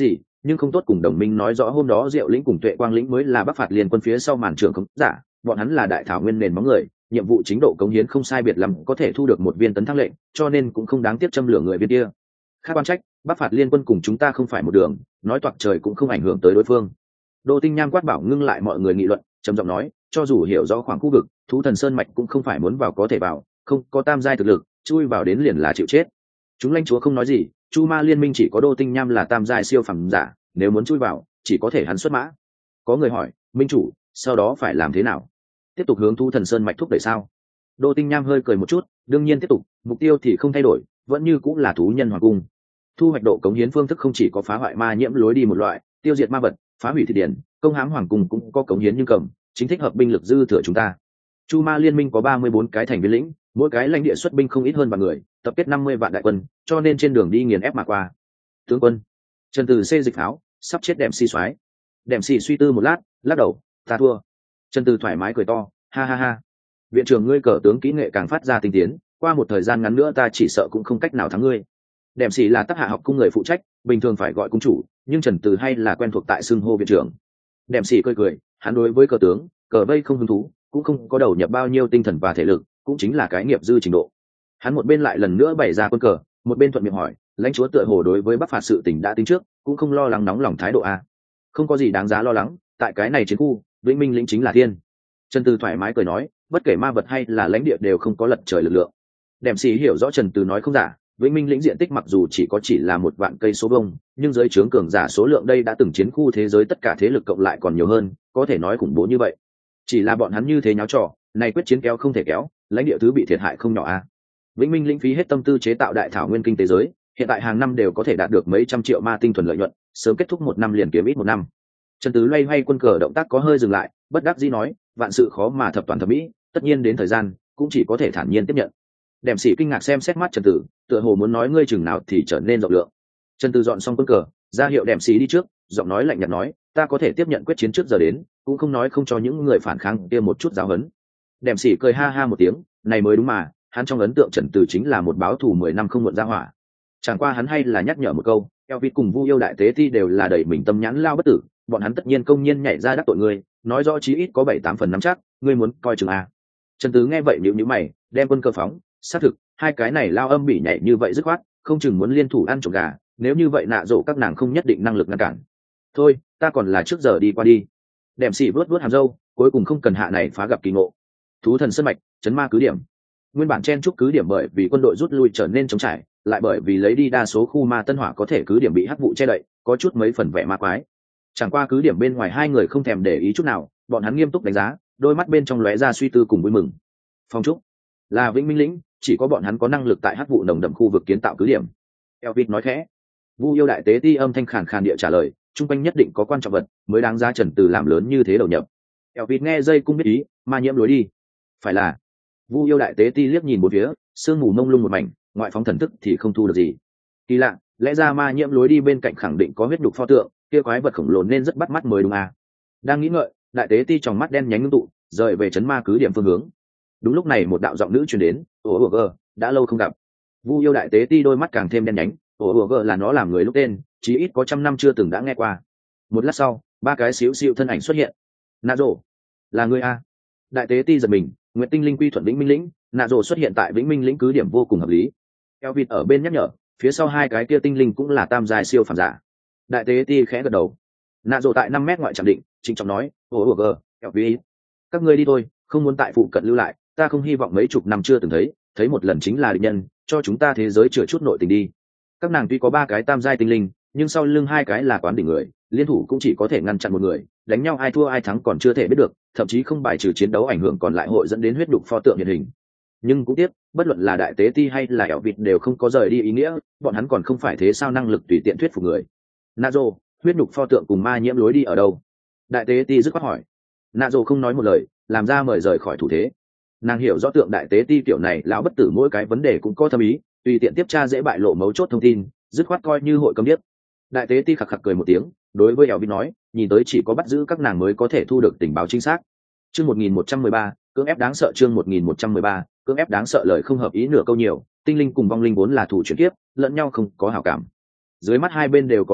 nhưng không tốt cùng đồng minh nói rõ hôm đó Diệu Lĩnh cùng Tuệ Quang Lĩnh mới là Bắc phạt liên quân phía sau màn trưởng không giả, bọn hắn là đại thảo nguyên nền móng người, nhiệm vụ chính độ cống hiến không sai biệt lắm có thể thu được một viên tấn thăng lệnh, cho nên cũng không đáng tiếc châm lửa người viên kia. Khác quan trách, Bắc phạt liên quân cùng chúng ta không phải một đường, nói toạc trời cũng không ảnh hưởng tới đối phương. Đỗ Tinh Nham quát bảo ngưng lại mọi người nghị luận, trầm giọng nói, cho dù hiểu rõ khoảng khu vực, thú thần sơn mạch cũng không phải muốn vào có thể vào, không có tam giai thực lực, chui vào đến liền là chịu chết. Chúng lãnh chúa không nói gì, Chu Ma liên minh chỉ có Đỗ Tinh Nham là tam giai siêu phẩm giả, nếu muốn chui vào, chỉ có thể hắn xuất mã. Có người hỏi, minh chủ, sau đó phải làm thế nào? Tiếp tục hướng thú thần sơn mạch thúc đẩy sao? Đỗ Tinh Nham hơi cười một chút, đương nhiên tiếp tục, mục tiêu thì không thay đổi, vẫn như cũng là thú nhân hoàng cung. Thu hoạch độ cống hiến phương thức không chỉ có phá hoại ma nhiễm lối đi một loại, tiêu diệt ma vật, phá hủy thị điển, công hãm hoàng cung cũng có cống hiến nhưng cầm, chính thích hợp binh lực dư thừa chúng ta. Chu Ma liên minh có ba mươi bốn cái thành viên lĩnh, mỗi cái lãnh địa xuất binh không ít hơn vạn người, tập kết năm mươi vạn đại quân, cho nên trên đường đi nghiền ép mà qua. Tướng quân, Trần Từ xê dịch áo, sắp chết đệm xì xoái. Đệm xì suy tư một lát, lắc đầu, ta thua. Trần Từ thoải mái cười to, ha ha ha. Viện trưởng ngươi cờ tướng kỹ nghệ càng phát ra tinh tiến, qua một thời gian ngắn nữa ta chỉ sợ cũng không cách nào thắng ngươi. Đệm xì là tác hạ học cung người phụ trách, bình thường phải gọi cung chủ, nhưng Trần Từ hay là quen thuộc tại xưng hô viện trưởng. Đệm xì cười cười, hắn đối với cờ tướng, cờ vây không hứng thú, cũng không có đầu nhập bao nhiêu tinh thần và thể lực, cũng chính là cái nghiệp dư trình độ. Hắn một bên lại lần nữa bày ra quân cờ, một bên thuận miệng hỏi, lãnh chúa tựa hồ đối với Bắc phạt sự tình đã tính trước, cũng không lo lắng nóng lòng thái độ a. Không có gì đáng giá lo lắng, tại cái này chiến khu, Vĩnh Minh lĩnh chính là thiên. Trần Từ thoải mái cười nói, bất kể ma vật hay là lãnh địa đều không có lật trời lực lượng. Đệm sĩ hiểu rõ Trần Từ nói không giả, Vĩnh Minh lĩnh diện tích mặc dù chỉ có chỉ là một vạn cây số vuông, nhưng dưới trướng cường giả số lượng đây đã từng chiến khu thế giới tất cả thế lực cộng lại còn nhiều hơn, có thể nói khủng bố như vậy. Chỉ là bọn hắn như thế nháo trò, này quyết chiến kéo không thể kéo, lãnh địa thứ bị thiệt hại không nhỏ a. Vĩnh Minh lĩnh phí hết tâm tư chế tạo đại thảo nguyên kinh tế giới, hiện tại hàng năm đều có thể đạt được mấy trăm triệu ma tinh thuần lợi nhuận, sớm kết thúc một năm liền kiếm ít một năm. Trần Tứ loay hoay quân cờ động tác có hơi dừng lại, bất đắc dĩ nói, vạn sự khó mà thập toàn thập mỹ, tất nhiên đến thời gian, cũng chỉ có thể thản nhiên tiếp nhận. Đệm sĩ kinh ngạc xem xét mắt Trần Tử, tựa hồ muốn nói ngươi chừng nào thì trở nên rộng lượng. Trần Tử dọn xong quân cờ, ra hiệu Đệm sĩ đi trước, giọng nói lạnh nhạt nói, ta có thể tiếp nhận quyết chiến trước giờ đến, cũng không nói không cho những người phản kháng kia một chút giáo huấn. Đệm sĩ cười ha ha một tiếng, này mới đúng mà, hắn trong ấn tượng Trần Tử chính là một báo thù mười năm không muộn ra hỏa. Chẳng qua hắn hay là nhắc nhở một câu, Elvis cùng Vu Yêu đại tế ti đều là đẩy mình tâm nhãn lao bất tử, bọn hắn tất nhiên công nhiên nhảy ra đắc tội ngươi, nói rõ chí ít có bảy tám phần nắm chắc, ngươi muốn coi chừng à. Trần Tứ nghe vậy nhíu nhíu mày, đem quân cơ phóng, xác thực, hai cái này lao âm bị nhảy như vậy dứt khoát, không chừng muốn liên thủ ăn trộm gà, nếu như vậy nạ rổ các nàng không nhất định năng lực ngăn cản. Thôi, ta còn là trước giờ đi qua đi. Đệm sĩ vuốt vuốt hàm râu, cuối cùng không cần hạ này phá gặp kỳ ngộ. Thú thần sơn mạch, chấn ma cứ điểm. Nguyên bản chen trúc cứ điểm bởi vì quân đội rút lui trở nên trống trải, lại bởi vì lấy đi đa số khu ma tân hỏa có thể cứ điểm bị hắc vụ che đậy, có chút mấy phần vẻ ma quái. Chẳng qua cứ điểm bên ngoài hai người không thèm để ý chút nào, bọn hắn nghiêm túc đánh giá, đôi mắt bên trong lóe ra suy tư cùng vui mừng. Phong trúc là Vĩnh Minh lĩnh, chỉ có bọn hắn có năng lực tại hắc vụ nồng đậm khu vực kiến tạo cứ điểm. Elvis nói khẽ. Vu Yêu đại tế ti âm thanh khàn khàn địa trả lời, trung quanh nhất định có quan trọng vật, mới đáng giá Trần Từ làm lớn như thế đầu nhập. Elvis nghe dây cung biết ý, ma nhiễm lối đi. Phải là. Vu Yêu đại tế ti liếc nhìn một phía, sương mù mông lung một mảnh, ngoại phóng thần thức thì không thu được gì. Kỳ lạ, lẽ ra ma nhiễm lối đi bên cạnh khẳng định có huyết đục pho tượng, kia quái vật khổng lồ nên rất bắt mắt mới đúng à. Đang nghĩ ngợi, đại tế ti trong mắt đen nhánh ngưng tụ, rời về chấn ma cứ điểm phương hướng. Đúng lúc này một đạo giọng nữ truyền đến, ồ ồ gờ, đã lâu không gặp. Vu Yêu đại tế ti đôi mắt càng thêm đen nhánh, ồ ồ gờ là nó làm người lúc tên, chí ít có trăm năm chưa từng đã nghe qua. Một lát sau, ba cái xíu xíu thân ảnh xuất hiện. Nạ rổ, là người a? Đại tế ti giật mình, Nguyệt tinh linh quy thuận Vĩnh Minh lĩnh, Nạ rổ xuất hiện tại Vĩnh Minh lĩnh cứ điểm vô cùng hợp lý. Elvis ở bên nhắc nhở, phía sau hai cái kia tinh linh cũng là tam giai siêu phàm giả. Đại tế ti khẽ gật đầu. Nạ rổ tại năm mét ngoại trạm định, trịnh trọng nói, ồ ồ gờ, Elvis, các ngươi đi thôi, không muốn tại phụ cận lưu lại, ta không hy vọng mấy chục năm chưa từng thấy, thấy một lần chính là địch nhân, cho chúng ta thế giới chữa chút nội tình đi. Các nàng tuy có ba cái tam giai tinh linh, nhưng sau lưng hai cái là quán đỉnh người, liên thủ cũng chỉ có thể ngăn chặn một người, đánh nhau ai thua ai thắng còn chưa thể biết được, thậm chí không bài trừ chiến đấu ảnh hưởng còn lại hội dẫn đến huyết đục pho tượng hiện hình. Nhưng cũng tiếc, bất luận là đại tế ti hay là ẻo vịt đều không có rời đi ý nghĩa, bọn hắn còn không phải thế sao năng lực tùy tiện thuyết phục người. Nazo, huyết đục pho tượng cùng ma nhiễm lối đi ở đâu? Đại tế ti dứt khoát hỏi. Nazo không nói một lời, làm ra mời rời khỏi thủ thế. Nàng hiểu rõ tượng đại tế ti kiểu này lão bất tử mỗi cái vấn đề cũng có thâm ý, tùy tiện tiếp tra dễ bại lộ mấu chốt thông tin, dứt khoát coi như hội cấm điếc. Đại tế ti khặc khặc cười một tiếng, đối với ẻo vịt nói, nhìn tới chỉ có bắt giữ các nàng mới có thể thu được tình báo chính xác. Chương một nghìn một trăm mười ba, cưỡng ép đáng sợ. Chương một nghìn một trăm mười ba, cưỡng ép đáng sợ. Lời không hợp ý nửa câu nhiều, tinh linh cùng vong linh vốn là thủ chuyển tiếp, lẫn nhau không có hảo cảm. Dưới mắt hai bên đều có mục đích,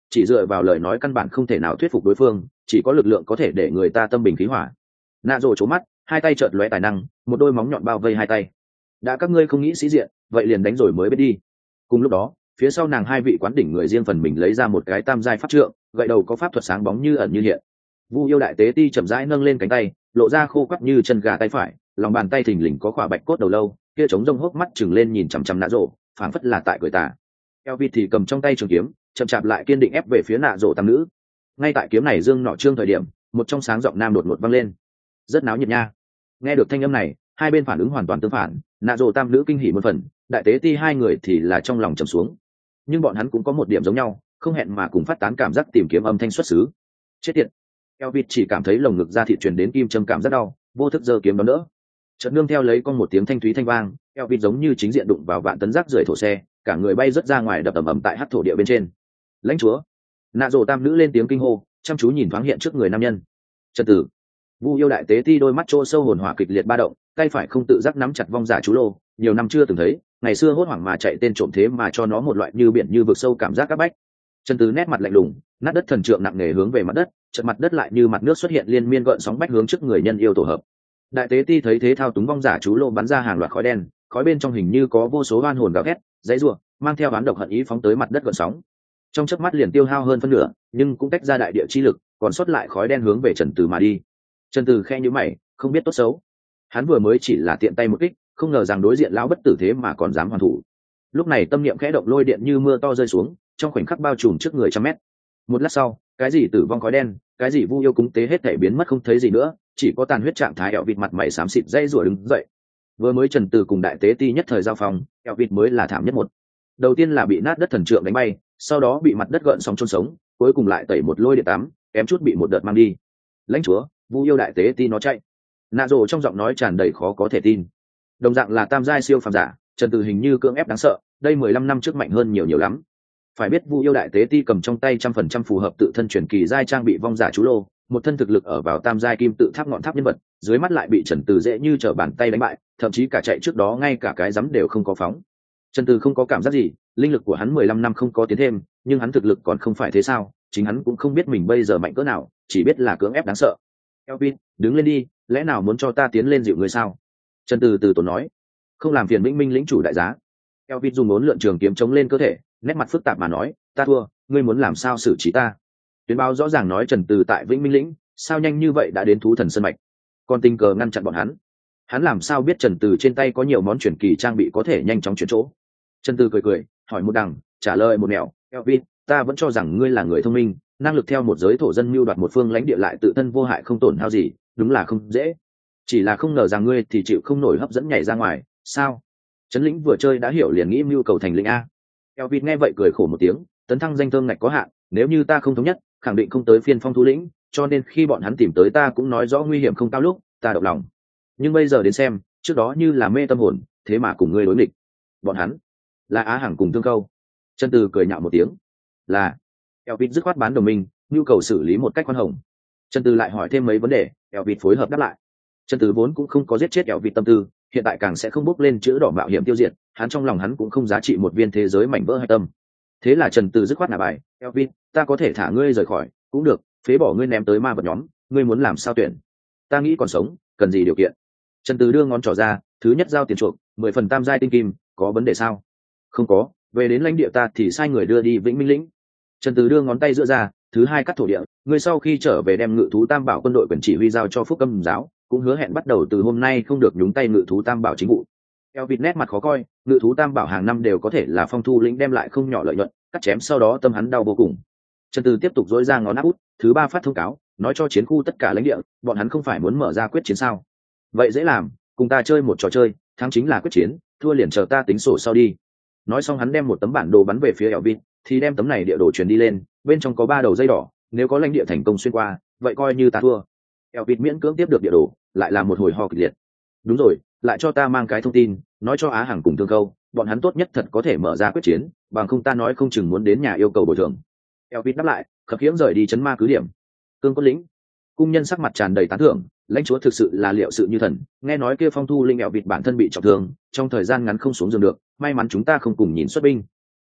chỉ dựa vào lời nói căn bản không thể nào thuyết phục đối phương, chỉ có lực lượng có thể để người ta tâm bình khí hỏa. Nạ rồ trố mắt, hai tay chợt lóe tài năng, một đôi móng nhọn bao vây hai tay. Đã các ngươi không nghĩ sĩ diện, vậy liền đánh rồi mới biết đi. Cùng lúc đó, phía sau nàng hai vị quán đỉnh người riêng phần mình lấy ra một cái tam giai pháp trượng, gậy đầu có pháp thuật sáng bóng như ẩn như hiện. Vu yêu đại tế ti chậm rãi nâng lên cánh tay, lộ ra khô quắp như chân gà tay phải, lòng bàn tay thình lình có khỏa bạch cốt đầu lâu, kia trống rông hốc mắt chừng lên nhìn chằm chằm Nạ rồ, phảng phất là tại cười tà. Elvin thì cầm trong tay trường kiếm, chậm chạp lại kiên định ép về phía Nạ rồ tam nữ. Ngay tại kiếm này dương nọ trương thời điểm, một trong sáng giọng nam đột ngột vang lên. Rất náo nhiệt nha. Nghe được thanh âm này, hai bên phản ứng hoàn toàn tương phản, Nạ rồ tam nữ kinh hỉ một phần, đại tế ti hai người thì là trong lòng trầm xuống. Nhưng bọn hắn cũng có một điểm giống nhau, không hẹn mà cùng phát tán cảm giác tìm kiếm âm thanh xuất xứ. Chết tiệt. Elvin chỉ cảm thấy lồng ngực ra thịt truyền đến kim châm cảm rất đau, vô thức giơ kiếm đón đỡ. Chợt nương theo lấy con một tiếng thanh thúy thanh vang, Elvin giống như chính diện đụng vào vạn tấn rác rưởi thổ xe, cả người bay rất ra ngoài đập ầm ầm tại hắc thổ địa bên trên. Lãnh chúa. Nạ rồ tam nữ lên tiếng kinh hô, chăm chú nhìn thoáng hiện trước người nam nhân. Trần tử. Vu yêu đại tế ti đôi mắt trô sâu hồn hỏa kịch liệt ba động, tay phải không tự giác nắm chặt vong giả chú lô, nhiều năm chưa từng thấy, ngày xưa hốt hoảng mà chạy tên trộm thế mà cho nó một loại như biển như vực sâu cảm giác áp bách. Trần tử nét mặt lạnh lùng, nát đất thần trượng nặng nề hướng về mặt đất, chợt mặt đất lại như mặt nước xuất hiện liên miên gợn sóng bách hướng trước người nhân yêu tổ hợp. Đại tế ti thấy thế thao túng vong giả chú lô bắn ra hàng loạt khói đen, khói bên trong hình như có vô số oan hồn gào thét, dãy rủa, mang theo oán độc hận ý phóng tới mặt đất gợn sóng. Trong chớp mắt liền tiêu hao hơn phân nửa, nhưng cũng tách ra đại địa chi lực, còn sót lại khói đen hướng về Trần Từ mà đi. Trần Từ khe nhíu mày, không biết tốt xấu. Hắn vừa mới chỉ là tiện tay một kích, không ngờ rằng đối diện lão bất tử thế mà còn dám hoàn thủ. Lúc này tâm niệm khẽ động lôi điện như mưa to rơi xuống, trong khoảnh khắc bao trùm trước người trăm mét. Một lát sau, cái gì tử vong khói đen, cái gì vu yêu cúng tế hết thảy biến mất không thấy gì nữa, chỉ có tàn huyết trạng thái ẹo vịt mặt mày xám xịt dây rủa đứng dậy. Vừa mới Trần Từ cùng đại tế ti nhất thời giao phòng, ẹo vịt mới là thảm nhất một. Đầu tiên là bị nát đất thần trượng đánh bay, sau đó bị mặt đất gợn sóng chôn sống, cuối cùng lại tẩy một lôi điện tắm, kém chút bị một đợt mang đi. Lãnh chúa, vu yêu đại tế ti nó chạy. Nạ rồ trong giọng nói tràn đầy khó có thể tin. Đồng dạng là tam giai siêu phàm giả, Trần Từ hình như cưỡng ép đáng sợ, đây mười lăm năm trước mạnh hơn nhiều nhiều lắm. Phải biết vu yêu đại tế ti cầm trong tay trăm phần trăm phù hợp tự thân truyền kỳ giai trang bị vong giả chú lô, một thân thực lực ở vào tam giai kim tự tháp ngọn tháp nhân vật, dưới mắt lại bị Trần Từ dễ như trở bàn tay đánh bại, thậm chí cả chạy trước đó ngay cả cái dám đều không có phóng. Trần Từ không có cảm giác gì, linh lực của hắn mười lăm năm không có tiến thêm, nhưng hắn thực lực còn không phải thế sao, chính hắn cũng không biết mình bây giờ mạnh cỡ nào, chỉ biết là cưỡng ép đáng sợ. Elvin, đứng lên đi, lẽ nào muốn cho ta tiến lên dịu người sao? Trần Từ từ tốn nói. Không làm phiền Vĩnh Minh lĩnh chủ đại giá. Elvin dùng bốn lượn trường kiếm chống lên cơ thể, nét mặt phức tạp mà nói, ta thua, ngươi muốn làm sao xử trí ta? Tuyến báo rõ ràng nói Trần Từ tại Vĩnh Minh lĩnh, sao nhanh như vậy đã đến thú thần sơn mạch, còn tình cờ ngăn chặn bọn hắn. Hắn làm sao biết Trần Từ trên tay có nhiều món chuyển kỳ trang bị có thể nhanh chóng chuyển chỗ? Trần Từ cười cười, hỏi một đằng, trả lời một nẻo, Elvin, ta vẫn cho rằng ngươi là người thông minh, năng lực theo một giới thổ dân mưu đoạt một phương lãnh địa lại tự thân vô hại không tổn hao gì, đúng là không dễ. Chỉ là không ngờ rằng ngươi thì chịu không nổi hấp dẫn nhảy ra ngoài, sao? Trấn lĩnh vừa chơi đã hiểu liền nghĩ mưu cầu thành lĩnh a. Elvin nghe vậy cười khổ một tiếng, tấn thăng danh thơm ngạch có hạn, nếu như ta không thống nhất, khẳng định không tới phiên phong thú lĩnh, cho nên khi bọn hắn tìm tới ta cũng nói rõ nguy hiểm không cao lúc, ta động lòng. Nhưng bây giờ đến xem, trước đó như là mê tâm hồn, thế mà cùng ngươi đối nghịch. Bọn hắn là Á Hằng cùng Thương Câu. Trần Từ cười nhạo một tiếng, là. Elvin dứt khoát bán đồng minh, nhu cầu xử lý một cách khoan hồng. Trần Từ lại hỏi thêm mấy vấn đề, Elvin phối hợp đáp lại. Trần Từ vốn cũng không có giết chết Elvin tâm tư, hiện tại càng sẽ không bốc lên chữ đỏ mạo hiểm tiêu diệt, hắn trong lòng hắn cũng không giá trị một viên thế giới mảnh vỡ hay tâm. Thế là Trần Từ dứt khoát nả bài, Elvin, ta có thể thả ngươi rời khỏi, cũng được, phế bỏ ngươi ném tới ma vật nhóm, ngươi muốn làm sao tuyển? Ta nghĩ còn sống, cần gì điều kiện? Trần Từ đưa ngón trỏ ra, thứ nhất giao tiền chuộc, mười phần tam giai tinh kim, có vấn đề sao? Không có, về đến lãnh địa ta thì sai người đưa đi Vĩnh Minh lĩnh. Trần Từ đưa ngón tay giữa ra, thứ hai cắt thổ địa, ngươi sau khi trở về đem ngự thú tam bảo quân đội quyền chỉ huy giao cho Phúc Âm giáo, cũng hứa hẹn bắt đầu từ hôm nay không được nhúng tay ngự thú tam bảo chính vụ. Elvin nét mặt khó coi, ngự thú tam bảo hàng năm đều có thể là phong thu lĩnh đem lại không nhỏ lợi nhuận, cắt chém sau đó tâm hắn đau vô cùng. Trần Từ tiếp tục dỗi ra ngón áp út, thứ ba phát thông cáo, nói cho chiến khu tất cả lãnh địa, bọn hắn không phải muốn mở ra quyết chiến sao? Vậy dễ làm, cùng ta chơi một trò chơi, thắng chính là quyết chiến, thua liền chờ ta tính sổ sau đi. Nói xong hắn đem một tấm bản đồ bắn về phía Elvin, thì đem tấm này địa đồ truyền đi lên, bên trong có ba đầu dây đỏ, nếu có lãnh địa thành công xuyên qua, vậy coi như ta thua. Elvin miễn cưỡng tiếp được địa đồ, lại là một hồi ho kịch liệt. Đúng rồi, lại cho ta mang cái thông tin, nói cho Á Hằng cùng Thương Câu, bọn hắn tốt nhất thật có thể mở ra quyết chiến, bằng không ta nói không chừng muốn đến nhà yêu cầu bồi thường. Elvin đáp lại, khập khiễng rời đi chấn ma cứ điểm. Cương Cốt lĩnh, cung nhân sắc mặt tràn đầy tán thưởng, lãnh chúa thực sự là liệu sự như thần, nghe nói kia phong thu linh Elvin bản thân bị trọng thương, trong thời gian ngắn không xuống giường được, may mắn chúng ta không cùng nhìn xuất binh.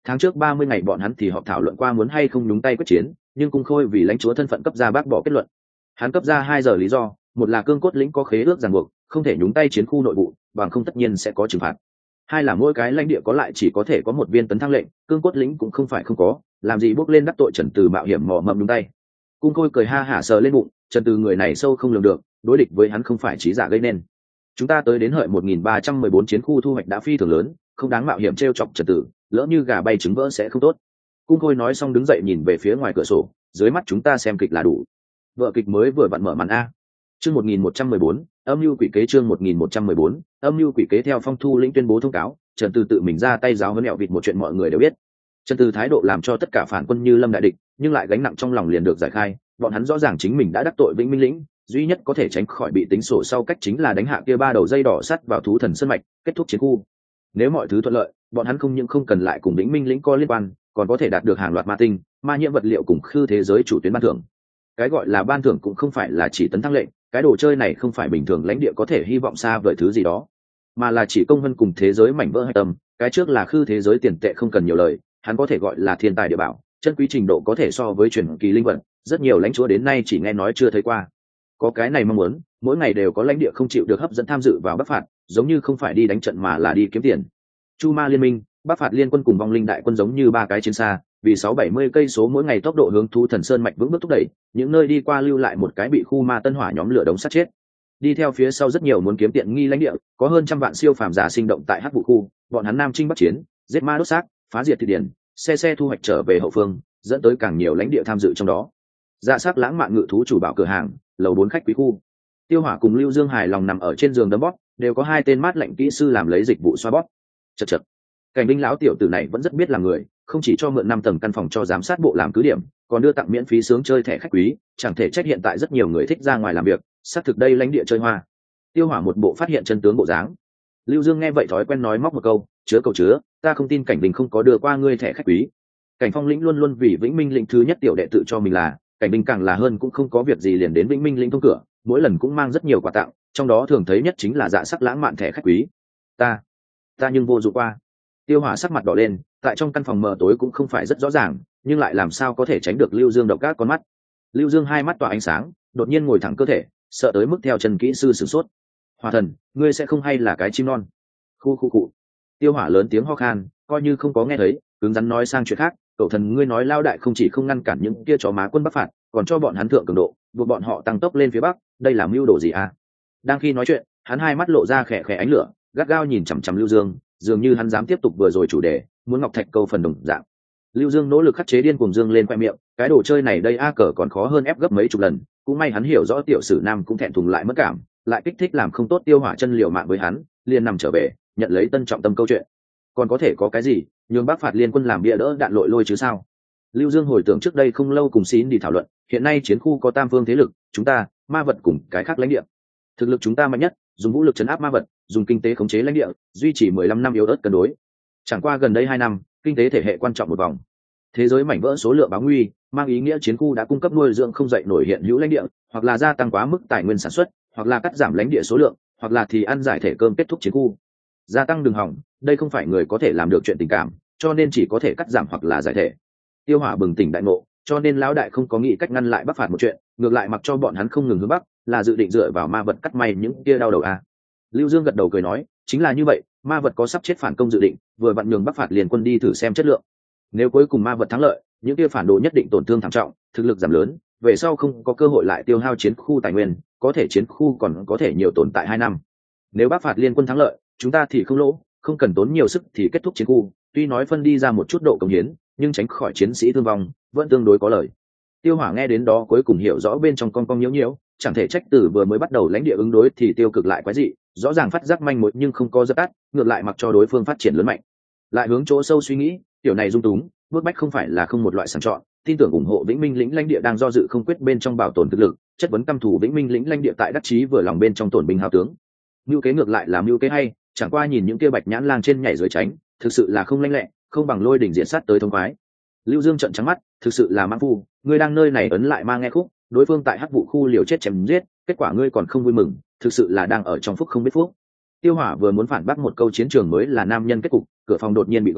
Tháng trước ba mươi ngày bọn hắn thì họp thảo luận qua muốn hay không nhúng tay quyết chiến, nhưng Cung Khôi vì lãnh chúa thân phận cấp ra bác bỏ kết luận. Hắn cấp ra hai giờ lý do, một là cương cốt lĩnh có khế ước ràng buộc, không thể nhúng tay chiến khu nội vụ, bằng không tất nhiên sẽ có trừng phạt. Hai là mỗi cái lãnh địa có lại chỉ có thể có một viên tấn thăng lệnh, cương cốt lĩnh cũng không phải không có, làm gì bước lên đắc tội Trần Từ mạo hiểm mò mẫm nhúng tay. Cung Khôi cười ha hả sờ lên bụng, Trần Từ người này sâu không lường được, đối địch với hắn không phải trí giả gây nên. Chúng ta tới đến hợi một nghìn ba trăm mười bốn chiến khu thu hoạch đã phi thường lớn, không đáng mạo hiểm trêu chọc Trần Tử, lỡ như gà bay trứng vỡ sẽ không tốt. Cung Khôi nói xong đứng dậy nhìn về phía ngoài cửa sổ, dưới mắt chúng ta xem kịch là đủ. Vợ kịch mới vừa vặn mở màn a. Chương một nghìn một trăm mười bốn, âm mưu quỷ kế chương một nghìn một trăm mười bốn, âm mưu quỷ kế theo Phong Thu lĩnh tuyên bố thông cáo, Trần Từ tự mình ra tay giáo huấn mẹo vịt một chuyện mọi người đều biết. Trần Từ thái độ làm cho tất cả phản quân như lâm đại địch, nhưng lại gánh nặng trong lòng liền được giải khai, bọn hắn rõ ràng chính mình đã đắc tội Vĩnh Minh lĩnh, duy nhất có thể tránh khỏi bị tính sổ sau cách chính là đánh hạ kia ba đầu dây đỏ sắt vào thú thần sơn mạch, kết thúc chiến khu. Nếu mọi thứ thuận lợi, bọn hắn không những không cần lại cùng Vĩnh Minh lĩnh có liên quan, còn có thể đạt được hàng loạt ma tinh, ma nhiễm vật liệu cùng khư thế giới chủ tuyến ban thưởng. Cái gọi là ban thưởng cũng không phải là chỉ tấn thăng lệnh, cái đồ chơi này không phải bình thường lãnh địa có thể hy vọng xa vời thứ gì đó, mà là chỉ công vân cùng thế giới mảnh vỡ hạch tâm. Cái trước là khư thế giới tiền tệ không cần nhiều lời, hắn có thể gọi là thiên tài địa bảo, chân quý trình độ có thể so với truyền kỳ linh vật, rất nhiều lãnh chúa đến nay chỉ nghe nói chưa thấy qua. Có cái này mong muốn, mỗi ngày đều có lãnh địa không chịu được hấp dẫn tham dự vào bắc phạt, giống như không phải đi đánh trận mà là đi kiếm tiền. Chu Ma liên minh, bắc phạt liên quân cùng vong linh đại quân giống như ba cái chiến xa, vì sáu bảy mươi cây số mỗi ngày tốc độ hướng thú thần sơn mạch vững bước thúc đẩy, những nơi đi qua lưu lại một cái bị khu ma tân hỏa nhóm lửa đống sát chết. Đi theo phía sau rất nhiều muốn kiếm tiện nghi lãnh địa, có hơn trăm vạn siêu phàm giả sinh động tại hắc vụ khu, bọn hắn nam chinh bắc chiến, giết ma đốt xác, phá diệt thị điển, xe xe thu hoạch trở về hậu phương, dẫn tới càng nhiều lãnh địa tham dự trong đó. Dạ sắc lãng mạn ngự thú chủ bảo cửa hàng, lầu bốn khách quý khu. Tiêu Hỏa cùng Lưu Dương hài lòng nằm ở trên giường đấm bóp, đều có hai tên mát lạnh kỹ sư làm lấy dịch vụ xoa bóp. Chậc chậc. Cảnh Binh lão tiểu tử này vẫn rất biết làm người, không chỉ cho mượn năm tầng căn phòng cho giám sát bộ làm cứ điểm, còn đưa tặng miễn phí sướng chơi thẻ khách quý, chẳng thể trách hiện tại rất nhiều người thích ra ngoài làm việc, xác thực đây lãnh địa chơi hoa. Tiêu Hỏa một bộ phát hiện chân tướng bộ dáng. Lưu Dương nghe vậy thói quen nói móc một câu, chứa cầu chứa, ta không tin Cảnh Binh không có đưa qua ngươi thẻ khách quý. Cảnh Phong lĩnh luôn luôn vì Vĩnh Minh lĩnh thứ nhất tiểu đệ tự cho mình là, Cảnh Binh càng là hơn cũng không có việc gì liền đến Vĩnh Minh lĩnh thông cửa, mỗi lần cũng mang rất nhiều quà tặng, trong đó thường thấy nhất chính là dạ sắc lãng mạn thẻ khách quý. Ta, ta nhưng vô dụng qua. Tiêu Hỏa sắc mặt đỏ lên, tại trong căn phòng mờ tối cũng không phải rất rõ ràng, nhưng lại làm sao có thể tránh được Lưu Dương độc ác con mắt. Lưu Dương hai mắt tỏa ánh sáng, đột nhiên ngồi thẳng cơ thể, sợ tới mức theo chân kỹ sư sửng sốt. Hỏa thần, ngươi sẽ không hay là cái chim non? Khu khu cụ. Tiêu Hỏa lớn tiếng ho khan, coi như không có nghe thấy, cứng rắn nói sang chuyện khác. Cậu thần ngươi nói lao đại không chỉ không ngăn cản những kia chó má quân bắc phạt, còn cho bọn hắn thượng cường độ, buộc bọn họ tăng tốc lên phía bắc, đây là mưu đồ gì à? Đang khi nói chuyện, hắn hai mắt lộ ra khẽ khẽ ánh lửa, gắt gao nhìn chằm chằm Lưu Dương, dường như hắn dám tiếp tục vừa rồi chủ đề, muốn ngọc thạch câu phần đồng dạng. Lưu Dương nỗ lực khắc chế điên cuồng dương lên khoe miệng, cái đồ chơi này đây a cờ còn khó hơn ép gấp mấy chục lần, cũng may hắn hiểu rõ tiểu sử nam cũng thẹn thùng lại mất cảm, lại kích thích làm không tốt Tiêu Hỏa chân liều mạng với hắn, liền nằm trở về, nhận lấy tân trọng tâm câu chuyện. Còn có thể có cái gì, nhường Bắc phạt liên quân làm bia đỡ đạn lội lôi chứ sao? Lưu Dương hồi tưởng trước đây không lâu cùng Xín đi thảo luận, hiện nay chiến khu có tam phương thế lực, chúng ta, ma vật cùng cái khác lãnh địa. Thực lực chúng ta mạnh nhất, dùng vũ lực trấn áp ma vật, dùng kinh tế khống chế lãnh địa, duy trì mười lăm năm yếu ớt cân đối. Chẳng qua gần đây hai năm, kinh tế thể hệ quan trọng một vòng. Thế giới mảnh vỡ số lượng báo nguy, mang ý nghĩa chiến khu đã cung cấp nuôi dưỡng không dậy nổi hiện hữu lãnh địa, hoặc là gia tăng quá mức tài nguyên sản xuất, hoặc là cắt giảm lãnh địa số lượng, hoặc là thì ăn giải thể cơm kết thúc chiến khu. Gia tăng đường hỏng, đây không phải người có thể làm được chuyện tình cảm, cho nên chỉ có thể cắt giảm hoặc là giải thể. Tiêu Hỏa bừng tỉnh đại ngộ, cho nên lão đại không có nghĩ cách ngăn lại Bắc phạt một chuyện, ngược lại mặc cho bọn hắn không ngừng hướng bắc, là dự định dựa vào ma vật cắt may những kia đau đầu à. Lưu Dương gật đầu cười nói, chính là như vậy, ma vật có sắp chết phản công dự định, vừa vặn nhường Bắc phạt liền quân đi thử xem chất lượng. Nếu cuối cùng ma vật thắng lợi, những kia phản đồ nhất định tổn thương thảm trọng, thực lực giảm lớn, về sau không có cơ hội lại tiêu hao chiến khu tài nguyên, có thể chiến khu còn có thể nhiều tồn tại hai năm. Nếu Bắc phạt liên quân thắng lợi, chúng ta thì không lỗ, không cần tốn nhiều sức thì kết thúc chiến khu, tuy nói phân đi ra một chút độ cống hiến, nhưng tránh khỏi chiến sĩ thương vong, vẫn tương đối có lợi. Tiêu Hỏa nghe đến đó cuối cùng hiểu rõ bên trong con con nhiễu nhiễu, chẳng thể trách từ vừa mới bắt đầu lãnh địa ứng đối thì tiêu cực lại quái dị, rõ ràng phát giác manh mối nhưng không có dập tắt, ngược lại mặc cho đối phương phát triển lớn mạnh. Lại hướng chỗ sâu suy nghĩ, tiểu này dung túng, bước bách không phải là không một loại sàng chọn, tin tưởng ủng hộ Vĩnh Minh lĩnh lãnh địa đang do dự không quyết bên trong bảo tồn thực lực, chất vấn căm thù Vĩnh Minh lĩnh lãnh địa tại đắc chí vừa lòng bên trong tổn binh hao tướng. Mưu kế ngược lại là mưu kế hay, chẳng qua nhìn những kia bạch nhãn lang trên nhảy dưới tránh, thực sự là không lanh lẹ, không bằng lôi đỉnh diện sát tới thông khoái. Lưu Dương trợn trắng mắt, thực sự là mãng phu, ngươi đang nơi này ấn lại ma nghe khúc, đối phương tại hắc vụ khu liều chết chém giết, kết quả ngươi còn không vui mừng, thực sự là đang ở trong phúc không biết phúc. Tiêu Hỏa vừa muốn phản bác một câu chiến trường mới là nam nhân kết cục, cửa phòng đột nhiên bị gõ,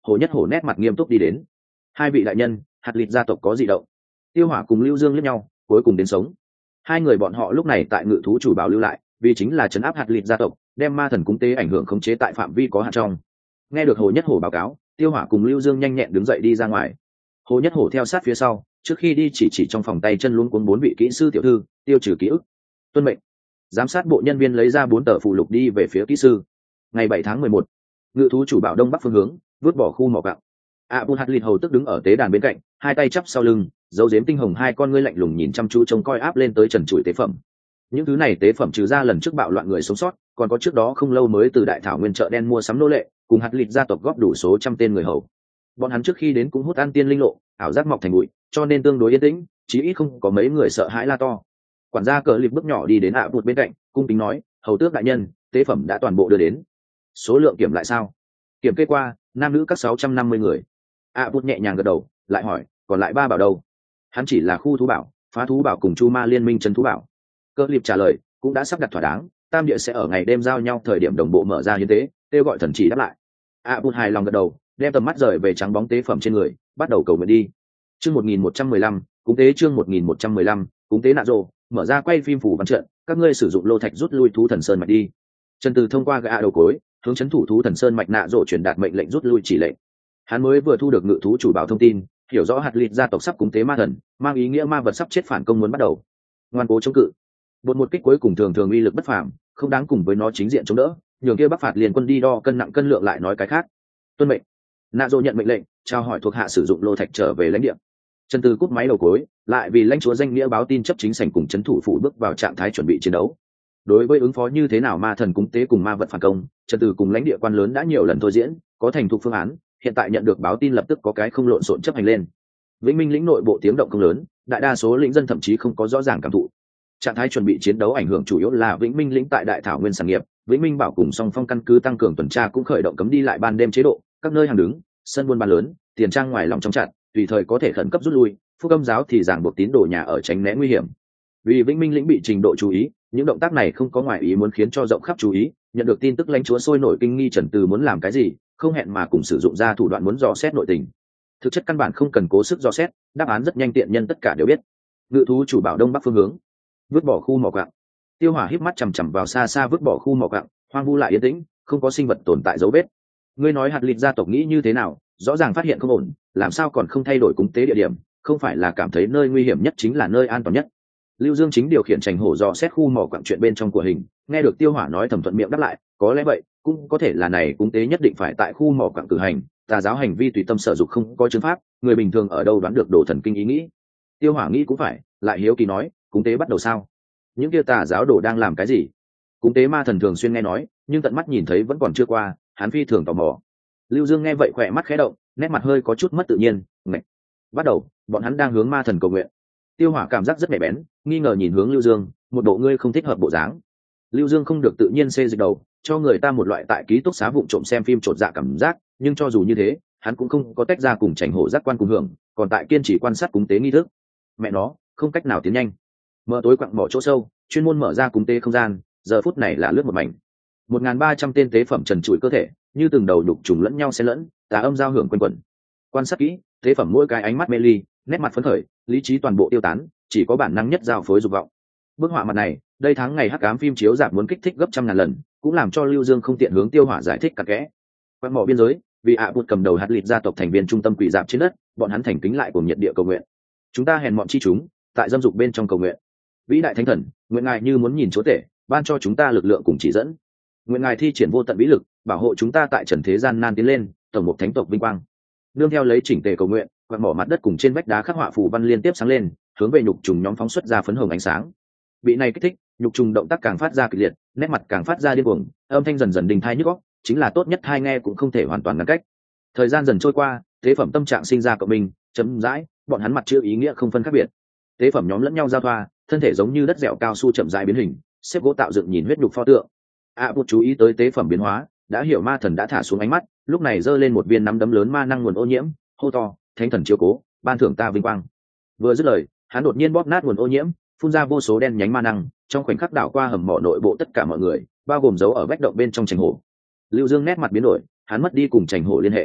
Hồ Nhất Hổ nét mặt nghiêm túc đi đến. Hai vị đại nhân, hạt lịch gia tộc có gì động? Tiêu Hỏa cùng Lưu Dương liếc nhau, cuối cùng đến sống. Hai người bọn họ lúc này tại ngự thú chủ bảo lưu lại, vì chính là trấn áp hạt lịch gia tộc, đem ma thần cúng tế ảnh hưởng khống chế tại phạm vi có hạn trong. Nghe được Hồ Nhất Hổ báo cáo, Tiêu Hỏa cùng Lưu Dương nhanh nhẹn đứng dậy đi ra ngoài. Hồ Nhất Hổ theo sát phía sau, trước khi đi chỉ chỉ trong phòng tay chân luống cuống bốn vị kỹ sư tiểu thư, tiêu trừ ký ức. Tuân mệnh. Giám sát bộ nhân viên lấy ra bốn tờ phụ lục đi về phía kỹ sư. Ngày bảy tháng mười một, ngự thú chủ bảo đông bắc phương hướng, vứt bỏ khu mỏ gạo. Abul Hadlid hầu tức đứng ở tế đàn bên cạnh, hai tay chắp sau lưng, dấu giếm tinh hồng hai con ngươi lạnh lùng nhìn chăm chú trông coi áp lên tới trần trụi tế phẩm. Những thứ này tế phẩm trừ ra lần trước bạo loạn người sống sót, còn có trước đó không lâu mới từ đại thảo nguyên chợ đen mua sắm nô lệ, cùng Hadlid gia tộc góp đủ số trăm tên người hầu. Bọn hắn trước khi đến cũng hút ăn tiên linh lộ, ảo giác mọc thành bụi, cho nên tương đối yên tĩnh, chí ít không có mấy người sợ hãi la to. Quản gia cờ lịp bước nhỏ đi đến ạ bụt bên cạnh, cung kính nói, hầu tước đại nhân, tế phẩm đã toàn bộ đưa đến. Số lượng kiểm lại sao? Kiểm kê qua, nam nữ các sáu trăm năm mươi người. ạ bụt nhẹ nhàng gật đầu, lại hỏi, còn lại ba bảo đâu? Hắn chỉ là khu thú bảo, phá thú bảo cùng chu ma liên minh trấn thú bảo. Cờ lịp trả lời, cũng đã sắp đặt thỏa đáng, tam địa sẽ ở ngày đêm giao nhau thời điểm đồng bộ mở ra hiến tế, kêu gọi thần chỉ đáp lại. ạ bụt hài lòng gật đầu, đem tầm mắt rời về trắng bóng tế phẩm trên người, bắt đầu cầu nguyện đi. Chương một nghìn một trăm mười lăm, cúng tế chương một nghìn một trăm mười lăm, cúng tế nạ rồ, mở ra quay phim phủ văn trận, các ngươi sử dụng lô thạch rút lui thú thần sơn mạch đi. Trần Từ thông qua gã đầu cối, hướng chấn thủ thú thần sơn mạch nạ rồ truyền đạt mệnh lệnh rút lui chỉ lệnh. Hắn mới vừa thu được ngự thú chủ bảo thông tin, hiểu rõ hạt lịt gia tộc sắp cúng tế ma thần, mang ý nghĩa ma vật sắp chết phản công muốn bắt đầu. Ngoan cố chống cự. Một một kích cuối cùng thường thường uy lực bất phàm, không đáng cùng với nó chính diện chống đỡ, nhường kia Bắc phạt liền quân đi đo cân nặng cân lượng lại nói cái khác. Tuân mệnh. Nạ rồ nhận mệnh lệnh, trao hỏi thuộc hạ sử dụng lô thạch trở về lãnh địa. Trần Từ cúp máy đầu cối, lại vì lãnh chúa danh nghĩa báo tin chấp chính sảnh cùng chấn thủ phủ bước vào trạng thái chuẩn bị chiến đấu. Đối với ứng phó như thế nào ma thần cúng tế cùng ma vật phản công, Trần Từ cùng lãnh địa quan lớn đã nhiều lần thôi diễn, có thành thục phương án, hiện tại nhận được báo tin lập tức có cái không lộn xộn chấp hành lên. Vĩnh Minh lĩnh nội bộ tiếng động không lớn, đại đa số lĩnh dân thậm chí không có rõ ràng cảm thụ. Trạng thái chuẩn bị chiến đấu ảnh hưởng chủ yếu là Vĩnh Minh lĩnh tại đại thảo nguyên sản nghiệp, Vĩnh Minh bảo cùng song phong căn cứ tăng cường tuần tra cũng khởi động cấm đi lại ban đêm chế độ, các nơi hàng đứng, sân buôn bán lớn, tiền trang ngoài lòng trong chặt, tùy thời có thể khẩn cấp rút lui, phúc âm giáo thì giảng buộc tín đồ nhà ở tránh né nguy hiểm. Vì Vĩnh Minh lĩnh bị trình độ chú ý, những động tác này không có ngoại ý muốn khiến cho rộng khắp chú ý, nhận được tin tức lãnh chúa sôi nổi kinh nghi Trần Từ muốn làm cái gì, không hẹn mà cùng sử dụng ra thủ đoạn muốn dò xét nội tình. Thực chất căn bản không cần cố sức dò xét, đáp án rất nhanh tiện nhân tất cả đều biết. Ngự thú chủ bảo đông bắc phương hướng, vứt bỏ khu mỏ quặng. Tiêu Hỏa híp mắt chằm chằm vào xa xa vứt bỏ khu mỏ quặng, hoang vu lại yên tĩnh, không có sinh vật tồn tại dấu vết. Ngươi nói hạt lịt gia tộc nghĩ như thế nào? Rõ ràng phát hiện không ổn, làm sao còn không thay đổi cúng tế địa điểm? Không phải là cảm thấy nơi nguy hiểm nhất chính là nơi an toàn nhất? Lưu Dương chính điều khiển Trành Hổ dò xét khu mỏ quặng chuyện bên trong của hình, nghe được Tiêu Hỏa nói thầm thuận miệng đáp lại, có lẽ vậy, cũng có thể là này cúng tế nhất định phải tại khu mỏ quặng cử hành, tà giáo hành vi tùy tâm sở dục không có chứng pháp, người bình thường ở đâu đoán được đồ thần kinh ý nghĩ. Tiêu Hỏa nghĩ cũng phải, lại hiếu kỳ nói, cúng tế bắt đầu sao? Những kia tà giáo đồ đang làm cái gì? Cúng tế ma thần thường xuyên nghe nói, nhưng tận mắt nhìn thấy vẫn còn chưa qua, hắn phi thường tò mò. Lưu Dương nghe vậy khỏe mắt khẽ động, nét mặt hơi có chút mất tự nhiên. Ngạch. Bắt đầu, bọn hắn đang hướng ma thần cầu nguyện. Tiêu Hỏa cảm giác rất nhạy bén, nghi ngờ nhìn hướng Lưu Dương, một bộ ngươi không thích hợp bộ dáng. Lưu Dương không được tự nhiên xê dịch đầu, cho người ta một loại tại ký túc xá vụng trộm xem phim trột dạ cảm giác, nhưng cho dù như thế, hắn cũng không có tách ra cùng Trành Hổ giác quan cùng hưởng, còn tại kiên trì quan sát cúng tế nghi thức. Mẹ nó, không cách nào tiến nhanh. Mở tối quặng mỏ chỗ sâu, chuyên môn mở ra cúng tế không gian, giờ phút này là lướt một mảnh. một nghìn ba trăm tên tế phẩm trần trụi cơ thể, như từng đầu đục trùng lẫn nhau xen lẫn, tà âm giao hưởng quanh quẩn. Quan sát kỹ, tế phẩm mỗi cái ánh mắt mê ly, nét mặt phấn khởi, lý trí toàn bộ tiêu tán, chỉ có bản năng nhất giao phối dục vọng. Bức họa mặt này, đây tháng ngày hắc ám phim chiếu rạp muốn kích thích gấp trăm ngàn lần, cũng làm cho Lưu Dương không tiện hướng Tiêu Hỏa giải thích cặn kẽ. Quặng mỏ biên giới, vì ạ bụt cầm đầu hạt lịt gia tộc thành viên trung tâm quỷ dạp trên đất, bọn hắn thành kính lại cùng nhiệt địa cầu nguyện. Chúng ta hèn mọn chi chúng, tại dâm dục bên trong cầu nguyện. Vĩ đại thánh thần, nguyện ngài như muốn nhìn chúa tể, ban cho chúng ta lực lượng cùng chỉ dẫn. Nguyện ngài thi triển vô tận vĩ lực, bảo hộ chúng ta tại trần thế gian nan tiến lên, tổng một thánh tộc vinh quang. Nương theo lấy chỉnh tề cầu nguyện, quặng mỏ mặt đất cùng trên vách đá khắc họa phù văn liên tiếp sáng lên, hướng về nhục trùng nhóm phóng xuất ra phấn hồng ánh sáng. Bị này kích thích, nhục trùng động tác càng phát ra kịch liệt, nét mặt càng phát ra điên cuồng, âm thanh dần dần đình thai nhức óc, chính là tốt nhất hai nghe cũng không thể hoàn toàn ngăn cách. Thời gian dần trôi qua, tế phẩm tâm trạng sinh ra cộng minh, chấm dãi, bọn hắn mặt chưa ý nghĩa không phân khác biệt. Tế phẩm nhóm lẫn nhau giao thoa, thân thể giống như đất dẻo cao su chậm rãi biến hình, xếp gỗ tạo dựng nhìn huyết nhục pho tượng. A Bụt chú ý tới tế phẩm biến hóa, đã hiểu ma thần đã thả xuống ánh mắt, lúc này giơ lên một viên nắm đấm lớn ma năng nguồn ô nhiễm, hô to, thánh thần chiếu cố, ban thưởng ta vinh quang. Vừa dứt lời, hắn đột nhiên bóp nát nguồn ô nhiễm, phun ra vô số đen nhánh ma năng, trong khoảnh khắc đảo qua hầm mỏ nội bộ tất cả mọi người, bao gồm dấu ở vách động bên trong Trành Hổ. Lưu Dương nét mặt biến đổi, hắn mất đi cùng Trành Hổ liên hệ.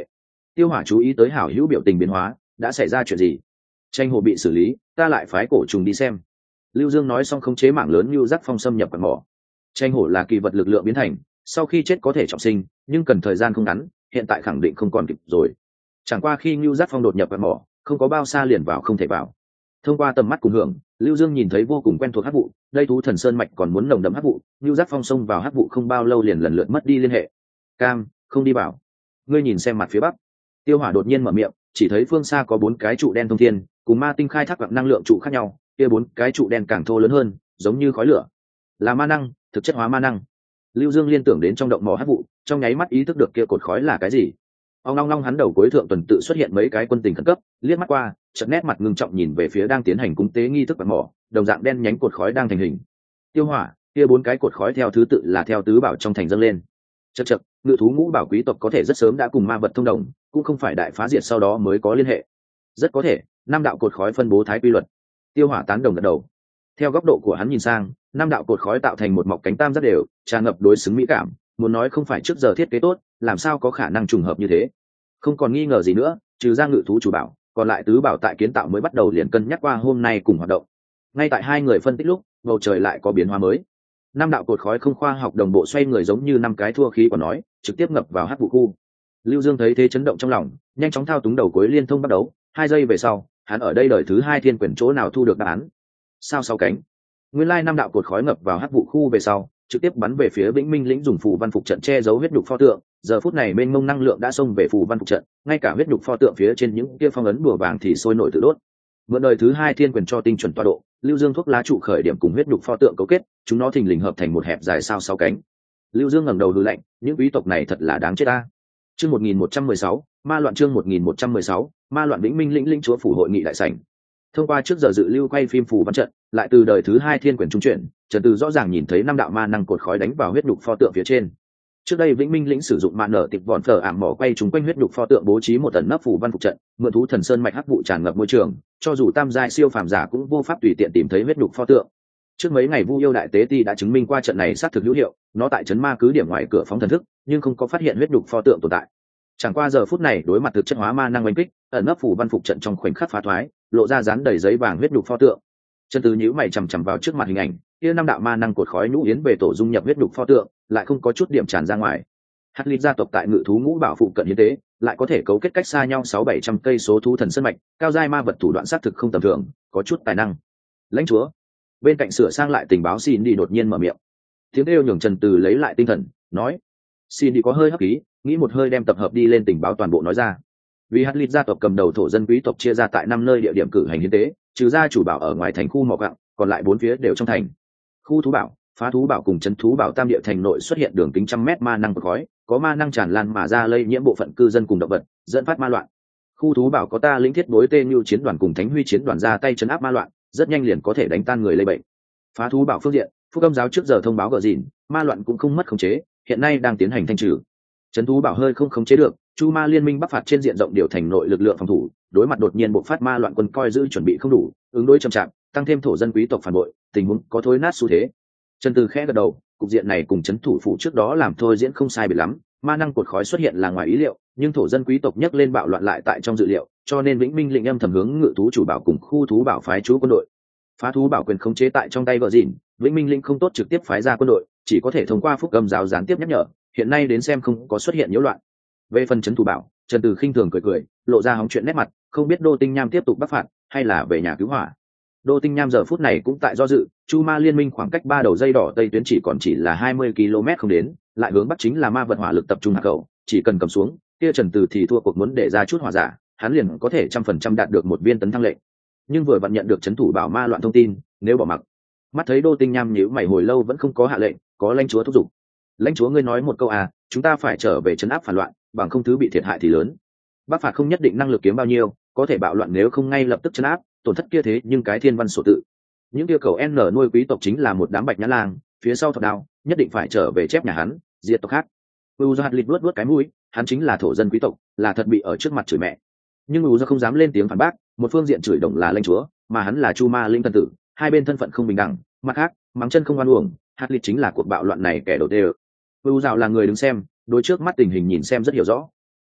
Tiêu Hỏa chú ý tới hảo hữu biểu tình biến hóa, đã xảy ra chuyện gì? Tranh hồ bị xử lý, ta lại phái cổ trùng đi xem. Lưu Dương nói xong khống chế mạng lớn như rắc phong xâm nhập quạt mỏ. Tranh hổ là kỳ vật lực lượng biến thành, sau khi chết có thể trọng sinh, nhưng cần thời gian không ngắn, hiện tại khẳng định không còn kịp rồi. Chẳng qua khi Nưu Giác Phong đột nhập quạt mỏ, không có bao xa liền vào không thể vào. Thông qua tầm mắt cùng hưởng, Lưu Dương nhìn thấy vô cùng quen thuộc hắc vụ, đây thú thần sơn mạch còn muốn nồng đậm hắc vụ, Nưu Giác Phong xông vào hắc vụ không bao lâu liền lần lượt mất đi liên hệ. Cam, không đi vào. Ngươi nhìn xem mặt phía bắc. Tiêu Hỏa đột nhiên mở miệng, chỉ thấy phương xa có bốn cái trụ đen thông thiên, cùng ma tinh khai thác quặng năng lượng trụ khác nhau, kia bốn cái trụ đen càng thô lớn hơn, giống như khói lửa. Là ma năng, thực chất hóa ma năng. Lưu Dương liên tưởng đến trong động mỏ hắc vụ, trong nháy mắt ý thức được kia cột khói là cái gì. Ông long long hắn đầu cuối thượng tuần tự xuất hiện mấy cái quân tình khẩn cấp, liếc mắt qua, chợt nét mặt ngưng trọng nhìn về phía đang tiến hành cúng tế nghi thức quặng mỏ, đồng dạng đen nhánh cột khói đang thành hình. Tiêu Hỏa, kia bốn cái cột khói theo thứ tự là theo tứ bảo trong thành dâng lên. Chậc chậc, ngự thú ngũ bảo quý tộc có thể rất sớm đã cùng ma vật thông đồng, cũng không phải đại phá diệt sau đó mới có liên hệ. Rất có thể, năm đạo cột khói phân bố thái quy luật. Tiêu Hỏa tán đồng gật đầu. Theo góc độ của hắn nhìn sang, năm đạo cột khói tạo thành một mọc cánh tam giác đều, tràn ngập đối xứng mỹ cảm, muốn nói không phải trước giờ thiết kế tốt, làm sao có khả năng trùng hợp như thế. Không còn nghi ngờ gì nữa, trừ ra ngự thú chủ bảo, còn lại tứ bảo tại kiến tạo mới bắt đầu liền cân nhắc qua hôm nay cùng hoạt động. Ngay tại hai người phân tích lúc, bầu trời lại có biến hóa mới. Năm đạo cột khói không khoa học đồng bộ xoay người giống như năm cái thua khí của nói, trực tiếp ngập vào hắc vụ khu. Lưu Dương thấy thế chấn động trong lòng, nhanh chóng thao túng đầu cuối liên thông bắt đấu, hai giây về sau, hắn ở đây đời thứ hai thiên quyền chỗ nào thu được đáp án. Sao sáu cánh? Nguyên lai năm đạo cột khói ngập vào hắc vụ khu về sau, trực tiếp bắn về phía Vĩnh Minh lĩnh dùng phù văn phục trận che giấu huyết nhục pho tượng, giờ phút này mênh mông năng lượng đã xông về phù văn phục trận, ngay cả huyết nhục pho tượng phía trên những kia phong ấn bùa vàng thì sôi nổi tự đốt. Mượn đời thứ hai thiên quyền cho tinh chuẩn tọa độ, Lưu Dương thuốc lá trụ khởi điểm cùng huyết nhục pho tượng cấu kết, chúng nó thình lình hợp thành một hẹp dài sao sáu cánh. Lưu Dương ngẩng đầu hừ lạnh, những quý tộc này thật là đáng chết ta. Chương một nghìn một trăm mười sáu, ma loạn chương một nghìn một trăm mười sáu, ma loạn Vĩnh Minh lĩnh lĩnh chúa phủ hội nghị đại sảnh. Thông qua trước giờ dự lưu quay phim phù văn trận, lại từ đời thứ hai thiên quyền trung chuyển, Trần Từ rõ ràng nhìn thấy năm đạo ma năng cột khói đánh vào huyết nhục pho tượng phía trên. Trước đây Vĩnh Minh lĩnh sử dụng mạn nở tịch vòn phở ảm mỏ quay chúng quanh huyết nhục pho tượng bố trí một tầng nấp phù văn phục trận, mượn thú thần sơn mạch hắc vụ tràn ngập môi trường, cho dù tam giai siêu phàm giả cũng vô pháp tùy tiện tìm thấy huyết nhục pho tượng. Trước mấy ngày Vu Yêu đại tế ti đã chứng minh qua trận này xác thực hữu hiệu, nó tại trấn ma cứ điểm ngoài cửa phóng thần thức, nhưng không có phát hiện huyết nhục pho tượng tồn tại. Chẳng qua giờ phút này đối mặt thực chất hóa ma năng oanh kích, ẩn nấp phủ văn phục trận trong khoảnh khắc phá thoái, lộ ra dán đầy giấy vàng huyết nhục pho tượng. Chân Từ nhíu mày chằm chằm vào trước mặt hình ảnh, kia năm đạo ma năng cột khói nhũ yến về tổ dung nhập huyết nhục pho tượng, lại không có chút điểm tràn ra ngoài. Hắc Lịch gia tộc tại ngự thú ngũ bảo phụ cận hiến tế, lại có thể cấu kết cách xa nhau sáu bảy trăm cây số thú thần sơn mạch, cao giai ma vật thủ đoạn xác thực không tầm thường, có chút tài năng. Lãnh chúa, bên cạnh sửa sang lại tình báo xin đi đột nhiên mở miệng. Tiếng kêu nhường Trần Từ lấy lại tinh thần, nói: "Xin đi có hơi hấp khí, nghĩ một hơi đem tập hợp đi lên tình báo toàn bộ nói ra. Vì Hắc Lịch gia tộc cầm đầu thổ dân quý tộc chia ra tại năm nơi địa điểm cử hành hiến tế, trừ ra chủ bảo ở ngoài thành khu mỏ gạo, còn lại bốn phía đều trong thành. Khu thú bảo, phá thú bảo cùng trấn thú bảo tam địa thành nội xuất hiện đường kính trăm mét ma năng khói, có ma năng tràn lan mà ra lây nhiễm bộ phận cư dân cùng động vật, dẫn phát ma loạn. Khu thú bảo có ta lĩnh thiết đối tên như chiến đoàn cùng thánh huy chiến đoàn ra tay chấn áp ma loạn, rất nhanh liền có thể đánh tan người lây bệnh. Phá thú bảo phương diện, Phúc Âm giáo trước giờ thông báo gờ dìn, ma loạn cũng không mất khống chế, hiện nay đang tiến hành thanh trừ. Trấn thú bảo hơi không khống chế được, Chu Ma liên minh bắc phạt trên diện rộng điều thành nội lực lượng phòng thủ, đối mặt đột nhiên bộc phát ma loạn quân coi giữ chuẩn bị không đủ, ứng đối chậm chạp, tăng thêm thổ dân quý tộc phản bội, tình huống có thối nát xu thế. Trần Từ khẽ gật đầu, cục diện này cùng trấn thủ phủ trước đó làm thôi diễn không sai biệt lắm, ma năng cột khói xuất hiện là ngoài ý liệu, nhưng thổ dân quý tộc nhấc lên bạo loạn lại tại trong dự liệu, cho nên Vĩnh Minh lĩnh âm thầm hướng ngự thú chủ bảo cùng khu thú bảo phái chú quân đội. Phá thú bảo quyền khống chế tại trong tay vợ dìn, Vĩnh Minh lĩnh không tốt trực tiếp phái ra quân đội, chỉ có thể thông qua Phúc Âm giáo gián tiếp nhắc nhở, hiện nay đến xem không có xuất hiện nhiễu loạn. Về phần trấn thủ bảo, Trần Từ khinh thường cười cười, lộ ra hóng chuyện nét mặt, không biết Đô Tinh Nham tiếp tục bắc phạt hay là về nhà cứu hỏa. Đô Tinh Nham giờ phút này cũng tại do dự, Chu Ma liên minh khoảng cách ba đầu dây đỏ tây tuyến chỉ còn chỉ là hai mươi ki lô mét không đến, lại hướng bắc chính là ma vật hỏa lực tập trung hạt khẩu, chỉ cần cầm xuống, kia Trần Từ thì thua cuộc muốn để ra chút hỏa giả, hắn liền có thể trăm phần trăm đạt được một viên tấn thăng lệnh. Nhưng vừa vặn nhận được trấn thủ bảo ma loạn thông tin, nếu bỏ mặc. Mắt thấy Đô Tinh Nham nhíu mày hồi lâu vẫn không có hạ lệnh, có lãnh chúa thúc giục. Lãnh chúa ngươi nói một câu à, chúng ta phải trở về trấn áp phản loạn, bằng không thứ bị thiệt hại thì lớn. Bắc phạt không nhất định năng lực kiếm bao nhiêu, có thể bạo loạn nếu không ngay lập tức trấn áp, tổn thất kia thế nhưng cái thiên văn sổ tự. Những kia cầu N nuôi quý tộc chính là một đám bạch nhã lang, phía sau thọt đao, nhất định phải trở về chép nhà hắn, diệt tộc khác. U Do hạt lịch luốt luốt cái mũi, hắn chính là thổ dân quý tộc, là thật bị ở trước mặt chửi mẹ. Nhưng U Do không dám lên tiếng phản bác, một phương diện chửi đồng là lãnh chúa, mà hắn là Chu Ma linh thần tử, hai bên thân phận không bình đẳng, mặt khác, mắng chân không oan uổng, hạt lịch chính là cuộc bạo loạn này kẻ đầu tiên. U Dạo là người đứng xem, đối trước mắt tình hình nhìn xem rất hiểu rõ.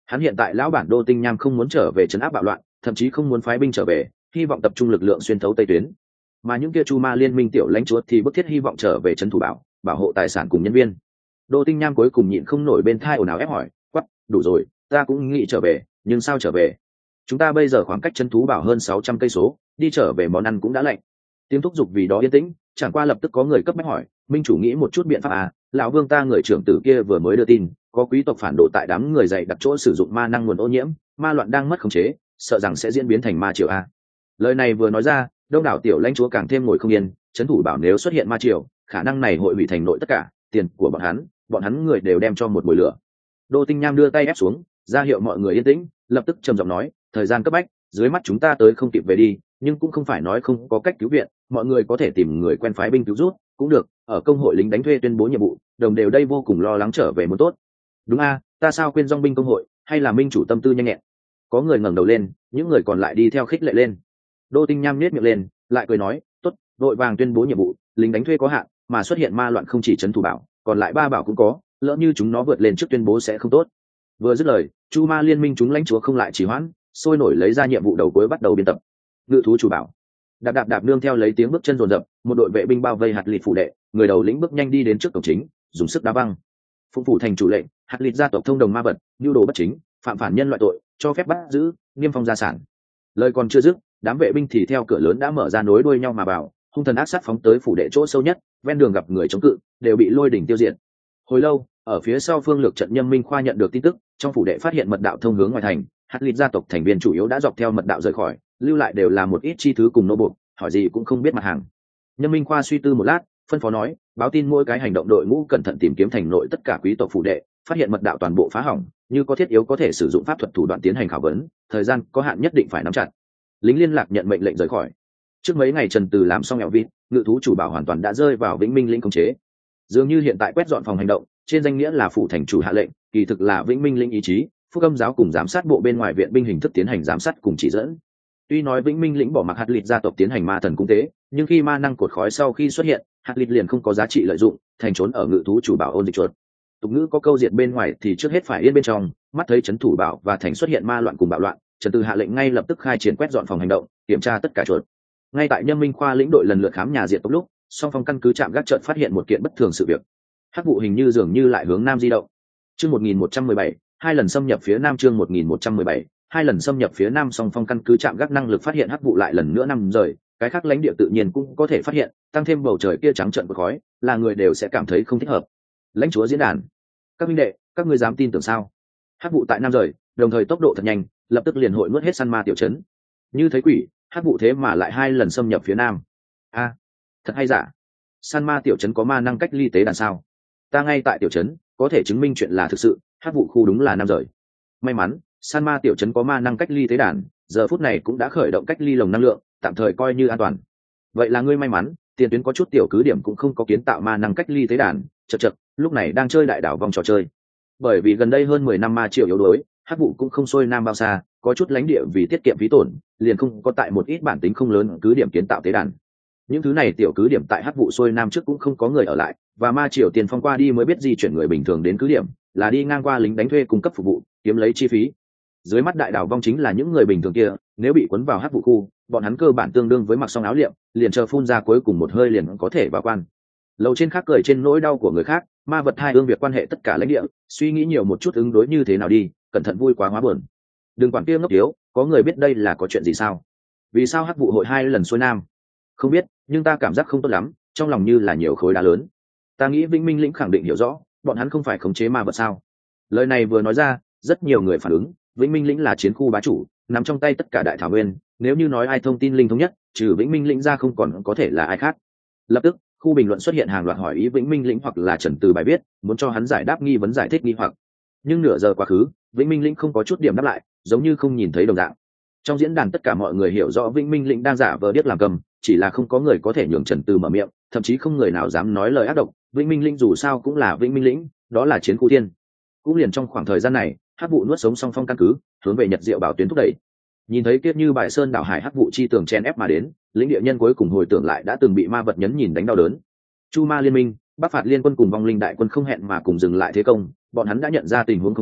Hắn hiện tại lão bản Đô Tinh Nham không muốn trở về trấn áp bạo loạn, thậm chí không muốn phái binh trở về, hy vọng tập trung lực lượng xuyên thấu tây tuyến. Mà những kia Chu Ma liên minh tiểu lãnh chúa thì bức thiết hy vọng trở về trấn thủ bảo, bảo hộ tài sản cùng nhân viên. Đô Tinh Nham cuối cùng nhịn không nổi bên thai ồn ào ép hỏi, quắc, đủ rồi, ta cũng nghĩ trở về, nhưng sao trở về? Chúng ta bây giờ khoảng cách trấn thú bảo hơn sáu trăm cây số, đi trở về món ăn cũng đã lạnh. Tiếng thúc giục vì đó yên tĩnh, chẳng qua lập tức có người cấp bách hỏi, minh chủ nghĩ một chút biện pháp à? Lão vương ta người trưởng tử kia vừa mới đưa tin, có quý tộc phản đồ tại đám người dày đặt chỗ sử dụng ma năng nguồn ô nhiễm, ma loạn đang mất khống chế, sợ rằng sẽ diễn biến thành ma triều a. Lời này vừa nói ra, đông đảo tiểu lãnh chúa càng thêm ngồi không yên, trấn thủ bảo nếu xuất hiện ma triều, khả năng này hội hủy thành nội tất cả, tiền của bọn hắn, bọn hắn người đều đem cho một mùi lửa. Đô Tinh Nham đưa tay ép xuống, ra hiệu mọi người yên tĩnh, lập tức trầm giọng nói, thời gian cấp bách, dưới mắt chúng ta tới không kịp về đi, nhưng cũng không phải nói không có cách cứu viện, mọi người có thể tìm người quen phái binh cứu rút, cũng được, ở công hội lính đánh thuê tuyên bố nhiệm vụ, đồng đều đây vô cùng lo lắng trở về muốn tốt. Đúng a, ta sao quên dòng binh công hội, hay là minh chủ tâm tư nhanh nhẹn. Có người ngẩng đầu lên, những người còn lại đi theo khích lệ lên. Đô Tinh Nham nhếch miệng lên, lại cười nói, tốt, đội vàng tuyên bố nhiệm vụ, lính đánh thuê có hạn, mà xuất hiện ma loạn không chỉ trấn thủ bảo, còn lại ba bảo cũng có, lỡ như chúng nó vượt lên trước tuyên bố sẽ không tốt. Vừa dứt lời, Chu Ma liên minh chúng lãnh chúa không lại trì hoãn, sôi nổi lấy ra nhiệm vụ đầu cuối bắt đầu biên tập. Ngự thú chủ bảo, đạp đạp đạp nương theo lấy tiếng bước chân rồn rập, một đội vệ binh bao vây hạt lịt phủ đệ, người đầu lĩnh bước nhanh đi đến trước cổng chính, dùng sức đá văng. Phụng phủ thành chủ lệnh, hạt lịt gia tộc thông đồng ma vật, nhu đồ bất chính, phạm phản nhân loại tội, cho phép bắt giữ, niêm phong gia sản. Lời còn chưa dứt, đám vệ binh thì theo cửa lớn đã mở ra nối đuôi nhau mà vào, hung thần ác sát phóng tới phủ đệ chỗ sâu nhất, ven đường gặp người chống cự, đều bị lôi đỉnh tiêu diệt. Hồi lâu, ở phía sau phương lược trận Nhâm Minh Khoa nhận được tin tức, trong phủ đệ phát hiện mật đạo thông hướng ngoài thành, hạt lịt gia tộc thành viên chủ yếu đã dọc theo mật đạo rời khỏi, lưu lại đều là một ít chi thứ cùng nô buộc, hỏi gì cũng không biết mặt hàng. Nhâm Minh Khoa suy tư một lát, phân phó nói, báo tin mỗi cái hành động đội ngũ cẩn thận tìm kiếm thành nội tất cả quý tộc phủ đệ, phát hiện mật đạo toàn bộ phá hỏng, như có thiết yếu có thể sử dụng pháp thuật thủ đoạn tiến hành khảo vấn, thời gian có hạn nhất định phải nắm chặt. Lính liên lạc nhận mệnh lệnh rời khỏi. Trước mấy ngày Trần Từ làm xong nghèo vịt, ngự thú chủ bảo hoàn toàn đã rơi vào Vĩnh Minh lĩnh khống chế. Dường như hiện tại quét dọn phòng hành động, trên danh nghĩa là phủ thành chủ hạ lệnh, kỳ thực là Vĩnh Minh lĩnh ý chí, Phúc Âm giáo cùng giám sát bộ bên ngoài viện binh hình thức tiến hành giám sát cùng chỉ dẫn. Tuy nói Vĩnh Minh lĩnh bỏ mặc hạt lịt gia tộc tiến hành ma thần cung tế, nhưng khi ma năng cột khói sau khi xuất hiện, hạt lịt liền không có giá trị lợi dụng, thành trốn ở ngự thú chủ bảo ôn dịch chuột. Tục ngữ có câu diệt bên ngoài thì trước hết phải yên bên trong, mắt thấy trấn thủ bảo và thành xuất hiện ma loạn cùng bạo loạn, Trần Từ hạ lệnh ngay lập tức khai triển quét dọn phòng hành động, kiểm tra tất cả chuột. Ngay tại Nhâm Minh Khoa lĩnh đội lần lượt khám nhà diệt tộc lúc, song phong căn cứ trạm gác chợt phát hiện một kiện bất thường sự việc. Hắc vụ hình như dường như lại hướng nam di động. Chương một nghìn một trăm mười bảy, hai lần xâm nhập phía nam. Chương một nghìn một trăm mười bảy, hai lần xâm nhập phía nam. Song phong căn cứ trạm gác năng lực phát hiện hắc vụ lại lần nữa năm rời, cái khác lãnh địa tự nhiên cũng có thể phát hiện, tăng thêm bầu trời kia trắng trợn của khói, là người đều sẽ cảm thấy không thích hợp. Lãnh chúa diễn đàn, các minh đệ, các ngươi dám tin tưởng sao? Hắc vụ tại nam rời, đồng thời tốc độ thật nhanh, lập tức liền hội nuốt hết săn ma tiểu trấn. Như thấy quỷ, hắc vụ thế mà lại hai lần xâm nhập phía nam. A, thật hay giả? Săn ma tiểu trấn có ma năng cách ly tế đàn sao? Ta ngay tại tiểu trấn, có thể chứng minh chuyện là thực sự, hắc vụ khu đúng là nam rời. May mắn, san ma tiểu trấn có ma năng cách ly tế đàn, giờ phút này cũng đã khởi động cách ly lồng năng lượng, tạm thời coi như an toàn. Vậy là ngươi may mắn, tiền tuyến có chút tiểu cứ điểm cũng không có kiến tạo ma năng cách ly tế đàn, chật chật, lúc này đang chơi đại đảo vòng trò chơi. Bởi vì gần đây hơn mười năm ma triều yếu đuối, hắc vụ cũng không xuôi nam bao xa, có chút lãnh địa vì tiết kiệm phí tổn, liền không có tại một ít bản tính không lớn cứ điểm kiến tạo tế đàn. Những thứ này tiểu cứ điểm tại hắc vụ xuôi nam trước cũng không có người ở lại, và ma triều tiền phong qua đi mới biết di chuyển người bình thường đến cứ điểm, là đi ngang qua lính đánh thuê cung cấp phục vụ, kiếm lấy chi phí. Dưới mắt đại đảo vong chính là những người bình thường kia, nếu bị cuốn vào hắc vụ khu, bọn hắn cơ bản tương đương với mặc xong áo liệm, liền chờ phun ra cuối cùng một hơi liền có thể vào quan. Lầu trên khác cười trên nỗi đau của người khác, ma vật hai ương việc quan hệ tất cả lãnh địa, suy nghĩ nhiều một chút ứng đối như thế nào đi, cẩn thận vui quá hóa buồn. Đừng quản kia ngốc yếu, có người biết đây là có chuyện gì sao? Vì sao hắc vụ hội hai lần xuôi nam? Không biết, nhưng ta cảm giác không tốt lắm, trong lòng như là nhiều khối đá lớn. Ta nghĩ Vĩnh Minh lĩnh khẳng định hiểu rõ, bọn hắn không phải khống chế ma vật sao? Lời này vừa nói ra, rất nhiều người phản ứng, Vĩnh Minh lĩnh là chiến khu bá chủ, nằm trong tay tất cả đại thảo nguyên, nếu như nói ai thông tin linh thống nhất, trừ Vĩnh Minh lĩnh ra không còn có thể là ai khác. Lập tức, khu bình luận xuất hiện hàng loạt hỏi ý Vĩnh Minh lĩnh hoặc là Trần Từ bài viết, muốn cho hắn giải đáp nghi vấn giải thích nghi hoặc. Nhưng nửa giờ quá khứ, Vĩnh Minh lĩnh không có chút điểm đáp lại, giống như không nhìn thấy đồng dạng. Trong diễn đàn tất cả mọi người hiểu rõ Vĩnh Minh lĩnh đang giả vờ điếc làm cầm, chỉ là không có người có thể nhường Trần Từ mở miệng, thậm chí không người nào dám nói lời ác độc. Vĩnh Minh lĩnh dù sao cũng là Vĩnh Minh lĩnh, đó là chiến khu thiên. Cũng liền trong khoảng thời gian này, hắc vụ nuốt sống song phong căn cứ, hướng về Nhật Diệu bảo tuyến thúc đẩy. Nhìn thấy kiếp như bài sơn đảo hải hắc vụ chi tường chen ép mà đến, lĩnh địa nhân cuối cùng hồi tưởng lại đã từng bị ma vật nhấn nhìn đánh đau đớn. Chu Ma liên minh, Bắc phạt liên quân cùng vong linh đại quân không hẹn mà cùng dừng lại thế công, bọn hắn đã nhận ra tình huống không đúng,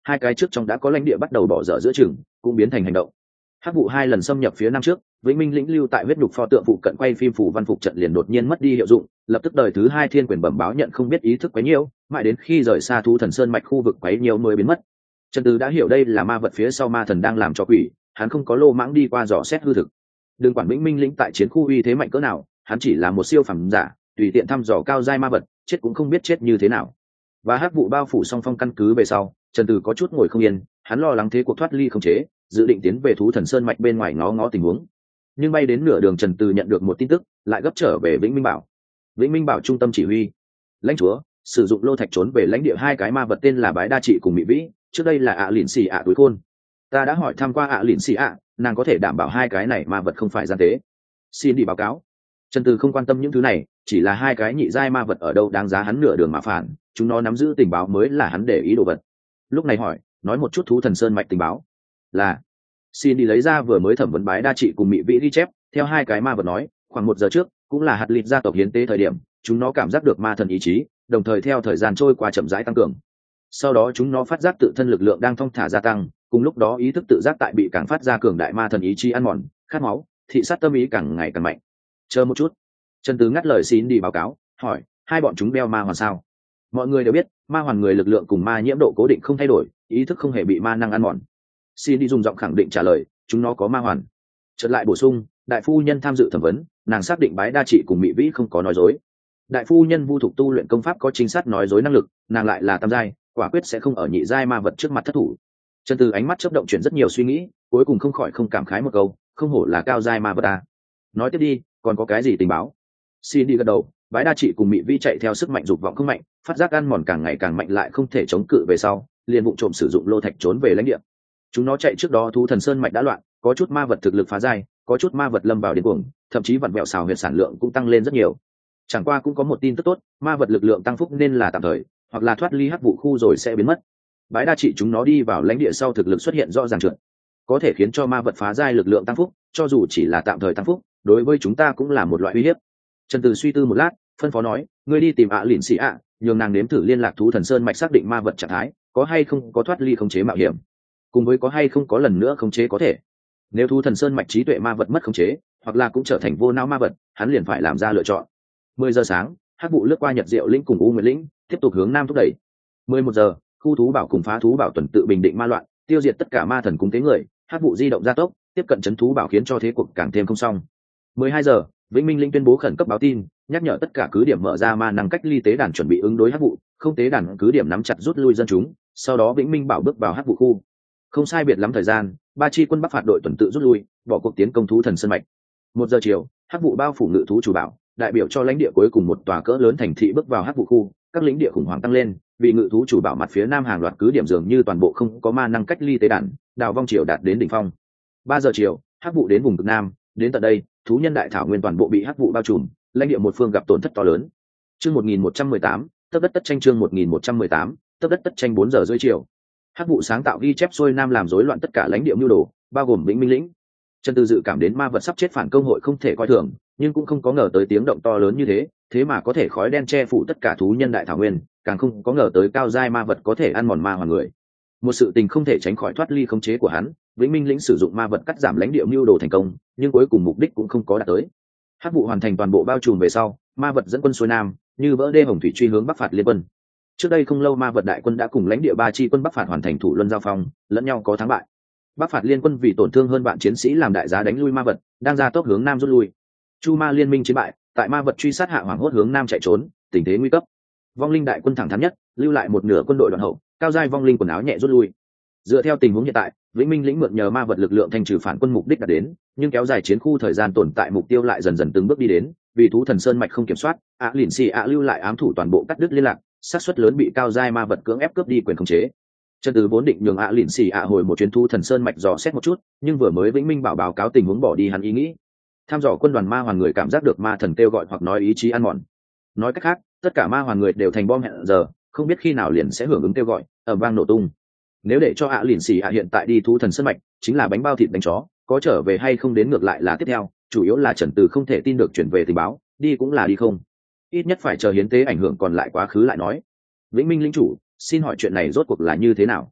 hai cái trước trong đã có lãnh địa bắt đầu bỏ dở giữa chừng, cũng biến thành hành động. Hắc vụ hai lần xâm nhập phía nam trước, Vĩnh Minh lĩnh lưu tại huyết nhục pho tượng phụ cận quay phim phủ văn phục trận liền đột nhiên mất đi hiệu dụng, lập tức đời thứ hai thiên quyền bẩm báo nhận không biết ý thức quấy nhiễu, mãi đến khi rời xa thú thần sơn mạch khu vực quấy nhiễu mới biến mất. Trần Từ đã hiểu đây là ma vật phía sau ma thần đang làm cho quỷ, hắn không có lô mãng đi qua dò xét hư thực. Đừng quản Vĩnh Minh lĩnh tại chiến khu uy thế mạnh cỡ nào, hắn chỉ là một siêu phẩm giả, tùy tiện thăm dò cao giai ma vật, chết cũng không biết chết như thế nào. Và hắc vụ bao phủ song phong căn cứ về sau, Trần Từ có chút ngồi không yên, hắn lo lắng thế cuộc thoát ly không chế, dự định tiến về thú thần sơn mạch bên ngoài ngó ngó tình huống. Nhưng bay đến nửa đường, Trần Từ nhận được một tin tức, lại gấp trở về Vĩnh Minh Bảo. Vĩnh Minh Bảo trung tâm chỉ huy, lãnh chúa sử dụng lô thạch trốn về lãnh địa hai cái ma vật tên là Bái Đa Trị cùng Mỹ Vĩ, trước đây là ạ à lìn xì ạ túi khôn. Ta đã hỏi thăm qua ạ à lìn xì ạ, nàng có thể đảm bảo hai cái này ma vật không phải gian tế. Xin đi báo cáo. Trần Từ không quan tâm những thứ này, chỉ là hai cái nhị giai ma vật ở đâu đáng giá hắn nửa đường mà phản, chúng nó nắm giữ tình báo mới là hắn để ý đồ vật. Lúc này hỏi, nói một chút thú thần sơn mạch tình báo. Là xin đi lấy ra vừa mới thẩm vấn Bái Đa Trị cùng Mỹ Vĩ ghi chép, theo hai cái ma vật nói, khoảng một giờ trước, cũng là hạt lịt gia tộc hiến tế thời điểm, chúng nó cảm giác được ma thần ý chí, đồng thời theo thời gian trôi qua chậm rãi tăng cường. Sau đó chúng nó phát giác tự thân lực lượng đang thong thả gia tăng, cùng lúc đó ý thức tự giác tại bị càng phát ra cường đại ma thần ý chí ăn mòn, khát máu, thị sát tâm ý càng ngày càng mạnh. Chờ một chút. Trần Tứ ngắt lời xin đi báo cáo, hỏi, hai bọn chúng đeo ma hoàn sao? Mọi người đều biết, ma hoàn người lực lượng cùng ma nhiễm độ cố định không thay đổi, ý thức không hề bị ma năng ăn mòn. Xin đi dùng giọng khẳng định trả lời, chúng nó có ma hoàn. Chợt lại bổ sung, đại phu nhân tham dự thẩm vấn, nàng xác định Bái Đa Trị cùng Mỹ Vĩ không có nói dối. Đại phu nhân vu thục tu luyện công pháp có chính xác nói dối năng lực, nàng lại là tam giai, quả quyết sẽ không ở nhị giai ma vật trước mặt thất thủ. Trần Từ ánh mắt chớp động chuyển rất nhiều suy nghĩ, cuối cùng không khỏi không cảm khái một câu, không hổ là cao giai ma vật ta. Nói tiếp đi, còn có cái gì tình báo? Xin đi gật đầu, Bái Đa Trị cùng Mỹ Vĩ chạy theo sức mạnh dục vọng không mạnh, phát giác ăn mòn càng ngày càng mạnh lại không thể chống cự về sau, liền vụ trộm sử dụng lô thạch trốn về lãnh địa. Chúng nó chạy trước đó thú thần sơn mạch đã loạn, có chút ma vật thực lực phá giai, có chút ma vật lâm vào điên cuồng, thậm chí vặn vẹo xào huyệt sản lượng cũng tăng lên rất nhiều. Chẳng qua cũng có một tin tức tốt, ma vật lực lượng tăng phúc nên là tạm thời, hoặc là thoát ly hắc vụ khu rồi sẽ biến mất. Bái Đa Trị chúng nó đi vào lãnh địa sau thực lực xuất hiện rõ ràng trượt, có thể khiến cho ma vật phá giai lực lượng tăng phúc, cho dù chỉ là tạm thời tăng phúc, đối với chúng ta cũng là một loại uy hiếp. Trần Từ suy tư một lát, phân phó nói, ngươi đi tìm ạ à lìn xì ạ, nhường nàng nếm thử liên lạc thú thần sơn mạch xác định ma vật trạng thái, có hay không có thoát ly khống chế mạo hiểm, cùng với có hay không có lần nữa khống chế có thể. Nếu thú thần sơn mạch trí tuệ ma vật mất khống chế, hoặc là cũng trở thành vô não ma vật, hắn liền phải làm ra lựa chọn. Mười giờ sáng, hắc vụ lướt qua Nhật Diệu lĩnh cùng U Nguyệt lĩnh, tiếp tục hướng nam thúc đẩy. Mười một giờ, khu thú bảo cùng phá thú bảo tuần tự bình định ma loạn, tiêu diệt tất cả ma thần cúng tế người, hắc vụ di động gia tốc, tiếp cận trấn thú bảo khiến cho thế cuộc càng thêm không xong. Mười hai giờ, Vĩnh Minh lĩnh tuyên bố khẩn cấp báo tin, nhắc nhở tất cả cứ điểm mở ra ma năng cách ly tế đàn chuẩn bị ứng đối hắc vụ, không tế đàn cứ điểm nắm chặt rút lui dân chúng, sau đó Vĩnh Minh bảo bước vào hắc vụ khu. Không sai biệt lắm thời gian, ba chi quân Bắc phạt đội tuần tự rút lui, bỏ cuộc tiến công thú thần sơn mạch. Một giờ chiều, hắc vụ bao phủ ngự thú chủ bảo, đại biểu cho lãnh địa cuối cùng một tòa cỡ lớn thành thị bước vào hắc vụ khu, các lãnh địa khủng hoảng tăng lên, vì ngự thú chủ bảo mặt phía nam hàng loạt cứ điểm dường như toàn bộ không có ma năng cách ly tế đàn, đào vong triều đạt đến đỉnh phong. Ba giờ chiều, hắc vụ đến vùng cực nam, đến tận đây, thú nhân đại thảo nguyên toàn bộ bị hắc vụ bao trùm, lãnh địa một phương gặp tổn thất to lớn. Chương một nghìn một trăm mười tám, tấp đất tất tranh chương một nghìn một trăm mười tám, tấp đất tất tranh bốn giờ rưỡi chiều. Hắc vụ sáng tạo ghi chép xuôi nam làm rối loạn tất cả lãnh địa mưu đồ, bao gồm Vĩnh Minh lĩnh. Trần Tư dự cảm đến ma vật sắp chết phản công hội không thể coi thường, nhưng cũng không có ngờ tới tiếng động to lớn như thế, thế mà có thể khói đen che phủ tất cả thú nhân đại thảo nguyên, càng không có ngờ tới cao giai ma vật có thể ăn mòn ma hoàn người. Một sự tình không thể tránh khỏi thoát ly khống chế của hắn, Vĩnh Minh lĩnh sử dụng ma vật cắt giảm lãnh địa mưu đồ thành công, nhưng cuối cùng mục đích cũng không có đạt tới. Hắc vụ hoàn thành toàn bộ bao trùm về sau, ma vật dẫn quân xuôi nam, như vỡ đê hồng thủy truy hướng bắc phạt liên quân. Trước đây không lâu ma vật đại quân đã cùng lãnh địa ba chi quân bắc phạt hoàn thành thủ luân giao phong, lẫn nhau có thắng bại. Bắc phạt liên quân vì tổn thương hơn bạn chiến sĩ làm đại giá đánh lui ma vật, đang ra tốc hướng nam rút lui. Chu ma liên minh chiến bại, tại ma vật truy sát hạ hoảng hốt hướng nam chạy trốn, tình thế nguy cấp. Vong linh đại quân thẳng thắn nhất, lưu lại một nửa quân đội đoạn hậu, cao giai vong linh quần áo nhẹ rút lui. Dựa theo tình huống hiện tại, Vĩnh Minh lĩnh mượn nhờ ma vật lực lượng thanh trừ phản quân mục đích đạt đến, nhưng kéo dài chiến khu thời gian tồn tại mục tiêu lại dần dần từng bước đi đến, vì thú thần sơn mạch không kiểm soát, ạ lìn xì ạ lưu lại ám thủ toàn bộ cắt đứt liên lạc, xác suất lớn bị cao giai ma vật cưỡng ép cướp đi quyền khống chế. Trần Từ vốn định nhường ạ lìn xì ạ hồi một chuyến thú thần sơn mạch dò xét một chút, nhưng vừa mới Vĩnh Minh bảo báo cáo tình huống bỏ đi hắn ý nghĩ. Tham dò quân đoàn ma hoàn người cảm giác được ma thần kêu gọi hoặc nói ý chí ăn mòn. Nói cách khác, tất cả ma hoàn người đều thành bom hẹn giờ, không biết khi nào liền sẽ hưởng ứng kêu gọi, ầm vang nổ tung. Nếu để cho ạ lìn xì ạ hiện tại đi thú thần sơn mạch, chính là bánh bao thịt đánh chó, có trở về hay không đến ngược lại là tiếp theo, chủ yếu là Trần Từ không thể tin được chuyển về tình báo, đi cũng là đi không. Ít nhất phải chờ hiến tế ảnh hưởng còn lại quá khứ lại nói. Vĩnh Minh lĩnh chủ, xin hỏi chuyện này rốt cuộc là như thế nào?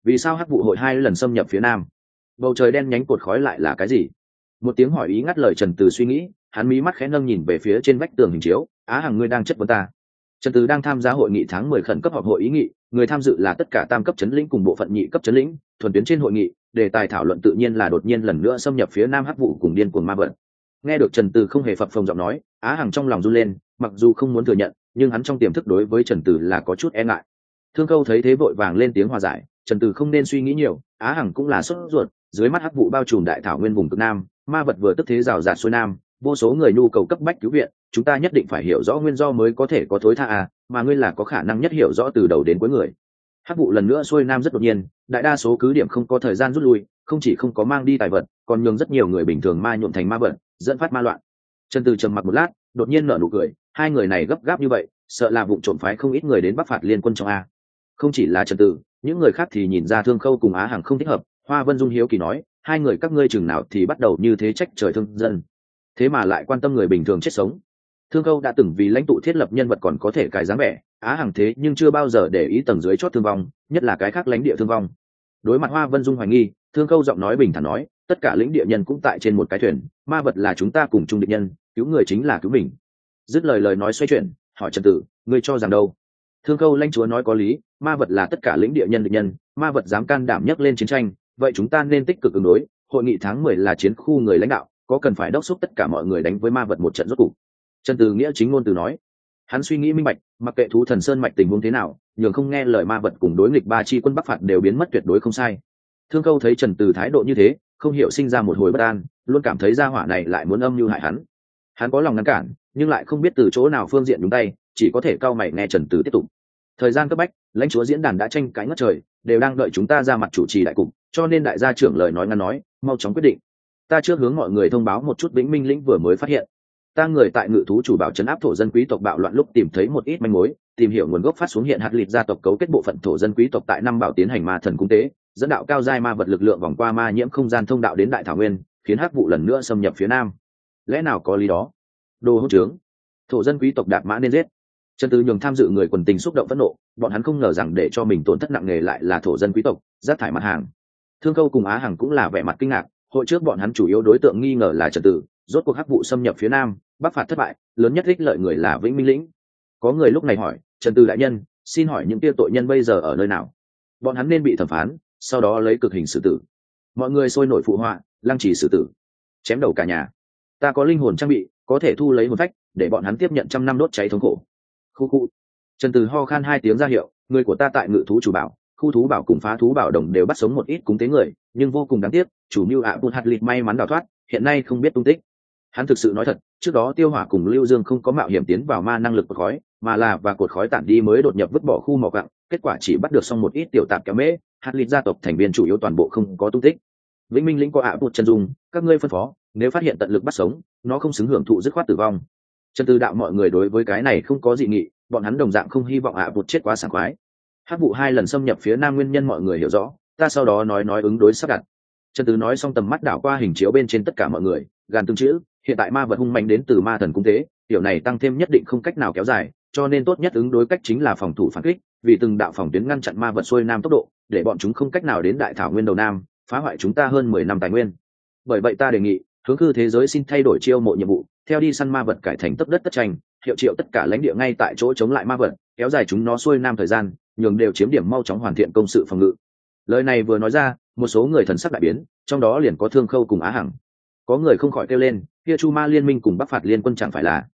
Vì sao hắc vụ hội hai lần xâm nhập phía nam? Bầu trời đen nhánh cột khói lại là cái gì? Một tiếng hỏi ý ngắt lời Trần Từ suy nghĩ, hắn mí mắt khẽ nâng nhìn về phía trên vách tường hình chiếu. Á Hằng, ngươi đang chất vấn ta? Trần Từ đang tham gia hội nghị tháng mười khẩn cấp họp hội ý nghị, người tham dự là tất cả tam cấp chấn lĩnh cùng bộ phận nhị cấp chấn lĩnh, thuần tuyến trên hội nghị, đề tài thảo luận tự nhiên là đột nhiên lần nữa xâm nhập phía nam hắc vụ cùng điên cuồng ma vật. Nghe được Trần Từ không hề phập phồng giọng nói, Á Hằng trong lòng run lên, mặc dù không muốn thừa nhận, nhưng hắn trong tiềm thức đối với Trần Từ là có chút e ngại. Thương Câu thấy thế vội vàng lên tiếng hòa giải, Trần Từ không nên suy nghĩ nhiều, Á Hằng cũng là sốt ruột, dưới mắt hắc vụ bao trùm đại thảo nguyên vùng cực nam, ma vật vừa tức thế rào rạt xuôi nam, vô số người nhu cầu cấp bách cứu viện, chúng ta nhất định phải hiểu rõ nguyên do mới có thể có thối tha à, mà ngươi là có khả năng nhất hiểu rõ từ đầu đến cuối người. Hắc vụ lần nữa xuôi nam rất đột nhiên, đại đa số cứ điểm không có thời gian rút lui, không chỉ không có mang đi tài vật, còn nhường rất nhiều người bình thường ma nhuộm thành ma vật, dẫn phát ma loạn. Trần Từ trầm mặc một lát, đột nhiên nở nụ cười, hai người này gấp gáp như vậy, sợ là vụ trộm phái không ít người đến bắc phạt liên quân trong a. Không chỉ là Trần Từ, những người khác thì nhìn ra Thương Khâu cùng Á Hằng không thích hợp. Hoa Vân Dung hiếu kỳ nói, hai người các ngươi chừng nào thì bắt đầu như thế trách trời thương dân, thế mà lại quan tâm người bình thường chết sống. Thương Khâu đã từng vì lãnh tụ thiết lập nhân vật còn có thể cài dáng vẻ, Á Hằng thế nhưng chưa bao giờ để ý tầng dưới chót thương vong, nhất là cái khác lãnh địa thương vong. Đối mặt Hoa Vân Dung hoài nghi, Thương Khâu giọng nói bình thản nói, tất cả lĩnh địa nhân cũng tại trên một cái thuyền, ma vật là chúng ta cùng chung địch nhân, cứu người chính là cứu mình. Dứt lời lời nói xoay chuyển, hỏi Trần Tử, ngươi cho rằng đâu? Thương Khâu lãnh chúa nói có lý, ma vật là tất cả lĩnh địa nhân địch nhân, ma vật dám can đảm nhấc lên chiến tranh, vậy chúng ta nên tích cực ứng đối. Hội nghị tháng mười là chiến khu người lãnh đạo, có cần phải đốc thúc tất cả mọi người đánh với ma vật một trận rốt cục. Trần Từ nghĩa chính ngôn từ nói, hắn suy nghĩ minh bạch, mặc kệ thú thần sơn mạch tình huống thế nào, nhường không nghe lời ma vật cùng đối nghịch ba chi quân bắc phạt đều biến mất tuyệt đối không sai. Thương Câu thấy Trần Từ thái độ như thế, không hiểu sinh ra một hồi bất an, luôn cảm thấy gia hỏa này lại muốn âm mưu hại hắn. Hắn có lòng ngăn cản, nhưng lại không biết từ chỗ nào phương diện đúng tay, chỉ có thể cau mày nghe Trần Từ tiếp tục. Thời gian cấp bách, lãnh chúa diễn đàn đã tranh cãi ngất trời, đều đang đợi chúng ta ra mặt chủ trì đại cục, cho nên đại gia trưởng lời nói ngắn nói, mau chóng quyết định. Ta trước hướng mọi người thông báo một chút Vĩnh Minh lĩnh vừa mới phát hiện. Ta người tại ngự thú chủ bảo trấn áp thổ dân quý tộc bạo loạn lúc tìm thấy một ít manh mối, tìm hiểu nguồn gốc phát xuống hiện hạt lịch gia tộc cấu kết bộ phận thổ dân quý tộc tại năm bảo tiến hành ma thần cung tế, dẫn đạo cao giai ma vật lực lượng vòng qua ma nhiễm không gian thông đạo đến đại thảo nguyên, khiến hắc vụ lần nữa xâm nhập phía nam. Lẽ nào có lý đó? Đồ hỗn trướng! Thổ dân quý tộc đạp mã nên giết. Trần Từ nhường tham dự người quần tình xúc động phẫn nộ, bọn hắn không ngờ rằng để cho mình tổn thất nặng nề lại là thổ dân quý tộc, rác thải mặt hàng. Thương Câu cùng Á Hằng cũng là vẻ mặt kinh ngạc, hội trước bọn hắn chủ yếu đối tượng nghi ngờ là Trần Từ, rốt cuộc hắc vụ xâm nhập phía nam, bắc phạt thất bại, lớn nhất ích lợi người là Vĩnh Minh lĩnh. Có người lúc này hỏi, Trần Từ đại nhân, xin hỏi những kia tội nhân bây giờ ở nơi nào? Bọn hắn nên bị thẩm phán, sau đó lấy cực hình xử tử. Mọi người sôi nổi phụ họa, lăng trì xử tử, chém đầu cả nhà. Ta có linh hồn trang bị, có thể thu lấy hồn phách, để bọn hắn tiếp nhận trăm năm đốt cháy thống khổ. Khu khu. Trần Từ ho khan hai tiếng ra hiệu, người của ta tại ngự thú chủ bảo, khu thú bảo cùng phá thú bảo đồng đều bắt sống một ít cúng tế người, nhưng vô cùng đáng tiếc, chủ mưu ạ Bụt hạt lịt may mắn đào thoát, hiện nay không biết tung tích. Hắn thực sự nói thật, trước đó Tiêu Hỏa cùng Lưu Dương không có mạo hiểm tiến vào ma năng lực cột khói, mà là và cột khói tản đi mới đột nhập vứt bỏ khu mỏ quặng, kết quả chỉ bắt được xong một ít tiểu tạp kéo mễ, hạt lịt gia tộc thành viên chủ yếu toàn bộ không có tung tích. Vĩnh Minh lĩnh có ạ Bụt chân dung, các ngươi phân phó, nếu phát hiện tận lực bắt sống, nó không xứng hưởng thụ dứt khoát tử vong. Trần Từ đạo mọi người đối với cái này không có dị nghị, bọn hắn đồng dạng không hy vọng ạ Bụt chết quá sảng khoái. Hắc vụ hai lần xâm nhập phía nam nguyên nhân mọi người hiểu rõ, ta sau đó nói nói ứng đối sắp đặt. Trần Từ nói xong tầm mắt đảo qua hình chiếu bên trên tất cả mọi người, gàn từng chữ, hiện tại ma vật hung mạnh đến từ ma thần cung tế, điều này tăng thêm nhất định không cách nào kéo dài, cho nên tốt nhất ứng đối cách chính là phòng thủ phản kích, vì từng đạo phòng tuyến ngăn chặn ma vật xuôi nam tốc độ, để bọn chúng không cách nào đến đại thảo nguyên đầu nam, phá hoại chúng ta hơn mười năm tài nguyên. Bởi vậy ta đề nghị, hướng cư thế giới xin thay đổi chiêu mộ nhiệm vụ, theo đi săn ma vật cải thành tấp đất tất tranh, hiệu triệu tất cả lãnh địa ngay tại chỗ chống lại ma vật, kéo dài chúng nó xuôi nam thời gian, nhường đều chiếm điểm mau chóng hoàn thiện công sự phòng ngự. Lời này vừa nói ra, một số người thần sắc đại biến, trong đó liền có Thương Khâu cùng Á Hằng. Có người không khỏi kêu lên, kia Chu Ma liên minh cùng Bắc phạt liên quân chẳng phải là